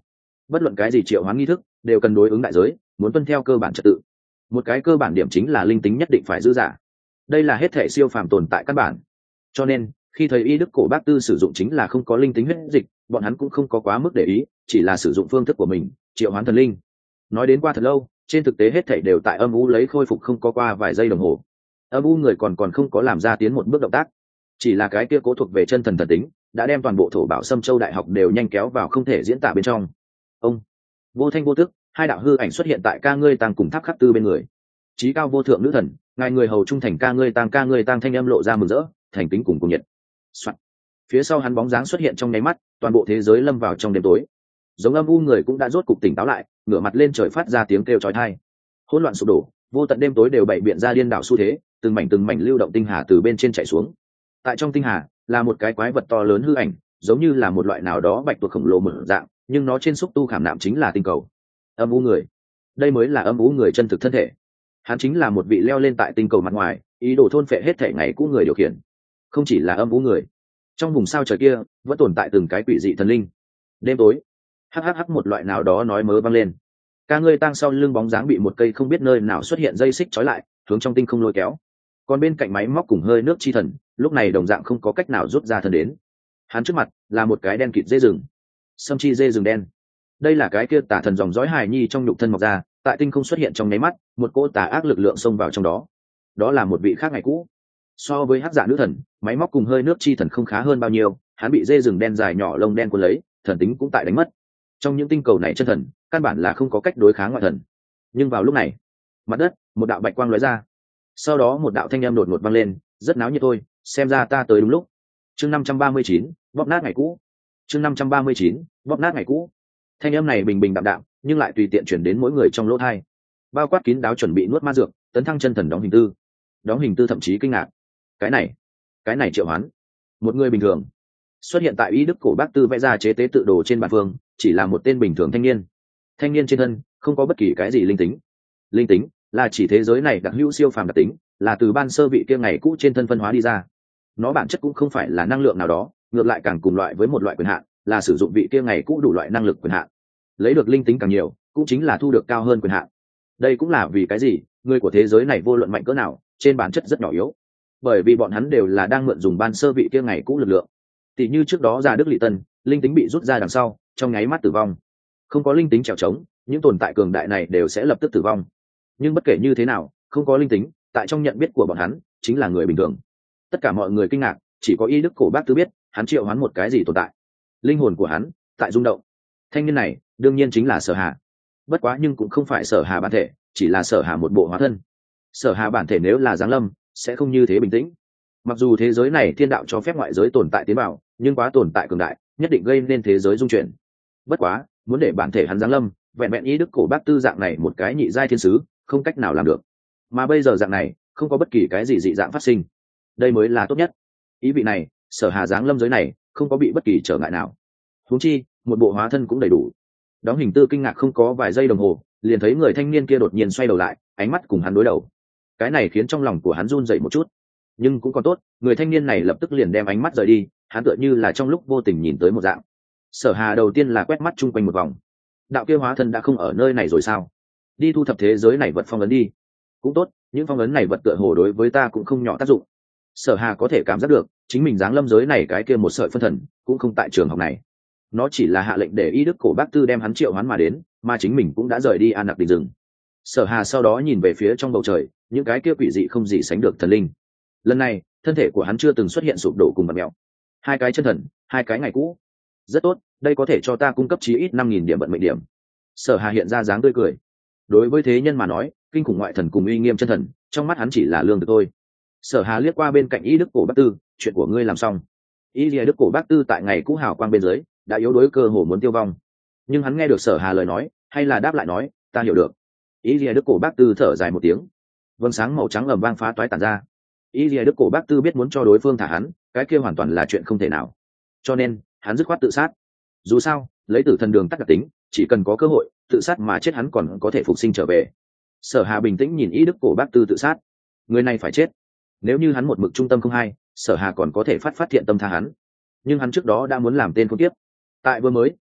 bất luận cái gì triệu hoán nghi thức đều cần đối ứng đại giới, muốn tuân theo cơ bản trật tự. Một cái cơ bản điểm chính là linh tính nhất định phải dư giả, đây là hết thể siêu phàm tồn tại căn bản. Cho nên khi thầy y đức cổ bác tư sử dụng chính là không có linh tính huyết dịch, bọn hắn cũng không có quá mức để ý, chỉ là sử dụng phương thức của mình triệu hoán thần linh. Nói đến qua thật lâu, trên thực tế hết thảy đều tại âm u lấy khôi phục không có qua vài giây đồng hồ. Âm u người còn còn không có làm ra tiến một bước động tác, chỉ là cái kia cố thuộc về chân thần thần tính đã đem toàn bộ thổ bảo Sâm Châu đại học đều nhanh kéo vào không thể diễn tả bên trong. Ông vô thanh vô tức, hai đạo hư ảnh xuất hiện tại ca ngươi tăng cùng tháp khắc tư bên người. Chí cao vô thượng nữ thần, ngài người hầu trung thành ca ngươi tăng ca ngươi tăng thanh âm lộ ra mừng rỡ, thành kính cùng cùng nhiệt. Soạn. Phía sau hắn bóng dáng xuất hiện trong nháy mắt, toàn bộ thế giới lâm vào trong đêm tối. Giống âm u người cũng đã rốt cục tỉnh táo lại, ngửa mặt lên trời phát ra tiếng kêu chói tai. Hỗn loạn sụp đổ, vô tận đêm tối đều bày biện ra điên đảo xu thế, từng mảnh từng mảnh lưu động tinh hà từ bên trên chảy xuống. Tại trong tinh hà là một cái quái vật to lớn hư ảnh, giống như là một loại nào đó bạch tuộc khổng lồ mở dạng, nhưng nó trên xúc tu khảm nạm chính là tinh cầu. Âm u người, đây mới là âm u người chân thực thân thể. Hắn chính là một vị leo lên tại tinh cầu mặt ngoài, ý đồ thôn phệ hết thể ngày cũ người điều khiển. Không chỉ là âm u người, trong vùng sao trời kia vẫn tồn tại từng cái quỷ dị thần linh. Đêm tối, hắc hắc hắc một loại nào đó nói mớ vang lên. Ca ngươi tăng sau lưng bóng dáng bị một cây không biết nơi nào xuất hiện dây xích trói lại, hướng trong tinh không lôi kéo. Còn bên cạnh máy móc cùng hơi nước chi thần, lúc này đồng dạng không có cách nào rút ra thân đến. Hắn trước mặt là một cái đen kịt dê rừng, sâm chi dê rừng đen. Đây là cái kia tà thần dòng dõi hài nhi trong nhục thân mọc ra, tại tinh không xuất hiện trong nháy mắt, một cỗ tà ác lực lượng xông vào trong đó. Đó là một vị khác ngày cũ. So với hắc dạ nữ thần, máy móc cùng hơi nước chi thần không khá hơn bao nhiêu, hắn bị dê rừng đen dài nhỏ lông đen cuốn lấy, thần tính cũng tại đánh mất. Trong những tinh cầu này chân thần, căn bản là không có cách đối kháng ngoại thần. Nhưng vào lúc này, mặt đất, một đạo bạch quang lóe ra. Sau đó một đạo thanh âm đột ngột vang lên, rất náo nhiệt thôi, xem ra ta tới đúng lúc. Chương năm trăm ba mươi chín, bóp nát ngày cũ. Chương năm trăm ba mươi chín, bóp nát ngày cũ. Thanh âm này bình bình đạm đạm, nhưng lại tùy tiện chuyển đến mỗi người trong lỗ tai. Bao quát kín đáo chuẩn bị nuốt ma dược, tấn thăng chân thần đóng hình tư. Đóng hình tư thậm chí kinh ngạc. Cái này, cái này triệu hoán, một người bình thường xuất hiện tại y đức cổ bác tư vẽ ra chế tế tự đồ trên bản phương, chỉ là một tên bình thường thanh niên. Thanh niên trên thân không có bất kỳ cái gì linh tính. Linh tính là chỉ thế giới này đặc hữu siêu phàm đặc tính, là từ ban sơ vị kia ngày cũ trên thân phân hóa đi ra. Nó bản chất cũng không phải là năng lượng nào đó, ngược lại càng cùng loại với một loại quyền hạn, là sử dụng vị kia ngày cũ đủ loại năng lực quyền hạn. Lấy được linh tính càng nhiều, cũng chính là thu được cao hơn quyền hạn. Đây cũng là vì cái gì người của thế giới này vô luận mạnh cỡ nào, trên bản chất rất nhỏ yếu, bởi vì bọn hắn đều là đang mượn dùng ban sơ vị kia ngày cũ lực lượng. Tỷ như trước đó Gia Đức Lị Tân, linh tính bị rút ra đằng sau, trong nháy mắt tử vong. Không có linh tính trèo trống, những tồn tại cường đại này đều sẽ lập tức tử vong. Nhưng bất kể như thế nào, không có linh tính, tại trong nhận biết của bọn hắn, chính là người bình thường. Tất cả mọi người kinh ngạc, chỉ có y đức cổ bác tư biết, hắn triệu hoán một cái gì tồn tại. Linh hồn của hắn tại rung động. Thanh niên này, đương nhiên chính là Sở Hà. Bất quá nhưng cũng không phải Sở Hà bản thể, chỉ là Sở Hà một bộ hóa thân. Sở Hà bản thể nếu là giáng lâm, sẽ không như thế bình tĩnh. Mặc dù thế giới này thiên đạo cho phép ngoại giới tồn tại tiến vào, nhưng quá tồn tại cường đại, nhất định gây nên thế giới dung chuyển. Bất quá, muốn để bản thể hắn giáng lâm, vẹn vẹn y đức cổ bác tư dạng này một cái nhị giai thiên sứ, không cách nào làm được. Mà bây giờ dạng này, không có bất kỳ cái gì dị dạng phát sinh. Đây mới là tốt nhất. Ý vị này, Sở Hà giáng lâm giới này, không có bị bất kỳ trở ngại nào. Huống chi, một bộ hóa thân cũng đầy đủ. Đóng hình tư kinh ngạc không có vài giây đồng hồ, liền thấy người thanh niên kia đột nhiên xoay đầu lại, ánh mắt cùng hắn đối đầu. Cái này khiến trong lòng của hắn run dậy một chút, nhưng cũng còn tốt, người thanh niên này lập tức liền đem ánh mắt rời đi, hắn tựa như là trong lúc vô tình nhìn tới một dạng. Sở Hà đầu tiên là quét mắt chung quanh một vòng. Đạo kia hóa thân đã không ở nơi này rồi sao? Đi thu thập thế giới này vật phong ấn đi. Cũng tốt, những phong ấn này vật tựa hồ đối với ta cũng không nhỏ tác dụng. Sở Hà có thể cảm giác được, chính mình giáng lâm giới này cái kia một sợi phân thần, cũng không tại trường học này. Nó chỉ là hạ lệnh để y đức cổ bác tư đem hắn triệu hoán mà đến, mà chính mình cũng đã rời đi an nặc đình rừng. Sở Hà sau đó nhìn về phía trong bầu trời, những cái kia quỷ dị không gì sánh được thần linh. Lần này, thân thể của hắn chưa từng xuất hiện sụp đổ cùng mặt mèo. Hai cái chân thần, hai cái ngày cũ. Rất tốt, đây có thể cho ta cung cấp chí ít năm nghìn điểm vận mệnh điểm. Sở Hà hiện ra dáng tươi cười. Đối với thế nhân mà nói, kinh khủng ngoại thần cùng uy nghiêm chân thần, trong mắt hắn chỉ là lương thực thôi. Sở Hà liếc qua bên cạnh y đức cổ bác tư, chuyện của ngươi làm xong. Y đức cổ bác tư tại ngày cũ hào quang bên dưới, đã yếu đuối cơ hồ muốn tiêu vong. Nhưng hắn nghe được Sở Hà lời nói, hay là đáp lại nói, ta hiểu được. Y đức cổ bác tư thở dài một tiếng. Vầng sáng màu trắng ầm vang phá toái tản ra. Y đức cổ bác tư biết muốn cho đối phương thả hắn, cái kia hoàn toàn là chuyện không thể nào. Cho nên, hắn dứt khoát tự sát. Dù sao, lấy tử thần đường tắc đặc tính, chỉ cần có cơ hội, tự sát mà chết hắn còn có thể phục sinh trở về. Sở Hà bình tĩnh nhìn y đức cổ bác tư tự sát. Người này phải chết. Nếu như hắn một mực trung tâm không hay, Sở Hà còn có thể phát phát thiện tâm tha hắn. Nhưng hắn trước đó đã muốn làm tên khốn kiếp. Tại vừa mới,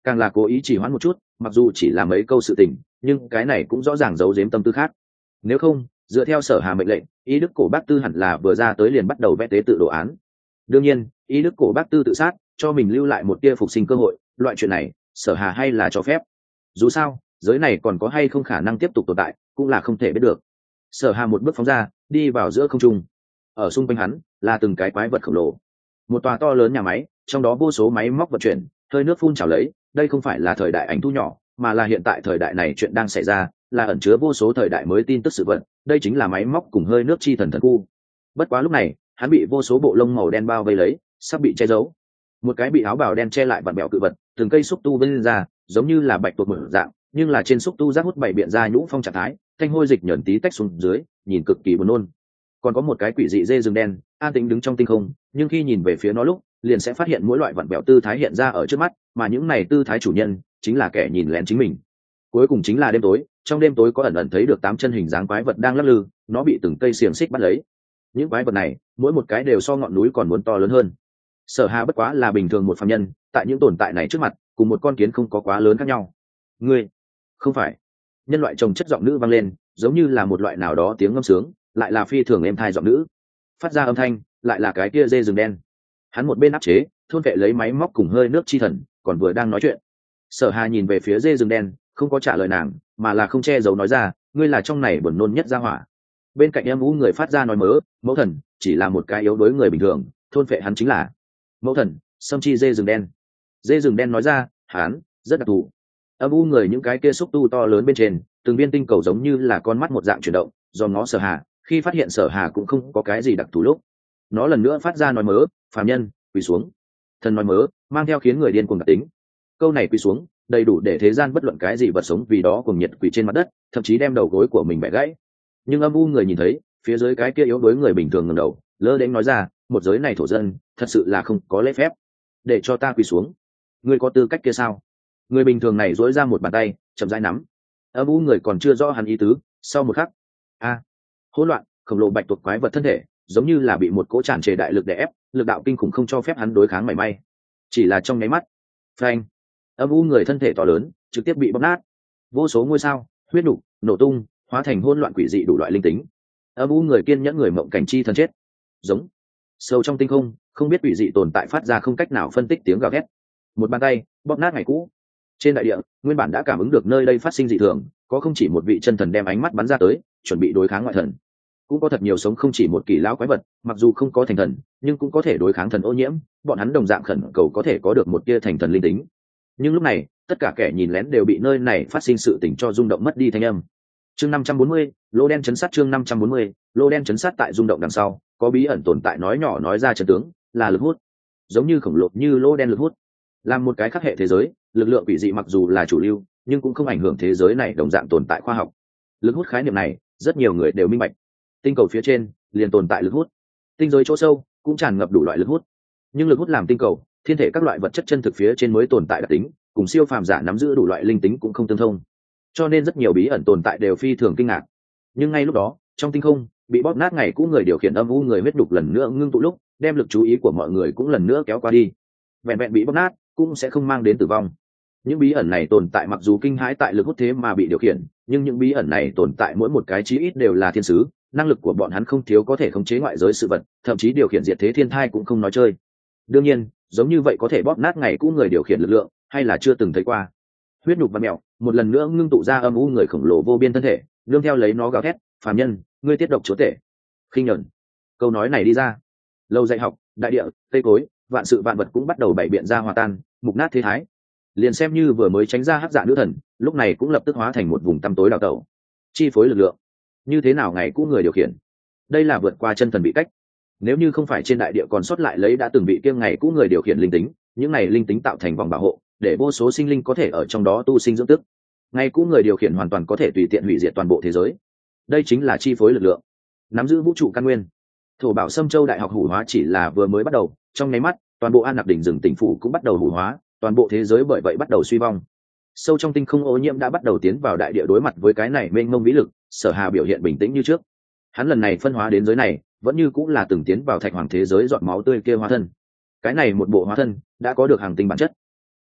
càng là cố ý chỉ hoãn một chút, mặc dù chỉ là mấy câu sự tình, nhưng cái này cũng rõ ràng giấu giếm tâm tư khác. Nếu không, dựa theo Sở Hà mệnh lệnh, ý đức cổ bác tư hẳn là vừa ra tới liền bắt đầu vẽ tế tự đồ án. Đương nhiên, ý đức cổ bác tư tự sát, cho mình lưu lại một tia phục sinh cơ hội, loại chuyện này, Sở Hà hay là cho phép. Dù sao, giới này còn có hay không khả năng tiếp tục tồn tại, cũng là không thể biết được. Sở Hà một bước phóng ra, đi vào giữa không trung. Ở xung quanh hắn là từng cái quái vật khổng lồ. Một tòa to lớn nhà máy, trong đó vô số máy móc vận chuyển, hơi nước phun trào lấy, đây không phải là thời đại ảnh thu nhỏ, mà là hiện tại thời đại này chuyện đang xảy ra, là ẩn chứa vô số thời đại mới tin tức sự vật, đây chính là máy móc cùng hơi nước chi thần thần khu. Bất quá lúc này, hắn bị vô số bộ lông màu đen bao vây lấy, sắp bị che giấu. Một cái bị áo bào đen che lại vặn bẹo cự vật, từng cây xúc tu vươn ra, giống như là bạch tuộc mở dạng, nhưng là trên xúc tu rác hút bảy biện ra nhũ phong trạng thái, thanh hôi dịch nhẫn tí tách xuống dưới, nhìn cực kỳ buồn nôn. Còn có một cái quỷ dị dê rừng đen, an tĩnh đứng trong tinh không, nhưng khi nhìn về phía nó lúc, liền sẽ phát hiện mỗi loại vặn bẹo tư thái hiện ra ở trước mắt, mà những này tư thái chủ nhân chính là kẻ nhìn lén chính mình. Cuối cùng chính là đêm tối, trong đêm tối có ẩn ẩn thấy được tám chân hình dáng quái vật đang lắc lư, nó bị từng cây xiềng xích bắt lấy. Những quái vật này, mỗi một cái đều so ngọn núi còn muốn to lớn hơn. Sở Hà bất quá là bình thường một phàm nhân, tại những tồn tại này trước mặt, cùng một con kiến không có quá lớn khác nhau. Ngươi, không phải. Nhân loại trồng chất giọng nữ vang lên, giống như là một loại nào đó tiếng ngâm sướng, lại là phi thường êm thai giọng nữ. Phát ra âm thanh, lại là cái kia dê rừng đen. Hắn một bên áp chế, thôn vệ lấy máy móc cùng hơi nước chi thần, còn vừa đang nói chuyện. Sở Hà nhìn về phía dê rừng đen, không có trả lời nàng, mà là không che giấu nói ra, ngươi là trong này buồn nôn nhất gia hỏa. Bên cạnh em u người phát ra nói mớ, mẫu thần chỉ là một cái yếu đuối người bình thường, thôn vệ hắn chính là mẫu thần xâm chi dê rừng đen. Dê rừng đen nói ra, hắn rất đặc thù. Âm u người những cái kia xúc tu to lớn bên trên, từng viên tinh cầu giống như là con mắt một dạng chuyển động, do nó Sở Hà, khi phát hiện Sở Hà cũng không có cái gì đặc thù lúc, nó lần nữa phát ra nói mớ, phàm nhân quỳ xuống. Thần nói mớ mang theo khiến người điên cuồng đặc tính. Câu này quỳ xuống đầy đủ để thế gian bất luận cái gì vật sống vì đó cùng nhiệt quỳ trên mặt đất, thậm chí đem đầu gối của mình bẻ gãy. Nhưng âm u người nhìn thấy phía dưới cái kia yếu đuối người bình thường ngẩng đầu, lơ đễnh nói ra, một giới này thổ dân thật sự là không có lễ phép, để cho ta quỳ xuống. Ngươi có tư cách kia sao? Người bình thường này dỗi ra một bàn tay, chậm rãi nắm. Âm u người còn chưa rõ hắn ý tứ, sau một khắc, a, hỗn loạn, khổng lồ bạch tuộc quái vật thân thể, giống như là bị một cỗ tràn trề đại lực đè ép, lực đạo kinh khủng không cho phép hắn đối kháng mảy may. Chỉ là trong nháy mắt, phanh, âm u người thân thể to lớn, trực tiếp bị bóp nát. Vô số ngôi sao, huyết nục, nổ tung, hóa thành hỗn loạn quỷ dị đủ loại linh tính. Âm u người kiên nhẫn người mộng cảnh chi thân chết. Giống. Sâu trong tinh không, không biết quỷ dị tồn tại phát ra không cách nào phân tích tiếng gào thét. Một bàn tay bóp nát ngày cũ. Trên đại địa, nguyên bản đã cảm ứng được nơi đây phát sinh dị thường, có không chỉ một vị chân thần đem ánh mắt bắn ra tới, chuẩn bị đối kháng ngoại thần. Cũng có thật nhiều sống không chỉ một kỳ lão quái vật, mặc dù không có thành thần, nhưng cũng có thể đối kháng thần ô nhiễm, bọn hắn đồng dạng khẩn cầu có thể có được một tia thành thần linh tính. Nhưng lúc này, tất cả kẻ nhìn lén đều bị nơi này phát sinh sự tình cho rung động mất đi thanh âm. Chương năm trăm bốn mươi, lô đen chấn sát chương năm trăm bốn mươi, lô đen chấn sát tại rung động đằng sau, có bí ẩn tồn tại nói nhỏ nói ra trận tướng, là lực hút. Giống như khổng lồ như lô đen lực hút. Làm một cái khác hệ thế giới, lực lượng quỷ dị mặc dù là chủ lưu, nhưng cũng không ảnh hưởng thế giới này đồng dạng tồn tại khoa học. Lực hút khái niệm này, rất nhiều người đều minh bạch. Tinh cầu phía trên liền tồn tại lực hút, tinh giới chỗ sâu cũng tràn ngập đủ loại lực hút. Nhưng lực hút làm tinh cầu, thiên thể các loại vật chất chân thực phía trên mới tồn tại đặc tính, cùng siêu phàm giả nắm giữ đủ loại linh tính cũng không tương thông. Cho nên rất nhiều bí ẩn tồn tại đều phi thường kinh ngạc. Nhưng ngay lúc đó, trong tinh không, bị bóp nát ngày cũ người điều khiển âm u người huyết đục lần nữa ngưng tụ lúc, đem lực chú ý của mọi người cũng lần nữa kéo qua đi. Vẹn vẹn bị bóp nát, cũng sẽ không mang đến tử vong. Những bí ẩn này tồn tại mặc dù kinh hãi tại lực hút thế mà bị điều khiển, nhưng những bí ẩn này tồn tại mỗi một cái chí ít đều là thiên sứ, năng lực của bọn hắn không thiếu có thể khống chế ngoại giới sự vật, thậm chí điều khiển diệt thế thiên thai cũng không nói chơi. Đương nhiên, giống như vậy có thể bóp nát ngày cũ người điều khiển lực lượng, hay là chưa từng thấy qua. Huyết nhục và mèo, một lần nữa ngưng tụ ra âm u người khổng lồ vô biên thân thể, nương theo lấy nó gào thét, phàm nhân, ngươi tiết độc chúa tể. Khinh nhẫn. Câu nói này đi ra, lâu dạy học, đại địa, cây cối, vạn sự vạn vật cũng bắt đầu bảy biện ra hòa tan, mục nát thế thái. Liền xem như vừa mới tránh ra hắc dạ nữ thần, lúc này cũng lập tức hóa thành một vùng tăm tối đào tẩu, chi phối lực lượng. Như thế nào ngày cũ người điều khiển? Đây là vượt qua chân thần bị cách. Nếu như không phải trên đại địa còn sót lại lấy đã từng bị kiêng ngày cũ người điều khiển linh tính, những này linh tính tạo thành vòng bảo hộ, để vô số sinh linh có thể ở trong đó tu sinh dưỡng tức. Ngày cũ người điều khiển hoàn toàn có thể tùy tiện hủy diệt toàn bộ thế giới. Đây chính là chi phối lực lượng, nắm giữ vũ trụ căn nguyên. Thổ Bảo Sâm Châu Đại học hủ hóa chỉ là vừa mới bắt đầu, trong nháy mắt, toàn bộ An Nặc đỉnh rừng tỉnh phủ cũng bắt đầu hủ hóa, toàn bộ thế giới bởi vậy bắt đầu suy vong. Sâu trong tinh không ô nhiễm đã bắt đầu tiến vào đại địa đối mặt với cái này mênh mông vĩ lực, Sở Hà biểu hiện bình tĩnh như trước. Hắn lần này phân hóa đến giới này, vẫn như cũng là từng tiến vào thạch hoàng thế giới giọt máu tươi kia hóa thân. Cái này một bộ hóa thân đã có được hàng tinh bản chất.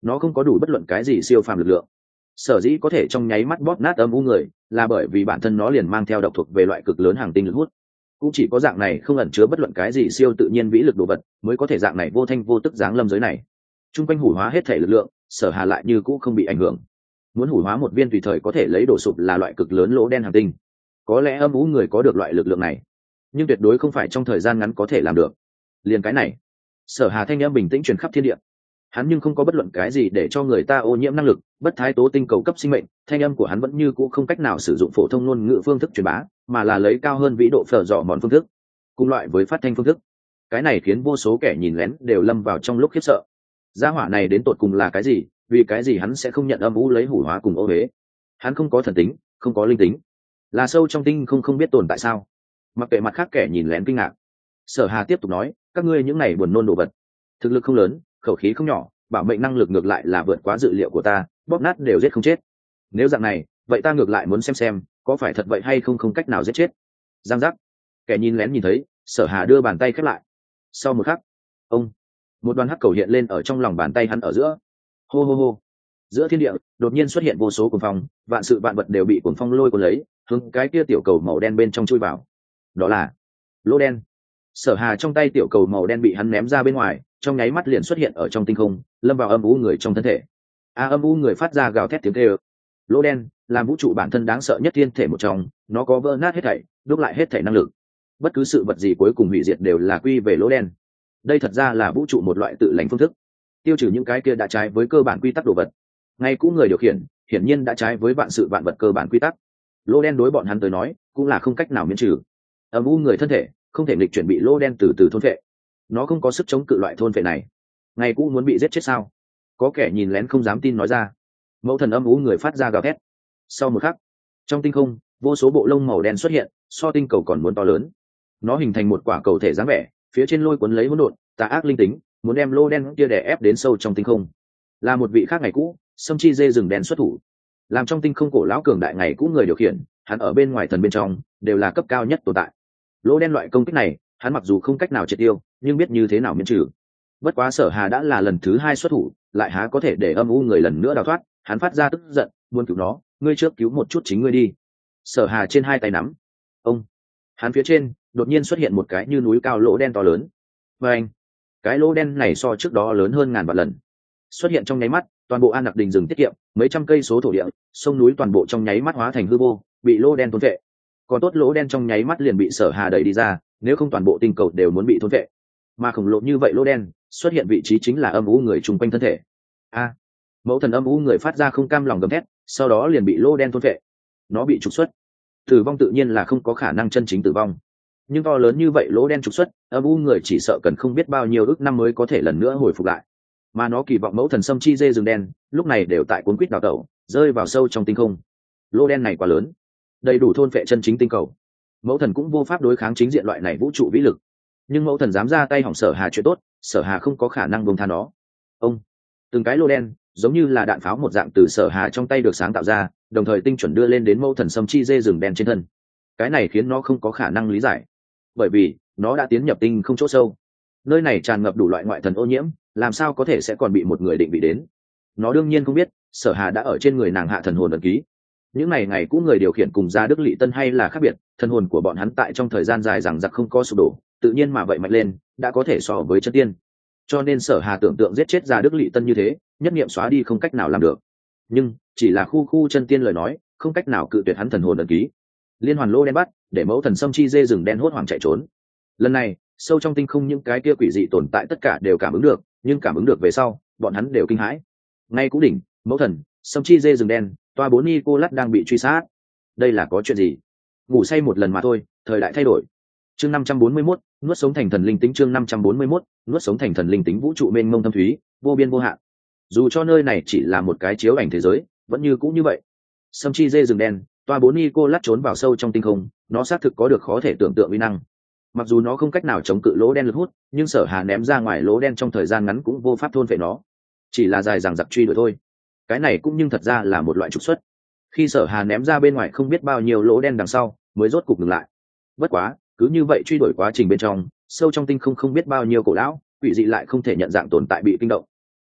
nó không có đủ bất luận cái gì siêu phàm lực lượng. Sở dĩ có thể trong nháy mắt bóp nát âm u người là bởi vì bản thân nó liền mang theo độc thuộc về loại cực lớn hàng tinh lực hút. Cũng chỉ có dạng này không ẩn chứa bất luận cái gì siêu tự nhiên vĩ lực đồ vật mới có thể dạng này vô thanh vô tức giáng lâm giới này. Trung quanh hủ hóa hết thể lực lượng, Sở Hà lại như cũ không bị ảnh hưởng. Muốn hủ hóa một viên tùy thời có thể lấy đổ sụp là loại cực lớn lỗ đen hàng tinh. Có lẽ âm u người có được loại lực lượng này, nhưng tuyệt đối không phải trong thời gian ngắn có thể làm được. Liền cái này, Sở Hà thanh âm bình tĩnh truyền khắp thiên địa. Hắn nhưng không có bất luận cái gì để cho người ta ô nhiễm năng lực, bất thái tố tinh cầu cấp sinh mệnh, thanh âm của hắn vẫn như cũ không cách nào sử dụng phổ thông ngôn ngữ phương thức truyền bá, mà là lấy cao hơn vĩ độ phở dọ mòn phương thức, cùng loại với phát thanh phương thức. Cái này khiến vô số kẻ nhìn lén đều lâm vào trong lúc khiếp sợ. Gia hỏa này đến tột cùng là cái gì? Vì cái gì hắn sẽ không nhận âm u lấy hủ hóa cùng ô huế? Hắn không có thần tính, không có linh tính, là sâu trong tinh không không biết tồn tại sao? Mặc kệ mặt khác kẻ nhìn lén kinh ngạc, Sở Hà tiếp tục nói, các ngươi những này buồn nôn đồ vật, thực lực không lớn, khẩu khí không nhỏ, bảo mệnh năng lực ngược lại là vượt quá dự liệu của ta, bóp nát đều giết không chết. Nếu dạng này, vậy ta ngược lại muốn xem xem có phải thật vậy hay không, không cách nào giết chết. Giang giác, kẻ nhìn lén nhìn thấy Sở Hà đưa bàn tay khép lại. Sau một khắc, ông một đoàn hắc cầu hiện lên ở trong lòng bàn tay hắn ở giữa. Hô hô hô, giữa thiên địa đột nhiên xuất hiện vô số cuồng phong, vạn sự vạn vật đều bị cuồng phong lôi cuốn lấy, hướng cái kia tiểu cầu màu đen bên trong chui vào. Đó là lỗ đen. Sở Hà trong tay tiểu cầu màu đen bị hắn ném ra bên ngoài, trong nháy mắt liền xuất hiện ở trong tinh không, lâm vào âm u người trong thân thể. A à, âm u người phát ra gào thét tiếng kêu. Lỗ đen là vũ trụ bản thân đáng sợ nhất thiên thể một trong, nó có vỡ nát hết thảy, đúc lại hết thảy năng lực. Bất cứ sự vật gì cuối cùng hủy diệt đều là quy về lỗ đen. Đây thật ra là vũ trụ một loại tự lành phương thức, tiêu trừ những cái kia đã trái với cơ bản quy tắc đồ vật. Ngay cũ người điều khiển hiển nhiên đã trái với vạn sự vạn vật cơ bản quy tắc. Lỗ đen đối bọn hắn tới nói cũng là không cách nào miễn trừ. Âm u người thân thể không thể nghịch chuyển bị lỗ đen từ từ thôn phệ, nó không có sức chống cự loại thôn phệ này. Ngày cũ muốn bị giết chết sao? Có kẻ nhìn lén không dám tin nói ra. Mẫu thần âm u người phát ra gào thét. Sau một khắc, trong tinh không vô số bộ lông màu đen xuất hiện, so tinh cầu còn muốn to lớn. Nó hình thành một quả cầu thể dáng vẻ, phía trên lôi cuốn lấy hỗn độn tà ác linh tính, muốn đem lô đen kia đè ép đến sâu trong tinh không. Là một vị khác ngày cũ Sâm Chi dê rừng đen xuất thủ, làm trong tinh không cổ lão cường đại ngày cũ người điều khiển, hắn ở bên ngoài thần bên trong đều là cấp cao nhất tồn tại. Lỗ đen loại công kích này hắn mặc dù không cách nào triệt tiêu, nhưng biết như thế nào miễn trừ. Bất quá Sở Hà đã là lần thứ hai xuất thủ, lại há có thể để âm u người lần nữa đào thoát. Hắn phát ra tức giận, muốn cứu nó, ngươi trước cứu một chút chính ngươi đi. Sở Hà trên hai tay nắm, ông hắn phía trên đột nhiên xuất hiện một cái như núi cao lỗ đen to lớn. Và anh, cái lỗ đen này so trước đó lớn hơn ngàn vạn lần. Xuất hiện trong nháy mắt, toàn bộ An Nặc Đình rừng tiết kiệm mấy trăm cây số thổ địa, sông núi toàn bộ trong nháy mắt hóa thành hư vô, bị lỗ đen thôn vệ. Còn tốt lỗ đen trong nháy mắt liền bị Sở Hà đẩy đi ra, nếu không toàn bộ tinh cầu đều muốn bị thôn vệ. Mà khổng lồ như vậy lỗ đen xuất hiện vị trí chính là âm u người chung quanh thân thể. A, à, mẫu thần âm u người phát ra không cam lòng gầm thét, sau đó liền bị lỗ đen thôn vệ. Nó bị trục xuất. Tử vong tự nhiên là không có khả năng chân chính tử vong, nhưng to lớn như vậy lỗ đen trục xuất, âm u người chỉ sợ cần không biết bao nhiêu ước năm mới có thể lần nữa hồi phục lại. Mà nó kỳ vọng mẫu thần Sâm Chi dê rừng đen lúc này đều tại cuốn quýt đào tẩu, rơi vào sâu trong tinh không. Lỗ đen này quá lớn, đầy đủ thôn phệ chân chính tinh cầu. Mẫu thần cũng vô pháp đối kháng chính diện loại này vũ trụ vĩ lực, nhưng mẫu thần dám ra tay hỏng Sở Hà chuyện tốt, Sở Hà không có khả năng buông tha nó. Ông từng cái lỗ đen giống như là đạn pháo một dạng từ Sở Hà trong tay được sáng tạo ra, đồng thời tinh chuẩn đưa lên đến mẫu thần Sâm Chi dê rừng đen trên thân. Cái này khiến nó không có khả năng lý giải, bởi vì nó đã tiến nhập tinh không chỗ sâu, nơi này tràn ngập đủ loại ngoại thần ô nhiễm, làm sao có thể sẽ còn bị một người định vị đến. Nó đương nhiên không biết Sở Hà đã ở trên người nàng hạ thần hồn ấn ký. Những ngày ngày cũ người điều khiển cùng Gia Đức Lị Tân hay là khác biệt, thần hồn của bọn hắn tại trong thời gian dài rằng giặc không có sụp đổ, tự nhiên mà vậy mạnh lên, đã có thể so với chân tiên. Cho nên Sở Hà tưởng tượng giết chết Gia Đức Lị Tân như thế, nhất niệm xóa đi không cách nào làm được. Nhưng chỉ là khu khu chân tiên lời nói, không cách nào cự tuyệt hắn thần hồn ấn ký. Liên hoàn lô đen bắt, để mẫu thần Sâm Chi dê rừng đen hốt hoảng chạy trốn. Lần này sâu trong tinh không những cái kia quỷ dị tồn tại tất cả đều cảm ứng được, nhưng cảm ứng được về sau bọn hắn đều kinh hãi. Ngay cũ đỉnh mẫu thần Sâm Chi dê rừng đen, toa bốn Nicolas đang bị truy sát. Đây là có chuyện gì? Ngủ say một lần mà thôi, thời đại thay đổi. Chương năm trăm bốn mươi mốt, nuốt sống thành thần linh tính. Chương năm trăm bốn mươi mốt, nuốt sống thành thần linh tính. Vũ trụ mênh mông thâm thúy, vô biên vô hạn. Dù cho nơi này chỉ là một cái chiếu ảnh thế giới, vẫn như cũng như vậy. Sâm Chi dê rừng đen, toa bốn Nicolas trốn vào sâu trong tinh không, nó xác thực có được khó thể tưởng tượng uy năng. Mặc dù nó không cách nào chống cự lỗ đen lực hút, nhưng Sở Hà ném ra ngoài lỗ đen trong thời gian ngắn cũng vô pháp thôn phệ nó, chỉ là dài dằng dặc truy đuổi thôi. Cái này cũng nhưng thật ra là một loại trục xuất. Khi Sở Hà ném ra bên ngoài không biết bao nhiêu lỗ đen đằng sau, mới rốt cục ngừng lại. Bất quá, cứ như vậy truy đuổi quá trình bên trong, sâu trong tinh không không biết bao nhiêu cổ lão, quỷ dị lại không thể nhận dạng tồn tại bị kinh động.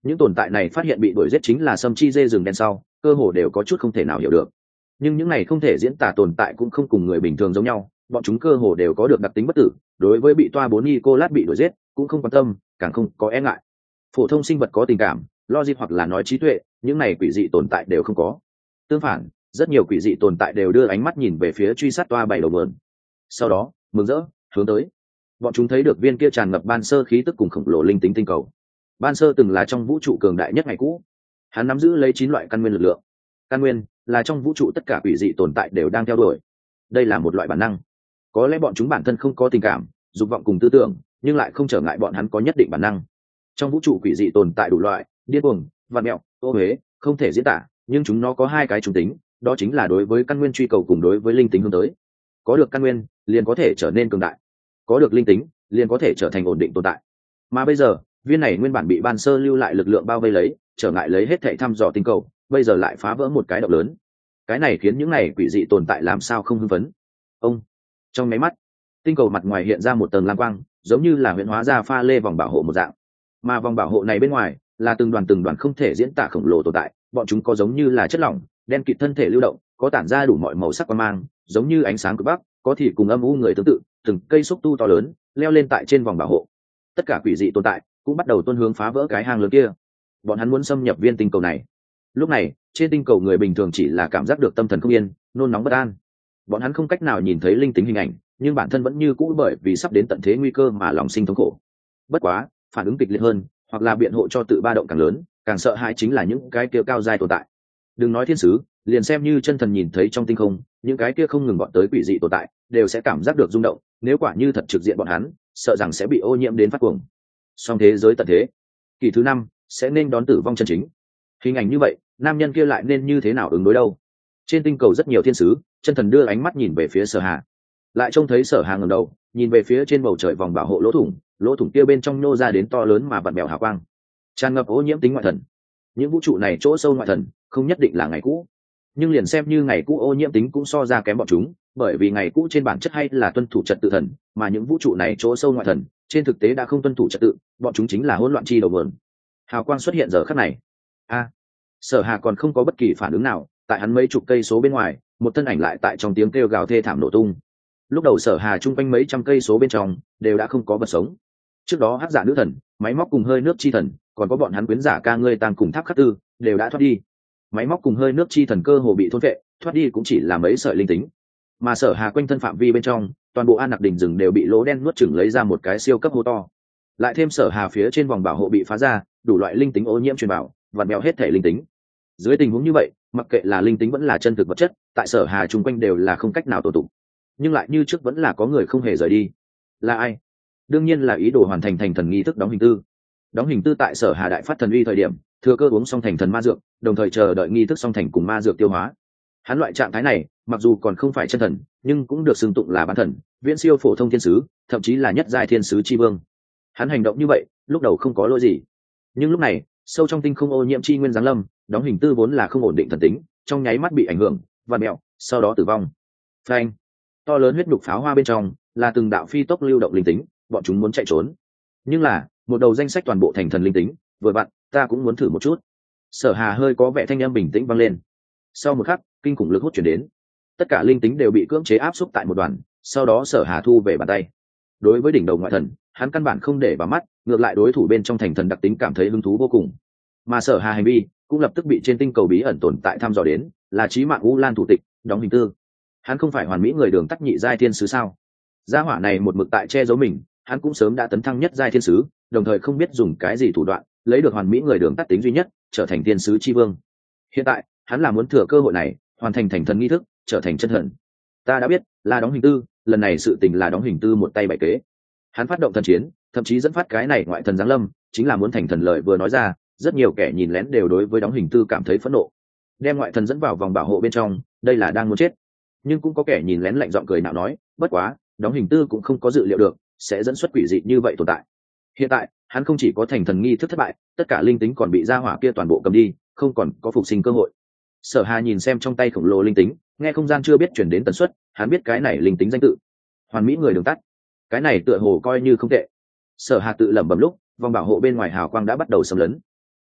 những tồn tại này phát hiện bị đuổi giết chính là sâm chi dê rừng đen sau, cơ hồ đều có chút không thể nào hiểu được. Nhưng những này không thể diễn tả tồn tại cũng không cùng người bình thường giống nhau, bọn chúng cơ hồ đều có được đặc tính bất tử, đối với bị toa bốn Nicolas bị đuổi giết cũng không quan tâm, càng không có e ngại. Phổ thông sinh vật có tình cảm, logic hoặc là nói trí tuệ, những này quỷ dị tồn tại đều không có. Tương phản, rất nhiều quỷ dị tồn tại đều đưa ánh mắt nhìn về phía truy sát toa bảy đầu mượn. Sau đó, mừng rỡ, hướng tới. Bọn chúng thấy được viên kia tràn ngập ban sơ khí tức cùng khổng lồ linh tính tinh cầu. Ban sơ từng là trong vũ trụ cường đại nhất ngày cũ. Hắn nắm giữ lấy chín loại căn nguyên lực lượng. Căn nguyên là trong vũ trụ tất cả quỷ dị tồn tại đều đang theo đuổi. Đây là một loại bản năng. Có lẽ bọn chúng bản thân không có tình cảm, dục vọng cùng tư tưởng, nhưng lại không trở ngại bọn hắn có nhất định bản năng. Trong vũ trụ quỷ dị tồn tại đủ loại, điên cuồng, vặn mẹo, ô huế, không thể diễn tả, nhưng chúng nó có hai cái trùng tính, đó chính là đối với căn nguyên truy cầu cùng đối với linh tính hướng tới. Có được căn nguyên, liền có thể trở nên cường đại. Có được linh tính, liền có thể trở thành ổn định tồn tại. Mà bây giờ, viên này nguyên bản bị ban sơ lưu lại lực lượng bao vây lấy, trở ngại lấy hết thảy thăm dò tinh cầu, bây giờ lại phá vỡ một cái động lớn. Cái này khiến những này quỷ dị tồn tại làm sao không hưng phấn. Ông, trong máy mắt, tinh cầu mặt ngoài hiện ra một tầng lam quang, giống như là huyễn hóa ra pha lê vòng bảo hộ một dạng. Mà vòng bảo hộ này bên ngoài là từng đoàn từng đoàn không thể diễn tả khổng lồ tồn tại, bọn chúng có giống như là chất lỏng, đen kịt thân thể lưu động, có tản ra đủ mọi màu sắc quang mang, giống như ánh sáng cực bắc, có thì cùng âm u người tương tự, từng cây xúc tu to lớn leo lên tại trên vòng bảo hộ. Tất cả quỷ dị tồn tại cũng bắt đầu tuôn hướng phá vỡ cái hang lớn kia. Bọn hắn muốn xâm nhập viên tinh cầu này. Lúc này, trên tinh cầu người bình thường chỉ là cảm giác được tâm thần không yên, nôn nóng bất an. Bọn hắn không cách nào nhìn thấy linh tính hình ảnh, nhưng bản thân vẫn như cũ bởi vì sắp đến tận thế nguy cơ mà lòng sinh thống khổ. Bất quá, phản ứng kịch liệt hơn, hoặc là biện hộ cho tự ba động càng lớn, càng sợ hãi chính là những cái kia cao giai tồn tại. Đừng nói thiên sứ, liền xem như chân thần nhìn thấy trong tinh không, những cái kia không ngừng bọn tới quỷ dị tồn tại, đều sẽ cảm giác được rung động, nếu quả như thật trực diện bọn hắn, sợ rằng sẽ bị ô nhiễm đến phát cuồng. Song thế giới tận thế, kỳ thứ năm sẽ nên đón tử vong chân chính. Hình ảnh như vậy, nam nhân kia lại nên như thế nào ứng đối đâu? Trên tinh cầu rất nhiều thiên sứ, chân thần đưa ánh mắt nhìn về phía Sở Hà, lại trông thấy Sở Hà ngẩng đầu, nhìn về phía trên bầu trời vòng bảo hộ lỗ thủng, lỗ thủng kia bên trong nhô ra đến to lớn mà vặn bèo hào quang, tràn ngập ô nhiễm tính ngoại thần. Những vũ trụ này chỗ sâu ngoại thần, không nhất định là ngày cũ, nhưng liền xem như ngày cũ ô nhiễm tính cũng so ra kém bọn chúng, bởi vì ngày cũ trên bản chất hay là tuân thủ trật tự thần, mà những vũ trụ này chỗ sâu ngoại thần, trên thực tế đã không tuân thủ trật tự, bọn chúng chính là hỗn loạn chi đầu nguồn. Hào quang xuất hiện giờ khắc này. A, Sở Hà còn không có bất kỳ phản ứng nào, tại hắn mấy chục cây số bên ngoài, một thân ảnh lại tại trong tiếng kêu gào thê thảm nổ tung. Lúc đầu Sở Hà chung quanh mấy trăm cây số bên trong đều đã không có vật sống. Trước đó hắc giả nữ thần, máy móc cùng hơi nước chi thần, còn có bọn hắn quyến giả ca ngươi tàng cùng tháp khắc tư, đều đã thoát đi. Máy móc cùng hơi nước chi thần cơ hồ bị thôn vệ, thoát đi cũng chỉ là mấy sợi linh tính. Mà Sở Hà quanh thân phạm vi bên trong, toàn bộ an nặc đỉnh rừng đều bị lỗ đen nuốt chửng lấy ra một cái siêu cấp hố to. Lại thêm Sở Hà phía trên vòng bảo hộ bị phá ra, đủ loại linh tính ô nhiễm truyền vào, vặn mèo hết thể linh tính. Dưới tình huống như vậy, mặc kệ là linh tính vẫn là chân thực vật chất, tại Sở Hà chung quanh đều là không cách nào tổ tụ. Nhưng lại như trước vẫn là có người không hề rời đi. Là ai? Đương nhiên là ý đồ hoàn thành thành thần nghi thức đóng hình tư. Đóng hình tư tại Sở Hà đại phát thần uy thời điểm, thừa cơ uống xong thành thần ma dược, đồng thời chờ đợi nghi thức song thành cùng ma dược tiêu hóa. Hắn loại trạng thái này, mặc dù còn không phải chân thần, nhưng cũng được xưng tụng là bán thần, viễn siêu phổ thông thiên sứ, thậm chí là nhất giai thiên sứ chi vương. Hắn hành động như vậy, lúc đầu không có lỗi gì, nhưng lúc này, sâu trong tinh không ô nhiễm chi nguyên giáng lâm, đóng hình tư vốn là không ổn định thần tính, trong nháy mắt bị ảnh hưởng, và mẹo, sau đó tử vong. Phanh! To lớn huyết nhục pháo hoa bên trong là từng đạo phi tốc lưu động linh tính, bọn chúng muốn chạy trốn, nhưng là một đầu danh sách toàn bộ thành thần linh tính, vừa vặn ta cũng muốn thử một chút. Sở Hà hơi có vẻ thanh âm bình tĩnh vang lên. Sau một khắc, kinh khủng lực hút chuyển đến, tất cả linh tính đều bị cưỡng chế áp xúc tại một đoàn, sau đó Sở Hà thu về bàn tay. Đối với đỉnh đầu ngoại thần, hắn căn bản không để vào mắt, ngược lại đối thủ bên trong thành thần đặc tính cảm thấy hứng thú vô cùng. Mà Sở Hà hành vi cũng lập tức bị trên tinh cầu bí ẩn tồn tại thăm dò đến, là chí mạng U Lan thủ tịch, đóng hình tư. Hắn không phải hoàn mỹ người đường tắt nhị giai thiên sứ sao? Gia hỏa này một mực tại che giấu mình, hắn cũng sớm đã tấn thăng nhất giai thiên sứ, đồng thời không biết dùng cái gì thủ đoạn, lấy được hoàn mỹ người đường tắt tính duy nhất, trở thành thiên sứ chi vương. Hiện tại, hắn là muốn thừa cơ hội này, hoàn thành thành thần nghi thức, trở thành chân thần. Ta đã biết, là đóng hình tư, lần này sự tình là đóng hình tư một tay bày kế. Hắn phát động thần chiến, thậm chí dẫn phát cái này ngoại thần giáng lâm, chính là muốn thành thần lợi vừa nói ra, rất nhiều kẻ nhìn lén đều đối với đóng hình tư cảm thấy phẫn nộ. Đem ngoại thần dẫn vào vòng bảo hộ bên trong, đây là đang muốn chết. Nhưng cũng có kẻ nhìn lén lạnh giọng cười nạo nói, bất quá, đóng hình tư cũng không có dự liệu được sẽ dẫn xuất quỷ dị như vậy tồn tại. Hiện tại, hắn không chỉ có thành thần nghi thức thất bại, tất cả linh tính còn bị gia hỏa kia toàn bộ cầm đi, không còn có phục sinh cơ hội. Sở Hà nhìn xem trong tay khổng lồ linh tính, nghe không gian chưa biết chuyển đến tần suất, hắn biết cái này linh tính danh tự, hoàn mỹ người đường tắt. Cái này tựa hồ coi như không tệ. Sở Hà tự lẩm bẩm lúc, vòng bảo hộ bên ngoài hào quang đã bắt đầu xâm lấn.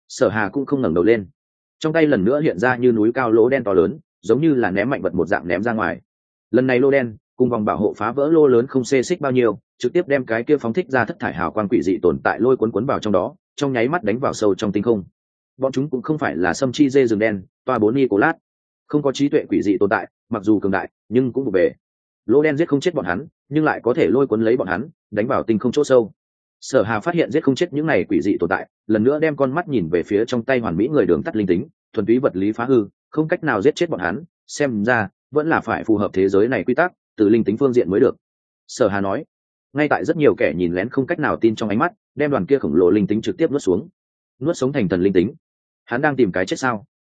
Sở Hà cũng không ngẩng đầu lên, trong tay lần nữa hiện ra như núi cao lỗ đen to lớn, giống như là ném mạnh vật một dạng ném ra ngoài. Lần này lô đen cùng vòng bảo hộ phá vỡ lô lớn không xê xích bao nhiêu, trực tiếp đem cái kia phóng thích ra thất thải hào quang quỷ dị tồn tại lôi cuốn cuốn vào trong đó, trong nháy mắt đánh vào sâu trong tinh không. Bọn chúng cũng không phải là sâm chi dê rừng đen, toa bốn Nicolas, không có trí tuệ quỷ dị tồn tại, mặc dù cường đại, nhưng cũng vụ về. Lô đen giết không chết bọn hắn, nhưng lại có thể lôi cuốn lấy bọn hắn, đánh vào tinh không chỗ sâu. Sở Hà phát hiện giết không chết những này quỷ dị tồn tại, lần nữa đem con mắt nhìn về phía trong tay hoàn mỹ người đường tắt linh tính, thuần túy vật lý phá hư, không cách nào giết chết bọn hắn, xem ra vẫn là phải phù hợp thế giới này quy tắc, từ linh tính phương diện mới được. Sở Hà nói. Ngay tại rất nhiều kẻ nhìn lén không cách nào tin trong ánh mắt, đem đoàn kia khổng lồ linh tính trực tiếp nuốt xuống, nuốt sống thành thần linh tính. Hắn đang tìm cái chết sao?